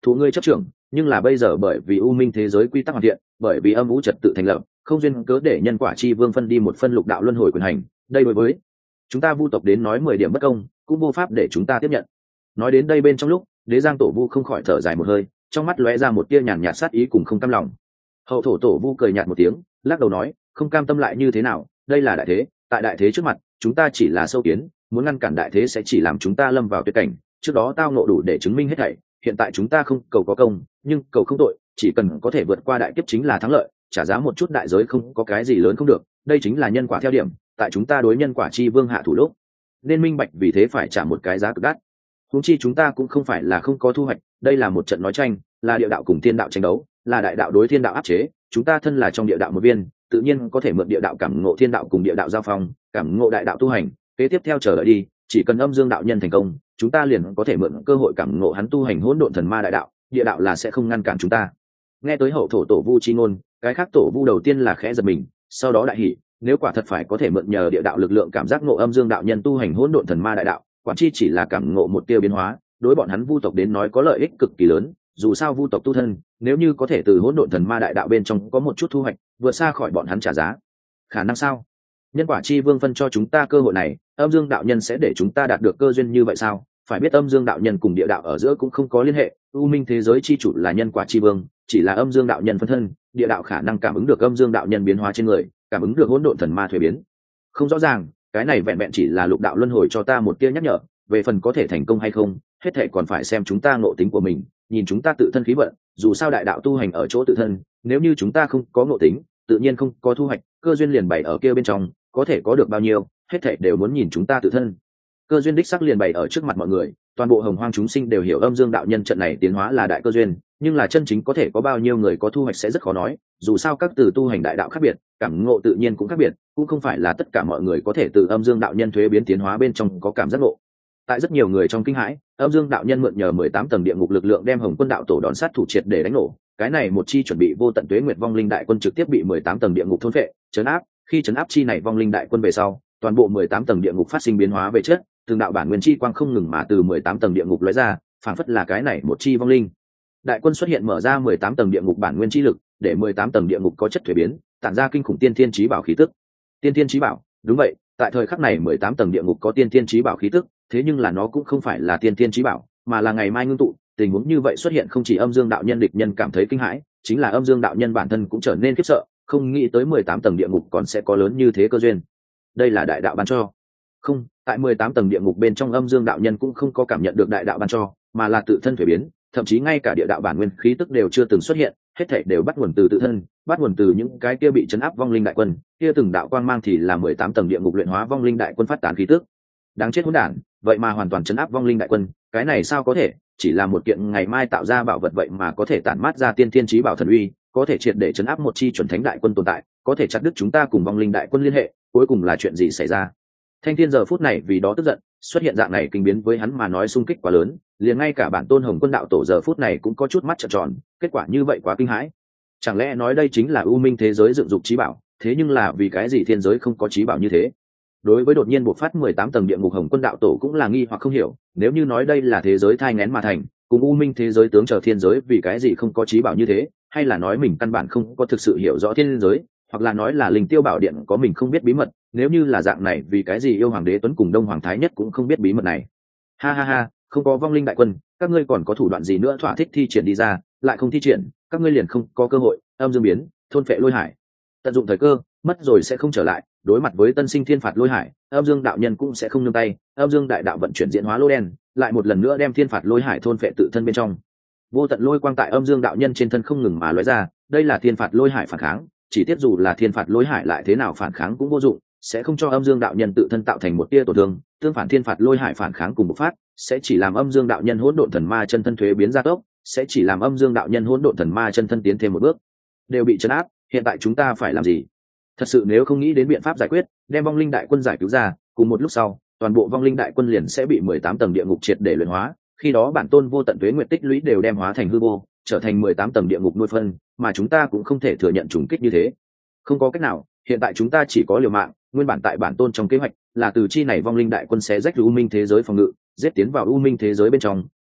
thụ ngươi chấp trưởng, nhưng là bây giờ bởi vì u minh thế giới quy tắc hoàn thiện, bởi vì âm vũ trật tự thành lập, không duyên cớ để nhân quả chi vương phân đi một phân lục đạo luân hồi quyền hành, đây đối với chúng ta vu tộc đến nói 10 điểm bất công, cũng vô pháp để chúng ta tiếp nhận. Nói đến đây bên trong lúc, Đế Giang tổ vu không khỏi thở dài một hơi, trong mắt lóe ra một tia nhàn nhạt sát ý cùng không cam lòng. Hậu thổ tổ vu cười nhạt một tiếng, lắc đầu nói, không cam tâm lại như thế nào, đây là đại thế, tại đại thế trước mặt, chúng ta chỉ là sâu kiến, muốn ngăn cản đại thế sẽ chỉ làm chúng ta lâm vào tuyệt cảnh, trước đó tao ngộ đủ để chứng minh hết thảy, hiện tại chúng ta không cầu có công, nhưng cầu không tội, chỉ cần có thể vượt qua đại kiếp chính là thắng lợi, trả giá một chút đại giới không có cái gì lớn không được, đây chính là nhân quả theo điểm, tại chúng ta đối nhân quả chi vương hạ thủ lúc, nên minh bạch vì thế phải trả một cái giá cực đắt. Huống chi chúng ta cũng không phải là không có thu hoạch, đây là một trận nói tranh, là địa đạo cùng thiên đạo tranh đấu, là đại đạo đối thiên đạo áp chế, chúng ta thân là trong địa đạo một viên, tự nhiên có thể mượn địa đạo cảm ngộ thiên đạo cùng địa đạo giao phong, cảm ngộ đại đạo tu hành, kế tiếp theo chờ đợi đi, chỉ cần âm dương đạo nhân thành công, chúng ta liền có thể mượn cơ hội cảm ngộ hắn tu hành hỗn độn thần ma đại đạo, địa đạo là sẽ không ngăn cản chúng ta. Nghe tới hậu thổ tổ vu chi ngôn, cái khác tổ vu đầu tiên là khẽ giật mình, sau đó đại hỉ, nếu quả thật phải có thể mượn nhờ địa đạo lực lượng cảm giác ngộ âm dương đạo nhân tu hành hỗn độn thần ma đại đạo, quản chi chỉ là cảm ngộ một tia biến hóa, đối bọn hắn vu tộc đến nói có lợi ích cực kỳ lớn, dù sao vu tộc tu thân, nếu như có thể từ hỗn độn thần ma đại đạo bên trong có một chút thu hoạch, vượt xa khỏi bọn hắn trả giá. Khả năng sao? Nhân quả chi vương phân cho chúng ta cơ hội này, âm dương đạo nhân sẽ để chúng ta đạt được cơ duyên như vậy sao? Phải biết âm dương đạo nhân cùng địa đạo ở giữa cũng không có liên hệ, u minh thế giới chi chủ là nhân quả chi vương, chỉ là âm dương đạo nhân phân thân, địa đạo khả năng cảm ứng được âm dương đạo nhân biến hóa trên người, cảm ứng được hỗn độn thần ma thuế biến. Không rõ ràng, cái này vẹn vẹn chỉ là lục đạo luân hồi cho ta một tia nhắc nhở, về phần có thể thành công hay không, hết thảy còn phải xem chúng ta ngộ tính của mình, nhìn chúng ta tự thân khí vận, dù sao đại đạo tu hành ở chỗ tự thân, nếu như chúng ta không có ngộ tính, tự nhiên không có thu hoạch, cơ duyên liền bày ở kia bên trong, có thể có được bao nhiêu, hết thảy đều muốn nhìn chúng ta tự thân. Cơ duyên đích sắc liền bày ở trước mặt mọi người, toàn bộ hồng hoang chúng sinh đều hiểu âm dương đạo nhân trận này tiến hóa là đại cơ duyên, nhưng là chân chính có thể có bao nhiêu người có thu hoạch sẽ rất khó nói, dù sao các từ tu hành đại đạo khác biệt, cảm ngộ tự nhiên cũng khác biệt, cũng không phải là tất cả mọi người có thể từ âm dương đạo nhân thuế biến tiến hóa bên trong có cảm giác ngộ. Tại rất nhiều người trong kinh hãi, âm dương đạo nhân mượn nhờ 18 tầng địa ngục lực lượng đem Hồng Quân đạo tổ đón sát thủ triệt để đánh nổ, cái này một chi chuẩn bị vô tận tuế nguyệt vong linh đại quân trực tiếp bị 18 tầng địa ngục thôn phệ, trấn áp, khi trấn áp chi này vong linh đại quân về sau, toàn bộ 18 tầng địa ngục phát sinh biến hóa về chất, từng đạo bản nguyên chi quang không ngừng mà từ 18 tầng địa ngục lóe ra, phảng phất là cái này một chi vong linh đại quân xuất hiện mở ra 18 tầng địa ngục bản nguyên chi lực, để 18 tầng địa ngục có chất thuế biến, tản ra kinh khủng tiên thiên chí bảo khí tức. Tiên thiên chí bảo, đúng vậy, tại thời khắc này 18 tầng địa ngục có tiên thiên chí bảo khí tức, thế nhưng là nó cũng không phải là tiên thiên chí bảo, mà là ngày mai ngưng tụ. Tình huống như vậy xuất hiện không chỉ âm dương đạo nhân địch nhân cảm thấy kinh hãi, chính là âm dương đạo nhân bản thân cũng trở nên khiếp sợ, không nghĩ tới 18 tầng địa ngục còn sẽ có lớn như thế cơ duyên. Đây là đại đạo ban cho. Không, tại 18 tầng địa ngục bên trong âm dương đạo nhân cũng không có cảm nhận được đại đạo ban cho, mà là tự thân thuế biến, thậm chí ngay cả địa đạo bản nguyên khí tức đều chưa từng xuất hiện, hết thảy đều bắt nguồn từ tự thân, bắt nguồn từ những cái kia bị chấn áp vong linh đại quân, kia từng đạo quang mang thì là 18 tầng địa ngục luyện hóa vong linh đại quân phát tán khí tức. Đáng chết hỗn đản, vậy mà hoàn toàn chấn áp vong linh đại quân, cái này sao có thể, chỉ là một kiện ngày mai tạo ra bảo vật vậy mà có thể tản mát ra tiên thiên chí bảo thần uy, có thể triệt để chấn áp một chi chuẩn thánh đại quân tồn tại, có thể chặt đứt chúng ta cùng vong linh đại quân liên hệ, cuối cùng là chuyện gì xảy ra? Thanh Thiên giờ phút này vì đó tức giận, xuất hiện dạng này kinh biến với hắn mà nói xung kích quá lớn, liền ngay cả bản tôn Hồng Quân đạo tổ giờ phút này cũng có chút mắt trợn tròn, kết quả như vậy quá kinh hãi. Chẳng lẽ nói đây chính là u minh thế giới dựng dục chí bảo, thế nhưng là vì cái gì thiên giới không có chí bảo như thế? Đối với đột nhiên bộc phát 18 tầng địa ngục Hồng Quân đạo tổ cũng là nghi hoặc không hiểu, nếu như nói đây là thế giới thai nghén mà thành, cùng u minh thế giới tướng chờ thiên giới vì cái gì không có chí bảo như thế, hay là nói mình căn bản không có thực sự hiểu rõ thiên giới, hoặc là nói là Linh Tiêu Bảo Điện có mình không biết bí mật, nếu như là dạng này vì cái gì yêu hoàng đế tuấn cùng đông hoàng thái nhất cũng không biết bí mật này. Ha ha ha, không có vong linh đại quân, các ngươi còn có thủ đoạn gì nữa thỏa thích thi triển đi ra, lại không thi triển, các ngươi liền không có cơ hội. Âm dương biến, thôn phệ lôi hải, tận dụng thời cơ, mất rồi sẽ không trở lại. Đối mặt với tân sinh thiên phạt lôi hải, âm dương đạo nhân cũng sẽ không nương tay. Âm dương đại đạo vận chuyển diễn hóa lô đen, lại một lần nữa đem thiên phạt lôi hải thôn phệ tự thân bên trong. Vô tận lôi quang tại âm dương đạo nhân trên thân không ngừng mà lóe ra, đây là thiên phạt lôi hải phản kháng, chỉ tiếc dù là thiên phạt lôi hải lại thế nào phản kháng cũng vô dụng, sẽ không cho âm dương đạo nhân tự thân tạo thành một tia tổn thương, tương phản thiên phạt lôi hải phản kháng cùng một phát sẽ chỉ làm âm dương đạo nhân hỗn độn thần ma chân thân thuế biến gia tốc, sẽ chỉ làm âm dương đạo nhân hỗn độn thần ma chân thân tiến thêm một bước, đều bị trấn áp. Hiện tại chúng ta phải làm gì? Thật sự nếu không nghĩ đến biện pháp giải quyết, đem vong linh đại quân giải cứu ra, cùng một lúc sau toàn bộ vong linh đại quân liền sẽ bị 18 tầng địa ngục triệt để luyện hóa, khi đó bản tôn vô tận tuế nguyệt tích lũy đều đem hóa thành hư vô, trở thành 18 tầng địa ngục nuôi phân, mà chúng ta cũng không thể thừa nhận trùng kích như thế. Không có cách nào, hiện tại chúng ta chỉ có liều mạng. Nguyên bản tại bản tôn trong kế hoạch là từ chi này vong linh đại quân xé rách u minh thế giới phòng ngự, giết tiến vào u minh thế giới bên trong,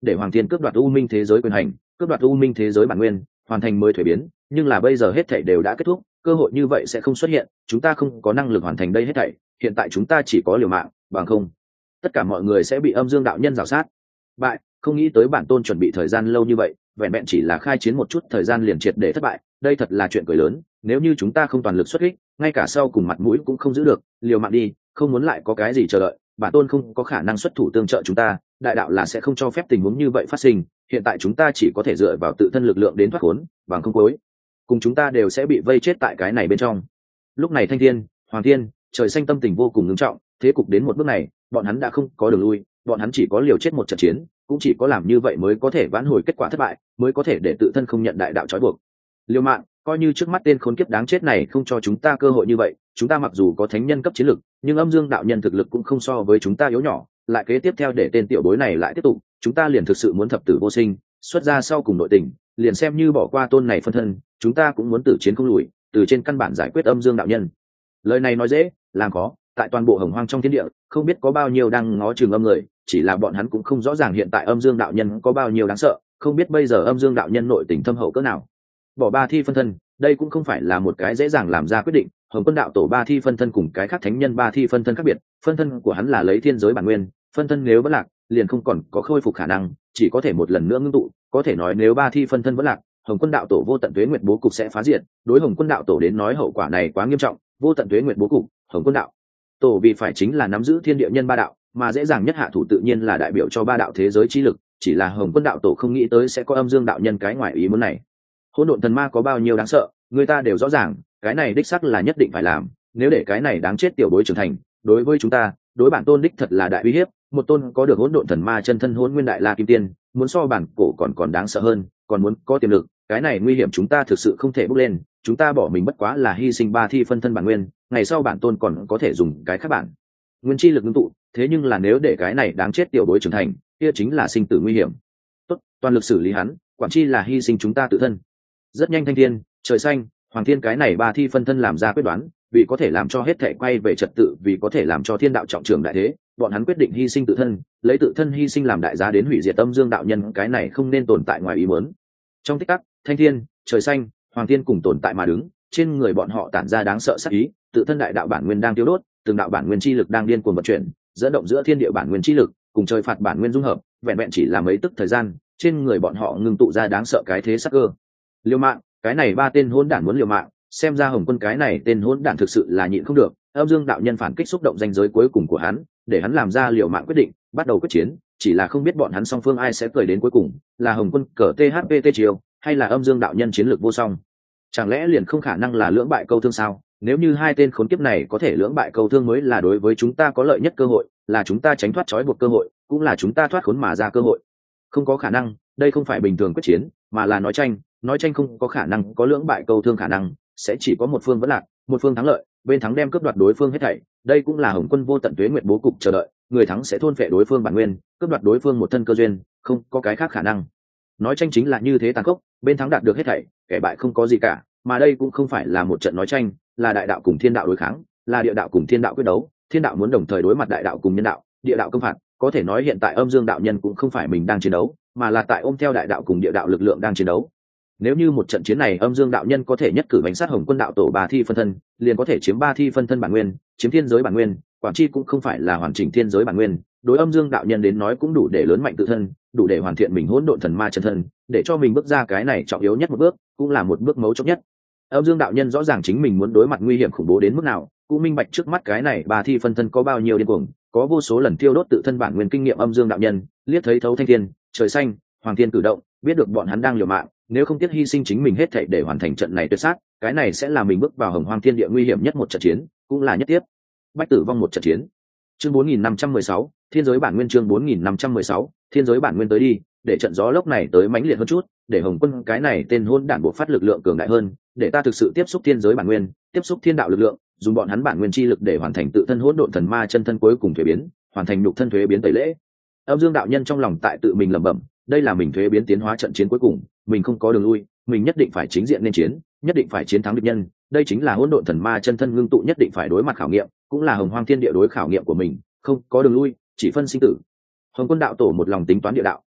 để Hoàng Thiên cướp đoạt U Minh thế giới quyền hành, cướp đoạt U Minh thế giới bản nguyên, hoàn thành mới thuế biến. Nhưng là bây giờ hết thảy đều đã kết thúc, cơ hội như vậy sẽ không xuất hiện, chúng ta không có năng lực hoàn thành đây hết thảy, hiện tại chúng ta chỉ có liều mạng, bằng không tất cả mọi người sẽ bị Âm Dương đạo nhân rào sát. Bại, không nghĩ tới bản tôn chuẩn bị thời gian lâu như vậy, vẹn vẹn chỉ là khai chiến một chút thời gian liền triệt để thất bại, đây thật là chuyện cười lớn. Nếu như chúng ta không toàn lực xuất kích, ngay cả sau cùng mặt mũi cũng không giữ được, liều mạng đi, không muốn lại có cái gì chờ đợi. Bản tôn không có khả năng xuất thủ tương trợ chúng ta, đại đạo là sẽ không cho phép tình huống như vậy phát sinh. Hiện tại chúng ta chỉ có thể dựa vào tự thân lực lượng đến thoát khốn, bằng không cuối cùng chúng ta đều sẽ bị vây chết tại cái này bên trong. Lúc này Thanh Thiên, Hoàng Thiên, Trời Xanh tâm tình vô cùng nghiêm trọng, thế cục đến một bước này, bọn hắn đã không có đường lui, bọn hắn chỉ có liều chết một trận chiến, cũng chỉ có làm như vậy mới có thể vãn hồi kết quả thất bại, mới có thể để tự thân không nhận đại đạo trói buộc. Liều mạng, coi như trước mắt tên khốn kiếp đáng chết này không cho chúng ta cơ hội như vậy, chúng ta mặc dù có thánh nhân cấp chiến lực, nhưng Âm Dương đạo nhân thực lực cũng không so với chúng ta yếu nhỏ, lại kế tiếp theo để tên tiểu bối này lại tiếp tục, chúng ta liền thực sự muốn thập tử vô sinh, xuất ra sau cùng nội tình, liền xem như bỏ qua tôn này phân thân, chúng ta cũng muốn tử chiến không lùi, từ trên căn bản giải quyết Âm Dương đạo nhân. Lời này nói dễ, làm khó, tại toàn bộ Hồng Hoang trong thiên địa, không biết có bao nhiêu đang ngó chừng âm người, chỉ là bọn hắn cũng không rõ ràng hiện tại Âm Dương đạo nhân có bao nhiêu đáng sợ, không biết bây giờ Âm Dương đạo nhân nội tình thâm hậu cỡ nào. Bỏ ba thi phân thân, đây cũng không phải là một cái dễ dàng làm ra quyết định. Hồng Quân đạo tổ ba thi phân thân cùng cái khác thánh nhân ba thi phân thân khác biệt, phân thân của hắn là lấy thiên giới bản nguyên, phân thân nếu vẫn lạc, liền không còn có khôi phục khả năng, chỉ có thể một lần nữa ngưng tụ. Có thể nói nếu ba thi phân thân vẫn lạc, Hồng Quân đạo tổ vô tận tuế nguyệt bố cục sẽ phá diệt. Đối Hồng Quân đạo tổ đến nói hậu quả này quá nghiêm trọng, vô tận tuế nguyệt bố cục, Hồng Quân đạo tổ vì phải chính là nắm giữ thiên địa nhân ba đạo, mà dễ dàng nhất hạ thủ tự nhiên là đại biểu cho ba đạo thế giới chi lực, chỉ là Hồng Quân đạo tổ không nghĩ tới sẽ có Âm Dương đạo nhân cái ngoài ý muốn này. Hỗn độn thần ma có bao nhiêu đáng sợ, người ta đều rõ ràng, cái này đích xác là nhất định phải làm, nếu để cái này đáng chết tiểu bối trưởng thành, đối với chúng ta, đối bản tôn đích thật là đại uy hiếp. Một tôn có được hỗn độn thần ma chân thân Hỗn Nguyên Đại La Kim Tiên, muốn so bản cổ còn đáng sợ hơn, còn muốn có tiềm lực, cái này nguy hiểm chúng ta thực sự không thể bước lên, chúng ta bỏ mình bất quá là hy sinh ba thi phân thân bản nguyên, ngày sau bản tôn còn có thể dùng cái khác bản nguyên chi lực ngưng tụ, thế nhưng là nếu để cái này đáng chết tiểu bối trưởng thành, kia chính là sinh tử nguy hiểm. Tốt, toàn lực xử lý hắn, quản chi là hy sinh chúng ta tự thân. Rất nhanh Thanh Thiên, Trời Xanh, Hoàng Thiên cái này ba thi phân thân làm ra quyết đoán, vì có thể làm cho hết thể quay về trật tự, vì có thể làm cho thiên đạo trọng trường đại thế, bọn hắn quyết định hy sinh tự thân, lấy tự thân hy sinh làm đại giá đến hủy diệt Âm Dương đạo nhân, cái này không nên tồn tại ngoài ý muốn. Trong tích tắc, Thanh Thiên, Trời Xanh, Hoàng Thiên cùng tồn tại mà đứng, trên người bọn họ tản ra đáng sợ sát ý, tự thân đại đạo bản nguyên đang tiêu đốt, từng đạo bản nguyên chi lực đang điên cuồng vận chuyển, dẫn động giữa thiên địa bản nguyên chi lực cùng trời phạt bản nguyên dung hợp, vẹn vẹn chỉ là mấy tức thời gian, trên người bọn họ ngưng tụ ra đáng sợ cái thế sắc cơ. Liều mạng, cái này ba tên hỗn đản muốn liều mạng, xem ra Hồng Quân cái này tên hỗn đản thực sự là nhịn không được. Âm Dương đạo nhân phản kích xúc động danh giới cuối cùng của hắn, để hắn làm ra liều mạng quyết định, bắt đầu quyết chiến, chỉ là không biết bọn hắn song phương ai sẽ cười đến cuối cùng, là Hồng Quân cờ THPT chiều, hay là Âm Dương đạo nhân chiến lược vô song. Chẳng lẽ liền không khả năng là lưỡng bại câu thương sao? Nếu như hai tên khốn kiếp này có thể lưỡng bại câu thương mới là đối với chúng ta có lợi nhất cơ hội, là chúng ta tránh thoát trói buộc cơ hội, cũng là chúng ta thoát khốn mà ra cơ hội. Không có khả năng, đây không phải bình thường quyết chiến, mà là nói tranh không có khả năng có lưỡng bại câu thương khả năng, sẽ chỉ có một phương vẫn lạc, một phương thắng lợi, bên thắng đem cướp đoạt đối phương hết thảy. Đây cũng là Hồng Quân vô tận tuế nguyệt bố cục chờ đợi, người thắng sẽ thôn phệ đối phương bản nguyên, cướp đoạt đối phương một thân cơ duyên, không có cái khác khả năng. Nói tranh chính là như thế tàn khốc, bên thắng đạt được hết thảy, kẻ bại không có gì cả, mà đây cũng không phải là một trận nói tranh, là đại đạo cùng thiên đạo đối kháng, là địa đạo cùng thiên đạo quyết đấu, thiên đạo muốn đồng thời đối mặt đại đạo cùng nhân đạo, địa đạo công phạt, có thể nói hiện tại Âm Dương đạo nhân cũng không phải mình đang chiến đấu, mà là tại ôm theo đại đạo cùng địa đạo lực lượng đang chiến đấu. Nếu như một trận chiến này Âm Dương đạo nhân có thể nhất cử bánh sát Hồng Quân đạo tổ ba thi phân thân, liền có thể chiếm ba thi phân thân bản nguyên, chiếm thiên giới bản nguyên, quản chi cũng không phải là hoàn chỉnh thiên giới bản nguyên, đối Âm Dương đạo nhân đến nói cũng đủ để lớn mạnh tự thân, đủ để hoàn thiện mình hỗn độn thần ma chân thân, để cho mình bước ra cái này trọng yếu nhất một bước, cũng là một bước mấu chốt nhất. Âm Dương đạo nhân rõ ràng chính mình muốn đối mặt nguy hiểm khủng bố đến mức nào, cũng minh bạch trước mắt cái này ba thi phân thân có bao nhiêu điên cuồng, có vô số lần tiêu đốt tự thân bản nguyên kinh nghiệm. Âm Dương đạo nhân liếc thấy thấu Thanh Thiên, Trời Xanh, Hoàng Thiên cử động, biết được bọn hắn đang liều mạng, nếu không tiếc hy sinh chính mình hết thảy để hoàn thành trận này tuyệt sát, cái này sẽ là mình bước vào Hồng Hoang thiên địa nguy hiểm nhất một trận chiến, cũng là nhất tiếp bách tử vong một trận chiến. Chương 4516, thiên giới bản nguyên. Chương 4516, thiên giới bản nguyên tới đi, để trận gió lốc này tới mãnh liệt hơn chút, để Hồng Quân cái này tên hỗn đản buộc phát lực lượng cường đại hơn, để ta thực sự tiếp xúc thiên giới bản nguyên, tiếp xúc thiên đạo lực lượng, dùng bọn hắn bản nguyên chi lực để hoàn thành tự thân hỗn độn thần ma chân thân cuối cùng thuế biến, hoàn thành nhục thân thuế biến tẩy lễ. Âm Dương đạo nhân trong lòng tại tự mình lẩm bẩm, đây là mình thuế biến tiến hóa trận chiến cuối cùng, mình không có đường lui, mình nhất định phải chính diện nên chiến, nhất định phải chiến thắng địch nhân, đây chính là hỗn độn thần ma chân thân ngưng tụ nhất định phải đối mặt khảo nghiệm, cũng là Hồng Hoang thiên địa đối khảo nghiệm của mình, không có đường lui, chỉ phân sinh tử. Hồng Quân đạo tổ một lòng tính toán địa đạo,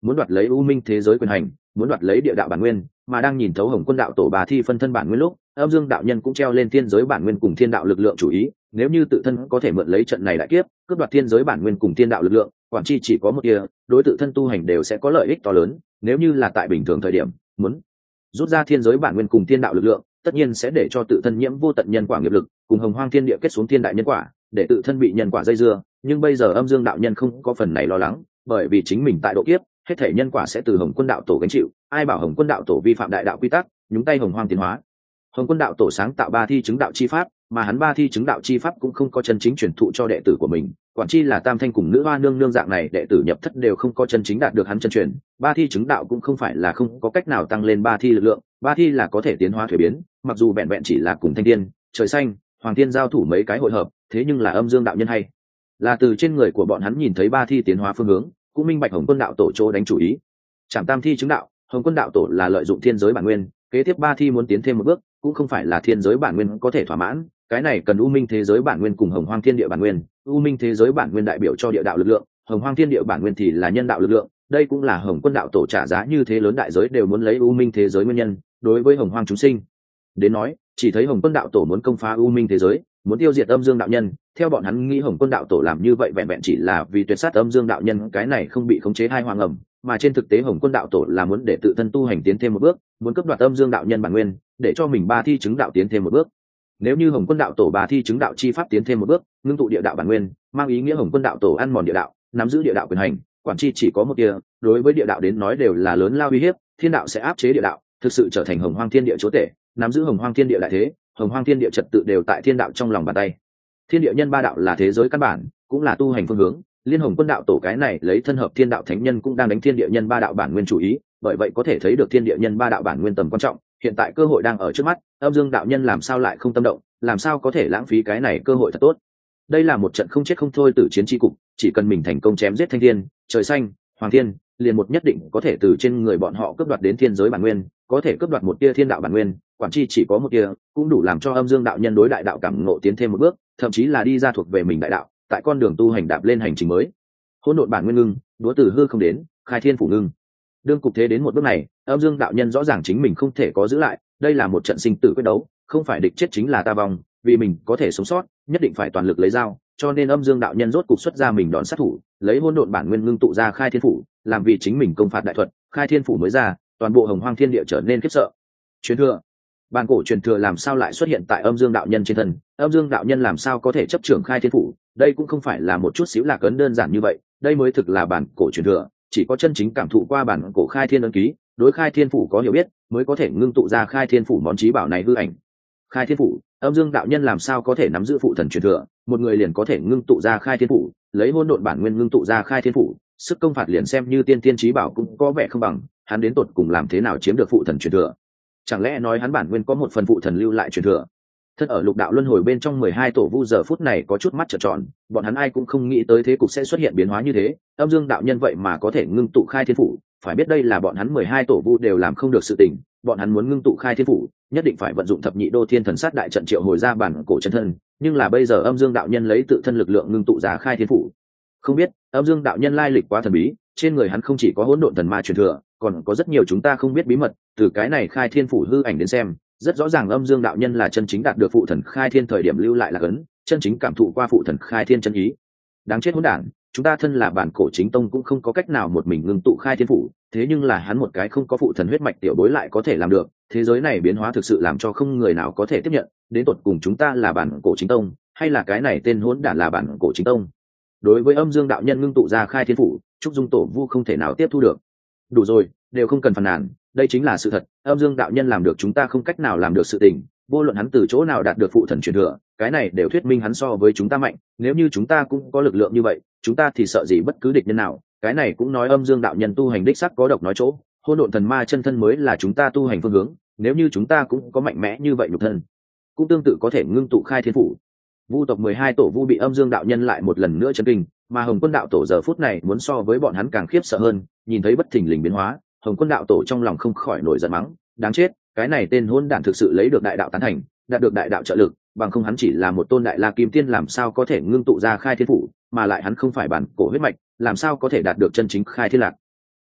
muốn đoạt lấy u minh thế giới quyền hành, muốn đoạt lấy địa đạo bản nguyên. Mà đang nhìn thấu Hồng Quân đạo tổ bà thi phân thân bản nguyên lúc, âm dương đạo nhân cũng treo lên thiên giới bản nguyên cùng thiên đạo lực lượng chủ ý. Nếu như tự thân có thể mượn lấy trận này đại kiếp, cướp đoạt thiên giới bản nguyên cùng thiên đạo lực lượng, quản chi chỉ có một kia, đối tự thân tu hành đều sẽ có lợi ích to lớn. Nếu như là tại bình thường thời điểm, muốn rút ra thiên giới bản nguyên cùng thiên đạo lực lượng, tất nhiên sẽ để cho tự thân nhiễm vô tận nhân quả nghiệp lực, cùng hồng hoang thiên địa kết xuống thiên đại nhân quả, để tự thân bị nhân quả dây dưa. Nhưng bây giờ âm dương đạo nhân không có phần này lo lắng, bởi vì chính mình tại độ kiếp, hết thể nhân quả sẽ từ Hồng Quân đạo tổ gánh chịu. Ai bảo Hồng Quân đạo tổ vi phạm đại đạo quy tắc, nhúng tay hồng hoang tiến hóa. Hồng Quân đạo tổ sáng tạo ba thi chứng đạo chi pháp, mà hắn ba thi chứng đạo chi pháp cũng không có chân chính truyền thụ cho đệ tử của mình, quản chi là Tam Thanh cùng Nữ Hoa nương nương dạng này đệ tử nhập thất đều không có chân chính đạt được hắn chân truyền. Ba thi chứng đạo cũng không phải là không có cách nào tăng lên ba thi lực lượng, ba thi là có thể tiến hóa thuế biến, mặc dù vẹn vẹn chỉ là cùng thanh thiên, trời xanh, hoàng thiên giao thủ mấy cái hội hợp, thế nhưng là âm dương đạo nhân hay là từ trên người của bọn hắn nhìn thấy ba thi tiến hóa phương hướng, cũng minh bạch Hồng Quân đạo tổ chỗ đánh chủ ý. Trảm tam thi chứng đạo, Hồng Quân đạo tổ là lợi dụng thiên giới bản nguyên, kế tiếp ba thi muốn tiến thêm một bước, cũng không phải là thiên giới bản nguyên có thể thỏa mãn, cái này cần u minh thế giới bản nguyên cùng hồng hoang thiên địa bản nguyên. U minh thế giới bản nguyên đại biểu cho địa đạo lực lượng, hồng hoang thiên địa bản nguyên thì là nhân đạo lực lượng. Đây cũng là Hồng Quân đạo tổ trả giá như thế lớn đại giới đều muốn lấy u minh thế giới nguyên nhân. Đối với hồng hoang chúng sinh đến nói, chỉ thấy Hồng Quân đạo tổ muốn công phá u minh thế giới, muốn tiêu diệt âm dương đạo nhân. Theo bọn hắn nghĩ, Hồng Quân đạo tổ làm như vậy vẹn vẹn chỉ là vì tuyệt sát âm dương đạo nhân, cái này không bị khống chế hai hoàng ẩm. Mà trên thực tế Hồng Quân đạo tổ là muốn để tự thân tu hành tiến thêm một bước, muốn cướp đoạt âm dương đạo nhân bản nguyên, để cho mình ba thi chứng đạo tiến thêm một bước. Nếu như Hồng Quân đạo tổ ba thi chứng đạo chi pháp tiến thêm một bước, ngưng tụ địa đạo bản nguyên, mang ý nghĩa Hồng Quân đạo tổ ăn mòn địa đạo, nắm giữ địa đạo quyền hành, quản chi chỉ có một tia, đối với địa đạo đến nói đều là lớn lao uy hiếp. Thiên đạo sẽ áp chế địa đạo, thực sự trở thành hồng hoang thiên địa chúa tể, nắm giữ hồng hoang thiên địa đại thế, hồng hoang thiên địa trật tự đều tại thiên đạo trong lòng bàn tay. Thiên địa nhân ba đạo là thế giới căn bản, cũng là tu hành phương hướng. Liên Hồng Quân đạo tổ cái này lấy thân hợp thiên đạo thánh nhân cũng đang đánh thiên địa nhân ba đạo bản nguyên chủ ý, bởi vậy có thể thấy được thiên địa nhân ba đạo bản nguyên tầm quan trọng. Hiện tại cơ hội đang ở trước mắt, âm dương đạo nhân làm sao lại không tâm động, làm sao có thể lãng phí cái này cơ hội thật tốt. Đây là một trận không chết không thôi tử chiến tri cục, chỉ cần mình thành công chém giết thanh thiên, trời xanh, hoàng thiên, liền một nhất định có thể từ trên người bọn họ cướp đoạt đến thiên giới bản nguyên, có thể cướp đoạt một tia thiên đạo bản nguyên, quản chi chỉ có một tia, cũng đủ làm cho âm dương đạo nhân đối đại đạo cảm ngộ tiến thêm một bước, thậm chí là đi ra thuộc về mình đại đạo, tại con đường tu hành đạp lên hành trình mới. Hỗn độn bản nguyên ngưng, đúa từ hư không đến, khai thiên phủ ngưng. Đương cục thế đến một bước này, âm dương đạo nhân rõ ràng chính mình không thể có giữ lại, đây là một trận sinh tử quyết đấu, không phải địch chết chính là ta vong, vì mình có thể sống sót, nhất định phải toàn lực lấy dao, cho nên âm dương đạo nhân rốt cục xuất ra mình đòn sát thủ, lấy hỗn độn bản nguyên ngưng tụ ra khai thiên phủ, làm vì chính mình công phạt đại thuật, khai thiên phủ mới ra, toàn bộ hồng hoang thiên địa trở nên khiếp sợ. Truyền thừa, bản cổ truyền thừa làm sao lại xuất hiện tại âm dương đạo nhân trên thân, âm dương đạo nhân làm sao có thể chấp trưởng khai thiên phủ, đây cũng không phải là một chút xíu lạc ấn đơn giản như vậy, đây mới thực là bản cổ truyền thừa, chỉ có chân chính cảm thụ qua bản cổ khai thiên ấn ký, đối khai thiên phủ có hiểu biết, mới có thể ngưng tụ ra khai thiên phủ món chí bảo này hư ảnh. Khai thiên phủ, âm dương đạo nhân làm sao có thể nắm giữ phụ thần truyền thừa, một người liền có thể ngưng tụ ra khai thiên phủ, lấy hỗn độn bản nguyên ngưng tụ ra khai thiên phủ, sức công phạt liền xem như tiên tiên chí bảo cũng có vẻ không bằng, hắn đến tột cùng làm thế nào chiếm được phụ thần truyền thừa? Chẳng lẽ nói hắn bản nguyên có một phần phụ thần lưu lại truyền thừa? Thân ở lục đạo luân hồi bên trong 12 tổ vu giờ phút này có chút mắt trợn tròn, bọn hắn ai cũng không nghĩ tới thế cục sẽ xuất hiện biến hóa như thế, âm dương đạo nhân vậy mà có thể ngưng tụ khai thiên phủ, phải biết đây là bọn hắn 12 tổ vu đều làm không được sự tình, bọn hắn muốn ngưng tụ khai thiên phủ, nhất định phải vận dụng thập nhị đô thiên thần sát đại trận triệu hồi ra bản cổ chân thân, nhưng là bây giờ âm dương đạo nhân lấy tự thân lực lượng ngưng tụ ra khai thiên phủ. Không biết, âm dương đạo nhân lai lịch quá thần bí, trên người hắn không chỉ có hỗn độn thần ma truyền thừa, còn có rất nhiều chúng ta không biết bí mật, từ cái này khai thiên phủ hư ảnh đến xem, rất rõ ràng âm dương đạo nhân là chân chính đạt được phụ thần khai thiên thời điểm lưu lại là ấn, chân chính cảm thụ qua phụ thần khai thiên chân ý. Đáng chết hỗn đản, chúng ta thân là bản cổ chính tông cũng không có cách nào một mình ngưng tụ khai thiên phủ, thế nhưng là hắn một cái không có phụ thần huyết mạch tiểu bối lại có thể làm được, thế giới này biến hóa thực sự làm cho không người nào có thể tiếp nhận, đến tột cùng chúng ta là bản cổ chính tông, hay là cái này tên hỗn đản là bản cổ chính tông? Đối với âm dương đạo nhân ngưng tụ ra khai thiên phủ, trúc dung tổ vu không thể nào tiếp thu được. Đủ rồi, đều không cần phàn nàn, đây chính là sự thật, âm dương đạo nhân làm được chúng ta không cách nào làm được sự tình, vô luận hắn từ chỗ nào đạt được phụ thần truyền thừa, cái này đều thuyết minh hắn so với chúng ta mạnh, nếu như chúng ta cũng có lực lượng như vậy, chúng ta thì sợ gì bất cứ địch nhân nào, cái này cũng nói âm dương đạo nhân tu hành đích sắc có độc nói chỗ, hỗn độn thần ma chân thân mới là chúng ta tu hành phương hướng, nếu như chúng ta cũng có mạnh mẽ như vậy nhục thân, cũng tương tự có thể ngưng tụ khai thiên phủ. Vu tộc 12 tổ vu bị âm dương đạo nhân lại một lần nữa chấn kinh, mà Hồng Quân đạo tổ giờ phút này muốn so với bọn hắn càng khiếp sợ hơn, nhìn thấy bất thình lình biến hóa, Hồng Quân đạo tổ trong lòng không khỏi nổi giận mắng, đáng chết, cái này tên hỗn đản thực sự lấy được đại đạo tán thành, đạt được đại đạo trợ lực, bằng không hắn chỉ là một tôn đại la kim tiên làm sao có thể ngưng tụ ra khai thiên phủ, mà lại hắn không phải bản cổ huyết mạch, làm sao có thể đạt được chân chính khai thiên lạc.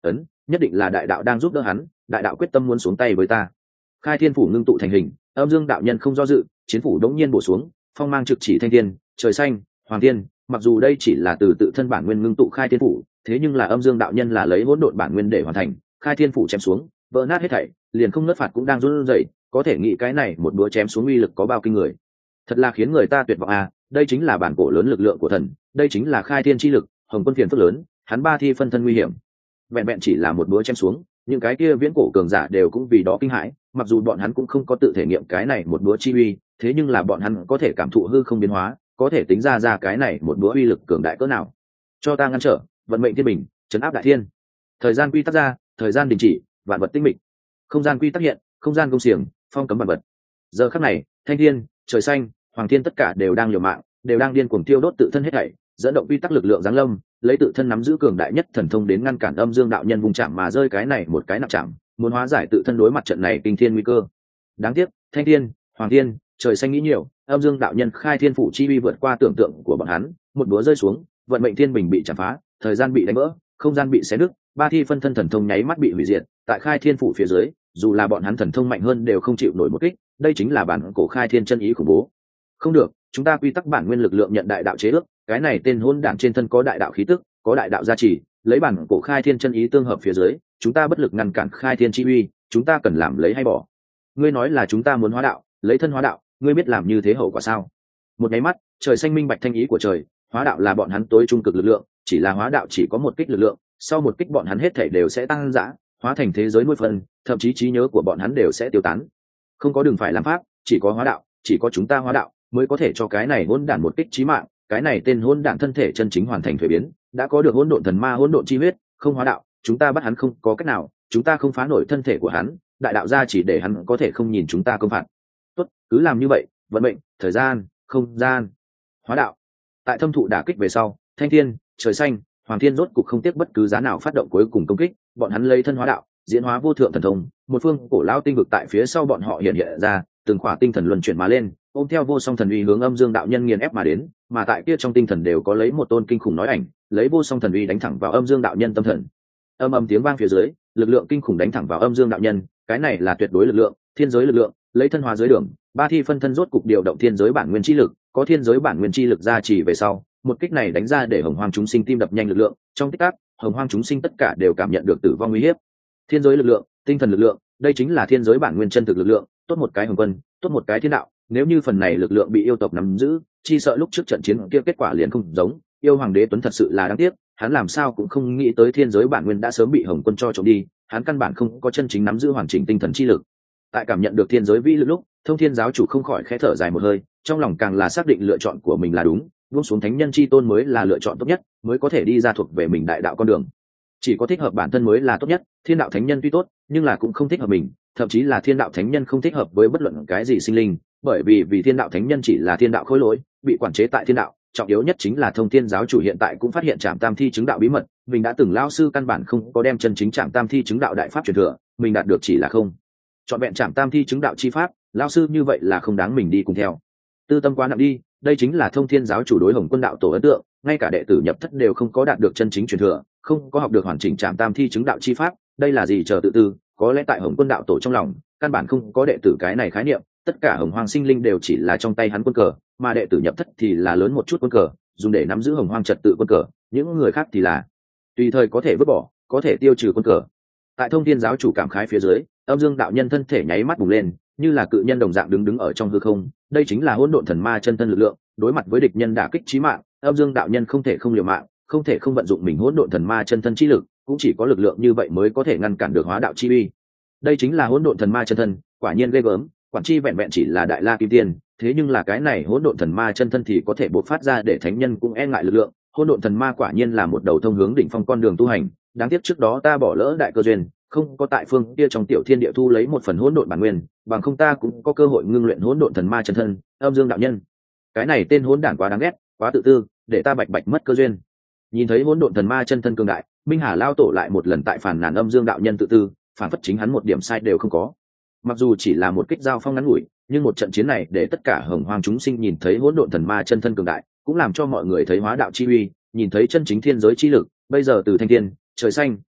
ấn nhất định là đại đạo đang giúp đỡ hắn, đại đạo quyết tâm muốn xuống tay với ta. Khai thiên phủ ngưng tụ thành hình, âm dương đạo nhân không do dự, chiến phủ đống nhiên bổ xuống, phong mang trực chỉ thanh thiên, trời xanh, hoàng thiên. Mặc dù đây chỉ là từ tự thân bản nguyên ngưng tụ khai thiên phủ, thế nhưng là âm dương đạo nhân là lấy hỗn độn bản nguyên để hoàn thành, khai thiên phủ chém xuống, vỡ nát hết thảy, liền không nứt phạt cũng đang run rẩy, có thể nghĩ cái này một đũa chém xuống uy lực có bao kinh người. Thật là khiến người ta tuyệt vọng à, đây chính là bản cổ lớn lực lượng của thần, đây chính là khai thiên chi lực, hồng quân phiền phức lớn, hắn ba thi phân thân nguy hiểm. Vẹn vẹn chỉ là một đũa chém xuống, những cái kia viễn cổ cường giả đều cũng vì đó kinh hãi, mặc dù bọn hắn cũng không có tự thể nghiệm cái này một đũa chi uy, thế nhưng là bọn hắn có thể cảm thụ hư không biến hóa, có thể tính ra cái này một đũa uy lực cường đại cỡ nào. Cho ta ngăn trở, vận mệnh thiên bình, trấn áp đại thiên. Thời gian quy tắc ra, thời gian đình chỉ, vạn vật tinh mịch. Không gian quy tắc hiện, không gian công xiềng, phong cấm vạn vật. Giờ khắc này, thanh thiên, trời xanh, hoàng thiên tất cả đều đang liều mạng, đều đang điên cuồng tiêu đốt tự thân hết thảy, dẫn động quy tắc lực lượng giáng lâm, lấy tự thân nắm giữ cường đại nhất thần thông đến ngăn cản âm dương đạo nhân vùng chạm mà rơi cái này một cái nặng chạm, muốn hóa giải tự thân đối mặt trận này kinh thiên nguy cơ. Đáng tiếc, thanh thiên, hoàng thiên, trời xanh nghĩ nhiều, âm dương đạo nhân khai thiên phủ chi uy vượt qua tưởng tượng của bọn hắn, một búa rơi xuống, vận mệnh thiên bình bị chạm phá, thời gian bị đánh vỡ, không gian bị xé nứt, ba thi phân thân thần thông nháy mắt bị hủy diệt. Tại khai thiên phủ phía dưới, dù là bọn hắn thần thông mạnh hơn đều không chịu nổi một kích, đây chính là bản cổ khai thiên chân ý khủng bố. Không được, chúng ta quy tắc bản nguyên lực lượng nhận đại đạo chế ước, cái này tên hôn đản trên thân có đại đạo khí tức, có đại đạo gia trì, lấy bản cổ khai thiên chân ý tương hợp phía dưới, chúng ta bất lực ngăn cản khai thiên chi uy, chúng ta cần làm lấy hay bỏ. Ngươi nói là chúng ta muốn hóa đạo, lấy thân hóa đạo, ngươi biết làm như thế hậu quả sao? Một nháy mắt, trời xanh minh bạch thanh ý của trời, hóa đạo là bọn hắn tối trung cực lực lượng, chỉ là hóa đạo chỉ có một kích lực lượng, sau một kích bọn hắn hết thảy đều sẽ tăng dã, hóa thành thế giới nuôi phân, thậm chí trí nhớ của bọn hắn đều sẽ tiêu tán. Không có đường phải làm pháp, chỉ có hóa đạo, chỉ có chúng ta hóa đạo mới có thể cho cái này hỗn đản một kích chí mạng. Cái này tên hỗn đản thân thể chân chính hoàn thành thuế biến, đã có được hỗn độn thần ma hỗn độn chi huyết, không hóa đạo, chúng ta bắt hắn không có cách nào, chúng ta không phá nổi thân thể của hắn, đại đạo gia chỉ để hắn có thể không nhìn chúng ta công phạt. Tốt, cứ làm như vậy, vận mệnh, thời gian, không gian, hóa đạo. Tại thâm thụ đả kích về sau, thanh thiên, trời xanh, hoàng thiên rốt cục không tiếc bất cứ giá nào phát động cuối cùng công kích, bọn hắn lấy thân hóa đạo, diễn hóa vô thượng thần thông, một phương cổ lao tinh vực tại phía sau bọn họ hiện hiện ra, từng khỏa tinh thần luân chuyển mà lên, ôm theo vô song thần uy hướng âm dương đạo nhân nghiền ép mà đến, mà tại kia trong tinh thần đều có lấy một tôn kinh khủng nói ảnh, lấy vô song thần uy đánh thẳng vào âm dương đạo nhân tâm thần. Âm ầm tiếng vang phía dưới, lực lượng kinh khủng đánh thẳng vào âm dương đạo nhân, cái này là tuyệt đối lực lượng, thiên giới lực lượng, lấy thân hóa giới đường, ba thi phân thân rốt cục điều động thiên giới bản nguyên chi lực, có thiên giới bản nguyên chi lực gia trì về sau, một kích này đánh ra để hồng hoang chúng sinh tim đập nhanh lực lượng, trong tích tắc, hồng hoang chúng sinh tất cả đều cảm nhận được tử vong uy hiếp. Thiên giới lực lượng, tinh thần lực lượng, đây chính là thiên giới bản nguyên chân thực lực lượng, tốt một cái hồng quân, tốt một cái thiên đạo, nếu như phần này lực lượng bị yêu tộc nắm giữ, chi sợ lúc trước trận chiến kia kết quả liền không giống. Yêu hoàng đế tuấn thật sự là đáng tiếc, hắn làm sao cũng không nghĩ tới thiên giới bản nguyên đã sớm bị hồng quân cho trộm đi, hắn căn bản không có chân chính nắm giữ hoàn chỉnh tinh thần chi lực. Tại cảm nhận được thiên giới vĩ lực lúc, Thông Thiên giáo chủ không khỏi khẽ thở dài một hơi, trong lòng càng là xác định lựa chọn của mình là đúng, buông xuống thánh nhân chi tôn mới là lựa chọn tốt nhất, mới có thể đi ra thuộc về mình đại đạo con đường. Chỉ có thích hợp bản thân mới là tốt nhất, thiên đạo thánh nhân tuy tốt, nhưng là cũng không thích hợp mình, thậm chí là thiên đạo thánh nhân không thích hợp với bất luận cái gì sinh linh, bởi vì thiên đạo thánh nhân chỉ là thiên đạo khối lỗi, bị quản chế tại thiên đạo. Trọng yếu nhất chính là Thông Thiên giáo chủ hiện tại cũng phát hiện Trảm Tam Thi chứng đạo bí mật, mình đã từng lao sư căn bản không có đem chân chính Trảm Tam Thi chứng đạo đại pháp truyền thừa, mình đạt được chỉ là không chọn vẹn Trảm Tam Thi chứng đạo chi pháp, lao sư như vậy là không đáng mình đi cùng theo. Tư tâm quá nặng đi, đây chính là Thông Thiên giáo chủ đối Hồng Quân đạo tổ ấn tượng, ngay cả đệ tử nhập thất đều không có đạt được chân chính truyền thừa, không có học được hoàn chỉnh Trảm Tam Thi chứng đạo chi pháp, đây là gì chờ tự tư, có lẽ tại Hồng Quân đạo tổ trong lòng, căn bản không có đệ tử cái này khái niệm, tất cả hồng hoang sinh linh đều chỉ là trong tay hắn quân cờ, mà đệ tử nhập thất thì là lớn một chút quân cờ, dùng để nắm giữ hồng hoang trật tự quân cờ, những người khác thì là tùy thời có thể vứt bỏ, có thể tiêu trừ quân cờ. Tại Thông Thiên giáo chủ cảm khái phía dưới, âm dương đạo nhân thân thể nháy mắt bùng lên, như là cự nhân đồng dạng đứng ở trong hư không, đây chính là hỗn độn thần ma chân thân lực lượng, đối mặt với địch nhân đả kích chí mạng, âm dương đạo nhân không thể không liều mạng, không thể không vận dụng mình hỗn độn thần ma chân thân chi lực, cũng chỉ có lực lượng như vậy mới có thể ngăn cản được hóa đạo chi uy. Đây chính là hỗn độn thần ma chân thân, quả nhiên ghê gớm, quản chi vẹn vẹn chỉ là đại la kim tiên, thế nhưng là cái này hỗn độn thần ma chân thân thì có thể bộc phát ra để thánh nhân cũng e ngại lực lượng. Hỗn độn thần ma quả nhiên là một đầu thông hướng đỉnh phong con đường tu hành, đáng tiếc trước đó ta bỏ lỡ đại cơ duyên, không có tại phương kia trong tiểu thiên địa thu lấy một phần hỗn độn bản nguyên, bằng không ta cũng có cơ hội ngưng luyện hỗn độn thần ma chân thân. Âm dương đạo nhân, cái này tên hỗn đản quá đáng ghét, quá tự tư, để ta bạch bạch mất cơ duyên. Nhìn thấy hỗn độn thần ma chân thân cường đại, Minh Hà lao tổ lại một lần tại phản nàn âm dương đạo nhân tự tư, phản phất chính hắn một điểm sai đều không có. Mặc dù chỉ là một kích giao phong ngắn ngủi, nhưng một trận chiến này để tất cả hồng hoang chúng sinh nhìn thấy hỗn độn thần ma chân thân cường đại, cũng làm cho mọi người thấy hóa đạo chi uy, nhìn thấy chân chính thiên giới chi lực. Bây giờ từ thanh thiên, trời xanh,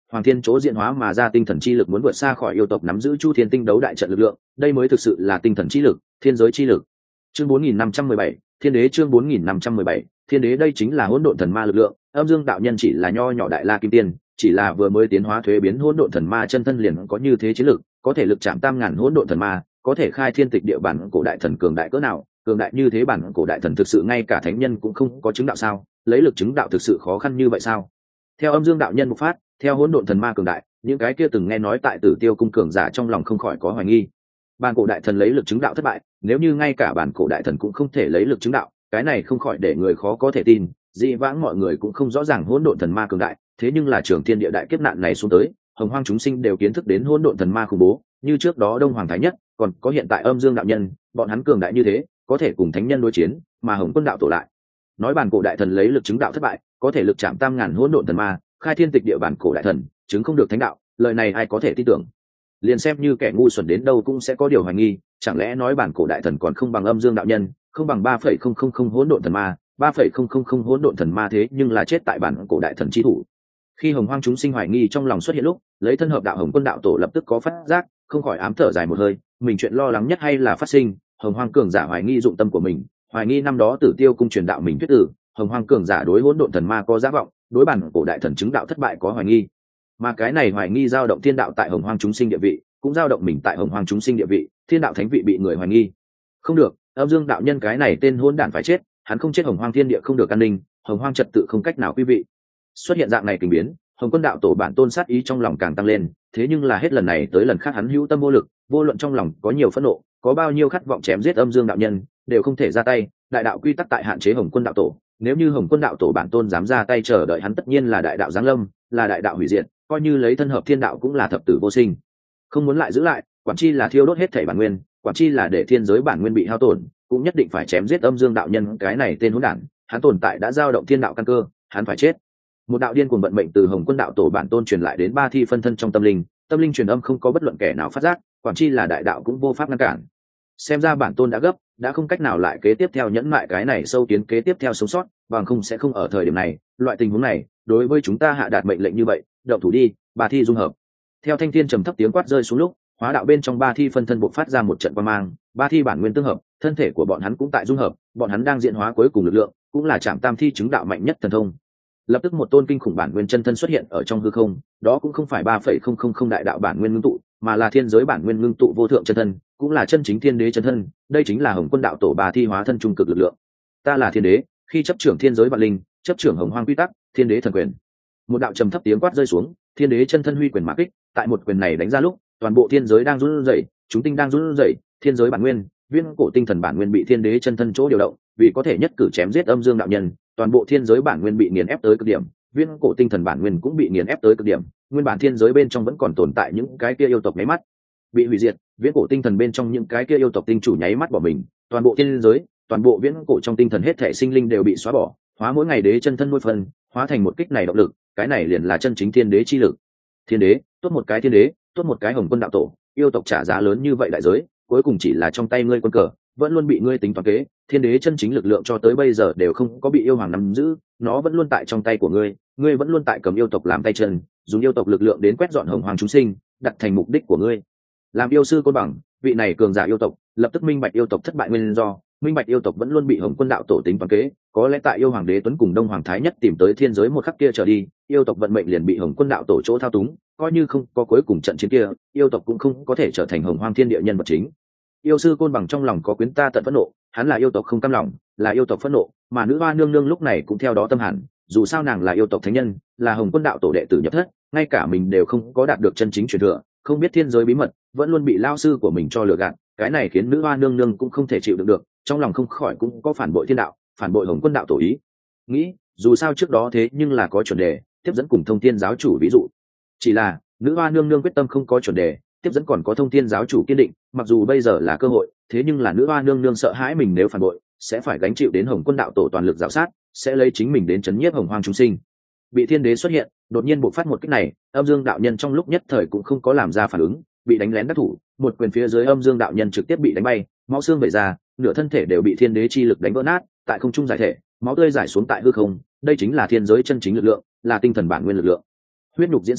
Hoàng Thiên chỗ diễn hóa mà ra tinh thần chi lực muốn vượt xa khỏi yêu tộc nắm giữ Chu Thiên Tinh đấu đại trận lực lượng, đây mới thực sự là tinh thần chi lực, thiên giới chi lực. Chương 4517, Thiên đế. Chương 4517, Thiên đế. Đây chính là hỗn độn thần ma lực lượng. Âm Dương đạo nhân chỉ là nho nhỏ đại la kim tiên, chỉ là vừa mới tiến hóa thuế biến hỗn độn thần ma chân thân liền có như thế chiến lực, có thể lực chạm tam ngàn hỗn độn thần ma, có thể khai thiên tịch địa bản cổ đại thần cường đại cỡ nào, cường đại như thế bản cổ đại thần thực sự ngay cả thánh nhân cũng không có chứng đạo sao? Lấy lực chứng đạo thực sự khó khăn như vậy sao? Theo Âm Dương đạo nhân bộc phát, theo hỗn độn thần ma cường đại, những cái kia từng nghe nói tại Tử Tiêu cung cường giả trong lòng không khỏi có hoài nghi. Bản cổ đại thần lấy lực chứng đạo thất bại, nếu như ngay cả bản cổ đại thần cũng không thể lấy lực chứng đạo, cái này không khỏi để người khó có thể tin. Dĩ vãng mọi người cũng không rõ ràng hỗn độn thần ma cường đại, thế nhưng là trường thiên địa đại kiếp nạn này xuống tới, hồng hoang chúng sinh đều kiến thức đến hỗn độn thần ma khủng bố, như trước đó Đông Hoàng Thái Nhất, còn có hiện tại Âm Dương đạo nhân, bọn hắn cường đại như thế, có thể cùng thánh nhân đối chiến, mà Hồng Quân đạo tổ lại nói bản cổ đại thần lấy lực chứng đạo thất bại, có thể lực chạm tam ngàn hỗn độn thần ma, khai thiên tịch địa bản cổ đại thần, chứng không được thánh đạo, lời này ai có thể tin tưởng? Liền xem như kẻ ngu xuẩn đến đâu cũng sẽ có điều hoài nghi, chẳng lẽ nói bản cổ đại thần còn không bằng Âm Dương đạo nhân, không bằng 3,000 hỗn độn thần ma, 3,000 hỗn độn thần ma thế nhưng là chết tại bản cổ đại thần chi thủ. Khi hồng hoang chúng sinh hoài nghi trong lòng xuất hiện lúc, lấy thân hợp đạo Hồng Quân đạo tổ lập tức có phát giác, không khỏi ám thở dài một hơi, mình chuyện lo lắng nhất hay là phát sinh, hồng hoang cường giả hoài nghi dụng tâm của mình, hoài nghi năm đó Tử Tiêu cung truyền đạo mình thuyết tử, hồng hoang cường giả đối hỗn độn thần ma có giả vọng, đối bản cổ đại thần chứng đạo thất bại có hoài nghi. Mà cái này hoài nghi dao động thiên đạo tại hồng hoang chúng sinh địa vị, cũng dao động mình tại hồng hoang chúng sinh địa vị, thiên đạo thánh vị bị người hoài nghi. Không được, Âm Dương đạo nhân cái này tên hỗn đản phải chết, hắn không chết hồng hoang thiên địa không được an ninh, hồng hoang trật tự không cách nào quý vị. Xuất hiện dạng này tình biến, Hồng Quân đạo tổ bản tôn sát ý trong lòng càng tăng lên, thế nhưng là hết lần này tới lần khác hắn hữu tâm vô lực, vô luận trong lòng có nhiều phẫn nộ, có bao nhiêu khát vọng chém giết Âm Dương đạo nhân, đều không thể ra tay, đại đạo quy tắc tại hạn chế Hồng Quân đạo tổ, nếu như Hồng Quân đạo tổ bản tôn dám ra tay chờ đợi hắn tất nhiên là đại đạo giáng lâm, là đại đạo hủy diệt, coi như lấy thân hợp thiên đạo cũng là thập tử vô sinh. Không muốn lại giữ lại, quản chi là thiêu đốt hết thảy bản nguyên, quản chi là để thiên giới bản nguyên bị hao tổn, cũng nhất định phải chém giết Âm Dương đạo nhân cái này tên hỗn đản, hắn tồn tại đã dao động thiên đạo căn cơ, hắn phải chết. Một đạo điên cuồng vận mệnh từ Hồng Quân đạo tổ bản tôn truyền lại đến ba thi phân thân trong tâm linh truyền âm không có bất luận kẻ nào phát giác, quản chi là đại đạo cũng vô pháp ngăn cản. Xem ra bản tôn đã gấp, đã không cách nào lại kế tiếp theo nhẫn mại cái này sâu kiến kế tiếp theo sống sót, bằng không sẽ không ở thời điểm này, loại tình huống này, đối với chúng ta hạ đạt mệnh lệnh như vậy, động thủ đi, ba thi dung hợp. Theo thanh thiên trầm thấp tiếng quát rơi xuống lúc, hóa đạo bên trong ba thi phân thân bộc phát ra một trận quang mang, ba thi bản nguyên tương hợp, thân thể của bọn hắn cũng tại dung hợp, bọn hắn đang diễn hóa cuối cùng lực lượng, cũng là Trảm Tam thi chứng đạo mạnh nhất thần thông. Lập tức một tôn kinh khủng bản nguyên chân thân xuất hiện ở trong hư không, đó cũng không phải 3,000 đại đạo bản nguyên ngưng tụ, mà là thiên giới bản nguyên ngưng tụ vô thượng chân thân, cũng là chân chính thiên đế chân thân, đây chính là Hồng Quân đạo tổ ba thi hóa thân trung cực lực lượng. Ta là thiên đế, khi chấp trưởng thiên giới vạn linh, chấp trưởng hồng hoang quy tắc, thiên đế thần quyền. Một đạo trầm thấp tiếng quát rơi xuống, thiên đế chân thân huy quyền mã kích, tại một quyền này đánh ra lúc, toàn bộ thiên giới đang run rẩy, chúng tinh đang run rẩy, thiên giới bản nguyên, viên cổ tinh thần bản nguyên bị thiên đế chân thân chỗ điều động, vì có thể nhất cử chém giết Âm Dương đạo nhân, toàn bộ thiên giới bản nguyên bị nghiền ép tới cực điểm, viên cổ tinh thần bản nguyên cũng bị nghiền ép tới cực điểm, nguyên bản thiên giới bên trong vẫn còn tồn tại những cái kia yêu tộc nháy mắt bị hủy diệt, viễn cổ tinh thần bên trong những cái kia yêu tộc tinh chủ nháy mắt bỏ mình, toàn bộ thiên giới, toàn bộ viễn cổ trong tinh thần hết thể sinh linh đều bị xóa bỏ, hóa mỗi ngày đế chân thân nuôi phần, hóa thành một kích này động lực, cái này liền là chân chính thiên đế chi lực. Thiên đế, tốt một cái thiên đế, tốt một cái Hồng Quân đạo tổ, yêu tộc trả giá lớn như vậy đại giới, cuối cùng chỉ là trong tay ngươi quân cờ, vẫn luôn bị ngươi tính toán kế, thiên đế chân chính lực lượng cho tới bây giờ đều không có bị yêu hoàng nắm giữ, nó vẫn luôn tại trong tay của ngươi, ngươi vẫn luôn tại cầm yêu tộc làm tay chân, dùng yêu tộc lực lượng đến quét dọn hồng hoàng chúng sinh, đặt thành mục đích của ngươi. Làm yêu sư côn bằng, vị này cường giả yêu tộc, lập tức minh bạch yêu tộc thất bại nguyên do, minh bạch yêu tộc vẫn luôn bị Hồng Quân đạo tổ tính toán kế, có lẽ tại yêu hoàng đế tuấn cùng Đông Hoàng Thái Nhất tìm tới thiên giới một khắc kia trở đi, yêu tộc vận mệnh liền bị Hồng Quân đạo tổ chỗ thao túng, coi như không có cuối cùng trận chiến kia, yêu tộc cũng không có thể trở thành hồng hoang thiên địa nhân vật chính. Yêu sư côn bằng trong lòng có quyến ta tận phẫn nộ, hắn là yêu tộc không cam lòng, là yêu tộc phẫn nộ, mà nữ hoa nương nương lúc này cũng theo đó tâm hẳn, dù sao nàng là yêu tộc thánh nhân, là Hồng Quân đạo tổ đệ tử nhập thất, ngay cả mình đều không có đạt được chân chính truyền thừa, không biết thiên giới bí mật, vẫn luôn bị lao sư của mình cho lừa gạt, cái này khiến nữ hoa nương nương cũng không thể chịu đựng được, trong lòng không khỏi cũng có phản bội thiên đạo, phản bội Hồng Quân đạo tổ ý nghĩ, dù sao trước đó thế nhưng là có chuẩn đề tiếp dẫn cùng thông thiên giáo chủ ví dụ, chỉ là nữ hoa nương nương quyết tâm không có chuẩn đề tiếp dẫn còn có thông thiên giáo chủ kiên định, mặc dù bây giờ là cơ hội, thế nhưng là nữ hoa nương nương sợ hãi mình nếu phản bội sẽ phải gánh chịu đến Hồng Quân đạo tổ toàn lực giảo sát, sẽ lấy chính mình đến chấn nhiếp hồng hoang chúng sinh. Bị thiên đế xuất hiện đột nhiên bộc phát một kích này, Âm Dương đạo nhân trong lúc nhất thời cũng không có làm ra phản ứng, bị đánh lén đắc thủ, một quyền phía dưới Âm Dương đạo nhân trực tiếp bị đánh bay, máu xương vẩy ra, nửa thân thể đều bị thiên đế chi lực đánh vỡ nát, tại không trung giải thể, máu tươi giải xuống tại hư không, đây chính là thiên giới chân chính lực lượng, là tinh thần bản nguyên lực lượng. Huyết nhục diễn sinh,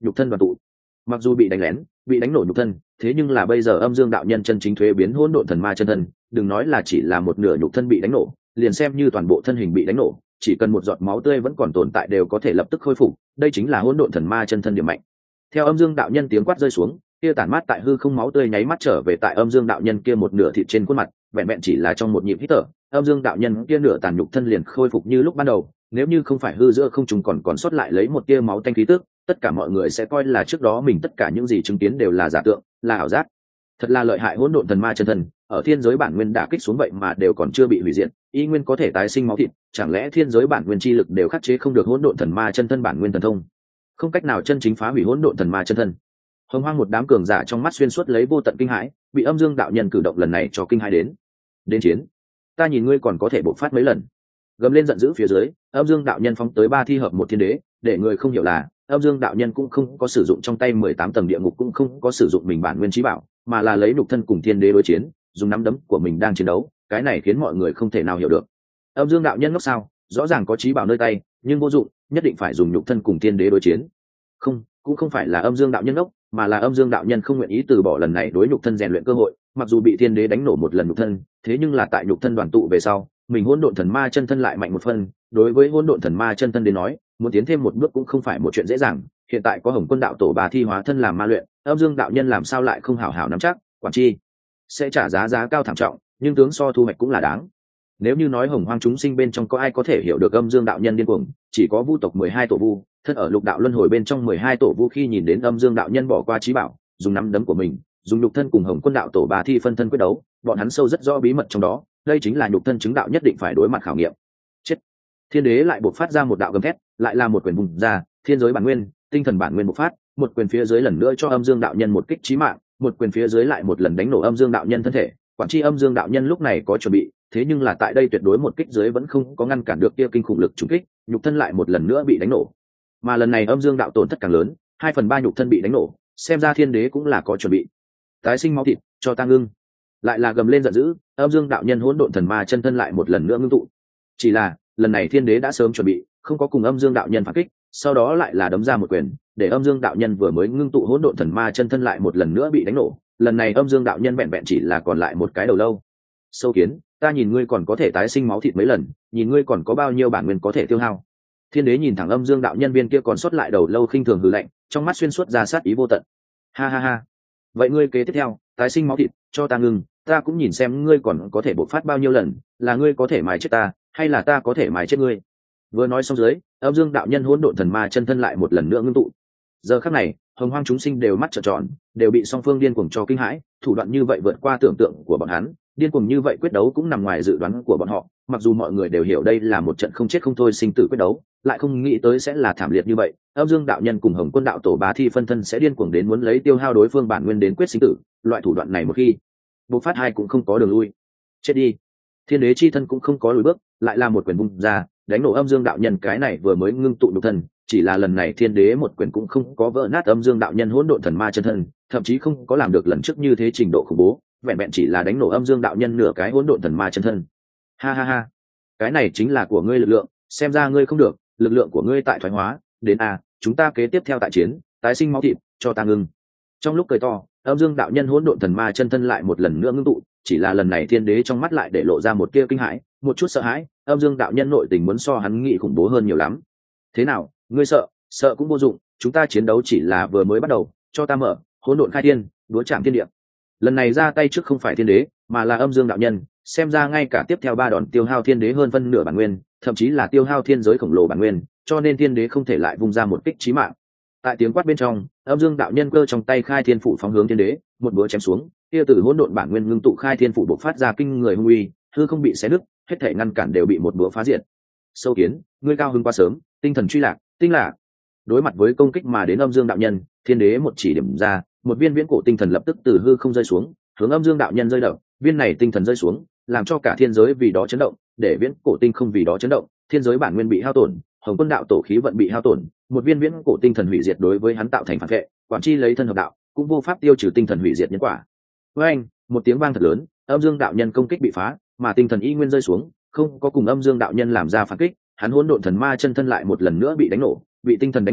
nhục thân đoàn tụ. Mặc dù bị đánh lén, bị đánh nổ nhục thân, thế nhưng là bây giờ âm dương đạo nhân chân chính thuế biến hỗn độn thần ma chân thân, đừng nói là chỉ là một nửa nhục thân bị đánh nổ, liền xem như toàn bộ thân hình bị đánh nổ, chỉ cần một giọt máu tươi vẫn còn tồn tại đều có thể lập tức khôi phục, đây chính là hỗn độn thần ma chân thân điểm mạnh. Theo âm dương đạo nhân tiếng quát rơi xuống, kia tản mát tại hư không máu tươi nháy mắt trở về tại âm dương đạo nhân kia một nửa thịt trên khuôn mặt, vẹn vẹn chỉ là trong một nhịp hít thở, âm dương đạo nhân kia nửa tàn nhục thân liền khôi phục như lúc ban đầu. Nếu như không phải hư giữa không trùng còn sót lại lấy một tia máu tanh khí tức, tất cả mọi người sẽ coi là trước đó mình tất cả những gì chứng kiến đều là giả tượng, là ảo giác. Thật là lợi hại hỗn độn thần ma chân thân, ở thiên giới bản nguyên đả kích xuống vậy mà đều còn chưa bị hủy diệt, y nguyên có thể tái sinh máu thịt, chẳng lẽ thiên giới bản nguyên chi lực đều khắc chế không được hỗn độn thần ma chân thân bản nguyên thần thông, không cách nào chân chính phá hủy hỗn độn thần ma chân thân. Hồng Hoang một đám cường giả trong mắt xuyên suốt lấy vô tận kinh hãi, bị âm dương đạo nhân cử động lần này cho kinh hãi đến chiến, ta nhìn ngươi còn có thể bộc phát mấy lần. Gầm lên giận dữ phía dưới, âm dương đạo nhân phóng tới ba thi hợp một thiên đế, để người không hiểu là âm dương đạo nhân cũng không có sử dụng trong tay 18 tầng địa ngục, cũng không có sử dụng mình bản nguyên trí bảo, mà là lấy nhục thân cùng thiên đế đối chiến, dùng nắm đấm của mình đang chiến đấu. Cái này khiến mọi người không thể nào hiểu được, âm dương đạo nhân ngốc sao? Rõ ràng có trí bảo nơi tay nhưng vô dụng, nhất định phải dùng nhục thân cùng thiên đế đối chiến. Không, cũng không phải là âm dương đạo nhân ngốc, mà là âm dương đạo nhân không nguyện ý từ bỏ lần này đối nhục thân rèn luyện cơ hội. Mặc dù bị thiên đế đánh nổ một lần nhục thân, thế nhưng là tại nhục thân đoàn tụ về sau, mình hỗn độn thần ma chân thân lại mạnh một phần. Đối với hỗn độn thần ma chân thân đến nói, muốn tiến thêm một bước cũng không phải một chuyện dễ dàng. Hiện tại có Hồng Quân đạo tổ bà thi hóa thân làm ma luyện, âm dương đạo nhân làm sao lại không hảo hảo nắm chắc, quản chi sẽ trả giá cao thảm trọng, nhưng tướng so thu hoạch cũng là đáng. Nếu như nói Hồng Hoang chúng sinh bên trong có ai có thể hiểu được âm dương đạo nhân điên cuồng, chỉ có Vu tộc 12 tổ Vu, thân ở lục đạo luân hồi bên trong 12 tổ Vu khi nhìn đến âm dương đạo nhân bỏ qua trí bảo, dùng nắm đấm của mình, dùng nhục thân cùng Hồng Quân đạo tổ bà thi phân thân quyết đấu, bọn hắn sâu rất rõ bí mật trong đó, đây chính là nhục thân chứng đạo nhất định phải đối mặt khảo nghiệm. Chết. Thiên đế lại bộc phát ra một đạo gầm thét, lại là một quyền vùng ra, thiên giới bản nguyên, tinh thần bản nguyên bộc phát, một quyền phía dưới lần nữa cho âm dương đạo nhân một kích chí mạng, một quyền phía dưới lại một lần đánh nổ âm dương đạo nhân thân thể. Quản chi âm dương đạo nhân lúc này có chuẩn bị, thế nhưng là tại đây tuyệt đối một kích dưới vẫn không có ngăn cản được kia kinh khủng lực trùng kích, nhục thân lại một lần nữa bị đánh nổ. Mà lần này âm dương đạo tổn thất càng lớn, 2/3 nhục thân bị đánh nổ, xem ra thiên đế cũng là có chuẩn bị. Tái sinh máu thịt, cho ta ngưng. Lại là gầm lên giận dữ, âm dương đạo nhân hỗn độn thần ma chân thân lại một lần nữa ngưng tụ. Chỉ là lần này thiên đế đã sớm chuẩn bị, không có cùng âm dương đạo nhân phản kích, sau đó lại là đấm ra một quyền, để âm dương đạo nhân vừa mới ngưng tụ hỗn độn thần ma chân thân lại một lần nữa bị đánh nổ. Lần này âm dương đạo nhân vẹn vẹn chỉ là còn lại một cái đầu lâu. Sâu kiến, ta nhìn ngươi còn có thể tái sinh máu thịt mấy lần, nhìn ngươi còn có bao nhiêu bản nguyên có thể tiêu hao. Thiên đế nhìn thẳng âm dương đạo nhân viên kia còn sót lại đầu lâu khinh thường hừ lạnh, trong mắt xuyên suốt ra sát ý vô tận. Ha ha ha, vậy ngươi kế tiếp theo, tái sinh máu thịt, cho ta ngưng, ta cũng nhìn xem ngươi còn có thể bộc phát bao nhiêu lần, là ngươi có thể mài chết ta, hay là ta có thể mài chết ngươi. Vừa nói xong dưới, âm dương đạo nhân hỗn độn thần ma chân thân lại một lần nữa ngưng tụ. Giờ khắc này, Hồng Hoang chúng sinh đều mắt trợn tròn, đều bị song phương điên cuồng cho kinh hãi, thủ đoạn như vậy vượt qua tưởng tượng của bọn hắn, điên cuồng như vậy quyết đấu cũng nằm ngoài dự đoán của bọn họ. Mặc dù mọi người đều hiểu đây là một trận không chết không thôi sinh tử quyết đấu, lại không nghĩ tới sẽ là thảm liệt như vậy. Âm dương đạo nhân cùng Hồng Quân đạo tổ bá thi phân thân sẽ điên cuồng đến muốn lấy tiêu hao đối phương bản nguyên đến quyết sinh tử, loại thủ đoạn này một khi bộc phát hai cũng không có đường lui. Chết đi. Thiên đế chi thân cũng không có lùi bước, lại là một quyền vung ra, đánh nổ âm dương đạo nhân cái này vừa mới ngưng tụ nhục thân. Chỉ là lần này thiên đế một quyền cũng không có vỡ nát âm dương đạo nhân hỗn độn thần ma chân thân, thậm chí không có làm được lần trước như thế trình độ khủng bố, vẹn vẹn chỉ là đánh nổ âm dương đạo nhân nửa cái hỗn độn thần ma chân thân. Ha ha ha, cái này chính là của ngươi lực lượng, xem ra ngươi không được, lực lượng của ngươi tại thoái hóa, đến chúng ta kế tiếp theo tại chiến, tái sinh máu thịt, cho ta ngưng. Trong lúc cười to, âm dương đạo nhân hỗn độn thần ma chân thân lại một lần nữa ngưng tụ, chỉ là lần này thiên đế trong mắt lại để lộ ra một tia kinh hãi, một chút sợ hãi, âm dương đạo nhân nội tình muốn so hắn nghĩ khủng bố hơn nhiều lắm. Thế nào, ngươi sợ cũng vô dụng, chúng ta chiến đấu chỉ là vừa mới bắt đầu, cho ta mở hỗn độn khai thiên, đúa chạm thiên địa. Lần này ra tay trước không phải thiên đế, mà là âm dương đạo nhân, xem ra ngay cả tiếp theo 3 đòn tiêu hao thiên đế hơn phân nửa bản nguyên, thậm chí là tiêu hao thiên giới khổng lồ bản nguyên, cho nên thiên đế không thể lại vung ra một kích chí mạng. Tại tiếng quát bên trong, âm dương đạo nhân cơ trong tay khai thiên phủ phóng hướng thiên đế, một búa chém xuống, kia từ hỗn độn bản nguyên ngưng tụ khai thiên phủ bộc phát ra kinh người hung uy, hư không bị xé nứt, hết thể ngăn cản đều bị một búa phá diệt. Sâu kiến, ngươi cao hứng quá sớm, tinh thần truy lạc, tinh lạc. Đối mặt với công kích mà đến âm dương đạo nhân, thiên đế một chỉ điểm ra, một viên viễn cổ tinh thần lập tức từ hư không rơi xuống, hướng âm dương đạo nhân rơi đập. Viên này tinh thần rơi xuống, làm cho cả thiên giới vì đó chấn động, để viễn cổ tinh không vì đó chấn động, thiên giới bản nguyên bị hao tổn, Hồng Quân đạo tổ khí vận bị hao tổn, một viên viễn cổ tinh thần hủy diệt đối với hắn tạo thành phản vệ, quản chi lấy thân hợp đạo, cũng vô pháp tiêu trừ tinh thần hủy diệt nhân quả. Với anh, một tiếng vang thật lớn, âm dương đạo nhân công kích bị phá, mà tinh thần y nguyên rơi xuống, không có cùng âm dương đạo nhân làm ra phản kích, hắn hỗn độn thần ma chân thân lại một lần nữa bị đánh nổ, bị tinh thần đánh nổ,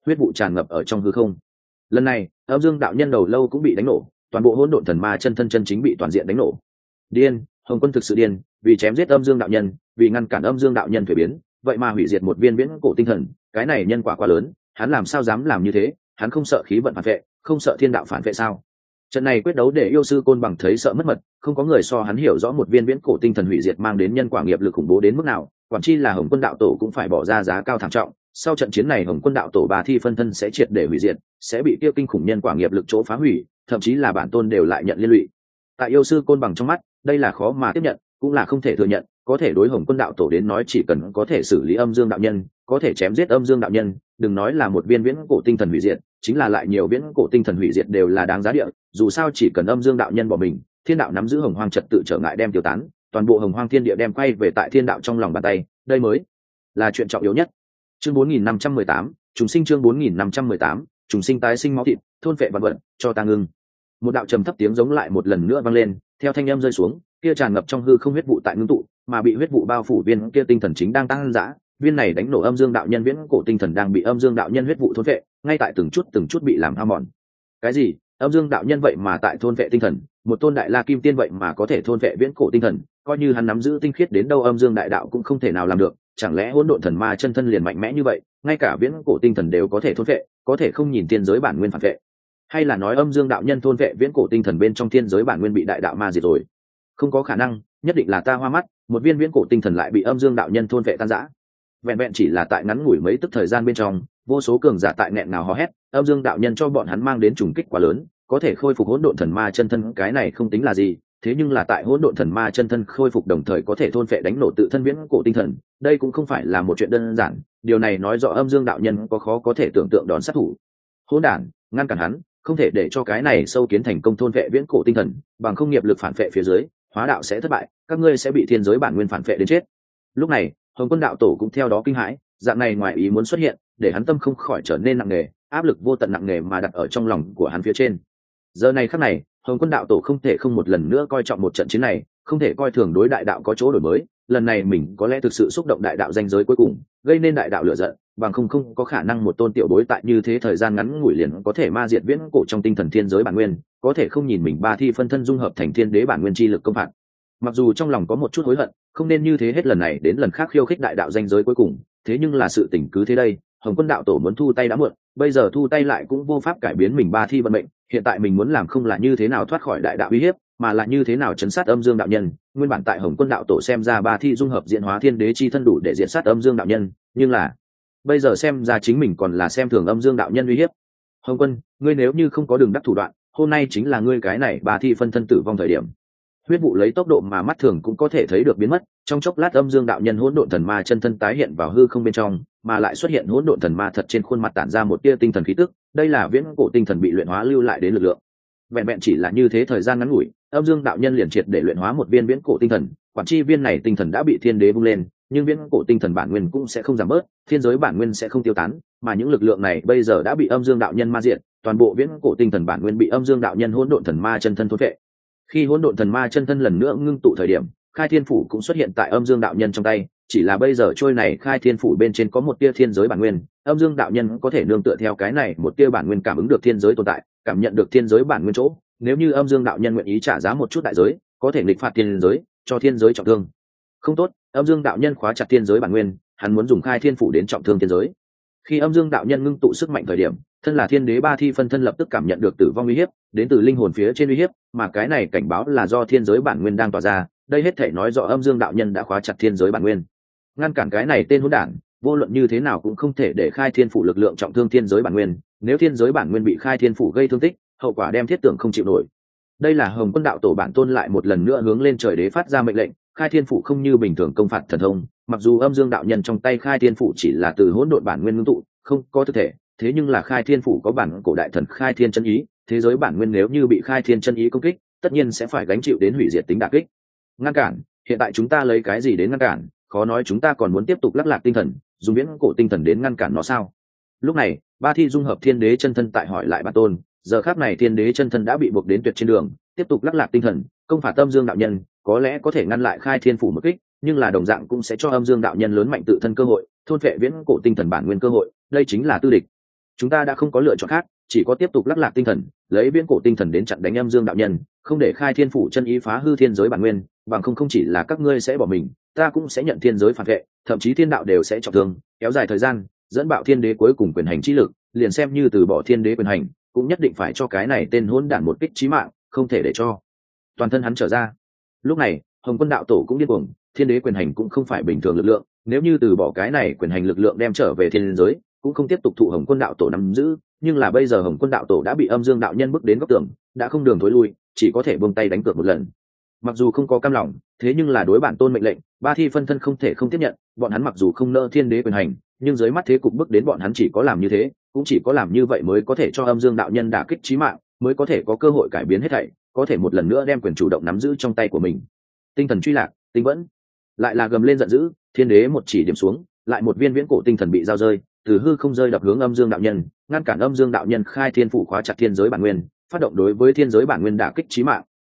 huyết vụ tràn ngập ở trong hư không. Lần này âm dương đạo nhân đầu lâu cũng bị đánh nổ, toàn bộ hỗn độn thần ma chân thân chân chính bị toàn diện đánh nổ. Điên, Hồng Quân thực sự điên, vì chém giết âm dương đạo nhân, vì ngăn cản âm dương đạo nhân thuế biến, vậy mà hủy diệt một viên viễn cổ tinh thần, cái này nhân quả quá lớn, hắn làm sao dám làm như thế? Hắn không sợ khí vận phản vệ, không sợ thiên đạo phản vệ sao? Trận này quyết đấu để yêu sư Côn Bằng thấy sợ mất mật, không có người so hắn hiểu rõ một viên viễn cổ tinh thần hủy diệt mang đến nhân quả nghiệp lực khủng bố đến mức nào, quản chi là Hồng Quân đạo tổ cũng phải bỏ ra giá cao thảm trọng. Sau trận chiến này Hồng Quân đạo tổ bà thi phân thân sẽ triệt để hủy diệt, sẽ bị tiêu kinh khủng nhân quả nghiệp lực chỗ phá hủy, thậm chí là bản tôn đều lại nhận liên lụy. Tại yêu sư Côn Bằng trong mắt, đây là khó mà tiếp nhận, cũng là không thể thừa nhận. Có thể đối Hồng Quân đạo tổ đến nói chỉ cần có thể xử lý âm dương đạo nhân, có thể chém giết âm dương đạo nhân, đừng nói là một viên viễn cổ tinh thần hủy diệt, chính là lại nhiều viễn cổ tinh thần hủy diệt đều là đáng giá địa. Dù sao chỉ cần âm dương đạo nhân bỏ mình, thiên đạo nắm giữ hồng hoang trật tự trở ngại đem tiêu tán, toàn bộ hồng hoang thiên địa đem quay về tại thiên đạo trong lòng bàn tay, đây mới là chuyện trọng yếu nhất. Chương 4518, trùng sinh. Chương 4518, trùng sinh tái sinh máu thịt, thôn phệ vạn vật, cho ta ngưng. Một đạo trầm thấp tiếng giống lại một lần nữa vang lên, theo thanh âm rơi xuống, kia tràn ngập trong hư không huyết vụ tại ngưng tụ, mà bị huyết vụ bao phủ viên kia tinh thần chính đang tăng dã, viên này đánh nổ âm dương đạo nhân viễn cổ tinh thần đang bị âm dương đạo nhân huyết vụ thôn phệ, ngay tại từng chút bị làm hao mòn. Cái gì? Âm dương đạo nhân vậy mà tại thôn phệ tinh thần, một tôn đại la kim tiên vậy mà có thể thôn phệ viễn cổ tinh thần, coi như hắn nắm giữ tinh khiết đến đâu âm dương đại đạo cũng không thể nào làm được, chẳng lẽ hỗn độn thần ma chân thân liền mạnh mẽ như vậy, ngay cả viễn cổ tinh thần đều có thể thôn phệ, có thể không nhìn thiên giới bản nguyên phản phệ? Hay là nói âm dương đạo nhân thôn phệ viễn cổ tinh thần bên trong thiên giới bản nguyên bị đại đạo ma diệt rồi? Không có khả năng, nhất định là ta hoa mắt, một viên viễn cổ tinh thần lại bị âm dương đạo nhân thôn phệ tan rã. Vẹn vẹn chỉ là tại ngắn ngủi mấy tức thời gian bên trong, vô số cường giả tại nghẹn ngào hò hét, âm dương đạo nhân cho bọn hắn mang đến trùng kích quá lớn, có thể khôi phục hỗn độn thần ma chân thân cái này không tính là gì, thế nhưng là tại hỗn độn thần ma chân thân khôi phục đồng thời có thể thôn phệ đánh nổ tự thân viễn cổ tinh thần, đây cũng không phải là một chuyện đơn giản, điều này nói rõ âm dương đạo nhân có khó có thể tưởng tượng đón sát thủ. Hỗn đản, ngăn cản hắn, không thể để cho cái này sâu kiến thành công thôn phệ viễn cổ tinh thần, bằng không nghiệp lực phản phệ phía dưới, hóa đạo sẽ thất bại, các ngươi sẽ bị thiên giới bản nguyên phản phệ đến chết. Lúc này Hồng Quân đạo tổ cũng theo đó kinh hãi, dạng này ngoài ý muốn xuất hiện, để hắn tâm không khỏi trở nên nặng nề, áp lực vô tận nặng nề mà đặt ở trong lòng của hắn phía trên. Giờ này khắc này, Hồng Quân đạo tổ không thể không một lần nữa coi trọng một trận chiến này, không thể coi thường đối đại đạo có chỗ đổi mới, lần này mình có lẽ thực sự xúc động đại đạo danh giới cuối cùng, gây nên đại đạo lửa giận, bằng không có khả năng một tôn tiểu bối tại như thế thời gian ngắn ngủi liền có thể ma diệt viễn cổ trong tinh thần thiên giới bản nguyên, có thể không nhìn mình ba thi phân thân dung hợp thành thiên đế bản nguyên chi lực công phạt. Mặc dù trong lòng có một chút hối hận, không nên như thế hết lần này đến lần khác khiêu khích đại đạo danh giới cuối cùng, thế nhưng là sự tình cứ thế đây, Hồng Quân đạo tổ muốn thu tay đã muộn, bây giờ thu tay lại cũng vô pháp cải biến mình ba thi vận mệnh, hiện tại mình muốn làm không là như thế nào thoát khỏi đại đạo uy hiếp, mà là như thế nào chấn sát âm dương đạo nhân. Nguyên bản tại Hồng Quân đạo tổ xem ra ba thi dung hợp diễn hóa thiên đế chi thân đủ để diệt sát âm dương đạo nhân, nhưng là bây giờ xem ra chính mình còn là xem thường âm dương đạo nhân uy hiếp. Hồng Quân, ngươi nếu như không có đường đắc thủ đoạn, hôm nay chính là ngươi cái này ba thi phân thân tử vong thời điểm. Huyết vụ lấy tốc độ mà mắt thường cũng có thể thấy được biến mất, trong chốc lát âm dương đạo nhân hỗn độn thần ma chân thân tái hiện vào hư không bên trong, mà lại xuất hiện hỗn độn thần ma thật trên khuôn mặt tản ra một tia tinh thần khí tức, đây là viễn cổ tinh thần bị luyện hóa lưu lại đến lực lượng. Vẹn vẹn chỉ là như thế thời gian ngắn ngủi, âm dương đạo nhân liền triệt để luyện hóa một viên viễn cổ tinh thần, quản chi viên này tinh thần đã bị thiên đế vung lên, nhưng viễn cổ tinh thần bản nguyên cũng sẽ không giảm bớt, thiên giới bản nguyên sẽ không tiêu tán, mà những lực lượng này bây giờ đã bị âm dương đạo nhân ma diệt, toàn bộ viễn cổ tinh thần bản nguyên bị âm dương đạo nhân hỗn độn thần ma chân thân thôn phệ. Khi hỗn độn thần ma chân thân lần nữa ngưng tụ thời điểm, khai thiên phủ cũng xuất hiện tại âm dương đạo nhân trong tay, chỉ là bây giờ trôi này khai thiên phủ bên trên có một tia thiên giới bản nguyên, âm dương đạo nhân có thể nương tựa theo cái này một tia bản nguyên cảm ứng được thiên giới tồn tại, cảm nhận được thiên giới bản nguyên chỗ, nếu như âm dương đạo nhân nguyện ý trả giá một chút đại giới, có thể nghịch phạt thiên giới, cho thiên giới trọng thương. Không tốt, âm dương đạo nhân khóa chặt thiên giới bản nguyên, hắn muốn dùng khai thiên phủ đến trọng thương thiên giới. Khi âm dương đạo nhân ngưng tụ sức mạnh thời điểm, thân là thiên đế ba thi phân thân lập tức cảm nhận được tử vong uy hiếp, đến từ linh hồn phía trên uy hiếp, mà cái này cảnh báo là do thiên giới bản nguyên đang tỏa ra, đây hết thể nói rõ âm dương đạo nhân đã khóa chặt thiên giới bản nguyên. Ngăn cản cái này tên hỗn đản, vô luận như thế nào cũng không thể để khai thiên phủ lực lượng trọng thương thiên giới bản nguyên, nếu thiên giới bản nguyên bị khai thiên phủ gây thương tích, hậu quả đem thiết tưởng không chịu nổi. Đây là Hồng Quân đạo tổ bản tôn lại một lần nữa hướng lên trời đế phát ra mệnh lệnh, khai thiên phủ không như bình thường công phạt thần thông, mặc dù âm dương đạo nhân trong tay khai thiên phủ chỉ là từ hỗn độn bản nguyên ngưng tụ, không có thực thể, thế nhưng là khai thiên phủ có bản cổ đại thần khai thiên chân ý, thế giới bản nguyên nếu như bị khai thiên chân ý công kích, tất nhiên sẽ phải gánh chịu đến hủy diệt tính đả kích. Ngăn cản, hiện tại chúng ta lấy cái gì đến ngăn cản? Khó nói chúng ta còn muốn tiếp tục lắc lạc tinh thần, dùng viễn cổ tinh thần đến ngăn cản nó sao? Lúc này ba thi dung hợp thiên đế chân thân tại hỏi lại bản tôn, giờ khắc này thiên đế chân thân đã bị buộc đến tuyệt trên đường, tiếp tục lắc lạc tinh thần công phạt âm dương đạo nhân có lẽ có thể ngăn lại khai thiên phủ một kích, nhưng là đồng dạng cũng sẽ cho âm dương đạo nhân lớn mạnh tự thân cơ hội, thôn phệ viễn cổ tinh thần bản nguyên cơ hội, đây chính là tư địch. chúng ta đã không có lựa chọn khác, chỉ có tiếp tục lắc lạc tinh thần, lấy viễn cổ tinh thần đến chặn đánh âm dương đạo nhân, không để khai thiên phủ chân ý phá hư thiên giới bản nguyên, bằng không chỉ là các ngươi sẽ bỏ mình, ta cũng sẽ nhận thiên giới phản vệ, thậm chí thiên đạo đều sẽ trọng thương, kéo dài thời gian, dẫn bạo thiên đế cuối cùng quyền hành chi lực, liền xem như từ bỏ thiên đế quyền hành, cũng nhất định phải cho cái này tên hỗn đản một kích chí mạng, không thể để cho toàn thân hắn trở ra. Lúc này Hồng Quân đạo tổ cũng điên cuồng, thiên đế quyền hành cũng không phải bình thường lực lượng, nếu như từ bỏ cái này quyền hành lực lượng đem trở về thiên giới, cũng không tiếp tục thụ Hồng Quân đạo tổ nắm giữ, nhưng là bây giờ Hồng Quân đạo tổ đã bị âm dương đạo nhân bước đến góc tường, đã không đường thối lui, chỉ có thể buông tay đánh cược một lần. Mặc dù không có cam lòng, thế nhưng là đối bản tôn mệnh lệnh, ba thi phân thân không thể không tiếp nhận, bọn hắn mặc dù không nỡ thiên đế quyền hành, nhưng dưới mắt thế cục bước đến bọn hắn chỉ có làm như thế, cũng chỉ có làm như vậy mới có thể cho âm dương đạo nhân đả kích chí mạng, mới có thể có cơ hội cải biến hết thảy, có thể một lần nữa đem quyền chủ động nắm giữ trong tay của mình. Tinh thần truy lạc, tinh vẫn lại là gầm lên giận dữ, thiên đế một chỉ điểm xuống, lại một viên viễn cổ tinh thần bị giao rơi, từ hư không rơi đập hướng âm dương đạo nhân, ngăn cản âm dương đạo nhân khai thiên phủ khóa chặt thiên giới bản nguyên, phát động đối với thiên giới bản nguyên đả kích chí mạng.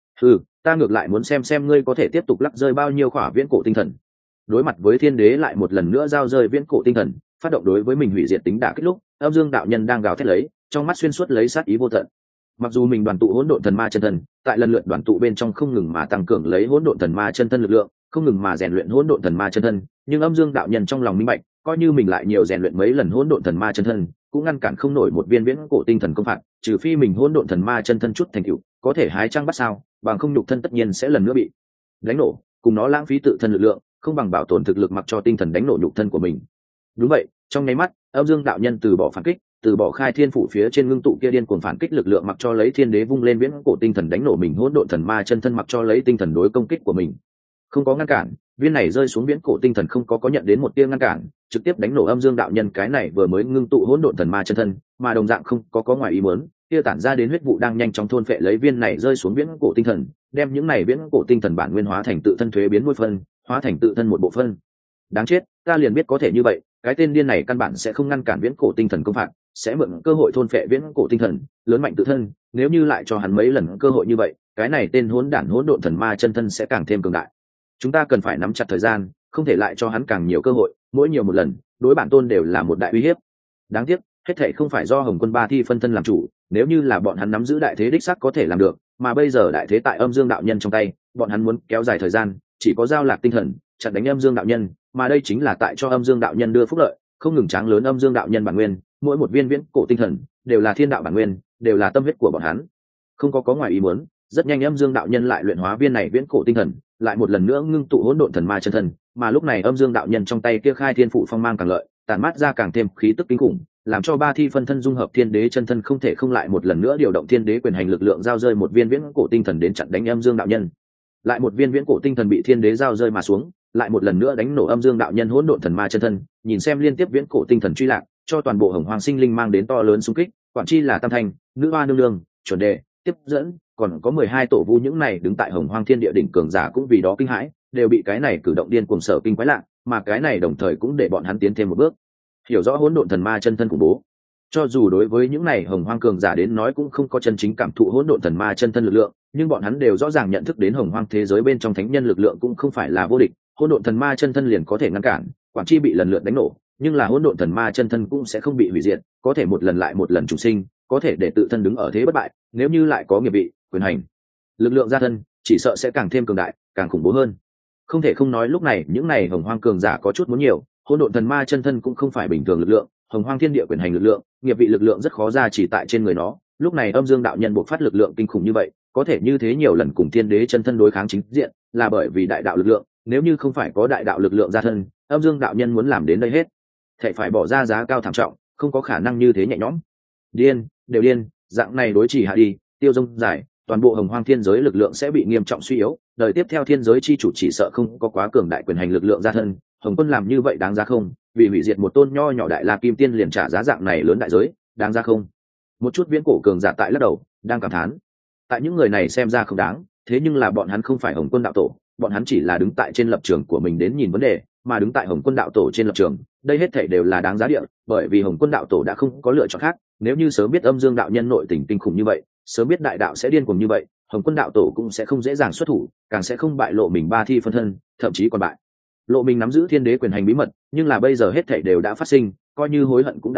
Ta ngược lại muốn xem ngươi có thể tiếp tục lắc rơi bao nhiêu khỏa viễn cổ tinh thần. Đối mặt với thiên đế lại một lần nữa giao rơi viễn cổ tinh thần, phát động đối với mình hủy diệt tính đả kích lúc, âm dương đạo nhân đang gào thét lấy, trong mắt xuyên suốt lấy sát ý vô tận. Mặc dù mình đoàn tụ hỗn độn thần ma chân thân, tại lần lượt đoàn tụ bên trong không ngừng mà tăng cường lấy hỗn độn thần ma chân thân lực lượng, không ngừng mà rèn luyện hỗn độn thần ma chân thân, nhưng âm dương đạo nhân trong lòng minh bạch, coi như mình lại nhiều rèn luyện mấy lần hỗn độn thần ma chân thân, cũng ngăn cản không nổi một viên viễn cổ tinh thần công phạt, trừ phi mình hỗn độn thần ma chân thân chút thành tựu, có thể hái trăng bắt sao, bằng không nhục thân tất nhiên sẽ lần nữa bị đánh nổ, cùng nó lãng phí tự thân lực lượng, không bằng bảo tồn thực lực mặc cho tinh thần đánh nổ nhục thân của mình. Đúng vậy, trong nháy mắt, âm dương đạo nhân từ bỏ phản kích, từ bỏ khai thiên phủ phía trên ngưng tụ kia điên cuồng phản kích lực lượng, mặc cho lấy thiên đế vung lên viễn cổ tinh thần đánh nổ mình hỗn độn thần ma chân thân, mặc cho lấy tinh thần đối công kích của mình. Không có ngăn cản, viên này rơi xuống viễn cổ tinh thần không có nhận đến một tia ngăn cản, trực tiếp đánh nổ âm dương đạo nhân cái này vừa mới ngưng tụ hỗn độn thần ma chân thân, mà đồng dạng không có ngoài ý muốn, kia tản ra đến huyết vụ đang nhanh chóng thôn phệ lấy viên này rơi xuống viễn cổ tinh thần, đem những này viễn cổ tinh thần bản nguyên hóa thành tự thân thuế biến mỗi phân, hóa thành tự thân một bộ phân. Đáng chết, ta liền biết có thể như vậy, cái tên điên này căn bản sẽ không ngăn cản viễn cổ tinh thần công phạt, sẽ mượn cơ hội thôn phệ viễn cổ tinh thần, lớn mạnh tự thân, nếu như lại cho hắn mấy lần cơ hội như vậy, cái này tên hỗn đản hỗn độn thần ma chân thân sẽ càng thêm cường đại. Chúng ta cần phải nắm chặt thời gian, không thể lại cho hắn càng nhiều cơ hội, mỗi nhiều một lần, đối bản tôn đều là một đại uy hiếp. Đáng tiếc, hết thảy không phải do Hồng Quân ba thi phân thân làm chủ, nếu như là bọn hắn nắm giữ đại thế đích xác có thể làm được, mà bây giờ đại thế tại âm dương đạo nhân trong tay, bọn hắn muốn kéo dài thời gian, chỉ có giao lạc tinh thần, chặn đánh âm dương đạo nhân, mà đây chính là tại cho âm dương đạo nhân đưa phúc lợi, không ngừng tráng lớn âm dương đạo nhân bản nguyên, mỗi một viên viễn cổ tinh thần đều là thiên đạo bản nguyên, đều là tâm huyết của bọn hắn. Không có ngoài ý muốn, rất nhanh âm dương đạo nhân lại luyện hóa viên này viễn cổ tinh thần, lại một lần nữa ngưng tụ hỗn độn thần ma chân thân, mà lúc này âm dương đạo nhân trong tay kia khai thiên phụ phong mang càng lợi, tản mát ra càng thêm khí tức kinh khủng, làm cho ba thi phân thân dung hợp thiên đế chân thân không thể không lại một lần nữa điều động thiên đế quyền hành lực lượng giao rơi một viên viễn cổ tinh thần đến chặn đánh âm dương đạo nhân. Lại một viên viễn cổ tinh thần bị thiên đế giao rơi mà xuống, lại một lần nữa đánh nổ âm dương đạo nhân hỗn độn thần ma chân thân, nhìn xem liên tiếp viễn cổ tinh thần truy lạc, cho toàn bộ hồng hoàng sinh linh mang đến to lớn xung kích, quản chi là tam thanh, nữ hoa nương nương, chuẩn đề, tiếp dẫn, còn có 12 tổ vu những này đứng tại hồng hoang thiên địa đỉnh cường giả cũng vì đó kinh hãi, đều bị cái này cử động điên cuồng sở kinh quái lạ, mà cái này đồng thời cũng để bọn hắn tiến thêm một bước, hiểu rõ hỗn độn thần ma chân thân khủng bố. Cho dù đối với những này hồng hoang cường giả đến nói cũng không có chân chính cảm thụ hỗn độn thần ma chân thân lực lượng, nhưng bọn hắn đều rõ ràng nhận thức đến hồng hoang thế giới bên trong thánh nhân lực lượng cũng không phải là vô địch, hỗn độn thần ma chân thân liền có thể ngăn cản, quản chi bị lần lượt đánh nổ, nhưng là hỗn độn thần ma chân thân cũng sẽ không bị hủy diệt, có thể một lần lại một lần chủ sinh, có thể để tự thân đứng ở thế bất bại, nếu như lại có nghiệp vị, quyền hành, lực lượng gia thân, chỉ sợ sẽ càng thêm cường đại, càng khủng bố hơn. Không thể không nói lúc này những này hồng hoang cường giả có chút muốn nhiều, hỗn độn thần ma chân thân cũng không phải bình thường lực lượng, hồng hoang thiên địa quyền hành lực lượng, nghiệp vị lực lượng rất khó ra chỉ tại trên người nó. Lúc này âm dương đạo nhân buộc phát lực lượng kinh khủng như vậy, có thể như thế nhiều lần cùng thiên đế chân thân đối kháng chính diện, là bởi vì đại đạo lực lượng, nếu như không phải có đại đạo lực lượng gia thân, âm dương đạo nhân muốn làm đến đây hết thảy phải bỏ ra giá cao thảm trọng, không có khả năng như thế nhẹ nhõm. Điên, đều điên, dạng này đối chỉ hạ đi, tiêu dông giải, toàn bộ hồng hoang thiên giới lực lượng sẽ bị nghiêm trọng suy yếu, đời tiếp theo thiên giới chi chủ chỉ sợ không có quá cường đại quyền hành lực lượng gia thân, Hồng Quân làm như vậy đáng giá không? Vì hủy diệt một tôn nho nhỏ đại la kim tiên liền trả giá dạng này lớn đại giới, đáng giá không? Một chút viễn cổ cường giả tại lắc đầu, đang cảm thán. Tại những người này xem ra không đáng, thế nhưng là bọn hắn không phải Hồng Quân đạo tổ, bọn hắn chỉ là đứng tại trên lập trường của mình đến nhìn vấn đề, mà đứng tại Hồng Quân đạo tổ trên lập trường, đây hết thảy đều là đáng giá địa, bởi vì Hồng Quân đạo tổ đã không có lựa chọn khác, nếu như sớm biết âm dương đạo nhân nội tình kinh khủng như vậy, sớm biết đại đạo sẽ điên cuồng như vậy, Hồng Quân đạo tổ cũng sẽ không dễ dàng xuất thủ, càng sẽ không bại lộ mình ba thi phân thân, thậm chí còn bại lộ mình nắm giữ thiên đế quyền hành bí mật, nhưng là bây giờ hết thảy đều đã phát sinh, coi như hối hận cũng đã muộn,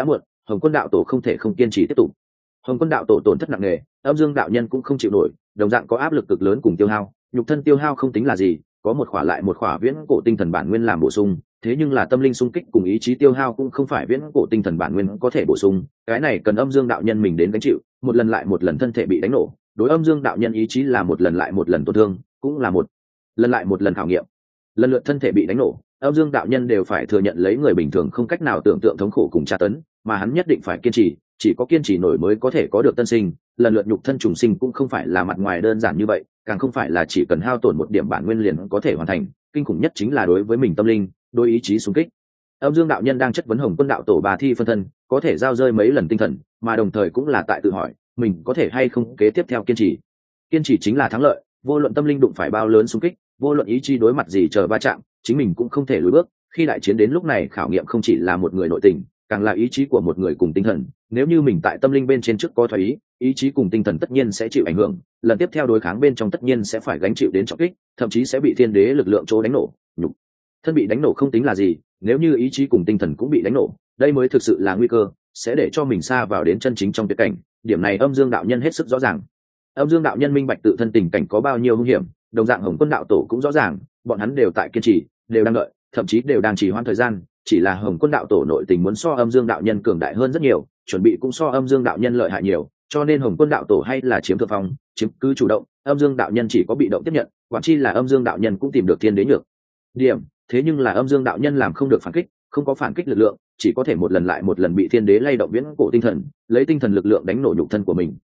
Hồng Quân đạo tổ không thể không kiên trì tiếp tục. Hồng Quân đạo tổ tổn thất nặng nề, âm dương đạo nhân cũng không chịu nổi, đồng dạng có áp lực cực lớn cùng tiêu hao, nhục thân tiêu hao không tính là gì, có một khỏa lại một khỏa viễn cổ tinh thần bản nguyên làm bổ sung, thế nhưng là tâm linh xung kích cùng ý chí tiêu hao cũng không phải viễn cổ tinh thần bản nguyên có thể bổ sung, cái này cần âm dương đạo nhân mình đến gánh chịu, một lần lại một lần thân thể bị đánh nổ, đối âm dương đạo nhân ý chí là một lần lại một lần tổn thương, cũng là một lần lại một lần khảo nghiệm. Lần lượt thân thể bị đánh nổ, âm dương đạo nhân đều phải thừa nhận lấy người bình thường không cách nào tưởng tượng thống khổ cùng tra tấn, mà hắn nhất định phải kiên trì, chỉ có kiên trì nổi mới có thể có được tân sinh. Lần lượt nhục thân trùng sinh cũng không phải là mặt ngoài đơn giản như vậy, càng không phải là chỉ cần hao tổn một điểm bản nguyên liền có thể hoàn thành, kinh khủng nhất chính là đối với mình tâm linh, đối ý chí xung kích. Âm dương đạo nhân đang chất vấn Hồng Quân đạo tổ bà thi phân thân có thể giao rơi mấy lần tinh thần, mà đồng thời cũng là tại tự hỏi mình có thể hay không kế tiếp theo kiên trì. Kiên trì chính là thắng lợi, vô luận tâm linh đụng phải bao lớn xung kích, vô luận ý chí đối mặt gì chờ va chạm, chính mình cũng không thể lùi bước. Khi đại chiến đến lúc này, khảo nghiệm không chỉ là một người nội tình, càng là ý chí của một người cùng tinh thần. Nếu như mình tại tâm linh bên trên trước có thoái ý chí cùng tinh thần tất nhiên sẽ chịu ảnh hưởng, lần tiếp theo đối kháng bên trong tất nhiên sẽ phải gánh chịu đến trọng kích, thậm chí sẽ bị thiên đế lực lượng chỗ đánh nổ. Nhục thân bị đánh nổ không tính là gì, nếu như ý chí cùng tinh thần cũng bị đánh nổ, đây mới thực sự là nguy cơ, sẽ để cho mình xa vào đến chân chính trong tuyệt cảnh. Điểm này âm dương đạo nhân hết sức rõ ràng. Âm dương đạo nhân minh bạch tự thân tình cảnh có bao nhiêu hung hiểm, đồng dạng Hồng Quân đạo tổ cũng rõ ràng, bọn hắn đều tại kiên trì, đều đang đợi, thậm chí đều đang trì hoãn thời gian, chỉ là Hồng Quân đạo tổ nội tình muốn so âm dương đạo nhân cường đại hơn rất nhiều, chuẩn bị cũng so âm dương đạo nhân lợi hại nhiều, cho nên Hồng Quân đạo tổ hay là chiếm thượng phong, chiếm cứ chủ động, âm dương đạo nhân chỉ có bị động tiếp nhận, quản chi là âm dương đạo nhân cũng tìm được thiên đế nhược điểm, thế nhưng là âm dương đạo nhân làm không được phản kích, không có phản kích lực lượng, chỉ có thể một lần lại một lần bị thiên đế lay động viễn cổ tinh thần, lấy tinh thần lực lượng đánh nổ nhục thân của mình,